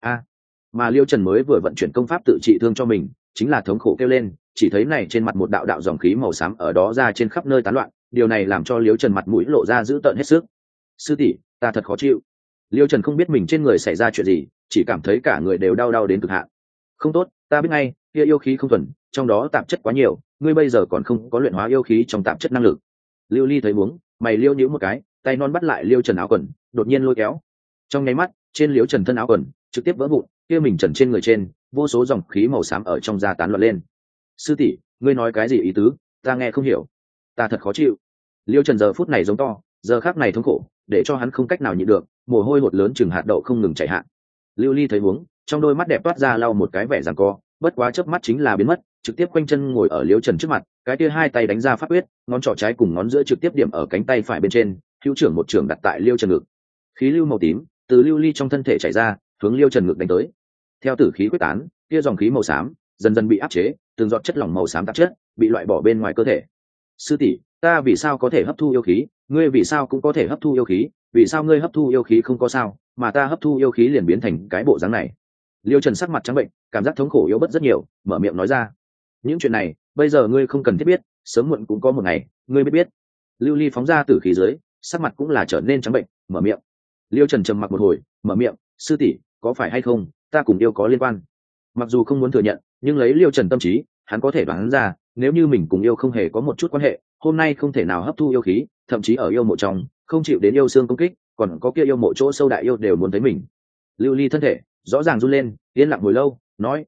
[SPEAKER 1] Mà Liêu Trần mới vừa vận chuyển công pháp tự trị thương cho mình, chính là thống khổ kêu lên, chỉ thấy này trên mặt một đạo đạo dòng khí màu xám ở đó ra trên khắp nơi tán loạn, điều này làm cho Liêu Trần mặt mũi lộ ra dữ tợn hết sức. Sư tỷ, ta thật khó chịu. Liêu Trần không biết mình trên người xảy ra chuyện gì, chỉ cảm thấy cả người đều đau đau đến cực hạn. Không tốt, ta biết ngay, kia yêu khí không thuần, trong đó tạp chất quá nhiều, ngươi bây giờ còn không có luyện hóa yêu khí trong tạp chất năng lực. Lưu Ly thấy muốn, mày liêu nhíu một cái, tay non bắt lại Liêu Trần áo quần, đột nhiên lôi kéo. Trong nháy mắt, trên Liêu Trần thân áo quần trực tiếp vỡ vụn, kia mình trần trên người trên, vô số dòng khí màu xám ở trong da tán loạn lên. Sư tỷ, ngươi nói cái gì ý tứ, ta nghe không hiểu. Ta thật khó chịu. Liêu Trần giờ phút này giống to, giờ khắc này thống khổ, để cho hắn không cách nào nhịn được, mồ hôi hột lớn chừng hạt đậu không ngừng chảy hạ. Lưu Ly thấy huống, trong đôi mắt đẹp toát ra lau một cái vẻ giằng co, bất quá chớp mắt chính là biến mất, trực tiếp quanh chân ngồi ở Liêu Trần trước mặt, cái kia hai tay đánh ra pháp quyết, ngón trỏ trái cùng ngón giữa trực tiếp điểm ở cánh tay phải bên trên, hữu trưởng một trưởng đặt tại Liêu Trần ngực. Khí lưu màu tím từ Lưu Ly trong thân thể chảy ra, hướng Liêu Trần ngực đánh tới. Theo tử khí quyết tán, kia dòng khí màu xám dần dần bị áp chế, từng giọt chất lỏng màu xám tạp chất bị loại bỏ bên ngoài cơ thể. Sư tỷ, ta vì sao có thể hấp thu yêu khí, ngươi vì sao cũng có thể hấp thu yêu khí, vì sao ngươi hấp thu yêu khí không có sao, mà ta hấp thu yêu khí liền biến thành cái bộ dáng này? Liêu Trần sắc mặt trắng bệnh, cảm giác thống khổ yếu bớt rất nhiều, mở miệng nói ra. Những chuyện này, bây giờ ngươi không cần thiết biết, sớm muộn cũng có một ngày, ngươi biết. Lưu Ly phóng ra tử khí dưới, sắc mặt cũng là trở nên trắng bệnh, mở miệng. Liêu Trần trầm mặc một hồi, mở miệng, sư tỷ, có phải hay không, ta cùng yêu có liên quan. Mặc dù không muốn thừa nhận, nhưng lấy Liêu Trần tâm trí, hắn có thể đoán ra, nếu như mình cùng yêu không hề có một chút quan hệ, hôm nay không thể nào hấp thu yêu khí, thậm chí ở yêu mộ trong, không chịu đến yêu xương công kích, còn có kia yêu mộ chỗ sâu đại yêu đều muốn thấy mình. Lưu Ly thân thể rõ ràng run lên, yên lặng hồi lâu, nói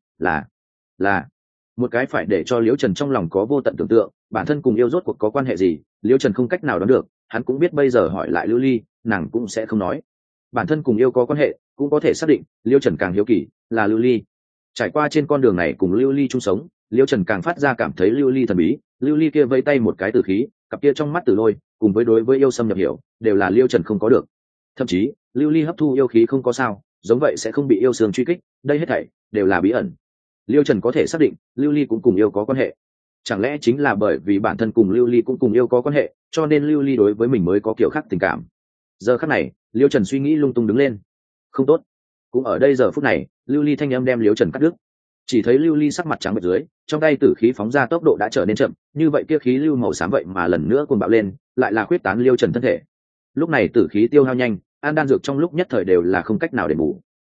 [SPEAKER 1] là một cái phải để cho Liêu Trần trong lòng có vô tận tưởng tượng, bản thân cùng yêu rốt cuộc có quan hệ gì, Liêu Trần không cách nào đoán được, hắn cũng biết bây giờ hỏi lại Lưu Ly, nàng cũng sẽ không nói. Bản thân cùng yêu có quan hệ, cũng có thể xác định, Liêu Trần càng hiếu kỳ là Lưu Ly. Trải qua trên con đường này cùng lưu ly chung sống, liêu trần càng phát ra cảm thấy lưu ly thần bí. Lưu ly kia vây tay một cái tử khí, cặp kia trong mắt tử lôi, cùng với đối với yêu xâm nhập hiểu, đều là liêu trần không có được. Thậm chí lưu ly hấp thu yêu khí không có sao, giống vậy sẽ không bị yêu sương truy kích, đây hết thảy đều là bí ẩn. Liêu trần có thể xác định lưu ly cũng cùng yêu có quan hệ. Chẳng lẽ chính là bởi vì bản thân cùng lưu ly cũng cùng yêu có quan hệ, cho nên lưu ly đối với mình mới có kiểu khác tình cảm? Giờ khắc này liêu trần suy nghĩ lung tung đứng lên. Không tốt. Cũng ở đây giờ phút này, lưu ly thanh âm đem liêu trần cắt đứt. Chỉ thấy lưu ly sắc mặt trắng bệch dưới, trong tay tử khí phóng ra tốc độ đã trở nên chậm, như vậy kia khí lưu màu xám vậy mà lần nữa cuồng bạo lên, lại là khuyết tán liêu trần thân thể. Lúc này tử khí tiêu hao nhanh, an đan dược trong lúc nhất thời đều là không cách nào để bù.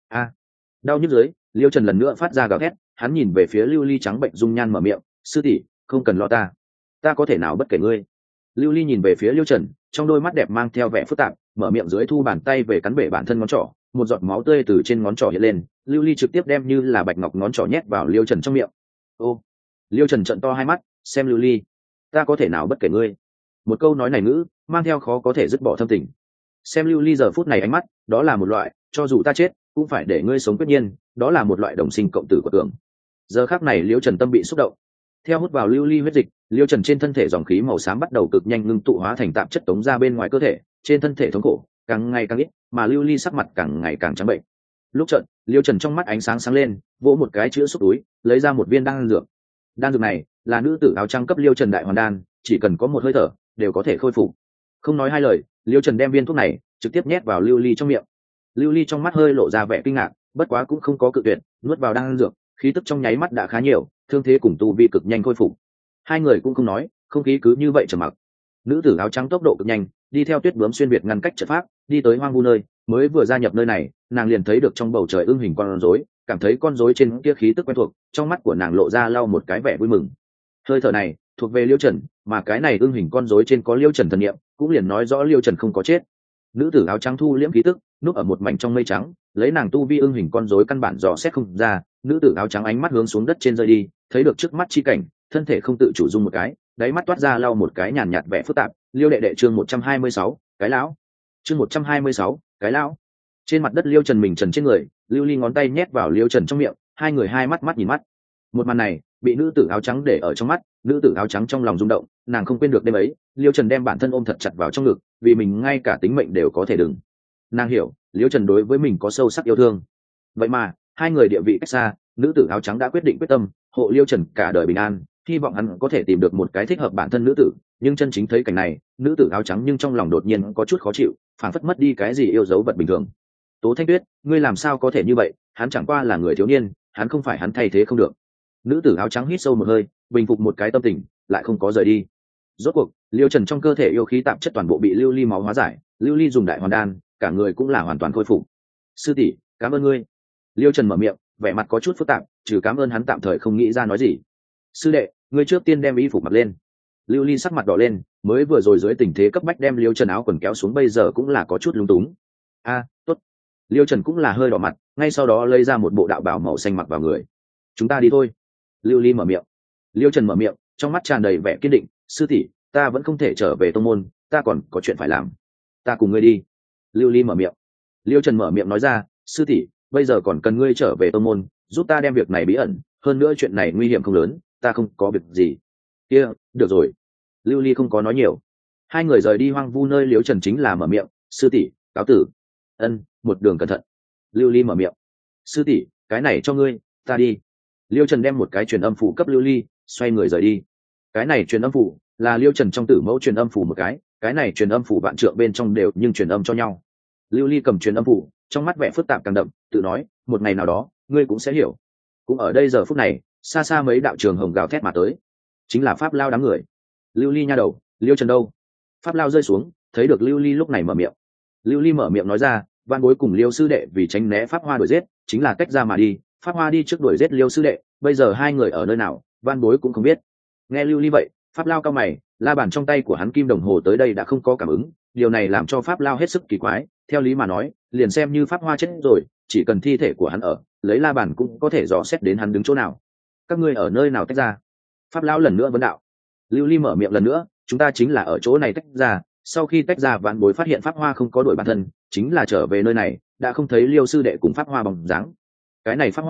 [SPEAKER 1] Đau nhức dưới, liêu trần lần nữa phát ra gào thét, hắn nhìn về phía lưu ly trắng bệnh dung nhan mở miệng, sư tỷ, không cần lo ta có thể nào bất kể ngươi. Lưu ly nhìn về phía liêu trần, trong đôi mắt đẹp mang theo vẻ phức tạp, mở miệng dưới thu bàn tay về cắn bể bản thân ngón trỏ, một giọt máu tươi từ trên ngón trỏ hiện lên, lưu ly trực tiếp đem như là bạch ngọc ngón trỏ nhét vào liêu trần trong miệng. Ô. Liêu trần trợn to hai mắt, xem lưu ly, ta có thể nào bất kể ngươi. Một câu nói này ngữ mang theo khó có thể dứt bỏ thâm tình. Xem lưu ly giờ phút này ánh mắt, đó là một loại cho dù ta chết cũng phải để ngươi sống quyết nhiên, đó là một loại đồng sinh cộng tử của tưởng. Giờ khắc này liêu trần tâm bị xúc động, theo hút vào lưu ly huyết dịch, liêu trần trên thân thể dòng khí màu xám bắt đầu cực nhanh ngưng tụ hóa thành tạp chất tống ra bên ngoài cơ thể, trên thân thể thống khổ càng ngày càng ít, mà lưu ly sắc mặt càng ngày càng trắng bệnh. Lúc trận liêu trần trong mắt ánh sáng sáng lên, vỗ một cái chữa xúc túi, lấy ra một viên đan dược. Đan dược này là nữ tử áo trắng cấp liêu trần đại hoàn đan, chỉ cần có một hơi thở đều có thể khôi phục. Không nói hai lời, liêu trần đem viên thuốc này trực tiếp nhét vào lưu ly trong miệng. Lưu ly trong mắt hơi lộ ra vẻ kinh ngạc, bất quá cũng không có cự tuyệt, nuốt vào đan dược, khí tức trong nháy mắt đã khá nhiều, thương thế cùng tu vi cực nhanh khôi phục. Hai người cũng không nói, không khí cứ như vậy trầm mặc. Nữ tử áo trắng tốc độ cực nhanh, đi theo tuyết bướm xuyên việt ngăn cách trận pháp, đi tới hoang vu nơi. Mới vừa gia nhập nơi này, nàng liền thấy được trong bầu trời ưng hình con rối, cảm thấy con rối trên kia khí tức quen thuộc, trong mắt của nàng lộ ra lau một cái vẻ vui mừng. Hơi thở này thuộc về liêu trần, mà cái này ưng hình con rối trên có liêu trần thần niệm, cũng liền nói rõ liêu trần không có chết. Nữ tử áo trắng thu liễm khí tức, núp ở một mảnh trong mây trắng, lấy nàng tu vi ưng hình con rối căn bản dò xét không ra. Nữ tử áo trắng ánh mắt hướng xuống đất trên rơi đi, thấy được trước mắt chi cảnh, thân thể không tự chủ rung một cái, đáy mắt toát ra lau một cái nhàn nhạt vẻ phức tạp. Liêu đệ đệ chương 126, cái lão. Chương 126, cái lão. Trên mặt đất liêu trần mình trần trên người, lưu ly ngón tay nhét vào liêu trần trong miệng, hai người hai mắt mắt nhìn mắt. Một màn này bị nữ tử áo trắng để ở trong mắt, nữ tử áo trắng trong lòng rung động, nàng không quên được đêm ấy liêu trần đem bản thân ôm thật chặt vào trong ngực, vì mình ngay cả tính mệnh đều có thể đừng. Nàng hiểu liêu trần đối với mình có sâu sắc yêu thương, vậy mà hai người địa vị cách xa, nữ tử áo trắng đã quyết định quyết tâm hộ liêu trần cả đời bình an, hy vọng hắn có thể tìm được một cái thích hợp bản thân nữ tử. Nhưng chân chính thấy cảnh này, nữ tử áo trắng nhưng trong lòng đột nhiên có chút khó chịu, phảng phất mất đi cái gì yêu dấu vật bình thường. Tố Thanh Tuyết, ngươi làm sao có thể như vậy, hắn chẳng qua là người thiếu niên, hắn không phải hắn thay thế không được. Nữ tử áo trắng hít sâu một hơi, bình phục một cái tâm tình, lại không có rời đi. Rốt cuộc liêu trần trong cơ thể yêu khí tạp chất toàn bộ bị lưu ly máu hóa giải, lưu ly dùng đại hoàn đan, cả người cũng là hoàn toàn khôi phục. Sư tỷ, cảm ơn ngươi. Liêu trần mở miệng, vẻ mặt có chút phức tạp, trừ cảm ơn hắn tạm thời không nghĩ ra nói gì. Sư đệ, ngươi trước tiên đem y phục mặc lên. Lưu ly sắc mặt đỏ lên, mới vừa rồi dưới tình thế cấp bách đem liêu trần áo quần kéo xuống, bây giờ cũng là có chút lung túng. Tốt. Liêu trần cũng là hơi đỏ mặt, ngay sau đó lấy ra một bộ đạo bào màu xanh mặc vào người. Chúng ta đi thôi. Lưu ly mở miệng. Liêu trần mở miệng, trong mắt tràn đầy vẻ kiên định. Sư tỷ, ta vẫn không thể trở về tông môn, ta còn có chuyện phải làm, ta cùng ngươi đi. Lưu ly mở miệng. Liêu trần mở miệng nói ra, sư tỷ, bây giờ còn cần ngươi trở về tông môn, giúp ta đem việc này bí ẩn, hơn nữa chuyện này nguy hiểm không lớn, ta không có việc gì. Kia, được rồi. Lưu ly không có nói nhiều. Hai người rời đi hoang vu nơi, Liêu trần chính là mở miệng, sư tỷ, cáo tử. Ân, một đường cẩn thận. Lưu ly mở miệng. Sư tỷ, cái này cho ngươi, ta đi. Liêu trần đem một cái truyền âm phủ cấp lưu ly, xoay người rời đi. Cái này truyền âm phủ là Liêu trần trong tử mẫu truyền âm phủ một cái này truyền âm phủ vạn trượng bên trong đều nhưng truyền âm cho nhau. Lưu ly cầm truyền âm phủ, trong mắt vẻ phức tạp càng đậm, tự nói, một ngày nào đó ngươi cũng sẽ hiểu. Cũng ở đây giờ phút này, xa xa mấy đạo trường hồng gào thét mà tới, chính là pháp lao đám người. Lưu ly nha đầu, Liêu trần đâu? Pháp lao rơi xuống, thấy được lưu ly lúc này mở miệng. Lưu ly mở miệng nói ra, văn bối cùng Liêu sư đệ vì tránh né pháp hoa đuổi giết, chính là tách ra mà đi, pháp hoa đi trước đuổi giết Liêu sư đệ, bây giờ hai người ở nơi nào, văn bối cũng không biết. Nghe lưu ly vậy, pháp lao cao mày, la bàn trong tay của hắn kim đồng hồ tới đây đã không có cảm ứng, điều này làm cho pháp lao hết sức kỳ quái. Theo lý mà nói, liền xem như pháp hoa chết rồi, chỉ cần thi thể của hắn ở, lấy la bàn cũng có thể dò xét đến hắn đứng chỗ nào. Các ngươi ở nơi nào tách ra? Pháp lao lần nữa vấn đạo. Lưu ly mở miệng lần nữa, chúng ta chính là ở chỗ này tách ra, sau khi tách ra vạn bối phát hiện pháp hoa không có đuổi bản thân, chính là trở về nơi này, đã không thấy Liêu sư đệ cùng pháp hoa bóng dáng. Cái này pháp hoa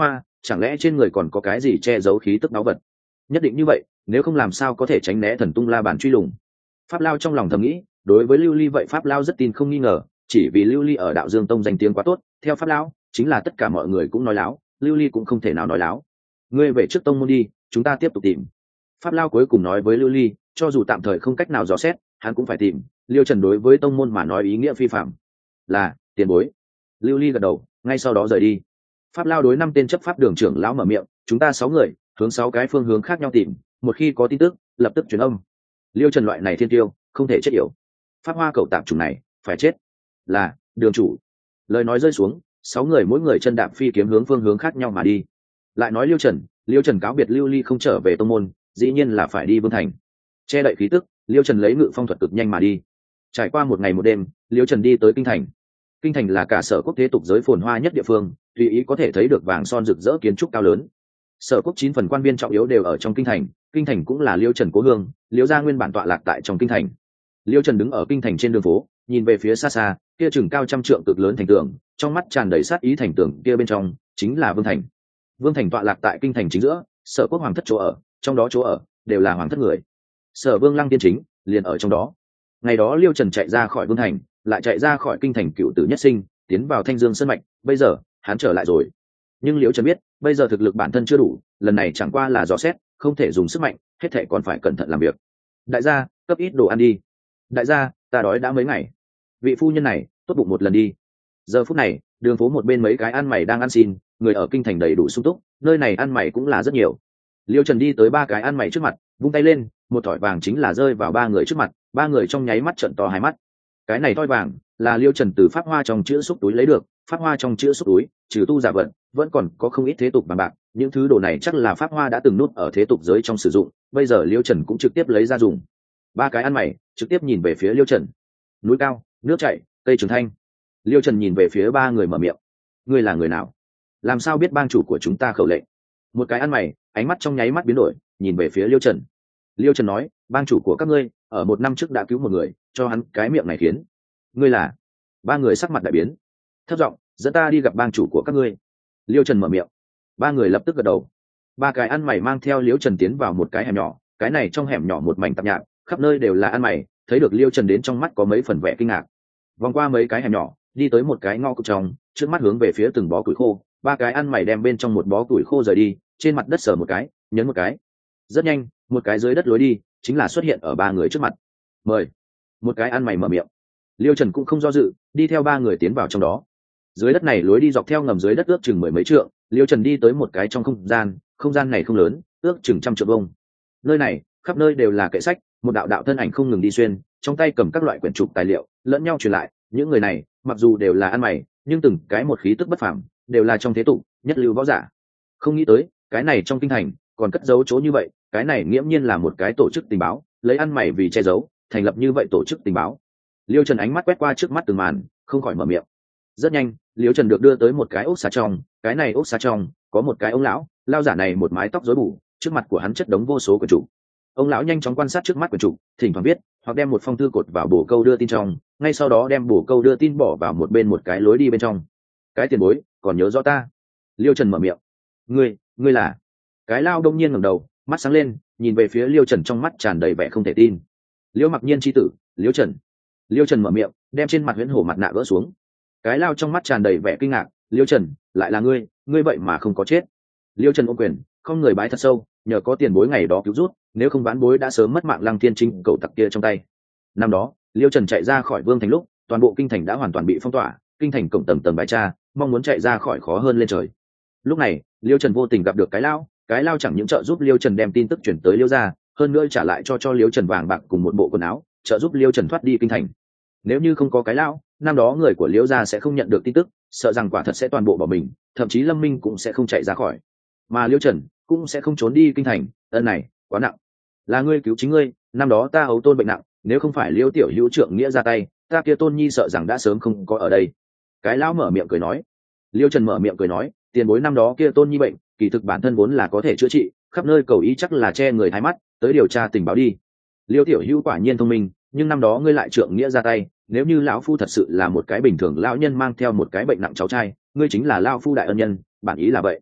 [SPEAKER 1] chẳng lẽ trên người còn có cái gì che giấu khí tức báu vật? Nhất định như vậy, nếu không làm sao có thể tránh né thần tung la bàn truy lùng. Pháp Lao trong lòng thầm nghĩ, đối với Lưu Ly vậy Pháp Lao rất tin không nghi ngờ, chỉ vì Lưu Ly ở Đạo Dương Tông danh tiếng quá tốt, theo Pháp Lao, chính là tất cả mọi người cũng nói láo, Lưu Ly cũng không thể nào nói láo. Ngươi về trước tông môn đi, chúng ta tiếp tục tìm. Pháp Lao cuối cùng nói với Lưu Ly, cho dù tạm thời không cách nào dò xét, hắn cũng phải tìm. Liêu Trần đối với tông môn mà nói ý nghĩa phi phạm. Là tiền bối. Lưu Ly gật đầu, ngay sau đó rời đi. Pháp Lao đối 5 tên chấp pháp đường trưởng lão mở miệng, chúng ta 6 người, hướng 6 cái phương hướng khác nhau tìm, một khi có tin tức, lập tức truyền âm. Liêu Trần loại này thiên tiêu, không thể chết yểu. Pháp Hoa cậu tạm chủng này, phải chết. Là đường chủ. Lời nói rơi xuống, 6 người mỗi người chân đạp phi kiếm hướng phương hướng khác nhau mà đi. Lại nói Liêu Trần cáo biệt Lưu Ly không trở về tông môn, dĩ nhiên là phải đi Vương Thành. Che đậy khí tức, Liêu Trần lấy ngự phong thuật cực nhanh mà đi. Trải qua một ngày một đêm, Liêu Trần đi tới kinh thành. Kinh thành là cả Sở Quốc thế tục giới phồn hoa nhất địa phương, tùy ý có thể thấy được vàng son rực rỡ kiến trúc cao lớn. Sở Quốc 9 phần quan viên trọng yếu đều ở trong kinh thành cũng là Liêu Trần cố hương, Liêu gia nguyên bản tọa lạc tại trong kinh thành. Liêu Trần đứng ở kinh thành trên đường phố, nhìn về phía xa xa, kia chừng cao trăm trượng cực lớn thành tường, trong mắt tràn đầy sát ý, thành tường kia bên trong chính là Vương Thành. Vương Thành tọa lạc tại kinh thành chính giữa, Sở Quốc hoàng thất chỗ ở, trong đó chỗ ở đều là hoàng thất người. Sở Vương Lăng Tiên Chính liền ở trong đó. Ngày đó Liêu Trần chạy ra khỏi Vương Thành, lại chạy ra khỏi kinh thành Cựu Tử Nhất Sinh, tiến vào Thanh Dương Sơn mạch, bây giờ hắn trở lại rồi. Nhưng Liêu Trần biết, bây giờ thực lực bản thân chưa đủ, lần này chẳng qua là dò xét, không thể dùng sức mạnh, hết thảy còn phải cẩn thận làm việc. Đại gia, cấp ít đồ ăn đi. Đại gia, ta đói đã mấy ngày. Vị phu nhân này, tốt bụng một lần đi. Giờ phút này, đường phố một bên mấy cái ăn mày đang ăn xin, người ở kinh thành đầy đủ sung túc, nơi này ăn mày cũng là rất nhiều. Liêu Trần đi tới 3 cái ăn mày trước mặt, vung tay lên, một thỏi vàng chính là rơi vào 3 người trước mặt, 3 người trong nháy mắt trợn to hai mắt. Cái này thỏi vàng là Liêu Trần từ pháp hoa trong chữ xúc túi lấy được, pháp hoa trong chữ xúc túi, trừ tu giả vận, vẫn còn có không ít thế tục vàng bạc, những thứ đồ này chắc là pháp hoa đã từng nút ở thế tục giới trong sử dụng, bây giờ Liêu Trần cũng trực tiếp lấy ra dùng. 3 cái ăn mày trực tiếp nhìn về phía Liêu Trần. Núi cao, nước chảy, cây trường thanh. Liêu Trần nhìn về phía 3 người mở miệng. Ngươi là người nào? Làm sao biết bang chủ của chúng ta khẩu lệnh? Một cái ăn mày, ánh mắt trong nháy mắt biến đổi, nhìn về phía Liêu Trần. Liêu Trần nói, bang chủ của các ngươi ở 1 năm trước đã cứu một người, cho hắn cái miệng này khiến. Ngươi là? 3 người sắc mặt đại biến. Thấp giọng, dẫn ta đi gặp bang chủ của các ngươi. Liêu Trần mở miệng. 3 người lập tức gật đầu. 3 cái ăn mày mang theo Liêu Trần tiến vào một cái hẻm nhỏ, cái này trong hẻm nhỏ một mảnh tạp nhạp, khắp nơi đều là ăn mày, thấy được Liêu Trần đến trong mắt có mấy phần vẻ kinh ngạc. Vòng qua mấy cái hẻm nhỏ, đi tới một cái ngõ cụt trong, trước mắt hướng về phía từng bó củi khô, 3 cái ăn mày đem bên trong một bó củi khô rời đi, trên mặt đất sờ một cái, nhấn một cái. Rất nhanh, một cái dưới đất lối đi chính là xuất hiện ở 3 người trước mặt. Mời. Một cái ăn mày mở miệng. Liêu Trần cũng không do dự, đi theo 3 người tiến vào trong đó. Dưới đất này lối đi dọc theo ngầm dưới đất ước chừng 10 mấy trượng, Liêu Trần đi tới một cái trong không gian này không lớn, ước chừng 100 trượng vuông. Nơi này, khắp nơi đều là kệ sách, một đạo đạo thân ảnh không ngừng đi xuyên, trong tay cầm các loại quyển trục tài liệu, lẫn nhau truyền lại. Những người này, mặc dù đều là ăn mày, nhưng từng cái một khí tức bất phàm, đều là trong thế tục nhất lưu võ giả. Không nghĩ tới, cái này trong kinh thành còn cất giấu chỗ như vậy, cái này nghiễm nhiên là một cái tổ chức tình báo, lấy ăn mày vì che giấu, thành lập như vậy tổ chức tình báo. Liêu Trần ánh mắt quét qua trước mắt từng màn, không khỏi mở miệng. Rất nhanh, Liêu Trần được đưa tới một cái ốc xá trong, cái này ốc xá trong có một cái ông lão, lao giả này một mái tóc rối bù, trước mặt của hắn chất đống vô số quyển trục. Ông lão nhanh chóng quan sát trước mắt quyển trục, thỉnh thoảng viết, hoặc đem một phong thư cột vào bổ câu đưa tin trong, ngay sau đó đem bổ câu đưa tin bỏ vào một bên một cái lối đi bên trong. Cái tiền bối, còn nhớ rõ ta? Liêu Trần mở miệng. Ngươi là? Cái lao đông nhiên ngẩng đầu, mắt sáng lên, nhìn về phía Liêu Trần trong mắt tràn đầy vẻ không thể tin. Liêu Mặc Nhiên chi tử, Liêu Trần. Liêu Trần mở miệng, đem trên mặt huyễn hổ mặt nạ gỡ xuống. Cái lao trong mắt tràn đầy vẻ kinh ngạc. Liêu Trần, lại là ngươi vậy mà không có chết. Liêu Trần ôm quyền, không người bái thật sâu, nhờ có tiền bối ngày đó cứu rút, nếu không vãn bối đã sớm mất mạng Lăng Thiên Trinh cậu tặc kia trong tay. Năm đó, Liêu Trần chạy ra khỏi Vương Thành lúc, toàn bộ kinh thành đã hoàn toàn bị phong tỏa, kinh thành cổng tầng tầng bài tra, mong muốn chạy ra khỏi khó hơn lên trời. Lúc này, Liêu Trần vô tình gặp được cái lao chẳng những trợ giúp Liêu Trần đem tin tức chuyển tới Liêu gia, hơn nữa trả lại cho Liêu Trần vàng bạc cùng một bộ quần áo, trợ giúp Liêu Trần thoát đi kinh thành. Nếu như không có cái lao, năm đó người của Liêu gia sẽ không nhận được tin tức, sợ rằng quả thật sẽ toàn bộ bỏ mình, thậm chí Lâm Minh cũng sẽ không chạy ra khỏi, mà Liêu Trần cũng sẽ không trốn đi kinh thành. Ân này quá nặng. Là ngươi cứu chính ngươi, năm đó ta ấu tôn bệnh nặng, nếu không phải Liêu tiểu hữu trượng nghĩa ra tay, ta kia tôn nhi sợ rằng đã sớm không có ở đây. Cái lão mở miệng cười nói. Liêu Trần mở miệng cười nói, tiền bối năm đó kia tôn nhi bệnh, kỳ thực bản thân vốn là có thể chữa trị, khắp nơi cầu ý chắc là che người thái mắt, tới điều tra tình báo đi. Liêu tiểu hữu quả nhiên thông minh, nhưng năm đó ngươi lại trượng nghĩa ra tay, nếu như lão phu thật sự là một cái bình thường lão nhân mang theo một cái bệnh nặng cháu trai, ngươi chính là lão phu đại ân nhân, bản ý là vậy.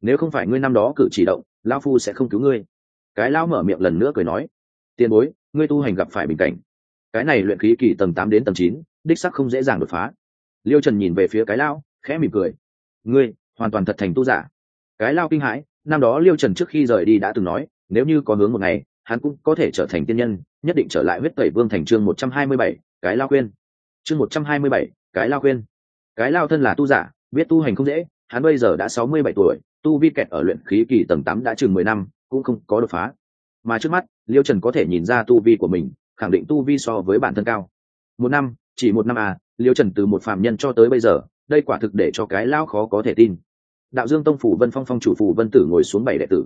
[SPEAKER 1] nếu không phải ngươi năm đó cử chỉ động, lão phu sẽ không cứu ngươi. Cái lão mở miệng lần nữa cười nói, tiền bối, ngươi tu hành gặp phải bình cảnh, cái này luyện khí kỳ tầng 8 đến tầng 9, đích xác không dễ dàng đột phá. Liêu Trần nhìn về phía cái lão, khẽ mỉm cười, ngươi hoàn toàn thật thành tu giả. Cái lão kinh hãi, năm đó Liêu Trần trước khi rời đi đã từng nói, nếu như có hướng một ngày, hắn cũng có thể trở thành tiên nhân, nhất định trở lại huyết tẩy vương thành. Chương 127, cái lão khuyên. Chương 127, cái lão khuyên. Cái lão thân là tu giả, biết tu hành không dễ, hắn bây giờ đã 67 tuổi, tu vi kẹt ở luyện khí kỳ tầng 8 đã chừng 10 năm, cũng không có đột phá. Mà trước mắt, Liêu Trần có thể nhìn ra tu vi của mình, khẳng định tu vi so với bản thân cao. Một năm, chỉ một năm à, Liêu Trần từ một phàm nhân cho tới bây giờ, đây quả thực để cho cái lão khó có thể tin. Đạo Dương Tông phủ Vân Phong phong chủ phủ Vân Tử ngồi xuống 7 đệ tử,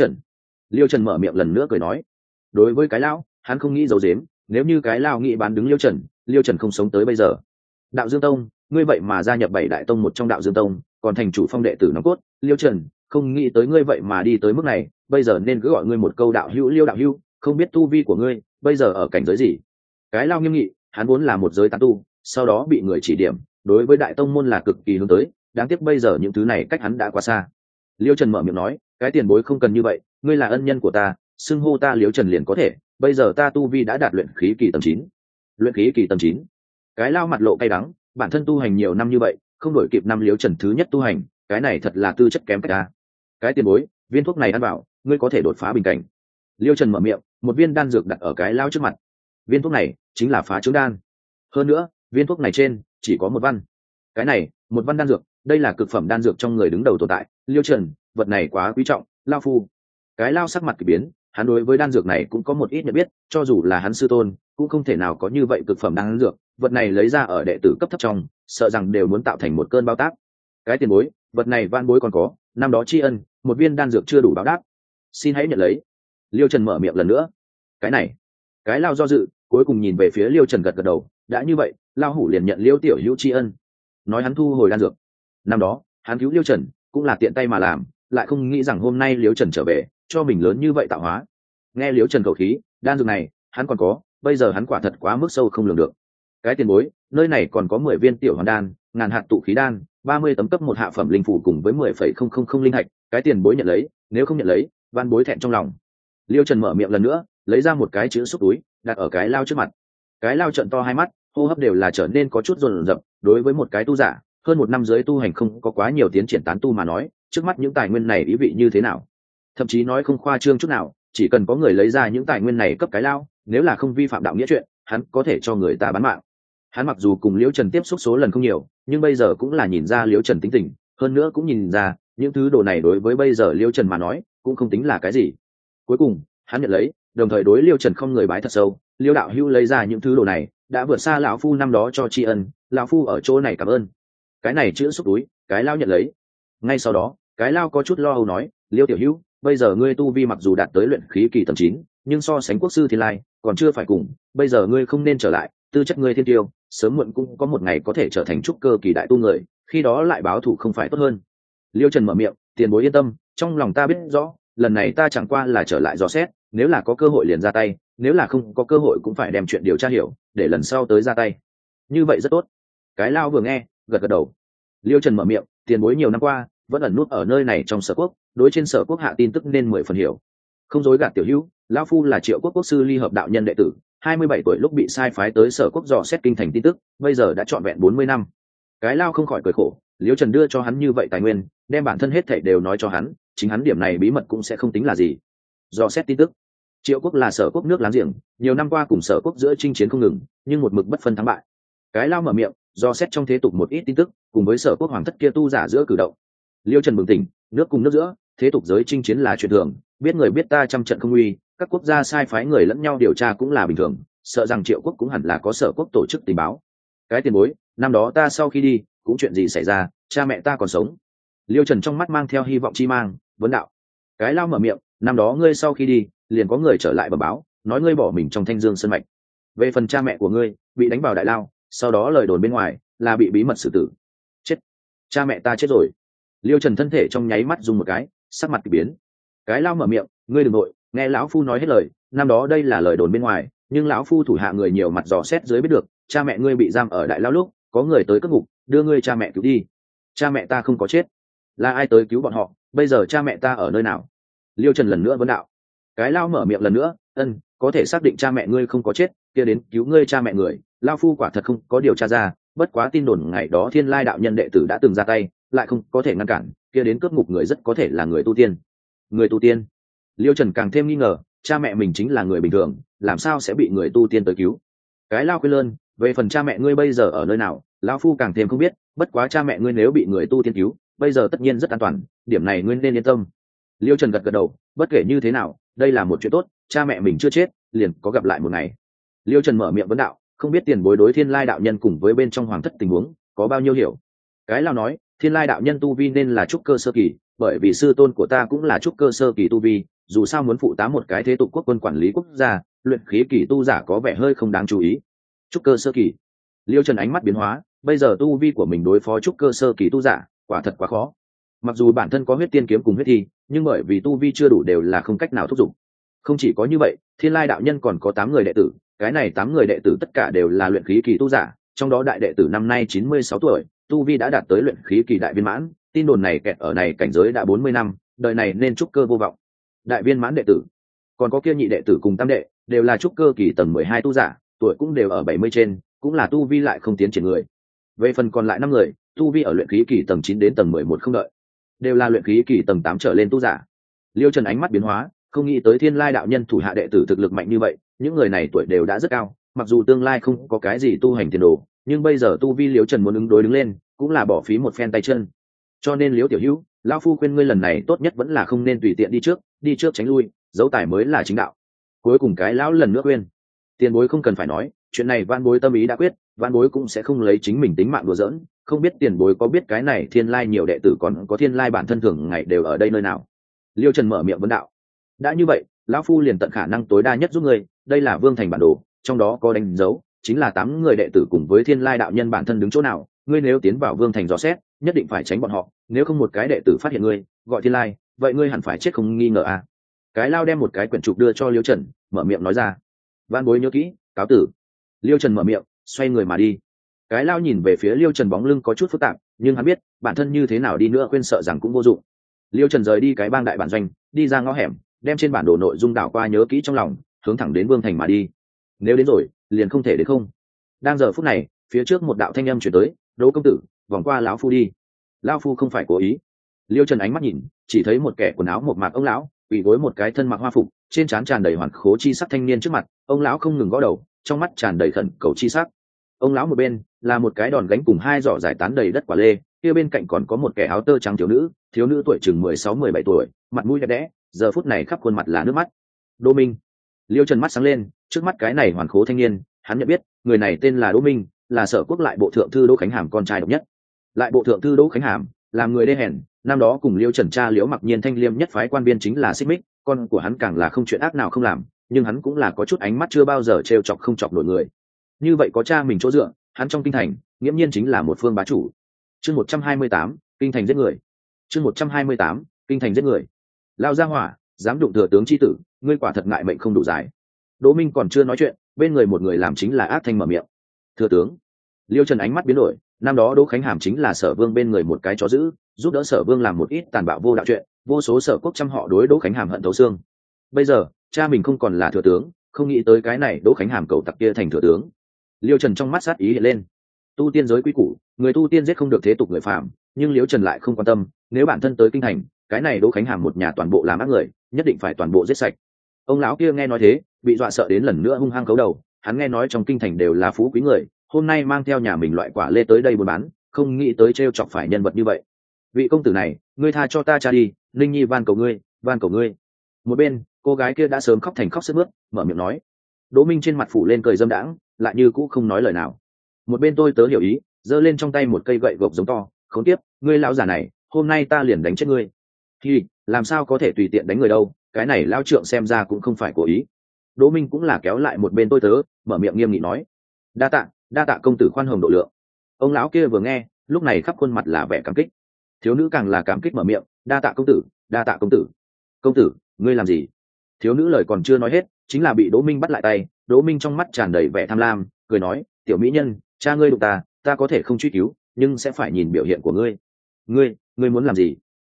[SPEAKER 1] Liêu Trần mở miệng lần nữa cười nói, đối với cái lão, hắn không nghĩ giấu giếm, nếu như cái lão nghĩ bán đứng Liêu Trần không sống tới bây giờ. Đạo Dương Tông, ngươi vậy mà gia nhập 7 đại tông một trong Đạo Dương Tông, còn thành chủ phong đệ tử nòng cốt, Liêu Trần, không nghĩ tới ngươi vậy mà đi tới mức này, bây giờ nên cứ gọi ngươi một câu đạo hữu, Liêu đạo hữu, không biết tu vi của ngươi bây giờ ở cảnh giới gì. Cái lão nghiêm nghị, hắn vốn là một giới tán tu, sau đó bị người chỉ điểm, đối với đại tông môn là cực kỳ hướng tới, đáng tiếc bây giờ những thứ này cách hắn đã quá xa. Liêu Trần mở miệng nói, cái tiền bối không cần như vậy, ngươi là ân nhân của ta, xưng hô ta Liêu Trần liền có thể, bây giờ ta tu vi đã đạt luyện khí kỳ tầng 9. Luyện khí kỳ tầng 9? Cái lao mặt lộ cay đắng, bản thân tu hành nhiều năm như vậy, không đổi kịp năm Liêu Trần thứ nhất tu hành, cái này thật là tư chất kém cách ta. Cái tiền bối, viên thuốc này ăn vào, ngươi có thể đột phá bình cảnh. Liêu Trần mở miệng, một viên đan dược đặt ở cái lao trước mặt. Viên thuốc này chính là phá trứng đan. Hơn nữa, viên thuốc này trên chỉ có một văn. Cái này, một văn đan dược, đây là cực phẩm đan dược trong người đứng đầu tồn tại. Liêu Trần, vật này quá quý trọng, lao phu. Cái lao sắc mặt kỳ biến, hắn đối với đan dược này cũng có một ít nhận biết, cho dù là hắn sư tôn, cũng không thể nào có như vậy cực phẩm đan dược, vật này lấy ra ở đệ tử cấp thấp trong, sợ rằng đều muốn tạo thành một cơn bao tác. Cái tiền bối, vật này van bối còn có, năm đó tri ân, một viên đan dược chưa đủ báo đáp, xin hãy nhận lấy. Liêu Trần mở miệng lần nữa. Cái này, cái lao do dự, cuối cùng nhìn về phía Liêu Trần gật gật đầu, đã như vậy, lao hủ liền nhận Liêu tiểu hữu tri ân. Nói hắn thu hồi đan dược. Năm đó, hắn cứu Liêu Trần, cũng là tiện tay mà làm, lại không nghĩ rằng hôm nay Liêu Trần trở về, cho mình lớn như vậy tạo hóa. Nghe Liêu Trần khẩu khí, đan dược này, hắn còn có, bây giờ hắn quả thật quá mức sâu không lường được. Cái tiền bối, nơi này còn có 10 viên tiểu hoàn đan, ngàn hạt tụ khí đan, 30 tấm cấp 1 hạ phẩm linh phủ cùng với 10,000 linh hạch, cái tiền bối nhận lấy, nếu không nhận lấy, van bối thẹn trong lòng. Liêu Trần mở miệng lần nữa, lấy ra một cái chữ xúc túi, đặt ở cái lao trước mặt. Cái lao trợn to hai mắt, hô hấp đều là trở nên có chút run rợn. Đối với một cái tu giả, hơn một năm dưới tu hành không có quá nhiều tiến triển tán tu mà nói, trước mắt những tài nguyên này ý vị như thế nào? Thậm chí nói không khoa trương chút nào, chỉ cần có người lấy ra những tài nguyên này cấp cái lao, nếu là không vi phạm đạo nghĩa chuyện, hắn có thể cho người ta bán mạng. Hắn mặc dù cùng Liễu Trần tiếp xúc số lần không nhiều, nhưng bây giờ cũng là nhìn ra Liễu Trần tính tình, hơn nữa cũng nhìn ra những thứ đồ này đối với bây giờ Liễu Trần mà nói cũng không tính là cái gì. Cuối cùng hắn nhận lấy, đồng thời đối Liễu Trần không người bái thật sâu. Liễu đạo hữu lấy ra những thứ đồ này đã vượt xa lão phu năm đó cho tri ân, lão phu ở chỗ này cảm ơn. Cái này chữ xúc túi, cái lao nhận lấy. Ngay sau đó, cái lao có chút lo âu nói, Liễu tiểu hữu, bây giờ ngươi tu vi mặc dù đạt tới luyện khí kỳ tầng 9, nhưng so sánh quốc sư thiên lai còn chưa phải cùng, bây giờ ngươi không nên trở lại, tư chất ngươi thiên tiêu, sớm muộn cũng có một ngày có thể trở thành trúc cơ kỳ đại tu người, khi đó lại báo thù không phải tốt hơn. Liêu Trần mở miệng, tiền bối yên tâm, trong lòng ta biết rõ, lần này ta chẳng qua là trở lại dò xét, nếu là có cơ hội liền ra tay, nếu là không có cơ hội cũng phải đem chuyện điều tra hiểu, để lần sau tới ra tay. Như vậy rất tốt. Cái lao vừa nghe, gật gật đầu. Liêu Trần mở miệng, tiền bối nhiều năm qua vẫn ẩn nút ở nơi này trong Sở Quốc, đối trên Sở Quốc hạ tin tức nên 10 phần hiểu. Không dối gạt tiểu hữu, lão phu là Triệu Quốc quốc sư Ly Hợp đạo nhân đệ tử, 27 tuổi lúc bị sai phái tới Sở Quốc dò xét kinh thành tin tức, bây giờ đã trọn vẹn 40 năm. Cái lao không khỏi cười khổ, Liêu Trần đưa cho hắn như vậy tài nguyên, đem bản thân hết thảy đều nói cho hắn, chính hắn điểm này bí mật cũng sẽ không tính là gì. Dò xét tin tức. Triệu Quốc là Sở Quốc nước láng giềng, nhiều năm qua cùng Sở Quốc giữa chinh chiến không ngừng, nhưng một mực bất phân thắng bại. Cái lao mở miệng, dò xét trong thế tục một ít tin tức, cùng với Sở Quốc hoàng thất kia tu giả giữa cử động. Liêu Trần bừng tỉnh, nước cùng nước giữa, thế tục giới chinh chiến là chuyện thường, biết người biết ta trăm trận không uy, các quốc gia sai phái người lẫn nhau điều tra cũng là bình thường, sợ rằng Triệu Quốc cũng hẳn là có Sở Quốc tổ chức tình báo. Cái tiền bối, năm đó ta sau khi đi, cũng chuyện gì xảy ra, cha mẹ ta còn sống? Liêu Trần trong mắt mang theo hy vọng chi mang, vấn đạo. Cái lao mở miệng, năm đó ngươi sau khi đi, liền có người trở lại bẩm báo, nói ngươi bỏ mình trong Thanh Dương Sơn mạch. Về phần cha mẹ của ngươi, bị đánh vào đại lao, sau đó lời đồn bên ngoài là bị bí mật xử tử. Chết. Cha mẹ ta chết rồi. Liêu Trần thân thể trong nháy mắt rung một cái, sắc mặt kỳ biến. Cái lao mở miệng, ngươi đừng nội, nghe lão phu nói hết lời, năm đó đây là lời đồn bên ngoài, nhưng lão phu thủ hạ người nhiều mặt dò xét dưới biết được, cha mẹ ngươi bị giam ở đại lao lúc, có người tới cất ngục, đưa ngươi cha mẹ cứu đi. Cha mẹ ta không có chết. Là ai tới cứu bọn họ? Bây giờ cha mẹ ta ở nơi nào? Liêu Trần lần nữa vấn đạo. Cái lao mở miệng lần nữa, ân, có thể xác định cha mẹ ngươi không có chết, kia đến cứu ngươi cha mẹ người, lao phu quả thật không có điều tra ra, bất quá tin đồn ngày đó Thiên Lai đạo nhân đệ tử đã từng ra tay, lại không có thể ngăn cản, kia đến cướp ngục người rất có thể là người tu tiên. Người tu tiên? Liêu Trần càng thêm nghi ngờ, cha mẹ mình chính là người bình thường, làm sao sẽ bị người tu tiên tới cứu? Cái lao khuyên lơn, về phần cha mẹ ngươi bây giờ ở nơi nào, lão phu càng thêm không biết, bất quá cha mẹ ngươi nếu bị người tu tiên cứu, bây giờ tất nhiên rất an toàn, điểm này ngươi nên yên tâm. Liêu Trần gật gật đầu, bất kể như thế nào, đây là một chuyện tốt, cha mẹ mình chưa chết, liền có gặp lại một ngày. Liêu Trần mở miệng vấn đạo, không biết tiền bối đối Thiên Lai đạo nhân cùng với bên trong hoàng thất tình huống có bao nhiêu hiểu? Cái lao nói, Thiên Lai đạo nhân tu vi nên là trúc cơ sơ kỳ, bởi vì sư tôn của ta cũng là trúc cơ sơ kỳ tu vi, dù sao muốn phụ tá một cái thế tục quốc quân quản lý quốc gia, luyện khí kỳ tu giả có vẻ hơi không đáng chú ý. Trúc cơ sơ kỳ. Liêu Trần ánh mắt biến hóa, bây giờ tu vi của mình đối phó trúc cơ sơ kỳ tu giả, quả thật quá khó. Mặc dù bản thân có huyết tiên kiếm cùng huyết thi, nhưng bởi vì tu vi chưa đủ đều là không cách nào thúc giục. Không chỉ có như vậy, Thiên Lai đạo nhân còn có 8 người đệ tử, cái này 8 người đệ tử tất cả đều là luyện khí kỳ tu giả, trong đó đại đệ tử năm nay 96 tuổi, tu vi đã đạt tới luyện khí kỳ đại viên mãn, tin đồn này kẹt ở này cảnh giới đã 40 năm, đời này nên trúc cơ vô vọng. Đại viên mãn đệ tử, còn có kia nhị đệ tử cùng tam đệ, đều là trúc cơ kỳ tầng 12 tu giả, tuổi cũng đều ở 70 trên, cũng là tu vi lại không tiến triển người. Về phần còn lại 5 người, tu vi ở luyện khí kỳ tầng 9 đến tầng 11 không đợi, đều là luyện khí kỳ tầng 8 trở lên tu giả. Liêu Trần ánh mắt biến hóa, không nghĩ tới Thiên Lai đạo nhân thủ hạ đệ tử thực lực mạnh như vậy, những người này tuổi đều đã rất cao, mặc dù tương lai không có cái gì tu hành tiền đồ, nhưng bây giờ tu vi Liêu Trần muốn ứng đối đứng lên, cũng là bỏ phí một phen tay chân. Cho nên Liêu tiểu hữu, lão phu khuyên ngươi lần này tốt nhất vẫn là không nên tùy tiện đi trước tránh lui, dấu tài mới là chính đạo. Cuối cùng cái lão lần nữa khuyên, tiền bối không cần phải nói, chuyện này van bối tâm ý đã quyết, van bối cũng sẽ không lấy chính mình tính mạng đùa giỡn, không biết tiền bối có biết cái này Thiên Lai nhiều đệ tử còn có Thiên Lai bản thân thường ngày đều ở đây nơi nào? Liêu Trần mở miệng vấn đạo. Đã như vậy, lão phu liền tận khả năng tối đa nhất giúp ngươi, đây là Vương Thành bản đồ, trong đó có đánh dấu, chính là 8 người đệ tử cùng với Thiên Lai đạo nhân bản thân đứng chỗ nào, ngươi nếu tiến vào Vương Thành dò xét, nhất định phải tránh bọn họ, nếu không một cái đệ tử phát hiện ngươi, gọi Thiên Lai, vậy ngươi hẳn phải chết không nghi ngờ à? Cái lao đem một cái quyển trục đưa cho Liêu Trần, mở miệng nói ra. Van bối nhớ kỹ, cáo tử. Liêu Trần mở miệng, xoay người mà đi. Cái lao nhìn về phía Liêu Trần bóng lưng có chút phức tạp, nhưng hắn biết bản thân như thế nào đi nữa khuyên sợ rằng cũng vô dụng. Liêu Trần rời đi cái bang đại bản doanh, đi ra ngõ hẻm, đem trên bản đồ nội dung đảo qua nhớ kỹ trong lòng, hướng thẳng đến Vương Thành mà đi. Nếu đến rồi, liền không thể đến không. Đang giờ phút này, phía trước một đạo thanh âm truyền tới, Đỗ công tử, vòng qua lão phu đi. Lão phu không phải cố ý. Liêu Trần ánh mắt nhìn, chỉ thấy một kẻ quần áo một mạc ông lão, quỳ gối một cái thân mặc hoa phục, trên trán tràn đầy hoàn khố chi sắc thanh niên trước mặt, ông lão không ngừng gõ đầu, trong mắt tràn đầy khẩn cầu chi sắc. Ông lão một bên là một cái đòn gánh cùng 2 giỏ giải tán đầy đất quả lê, kia bên cạnh còn có một kẻ áo tơ trắng thiếu nữ tuổi chừng 16-17 tuổi, mặt mũi đẹp đẽ, giờ phút này khắp khuôn mặt là nước mắt. Đỗ Minh. Liêu Trần mắt sáng lên, trước mắt cái này hoàn khố thanh niên, hắn nhận biết, người này tên là Đỗ Minh, là Sở Quốc lại bộ thượng thư Đỗ Khánh Hàm con trai độc nhất. Lại bộ thượng thư Đỗ Khánh Hàm, làm người đê hèn, năm đó cùng Liêu Trần cha Liễu Mặc Nhiên thanh liêm nhất phái quan biên chính là xích mích, con của hắn càng là không chuyện ác nào không làm, nhưng hắn cũng là có chút ánh mắt chưa bao giờ trêu chọc không chọc nổi người. Như vậy có cha mình chỗ dựa, hắn trong kinh thành, nghiễm nhiên chính là một phương bá chủ. Chương 128, kinh thành giết người. Chương 128, kinh thành giết người. Lao ra hỏa, dám đụng thừa tướng chi tử, ngươi quả thật ngại mệnh không đủ dài. Đỗ Minh còn chưa nói chuyện, bên người một người làm chính là ác thanh mở miệng. Thừa tướng. Liêu Trần ánh mắt biến đổi, năm đó Đỗ Khánh Hàm chính là Sở Vương bên người một cái chó dữ, giúp đỡ Sở Vương làm một ít tàn bạo vô đạo chuyện, vô số Sở Quốc trăm họ đối Đỗ Khánh Hàm hận thấu xương. Bây giờ, cha mình không còn là thừa tướng, không nghĩ tới cái này Đỗ Khánh Hàm cầu tặc kia thành thừa tướng. Liêu Trần trong mắt sát ý hiện lên. Tu tiên giới quy củ, người tu tiên giết không được thế tục người phàm, nhưng Liêu Trần lại không quan tâm, nếu bản thân tới kinh thành, cái này Đỗ Khánh Hàm một nhà toàn bộ làm ác người, nhất định phải toàn bộ giết sạch. Ông lão kia nghe nói thế, bị dọa sợ đến lần nữa hung hăng cấu đầu, hắn nghe nói trong kinh thành đều là phú quý người, hôm nay mang theo nhà mình loại quả lê tới đây buôn bán, không nghĩ tới trêu chọc phải nhân vật như vậy. Vị công tử này, ngươi tha cho ta cha đi, Linh Nhi van cầu ngươi, van cầu ngươi. Một bên, cô gái kia đã sớm khóc thành khóc sướt mướt, mở miệng nói. Đỗ Minh trên mặt phủ lên cười dâm đãng, lại như cũ không nói lời nào. Một bên tôi tớ hiểu ý, giơ lên trong tay một cây gậy gộc giống to, không tiếp, ngươi lão già này, hôm nay ta liền đánh chết ngươi. Thì, làm sao có thể tùy tiện đánh người đâu, cái này lão trượng xem ra cũng không phải cố ý. Đỗ Minh cũng là kéo lại một bên tôi tớ, mở miệng nghiêm nghị nói. Đa tạ công tử khoan hồng độ lượng. Ông lão kia vừa nghe, lúc này khắp khuôn mặt là vẻ cảm kích. Thiếu nữ càng là cảm kích mở miệng, đa tạ công tử, đa tạ công tử. Công tử, ngươi làm gì? Thiếu nữ lời còn chưa nói hết, chính là bị Đỗ Minh bắt lại tay. Đỗ Minh trong mắt tràn đầy vẻ tham lam, cười nói, tiểu mỹ nhân, cha ngươi đụng ta có thể không truy cứu, nhưng sẽ phải nhìn biểu hiện của ngươi. Ngươi muốn làm gì?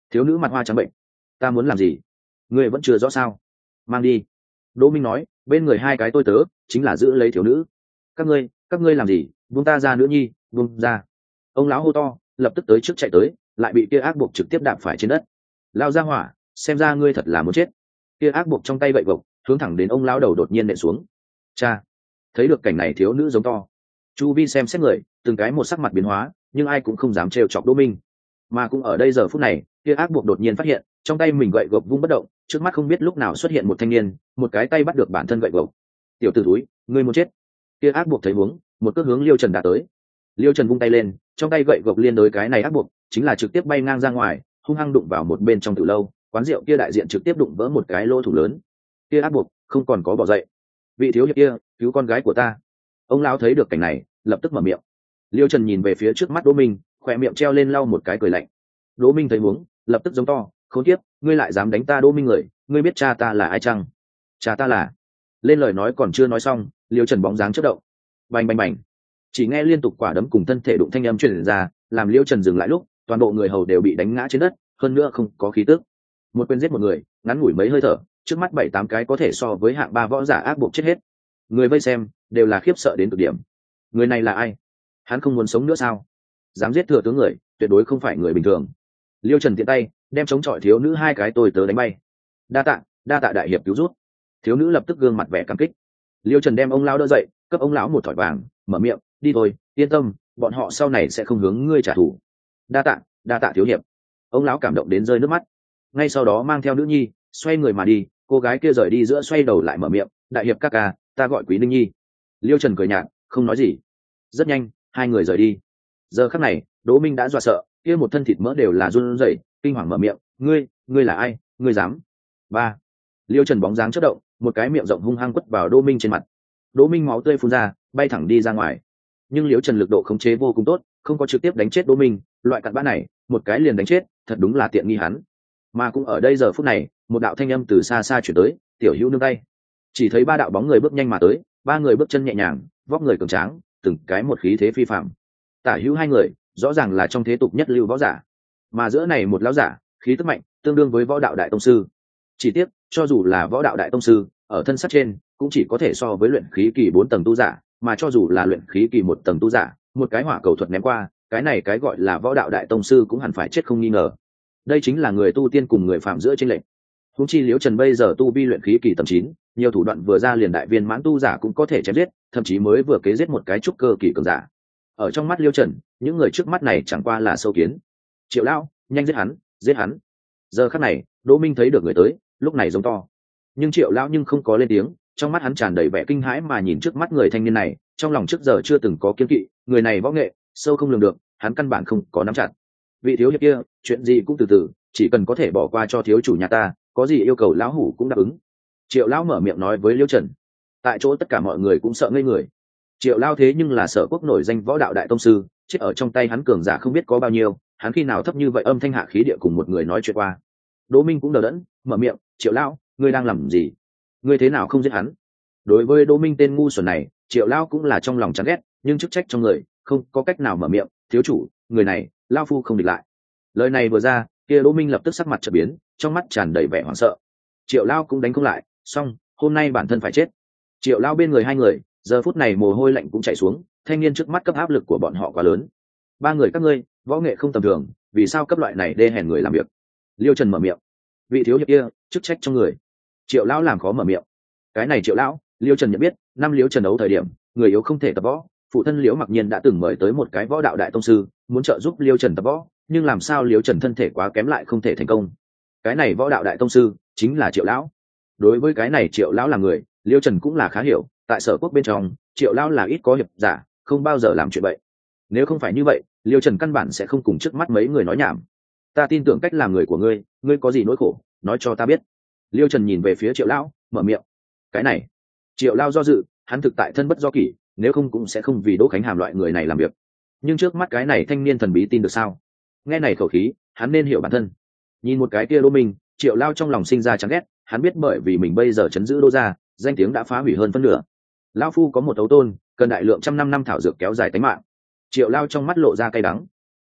[SPEAKER 1] Thiếu nữ mặt hoa trắng bệnh. Ta muốn làm gì? Ngươi vẫn chưa rõ sao? Mang đi. Đỗ Minh nói, bên người hai cái tôi tớ chính là giữ lấy thiếu nữ. Các ngươi làm gì? Buông ta ra, nữ nhi, buông ra. Ông lão hô to, lập tức tới trước chạy tới, lại bị kia ác buộc trực tiếp đạp phải trên đất. Lao ra hỏa, xem ra ngươi thật là muốn chết. Kia ác buộc trong tay gậy gộc hướng thẳng đến ông lão đầu đột nhiên nện xuống. Cha. Thấy được cảnh này, thiếu nữ giống to. Chu vi xem xét người, từng cái một sắc mặt biến hóa, nhưng ai cũng không dám trêu chọc Đỗ Minh. Mà cũng ở đây giờ phút này, kia ác buộc đột nhiên phát hiện, trong tay mình gậy gộc vung bất động, trước mắt không biết lúc nào xuất hiện một thanh niên, một cái tay bắt được bản thân gậy gộc. Tiểu tử thúi, ngươi muốn chết. Kia ác buộc thấy huống, một cước hướng Liêu Trần đã tới. Liêu Trần vung tay lên, trong tay gậy gộc liên đối cái này ác buộc, chính là trực tiếp bay ngang ra ngoài, hung hăng đụng vào một bên trong tử lâu, quán rượu kia đại diện trực tiếp đụng vỡ một cái lỗ thủ lớn. Kia ác buộc không còn có bỏ dậy. Vị thiếu hiệp kia, cứu con gái của ta. Ông lão thấy được cảnh này, lập tức mở miệng. Liêu Trần nhìn về phía trước mắt Đỗ Minh, khỏe miệng treo lên lau một cái cười lạnh. Đỗ Minh thấy huống, lập tức giống to, khốn kiếp, ngươi lại dám đánh ta Đỗ Minh người, ngươi biết cha ta là ai chăng? Cha ta là. Lên lời nói còn chưa nói xong, Liêu Trần bóng dáng chớp động. Bành bành bành. Chỉ nghe liên tục quả đấm cùng thân thể đụng thanh âm truyền ra, làm Liêu Trần dừng lại lúc, toàn bộ người hầu đều bị đánh ngã trên đất, hơn nữa không có khí tức. Một quyền giết một người, ngắn ngủi mấy hơi thở, trước mắt 7-8 cái có thể so với hạng 3 võ giả ác buộc chết hết. Người vây xem đều là khiếp sợ đến cực điểm. Người này là ai? Hắn không muốn sống nữa sao? Dám giết thừa tướng người, tuyệt đối không phải người bình thường. Liêu Trần tiện tay đem chống chọi thiếu nữ hai cái tôi tớ đánh bay. Đa tạ đại hiệp cứu rút. Thiếu nữ lập tức gương mặt vẻ cảm kích. Liêu Trần đem ông lão đỡ dậy, cấp ông lão một thỏi vàng, mở miệng, đi thôi, yên tâm, bọn họ sau này sẽ không hướng ngươi trả thù. Đa tạ thiếu hiệp. Ông lão cảm động đến rơi nước mắt. Ngay sau đó mang theo nữ nhi xoay người mà đi. Cô gái kia rời đi giữa xoay đầu lại mở miệng, đại hiệp ca ca, ta gọi Quý Ninh Nhi. Liêu Trần cười nhạt, không nói gì. Rất nhanh hai người rời đi. Giờ khắc này Đỗ Minh đã dọa sợ, kia một thân thịt mỡ đều là run rẩy, kinh hoàng mở miệng, ngươi là ai, ngươi dám? Ba. Liêu Trần bóng dáng chớp động, một cái miệng rộng hung hăng quất vào Đỗ Minh trên mặt. Đỗ Minh máu tươi phun ra, bay thẳng đi ra ngoài. Nhưng Liêu Trần lực độ khống chế vô cùng tốt, không có trực tiếp đánh chết Đỗ Minh, loại cặn bã này một cái liền đánh chết, thật đúng là tiện nghi hắn. Mà cũng ở đây giờ phút này, một đạo thanh âm từ xa xa chuyển tới, tiểu hữu nương tay. Chỉ thấy ba đạo bóng người bước nhanh mà tới, ba người bước chân nhẹ nhàng, vóc người cường tráng, từng cái một khí thế phi phàm. Tả hữu hai người rõ ràng là trong thế tục nhất lưu võ giả, mà giữa này một lão giả khí tức mạnh, tương đương với võ đạo đại tông sư. Chỉ tiếc cho dù là võ đạo đại tông sư, ở thân sắc trên cũng chỉ có thể so với luyện khí kỳ 4 tầng tu giả, mà cho dù là luyện khí kỳ 1 tầng tu giả, một cái hỏa cầu thuật ném qua, cái này cái gọi là võ đạo đại tông sư cũng hẳn phải chết không nghi ngờ. Đây chính là người tu tiên cùng người phạm giữa chênh lệch. Huống chi Liễu Trần bây giờ tu vi luyện khí kỳ tầng 9, nhiều thủ đoạn vừa ra liền đại viên mãn tu giả cũng có thể chém giết, thậm chí mới vừa kế giết một cái trúc cơ kỳ cường giả. Ở trong mắt Liêu Trần, những người trước mắt này chẳng qua là sâu kiến. Triệu lão, nhanh giết hắn, giết hắn. Giờ khắc này Đỗ Minh thấy được người tới, lúc này giống to. Nhưng Triệu lão nhưng không có lên tiếng, trong mắt hắn tràn đầy vẻ kinh hãi mà nhìn trước mắt người thanh niên này, trong lòng trước giờ chưa từng có kiêng kỵ, người này võ nghệ sâu không lường được, hắn căn bản không có nắm chặt. Vị thiếu hiệp kia, chuyện gì cũng từ từ, chỉ cần có thể bỏ qua cho thiếu chủ nhà ta, có gì yêu cầu lão hủ cũng đáp ứng. Triệu lão mở miệng nói với Liêu Trần. Tại chỗ tất cả mọi người cũng sợ ngây người. Triệu lao thế nhưng là Sở Quốc nổi danh võ đạo đại tông sư, chết ở trong tay hắn cường giả không biết có bao nhiêu, hắn khi nào thấp như vậy âm thanh hạ khí địa cùng một người nói chuyện qua. Đỗ Minh cũng đờ đẫn, mở miệng, Triệu lão, ngươi đang làm gì? Ngươi thế nào không giết hắn? Đối với Đỗ Minh tên ngu xuẩn này, Triệu lão cũng là trong lòng chán ghét, nhưng chức trách trong người không có cách nào mở miệng, thiếu chủ, người này lao phu không địch lại. Lời này vừa ra, kia Đỗ Minh lập tức sắc mặt chợt biến, trong mắt tràn đầy vẻ hoảng sợ. Triệu lao cũng đánh không lại, xong, hôm nay bản thân phải chết. Triệu lao bên người hai người giờ phút này mồ hôi lạnh cũng chảy xuống, thanh niên trước mắt cấp áp lực của bọn họ quá lớn. Ba người các ngươi võ nghệ không tầm thường, vì sao cấp loại này đê hèn người làm việc? Liêu Trần mở miệng. Vị thiếu hiệp kia chức trách trong người. Triệu lão làm khó mở miệng. Cái này Triệu lão, Liêu Trần nhận biết, năm Liêu Trần đấu thời điểm người yếu không thể tập võ, phụ thân Liễu Mặc Nhiên đã từng mời tới một cái võ đạo đại tông sư muốn trợ giúp Liêu Trần tập võ, nhưng làm sao Liêu Trần thân thể quá kém lại không thể thành công. Cái này võ đạo đại tông sư chính là Triệu lão. Đối với cái này Triệu lão là người, Liêu Trần cũng là khá hiểu, tại Sở Quốc bên trong Triệu lão là ít có hiệp giả, không bao giờ làm chuyện vậy. Nếu không phải như vậy, Liêu Trần căn bản sẽ không cùng trước mắt mấy người nói nhảm. Ta tin tưởng cách làm người của ngươi, ngươi có gì nỗi khổ nói cho ta biết. Liêu Trần nhìn về phía Triệu lão, mở miệng. Cái này Triệu lão do dự, hắn thực tại thân bất do kỷ, nếu không cũng sẽ không vì Đỗ Khánh Hàm loại người này làm việc. Nhưng trước mắt cái này thanh niên thần bí tin được sao? Nghe này khẩu khí, hắn nên hiểu bản thân. Nhìn một cái kia Đỗ Minh, Triệu lão trong lòng sinh ra chán ghét, hắn biết bởi vì mình bây giờ chấn giữ Đỗ gia, danh tiếng đã phá hủy hơn phân nửa. Lão phu có một ấu tôn, cần đại lượng trăm năm thảo dược kéo dài tính mạng. Triệu lão trong mắt lộ ra cay đắng.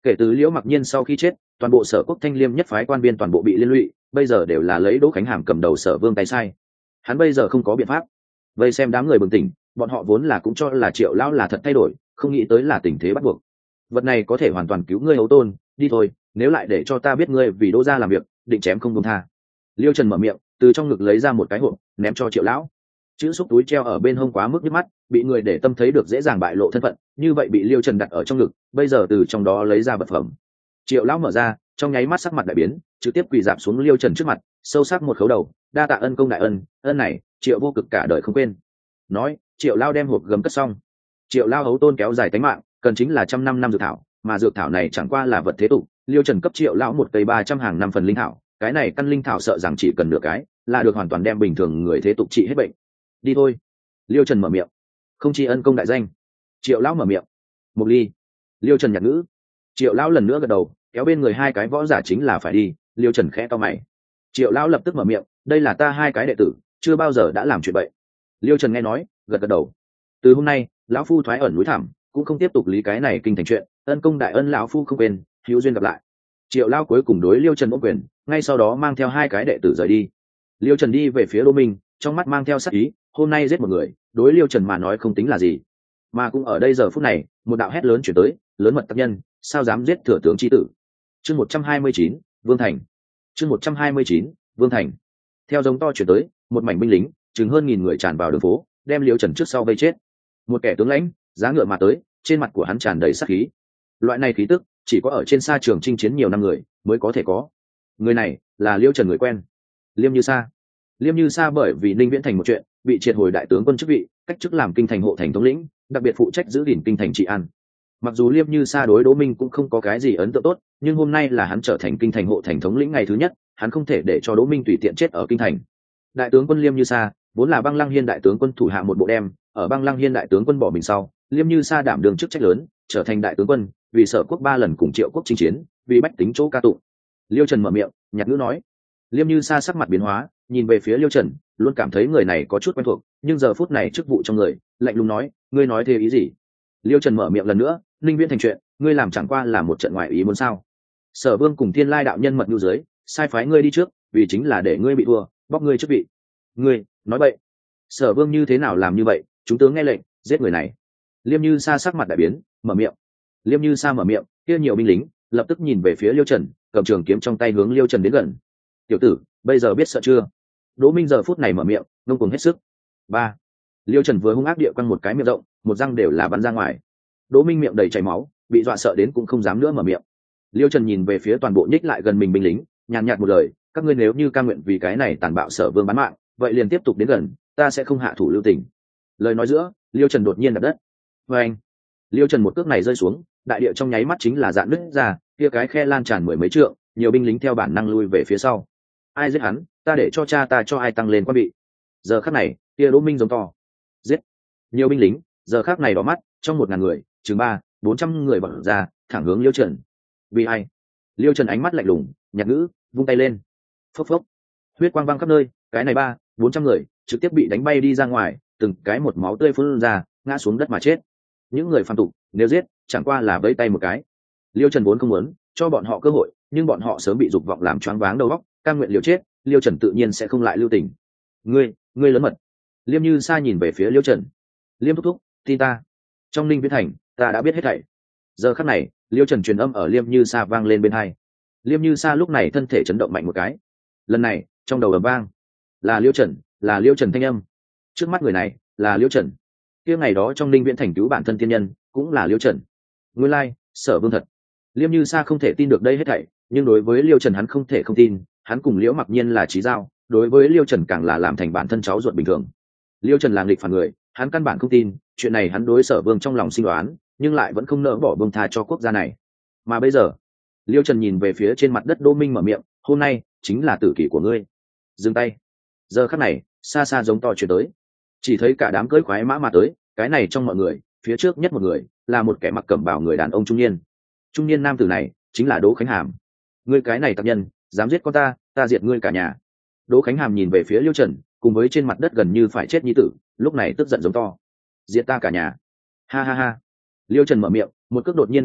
[SPEAKER 1] Kể từ Liễu Mặc Nhiên sau khi chết, toàn bộ Sở Quốc Thanh Liêm nhất phái quan viên toàn bộ bị liên lụy, bây giờ đều là lấy Đỗ Khánh Hàm cầm đầu Sở Vương tay sai. Hắn bây giờ không có biện pháp. Vậy xem đám người bừng tỉnh, bọn họ vốn là cũng cho là Triệu lão là thật thay đổi, không nghĩ tới là tình thế bắt buộc. Vật này có thể hoàn toàn cứu ngươi Âu Tôn, đi thôi, nếu lại để cho ta biết ngươi vì Đỗ gia làm việc, định chém không buông tha. Liêu Trần mở miệng, từ trong ngực lấy ra một cái hộp, ném cho Triệu lão. Chữ xúc túi treo ở bên hông quá mức nhức mắt, bị người để tâm thấy được dễ dàng bại lộ thân phận, như vậy bị Liêu Trần đặt ở trong ngực, bây giờ từ trong đó lấy ra vật phẩm. Triệu lão mở ra, trong nháy mắt sắc mặt đại biến, trực tiếp quỳ rạp xuống Liêu Trần trước mặt, sâu sắc một khấu đầu, đa tạ ân công đại ân, ân này Triệu vô cực cả đời không quên. Nói, Triệu lao đem hộp gấm cất xong. Triệu lao Ấu Tôn kéo dài tánh mạng, cần chính là 100 năm dược thảo, mà dược thảo này chẳng qua là vật thế tục. Liêu Trần cấp Triệu lão một cây 300 hàng năm phần linh thảo, cái này căn linh thảo sợ rằng chỉ cần được cái là được hoàn toàn đem bình thường người thế tục trị hết bệnh. Đi thôi. Liêu Trần mở miệng. Không tri ân công đại danh. Triệu lão mở miệng. Một ly. Liêu Trần nhặt ngữ. Triệu lão lần nữa gật đầu, kéo bên người hai cái võ giả chính là phải đi. Liêu Trần khẽ to mày. Triệu lão lập tức mở miệng, đây là ta hai cái đệ tử, chưa bao giờ đã làm chuyện vậy. Liêu Trần nghe nói, gật gật đầu. Từ hôm nay, lão phu thoái ẩn núi thẳm, cũng không tiếp tục lý cái này kinh thành chuyện, ân công đại ân lão phu không quên, hữu duyên gặp lại. Triệu lão cuối cùng đối Liêu Trần ôm quyền, ngay sau đó mang theo hai cái đệ tử rời đi. Liêu Trần đi về phía Đỗ Minh, trong mắt mang theo sắc ý, hôm nay giết một người, đối Liêu Trần mà nói không tính là gì. Mà cũng ở đây giờ phút này, một đạo hét lớn chuyển tới, lớn mật tác nhân, sao dám giết thừa tướng chi tử. Chương 129, Vương Thành. Chương 129, Vương Thành. Theo giống to chuyển tới, một mảnh binh lính, chừng hơn 1000 người tràn vào đường phố, đem Liêu Trần trước sau vây chết. Một kẻ tướng lãnh, giá ngựa mà tới, trên mặt của hắn tràn đầy sát khí. Loại này khí tức, chỉ có ở trên sa trường chinh chiến nhiều năm người mới có thể có. Người này là Liêu Trần người quen, Liêm Như Sa. Liêm Như Sa bởi vì Ninh Viễn Thành một chuyện, bị triệt hồi đại tướng quân chức vị, cách chức làm kinh thành hộ thành thống lĩnh, đặc biệt phụ trách giữ gìn kinh thành trị an. Mặc dù Liêm Như Sa đối Đỗ Minh cũng không có cái gì ấn tượng tốt, nhưng hôm nay là hắn trở thành kinh thành hộ thành thống lĩnh ngày thứ nhất, hắn không thể để cho Đỗ Minh tùy tiện chết ở kinh thành. Đại tướng quân Liêm Như Sa vốn là Băng Lăng Hiên đại tướng quân thủ hạ một bộ đem, ở Băng Lăng Hiên đại tướng quân bỏ mình sau, Liêm Như Sa đảm đương chức trách lớn, trở thành đại tướng quân, vì Sở Quốc 3 lần cùng Triệu Quốc chinh chiến, vì bách tính chỗ ca tụng. Liêu Trần mở miệng, nhạt ngữ nói. Liêm Như Sa sắc mặt biến hóa, nhìn về phía Liêu Trần, luôn cảm thấy người này có chút quen thuộc, nhưng giờ phút này chức vụ trong người, lạnh lùng nói, ngươi nói thế ý gì? Liêu Trần mở miệng lần nữa, Ninh Viễn Thành chuyện, ngươi làm chẳng qua là một trận ngoại ý muốn sao? Sở Vương cùng Thiên Lai đạo nhân mật nhu dưới, sai phái ngươi đi trước, vì chính là để ngươi bị thua, bóc ngươi chức vị. Ngươi nói bậy. Sở Vương như thế nào làm như vậy? Chúng tướng nghe lệnh, giết người này. Liêm Như Sa sắc mặt đại biến, mở miệng. Liêm Như Sa mở miệng, kia nhiều binh lính lập tức nhìn về phía Liêu Trần, cầm trường kiếm trong tay hướng Liêu Trần đến gần. Tiểu tử, bây giờ biết sợ chưa? Đỗ Minh giờ phút này mở miệng, ngông cuồng hết sức. Ba. Liêu Trần vừa hung ác địa quăng một cái miệng rộng, một răng đều là bắn ra ngoài. Đỗ Minh miệng đầy chảy máu, bị dọa sợ đến cũng không dám nữa mở miệng. Liêu Trần nhìn về phía toàn bộ nhích lại gần mình binh lính, nhàn nhạt một lời, các ngươi nếu như cam nguyện vì cái này tàn bạo Sở Vương bán mạng, vậy liền tiếp tục đến gần, ta sẽ không hạ thủ lưu tình. Lời nói giữa, Liêu Trần đột nhiên đập đất. Và anh. Liêu Trần một cước này rơi xuống, đại địa trong nháy mắt chính là dạn nứt ra, kia cái khe lan tràn 10 mấy trượng, nhiều binh lính theo bản năng lui về phía sau. Ai giết hắn, ta để cho cha ta cho ai tăng lên quan vị. Giờ khắc này, kia Đỗ Minh giống to. Giết. Nhiều binh lính, giờ khắc này đỏ mắt, trong 1000 người, chừng 300-400 người bật ra, thẳng hướng Liêu Trần. Vì ai? Liêu Trần ánh mắt lạnh lùng, nhạt ngữ, vung tay lên. Phốc phốc. Huyết quang văng khắp nơi, cái này 300-400 người trực tiếp bị đánh bay đi ra ngoài, từng cái một máu tươi phun ra, ngã xuống đất mà chết. Những người phàm tục, nếu giết, chẳng qua là vẫy tay một cái. Liêu Trần vốn không muốn cho bọn họ cơ hội, nhưng bọn họ sớm bị dục vọng làm choáng váng đầu óc, cam nguyện liều chết, Liêu Trần tự nhiên sẽ không lại lưu tình. Ngươi lớn mật. Liêm Như Sa nhìn về phía Liêu Trần. Liêm thúc thúc, tin ta. Trong Ninh Viễn Thành, ta đã biết hết thảy. Giờ khắc này, Liêu Trần truyền âm ở Liêm Như Sa vang lên bên tai. Liêm Như Sa lúc này thân thể chấn động mạnh một cái. Lần này, trong đầu ầm vang, là Liêu Trần thanh âm. Trước mắt người này, là Liêu Trần. Kia ngày đó trong Ninh Viễn Thành cứu bản thân tiên nhân, cũng là Liêu Trần. Nguyên lai, Sở Vương thật. Liêm Như Sa không thể tin được đây hết thảy, nhưng đối với Liêu Trần hắn không thể không tin, hắn cùng Liễu Mặc Nhiên là chí giao, đối với Liêu Trần càng là làm thành bản thân cháu ruột bình thường. Liêu Trần là nghịch phản người, hắn căn bản không tin, chuyện này hắn đối Sở Vương trong lòng suy đoán, nhưng lại vẫn không nỡ bỏ buông tha cho quốc gia này. Mà bây giờ, Liêu Trần nhìn về phía trên mặt đất Đỗ Minh mở miệng, hôm nay chính là tử kỷ của ngươi. Dừng tay. Giờ khắc này, xa xa giống to truyền tới. Chỉ thấy cả đám cưỡi khoái mã mà tới, cái này trong mọi người, phía trước nhất một người, là một kẻ mặc cẩm bào người đàn ông trung niên. Trung niên nam tử này chính là Đỗ Khánh Hàm. Ngươi cái này tặc nhân, dám giết con ta diệt ngươi cả nhà. Đỗ Khánh Hàm nhìn về phía Liêu Trần, cùng với trên mặt đất gần như phải chết nhi tử, lúc này tức giận giống to. Diệt ta cả nhà. Ha ha ha. Liêu Trần mở miệng, một cước đột nhiên đặt xuống,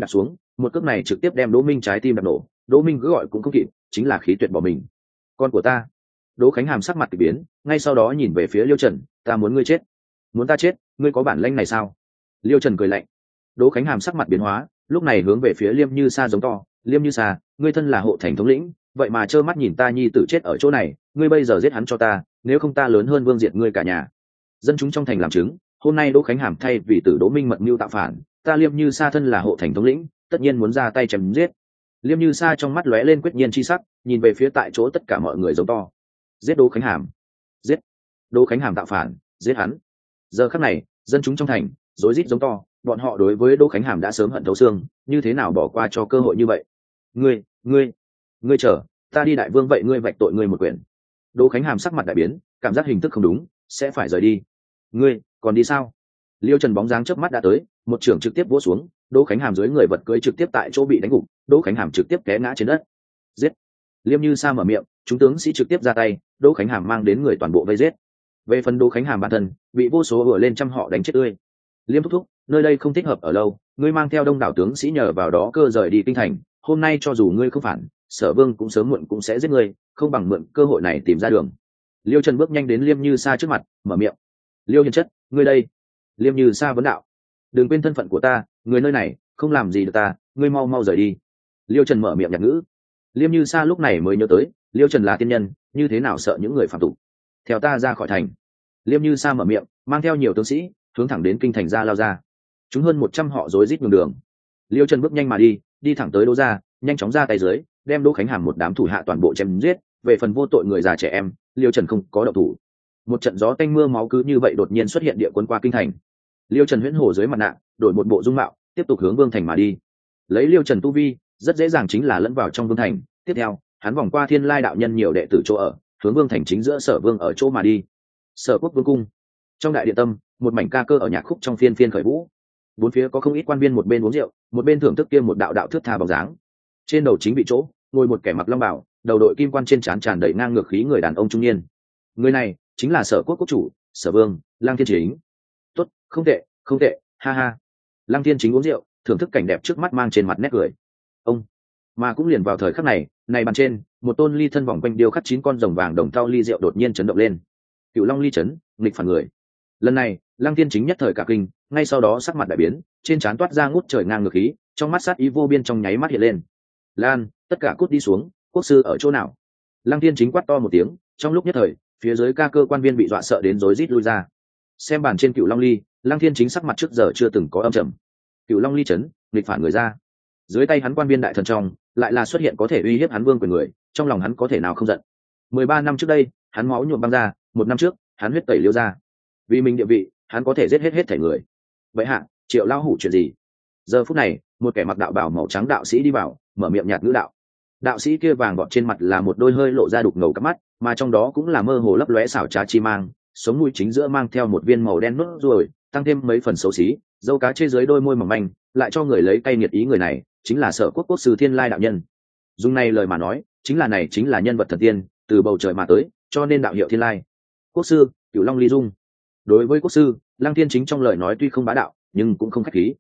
[SPEAKER 1] một cước này trực tiếp đem Đỗ Minh trái tim đập nổ. Đỗ Minh cứ gọi cũng không kịp, chính là khí tuyệt bỏ mình. Con của ta. Đỗ Khánh Hàm sắc mặt kỳ biến, ngay sau đó nhìn về phía Liêu Trần, ta muốn ngươi chết. Muốn ta chết, ngươi có bản lĩnh này sao? Liêu Trần cười lạnh. Đỗ Khánh Hàm sắc mặt biến hóa, lúc này hướng về phía Liêm Như Sa giống to, Liêm Như Sa, ngươi thân là hộ thành thống lĩnh, vậy mà trơ mắt nhìn ta nhi tử chết ở chỗ này, ngươi bây giờ giết hắn cho ta, nếu không ta lớn hơn vương diệt ngươi cả nhà. Dân chúng trong thành làm chứng, hôm nay Đỗ Khánh Hàm thay vì tử Đỗ Minh mật mưu tạo phản, ta Liêm Như Sa thân là hộ thành thống lĩnh, tất nhiên muốn ra tay chém giết. Liêm Như Sa trong mắt lóe lên quyết nhiên chi sắc, nhìn về phía tại chỗ tất cả mọi người giống to, giết Đỗ Khánh Hàm, giết Đỗ Khánh Hàm tạo phản, giết hắn. Giờ khắc này, dân chúng trong thành rối rít giống to, bọn họ đối với Đỗ Khánh Hàm đã sớm hận thấu xương, như thế nào bỏ qua cho cơ hội như vậy? Ngươi chờ, ta đi đại vương vậy ngươi vạch tội ngươi một quyền. Đỗ Khánh Hàm sắc mặt đại biến, cảm giác hình thức không đúng, sẽ phải rời đi. Ngươi còn đi sao? Liêu Trần bóng dáng chớp mắt đã tới, một trưởng trực tiếp vỗ xuống, Đỗ Khánh Hàm dưới người vật cưỡi trực tiếp tại chỗ bị đánh gục, Đỗ Khánh Hàm trực tiếp té ngã trên đất. Giết! Liêm Như Sa mở miệng, chúng tướng sĩ trực tiếp ra tay, Đỗ Khánh Hàm mang đến người toàn bộ vây giết. Về phần Đỗ Khánh Hàm bản thân, bị vô số vừa lên trăm họ đánh chết tươi. Liêm thúc thúc, nơi đây không thích hợp ở lâu, ngươi mang theo đông đảo tướng sĩ nhờ vào đó cơ rời đi kinh thành, hôm nay cho dù ngươi không phản, Sở Vương cũng sớm muộn cũng sẽ giết ngươi, không bằng mượn cơ hội này tìm ra đường. Liêu Trần bước nhanh đến Liêm Như Sa trước mặt, mở miệng. Liêu Hiền chất, ngươi đây. Liêm Như Sa vấn đạo. Đừng quên thân phận của ta, người nơi này không làm gì được ta, ngươi mau mau rời đi. Liêu Trần mở miệng nhạt ngữ. Liêm Như Sa lúc này mới nhớ tới, Liêu Trần là tiên nhân, như thế nào sợ những người phạm tục. Theo ta ra khỏi thành. Liêm Như Sa mở miệng, mang theo nhiều tướng sĩ, hướng thẳng đến kinh thành ra lao ra. Chúng hơn 100 họ rối rít nhường đường. Liêu Trần bước nhanh mà đi thẳng tới Đỗ gia, nhanh chóng ra tay dưới, đem Đỗ Khánh Hàm một đám thủ hạ toàn bộ chém giết. Về phần vô tội người già trẻ em, Liêu Trần không có động thủ. Một trận gió tanh mưa máu cứ như vậy đột nhiên xuất hiện địa quân qua kinh thành. Liêu Trần huyễn hổ dưới mặt nạ, đổi một bộ dung mạo, tiếp tục hướng vương thành mà đi. Lấy Liêu Trần tu vi, rất dễ dàng chính là lẫn vào trong vương thành. Tiếp theo, hắn vòng qua Thiên Lai đạo nhân nhiều đệ tử chỗ ở, hướng vương thành chính giữa Sở Vương ở chỗ mà đi. Sở Quốc vương cung. Trong đại điện tâm, một mảnh ca cơ ở nhạc khúc trong phiên phiên khởi vũ. Bốn phía có không ít quan viên một bên uống rượu, một bên thưởng thức kia một đạo đạo thước tha bóng dáng. Trên đầu chính vị chỗ, ngồi một kẻ mặc long bào, đầu đội kim quan, trên trán tràn đầy ngang ngược khí người đàn ông trung niên. Người này chính là Sở Quốc quốc chủ, Sở Vương Lăng Thiên Chính. Tốt, không tệ, không tệ, ha ha. Lăng Thiên Chính uống rượu, thưởng thức cảnh đẹp trước mắt, mang trên mặt nét cười. Ông mà cũng liền vào thời khắc này, này bàn trên, một tôn ly thân vòng quanh điêu khắc 9 con rồng vàng đồng thau ly rượu đột nhiên chấn động lên. Cựu Long ly chấn, nghịch phản người. Lần này, Lăng Thiên Chính nhất thời cả kinh, ngay sau đó sắc mặt đại biến, trên trán toát ra ngút trời ngang ngược khí, trong mắt sát ý vô biên trong nháy mắt hiện lên. Lan, tất cả cút đi xuống, quốc sư ở chỗ nào? Lăng Thiên Chính quát to một tiếng, trong lúc nhất thời, phía dưới ca cơ quan viên bị dọa sợ đến rối rít lui ra. Xem bàn trên Cựu Long ly, Lăng Thiên Chính sắc mặt trước giờ chưa từng có âm trầm. Cựu Long ly chấn, nghịch phản người ra. Dưới tay hắn quan viên đại thần trong, lại là xuất hiện có thể uy hiếp hắn vương quyền người, trong lòng hắn có thể nào không giận. 13 năm trước đây, hắn máu nhuộm băng ra, 1 năm trước, hắn huyết tẩy Liêu ra. Vì mình địa vị, hắn có thể giết hết thể người. Vậy hạ, Triệu lão hủ chuyện gì? Giờ phút này, một kẻ mặc đạo bào màu trắng đạo sĩ đi vào, mở miệng nhạt ngữ đạo. Đạo sĩ kia vàng gọt trên mặt là một đôi hơi lộ ra đục ngầu cắp mắt, mà trong đó cũng là mơ hồ lấp lóe xảo trá chi mang, sống mũi chính giữa mang theo một viên màu đen nốt ruồi, tăng thêm mấy phần xấu xí, dâu cá trên dưới đôi môi mỏng manh, lại cho người lấy cay nghiệt ý. Người này chính là Sở Quốc quốc sư Thiên Lai đạo nhân. Dùng này lời mà nói, chính là nhân vật thần tiên, từ bầu trời mà tới, cho nên đạo hiệu Thiên Lai. Quốc sư, Cửu Long ly dung. Đối với quốc sư, Lăng Thiên Chính trong lời nói tuy không bá đạo, nhưng cũng không khách khí.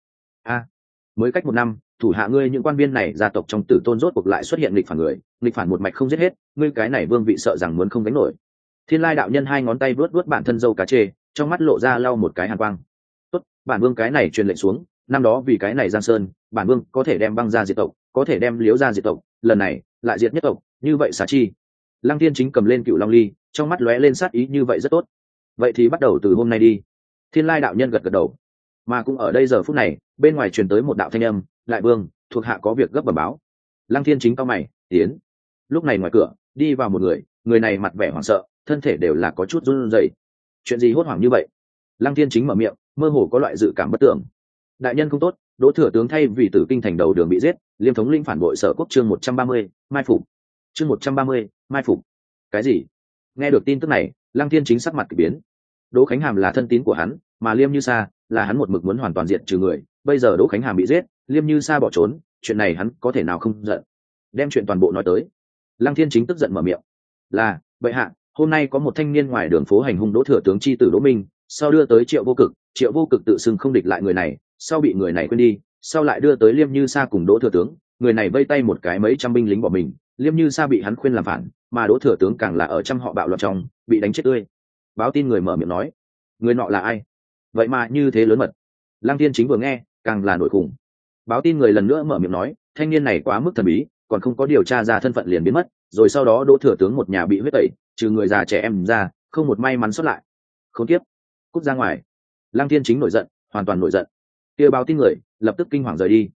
[SPEAKER 1] Mới cách 1 năm, thủ hạ ngươi những quan viên này gia tộc trong tử tôn rốt cuộc lại xuất hiện nghịch phản người, nghịch phản một mạch không giết hết, ngươi cái này vương vị sợ rằng muốn không gánh nổi. Thiên Lai đạo nhân 2 ngón tay vuốt bản thân dâu cá chê, trong mắt lộ ra lau một cái hàn quang. Tốt, bản vương cái này truyền lệnh xuống, năm đó vì cái này Giang Sơn, bản vương có thể đem băng ra diệt tộc, có thể đem Liễu ra diệt tộc, lần này lại diệt nhất tộc, như vậy xá chi. Lăng Thiên Chính cầm lên Cựu Long ly, trong mắt lóe lên sát ý. Như vậy rất tốt, vậy thì bắt đầu từ hôm nay đi. Thiên Lai đạo nhân gật gật đầu. Mà cũng ở đây giờ phút này, bên ngoài truyền tới một đạo thanh âm, đại vương, thuộc hạ có việc gấp bẩm báo. Lăng Thiên Chính cau mày, tiến. Lúc này ngoài cửa đi vào một người, người này mặt vẻ hoảng sợ, thân thể đều là có chút run rẩy. Chuyện gì hốt hoảng như vậy? Lăng Thiên Chính mở miệng, mơ hồ có loại dự cảm bất tưởng. Đại nhân không tốt, Đỗ thừa tướng thay vì tử kinh thành đầu đường bị giết, Liêm thống linh phản bội Sở Quốc. Chương 130, mai phục. Chương 130, mai phục. Cái gì? Nghe được tin tức này, Lăng Thiên Chính sắc mặt kỳ biến. Đỗ Khánh Hàm là thân tín của hắn, mà Liêm Như Sa là hắn một mực muốn hoàn toàn diệt trừ người, bây giờ Đỗ Khánh Hàm bị giết, Liêm Như Sa bỏ trốn, chuyện này hắn có thể nào không giận. Đem chuyện toàn bộ nói tới. Lăng Thiên Chính tức giận mở miệng. Là, bệ hạ, hôm nay có một thanh niên ngoài đường phố hành hung Đỗ thừa tướng chi tử Đỗ Minh, sau đưa tới Triệu Vô Cực, Triệu Vô Cực tự xưng không địch lại người này, sau bị người này quên đi, sau lại đưa tới Liêm Như Sa cùng Đỗ thừa tướng, người này vây tay một cái mấy trăm binh lính bỏ mình, Liêm Như Sa bị hắn khuyên làm phản, mà Đỗ thừa tướng càng là ở trăm họ bạo loạn trong bị đánh chết tươi. Báo tin người mở miệng nói, người nọ là ai? Vậy mà như thế lớn mật. Lăng Thiên Chính vừa nghe càng là nổi khủng. Báo tin người lần nữa mở miệng nói, thanh niên này quá mức thần bí, còn không có điều tra ra thân phận liền biến mất, rồi sau đó Đỗ thừa tướng một nhà bị huyết tẩy, trừ người già trẻ em ra, không một may mắn xuất lại. Khốn kiếp, cút ra ngoài. Lăng Thiên Chính nổi giận, hoàn toàn nổi giận. Kia báo tin người lập tức kinh hoàng rời đi.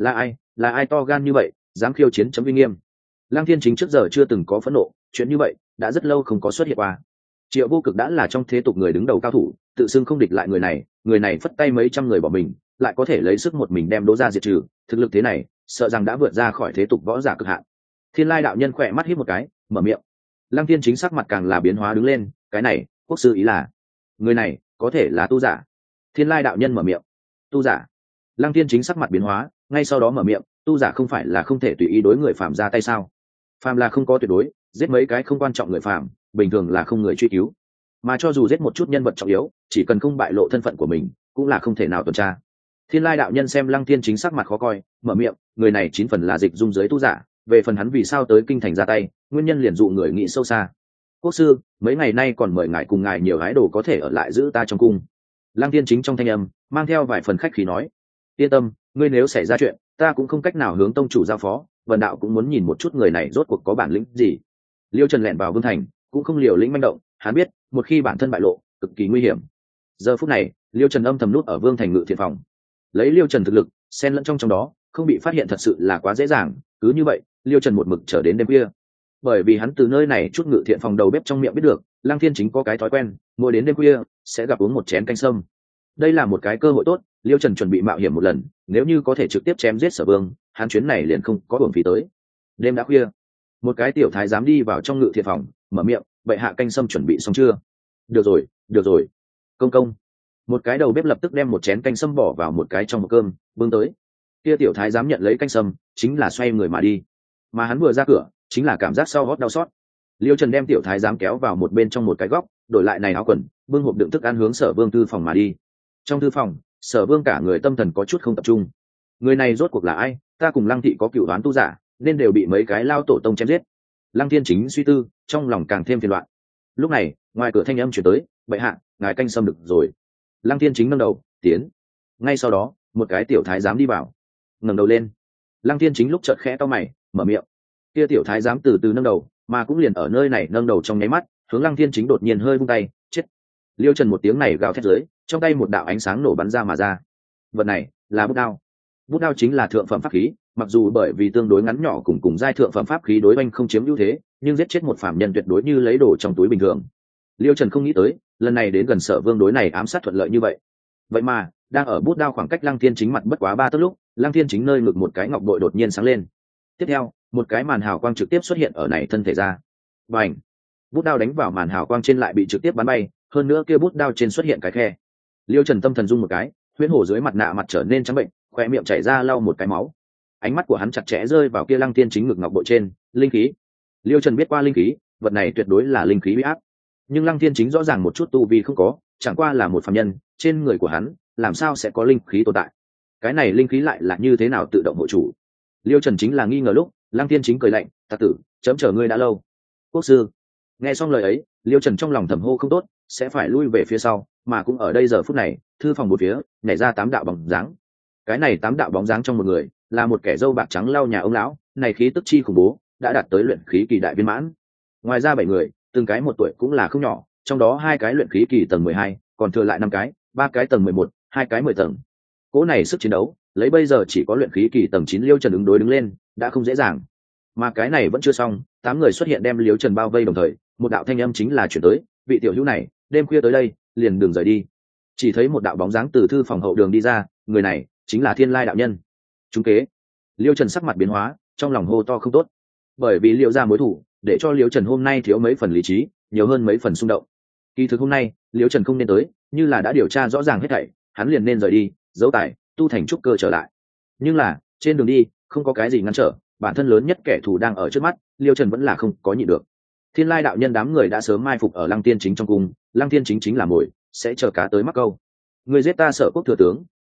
[SPEAKER 1] Là ai to gan như vậy, dám khiêu chiến chấm uy nghiêm? Lăng Thiên Chính trước giờ chưa từng có phẫn nộ, chuyện như vậy đã rất lâu không có xuất hiện qua. Triệu Vô Cực đã là trong thế tục người đứng đầu cao thủ, tự xưng không địch lại người này phất tay mấy trăm người bỏ mình, lại có thể lấy sức một mình đem Đỗ gia diệt trừ, thực lực thế này, sợ rằng đã vượt ra khỏi thế tục võ giả cực hạn. Thiên Lai đạo nhân khỏe mắt híp một cái, mở miệng. Lăng Thiên Chính sắc mặt càng là biến hóa đứng lên, cái này, quốc sư ý là, người này có thể là tu giả. Thiên Lai đạo nhân mở miệng. Tu giả? Lăng Thiên Chính sắc mặt biến hóa, ngay sau đó mở miệng, tu giả không phải là không thể tùy ý đối người phàm ra tay sao? Phàm là không có tuyệt đối, giết mấy cái không quan trọng người phàm, bình thường là không người truy cứu. Mà cho dù giết một chút nhân vật trọng yếu, chỉ cần không bại lộ thân phận của mình, cũng là không thể nào tuần tra. Thiên Lai đạo nhân xem Lăng Thiên Chính sắc mặt khó coi, mở miệng, người này 9 phần là dịch dung giới tu giả, về phần hắn vì sao tới kinh thành ra tay, nguyên nhân liền dụ người nghĩ sâu xa. Quốc sư, mấy ngày nay còn mời ngài cùng ngài nhiều gái đồ có thể ở lại giữ ta trong cung. Lăng Thiên Chính trong thanh âm mang theo vài phần khách khí nói, yên tâm, ngươi nếu xảy ra chuyện, ta cũng không cách nào hướng tông chủ giao phó, Vân đạo cũng muốn nhìn một chút người này rốt cuộc có bản lĩnh gì. Liêu Trần lẻn vào vương thành, cũng không liều lĩnh manh động, hắn biết, một khi bản thân bại lộ, cực kỳ nguy hiểm. Giờ phút này, Liêu Trần âm thầm nút ở vương thành ngự thiện phòng. Lấy Liêu Trần thực lực, xen lẫn trong đó, không bị phát hiện thật sự là quá dễ dàng, cứ như vậy, Liêu Trần một mực chờ đến đêm khuya. Bởi vì hắn từ nơi này chút ngự thiện phòng đầu bếp trong miệng biết được, Lăng Thiên Chính có cái thói quen, mỗi đến đêm khuya sẽ gặp uống một chén canh sâm. Đây là một cái cơ hội tốt, Liêu Trần chuẩn bị mạo hiểm một lần, nếu như có thể trực tiếp chém giết Sở Vương, hắn chuyến này liền không có uổng phí tới. Đêm đã khuya, một cái tiểu thái giám đi vào trong ngự thiện phòng, mở miệng, bệ hạ canh sâm chuẩn bị xong chưa? Được rồi. Công công. Một cái đầu bếp lập tức đem một chén canh sâm bỏ vào một cái trong một cơm, bưng tới. Kia tiểu thái giám nhận lấy canh sâm, chính là xoay người mà đi. Mà hắn vừa ra cửa, chính là cảm giác sau hót đau xót. Liêu Trần đem tiểu thái giám kéo vào một bên trong một cái góc, đổi lại này áo quần, bưng hộp đựng thức ăn hướng Sở Vương thư phòng mà đi. Trong thư phòng, Sở Vương cả người tâm thần có chút không tập trung. Người này rốt cuộc là ai? Ta cùng Lăng thị có cựu đoán tu giả, nên đều bị mấy cái lao tổ tông chém giết. Lăng Thiên Chính suy tư, trong lòng càng thêm phiền loạn. Lúc này, ngoài cửa thanh âm truyền tới, bệ hạ, ngài canh sâm được rồi. Lăng Thiên Chính nâng đầu, tiến. Ngay sau đó, một cái tiểu thái giám đi vào, ngẩng đầu lên. Lăng Thiên Chính lúc chợt khẽ cau mày, mở miệng. Kia tiểu thái giám từ từ nâng đầu, mà cũng liền ở nơi này nâng đầu trong nháy mắt, hướng Lăng Thiên Chính đột nhiên hơi vung tay, chết. Liêu Trần một tiếng này gào thét dưới, trong tay một đạo ánh sáng nổ bắn ra mà ra. Vật này là bút đao. Bút đao chính là thượng phẩm pháp khí, mặc dù bởi vì tương đối ngắn nhỏ cùng giai thượng phẩm pháp khí đối oanh không chiếm ưu thế, nhưng giết chết một phạm nhân tuyệt đối như lấy đồ trong túi bình thường. Liêu Trần không nghĩ tới, lần này đến gần Sở Vương đối này ám sát thuận lợi như vậy. Vậy mà, đang ở bút đao khoảng cách Lăng Thiên Chính mặt bất quá 3 tấc lúc, Lăng Thiên Chính nơi ngực một cái ngọc bội đột nhiên sáng lên. Tiếp theo, một cái màn hào quang trực tiếp xuất hiện ở này thân thể ra. Bành! Bút đao đánh vào màn hào quang trên lại bị trực tiếp bắn bay, hơn nữa kia bút đao trên xuất hiện cái khe. Liêu Trần tâm thần rung một cái, huyễn hổ dưới mặt nạ mặt trở nên trắng bệnh, khóe miệng chảy ra lau một cái máu. Ánh mắt của hắn chặt chẽ rơi vào kia Lăng Thiên Chính ngực ngọc bội trên, linh khí. Liêu Trần biết qua linh khí, vật này tuyệt đối là linh khí uy áp. Nhưng Lăng Thiên Chính rõ ràng một chút tu vi không có, chẳng qua là một phàm nhân, trên người của hắn làm sao sẽ có linh khí tồn tại? Cái này linh khí lại là như thế nào tự động hộ chủ? Liêu Trần chính là nghi ngờ lúc, Lăng Thiên Chính cười lạnh, "Tặc tử, chấm chờ ngươi đã lâu." Quốc sư. Nghe xong lời ấy, Liêu Trần trong lòng thầm hô không tốt, sẽ phải lui về phía sau, mà cũng ở đây giờ phút này, thư phòng một phía, nhảy ra 8 đạo bóng dáng. Cái này 8 đạo bóng dáng trong một người, là một kẻ râu bạc trắng lau nhà ông lão, này khí tức chi khủng bố, đã đạt tới luyện khí kỳ đại viên mãn. Ngoài ra 7 người, từng cái một tuổi cũng là không nhỏ, trong đó 2 cái luyện khí kỳ tầng 12, còn thừa lại 5 cái, 3 cái tầng 11, 2 cái 10 tầng. Cỗ này sức chiến đấu, lấy bây giờ chỉ có luyện khí kỳ tầng 9 Liêu Trần ứng đối đứng lên, đã không dễ dàng. Mà cái này vẫn chưa xong, 8 người xuất hiện đem Liêu Trần bao vây đồng thời, một đạo thanh âm chính là chuyển tới, "Vị tiểu hữu này, đêm khuya tới đây, liền đừng rời đi." Chỉ thấy một đạo bóng dáng từ thư phòng hậu đường đi ra, người này chính là Thiên Lai đạo nhân. Trúng kế. Liêu Trần sắc mặt biến hóa, trong lòng hô to không tốt. Bởi vì Liêu ra mối thủ, để cho Liêu Trần hôm nay thiếu mấy phần lý trí, nhiều hơn mấy phần xung động. Kỳ thực hôm nay, Liêu Trần không nên tới, như là đã điều tra rõ ràng hết thảy, hắn liền nên rời đi, giấu tài, tu thành trúc cơ trở lại. Nhưng là, trên đường đi, không có cái gì ngăn trở, bản thân lớn nhất kẻ thù đang ở trước mắt, Liêu Trần vẫn là không có nhịn được. Thiên Lai đạo nhân đám người đã sớm mai phục ở Lăng Tiên Chính trong cung, Lăng Tiên Chính chính là mồi, sẽ chờ cá tới mắc câu. Người giết ta Sở Quốc thừa tướng,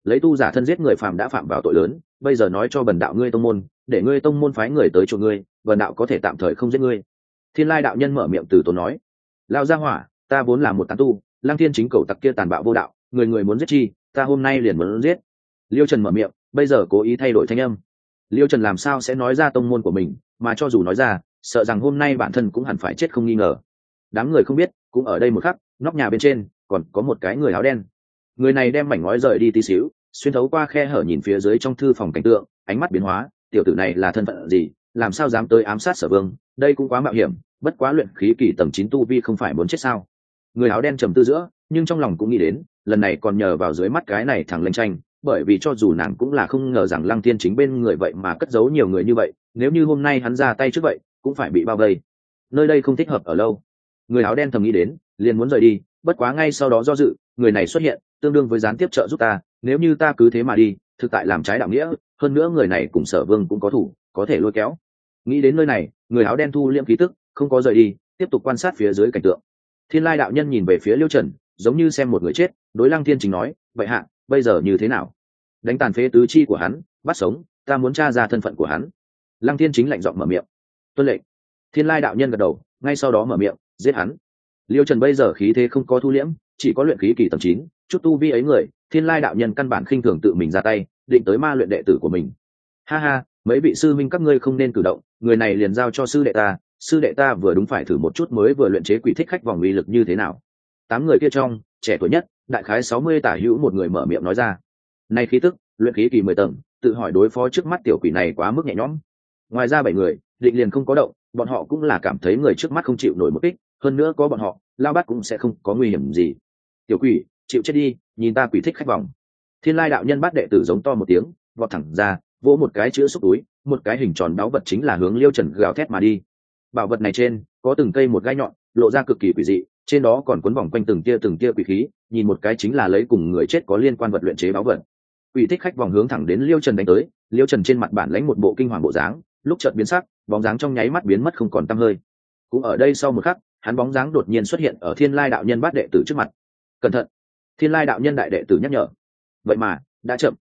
[SPEAKER 1] lấy tu giả thân giết người phạm đã phạm vào tội lớn, bây giờ nói cho bần đạo ngươi tông môn, để ngươi tông môn phái người tới chỗ ngươi, bần đạo có thể tạm thời không giết ngươi. Thiên Lai đạo nhân mở miệng từ tốn nói. Lao gia hỏa, ta vốn là một tán tu, Lăng Thiên chính cầu tặc kia tàn bạo vô đạo, người người muốn giết chi, ta hôm nay liền muốn giết. Liêu Trần mở miệng, bây giờ cố ý thay đổi thanh âm. Liêu Trần làm sao sẽ nói ra tông môn của mình, mà cho dù nói ra, sợ rằng hôm nay bản thân cũng hẳn phải chết không nghi ngờ. Đám người không biết, cũng ở đây một khắc, nóc nhà bên trên còn có một cái người áo đen. Người này đem mảnh ngói rời đi tí xíu, xuyên thấu qua khe hở nhìn phía dưới trong thư phòng cảnh tượng, ánh mắt biến hóa, tiểu tử này là thân phận gì, làm sao dám tới ám sát Sở Vương, đây cũng quá mạo hiểm, bất quá luyện khí kỳ tầng 9 tu vi không phải muốn chết sao? Người áo đen trầm tư giữa, nhưng trong lòng cũng nghĩ đến, lần này còn nhờ vào dưới mắt cái này thằng lênh tranh, bởi vì cho dù nàng cũng là không ngờ rằng Lăng Thiên chính bên người vậy mà cất giấu nhiều người như vậy, nếu như hôm nay hắn ra tay trước vậy, cũng phải bị bao vây. Nơi đây không thích hợp ở lâu. Người áo đen thầm nghĩ đến, liền muốn rời đi, bất quá ngay sau đó do dự, người này xuất hiện, tương đương với gián tiếp trợ giúp ta, nếu như ta cứ thế mà đi, thực tại làm trái đạo nghĩa, hơn nữa người này cùng Sở Vương cũng có thủ, có thể lôi kéo. Nghĩ đến nơi này, người áo đen thu liễm khí tức, không có rời đi, tiếp tục quan sát phía dưới cảnh tượng. Thiên Lai đạo nhân nhìn về phía Liêu Trần, giống như xem một người chết, đối Lăng Thiên chính nói, vậy hạ, bây giờ như thế nào? Đánh tàn phế tứ chi của hắn, bắt sống, ta muốn tra ra thân phận của hắn. Lăng Thiên chính lạnh giọng mở miệng. Tuân lệnh. Thiên Lai đạo nhân gật đầu, ngay sau đó mở miệng, giết hắn. Liêu Trần bây giờ khí thế không có thu liễm, chỉ có luyện khí kỳ tầng 9, chút tu vi ấy người, Thiên Lai đạo nhân căn bản khinh thường tự mình ra tay, định tới ma luyện đệ tử của mình. Ha ha, mấy vị sư minh các ngươi không nên cử động, người này liền giao cho sư đệ ta vừa đúng phải thử một chút mới vừa luyện chế quỷ thích khách vòng uy lực như thế nào. 8 người kia trong, trẻ tuổi nhất, đại khái 60 tả hữu một người mở miệng nói ra. Này khí tức, luyện khí kỳ 10 tầng, tự hỏi đối phó trước mắt tiểu quỷ này quá mức nhẹ nhõm. Ngoài ra 7 người, định liền không có động, bọn họ cũng là cảm thấy người trước mắt không chịu nổi một kích, hơn nữa có bọn họ, lao bát cũng sẽ không có nguy hiểm gì. Tiểu quỷ, chịu chết đi, nhìn ta quỷ thích khách vòng. Thiên Lai đạo nhân bắt đệ tử giống to một tiếng, vọt thẳng ra, vỗ một cái chữ xúc túi, một cái hình tròn báu vật chính là hướng Liêu Trần gào thét mà đi. Bảo vật này trên có từng cây một gai nhọn, lộ ra cực kỳ quỷ dị, trên đó còn quấn vòng quanh từng tia quỷ khí, nhìn một cái chính là lấy cùng người chết có liên quan vật luyện chế báu vật. Quỷ thích khách vòng hướng thẳng đến Liêu Trần đánh tới, Liêu Trần trên mặt bản lãnh một bộ kinh hoàng bộ dáng, lúc chợt biến sắc, bóng dáng trong nháy mắt biến mất không còn tăm hơi. Cũng ở đây sau một khắc, hắn bóng dáng đột nhiên xuất hiện ở Thiên Lai đạo nhân bát đệ tử trước mặt. Cẩn thận! Thiên Lai đạo nhân đại đệ tử nhắc nhở. Vậy mà đã chậm.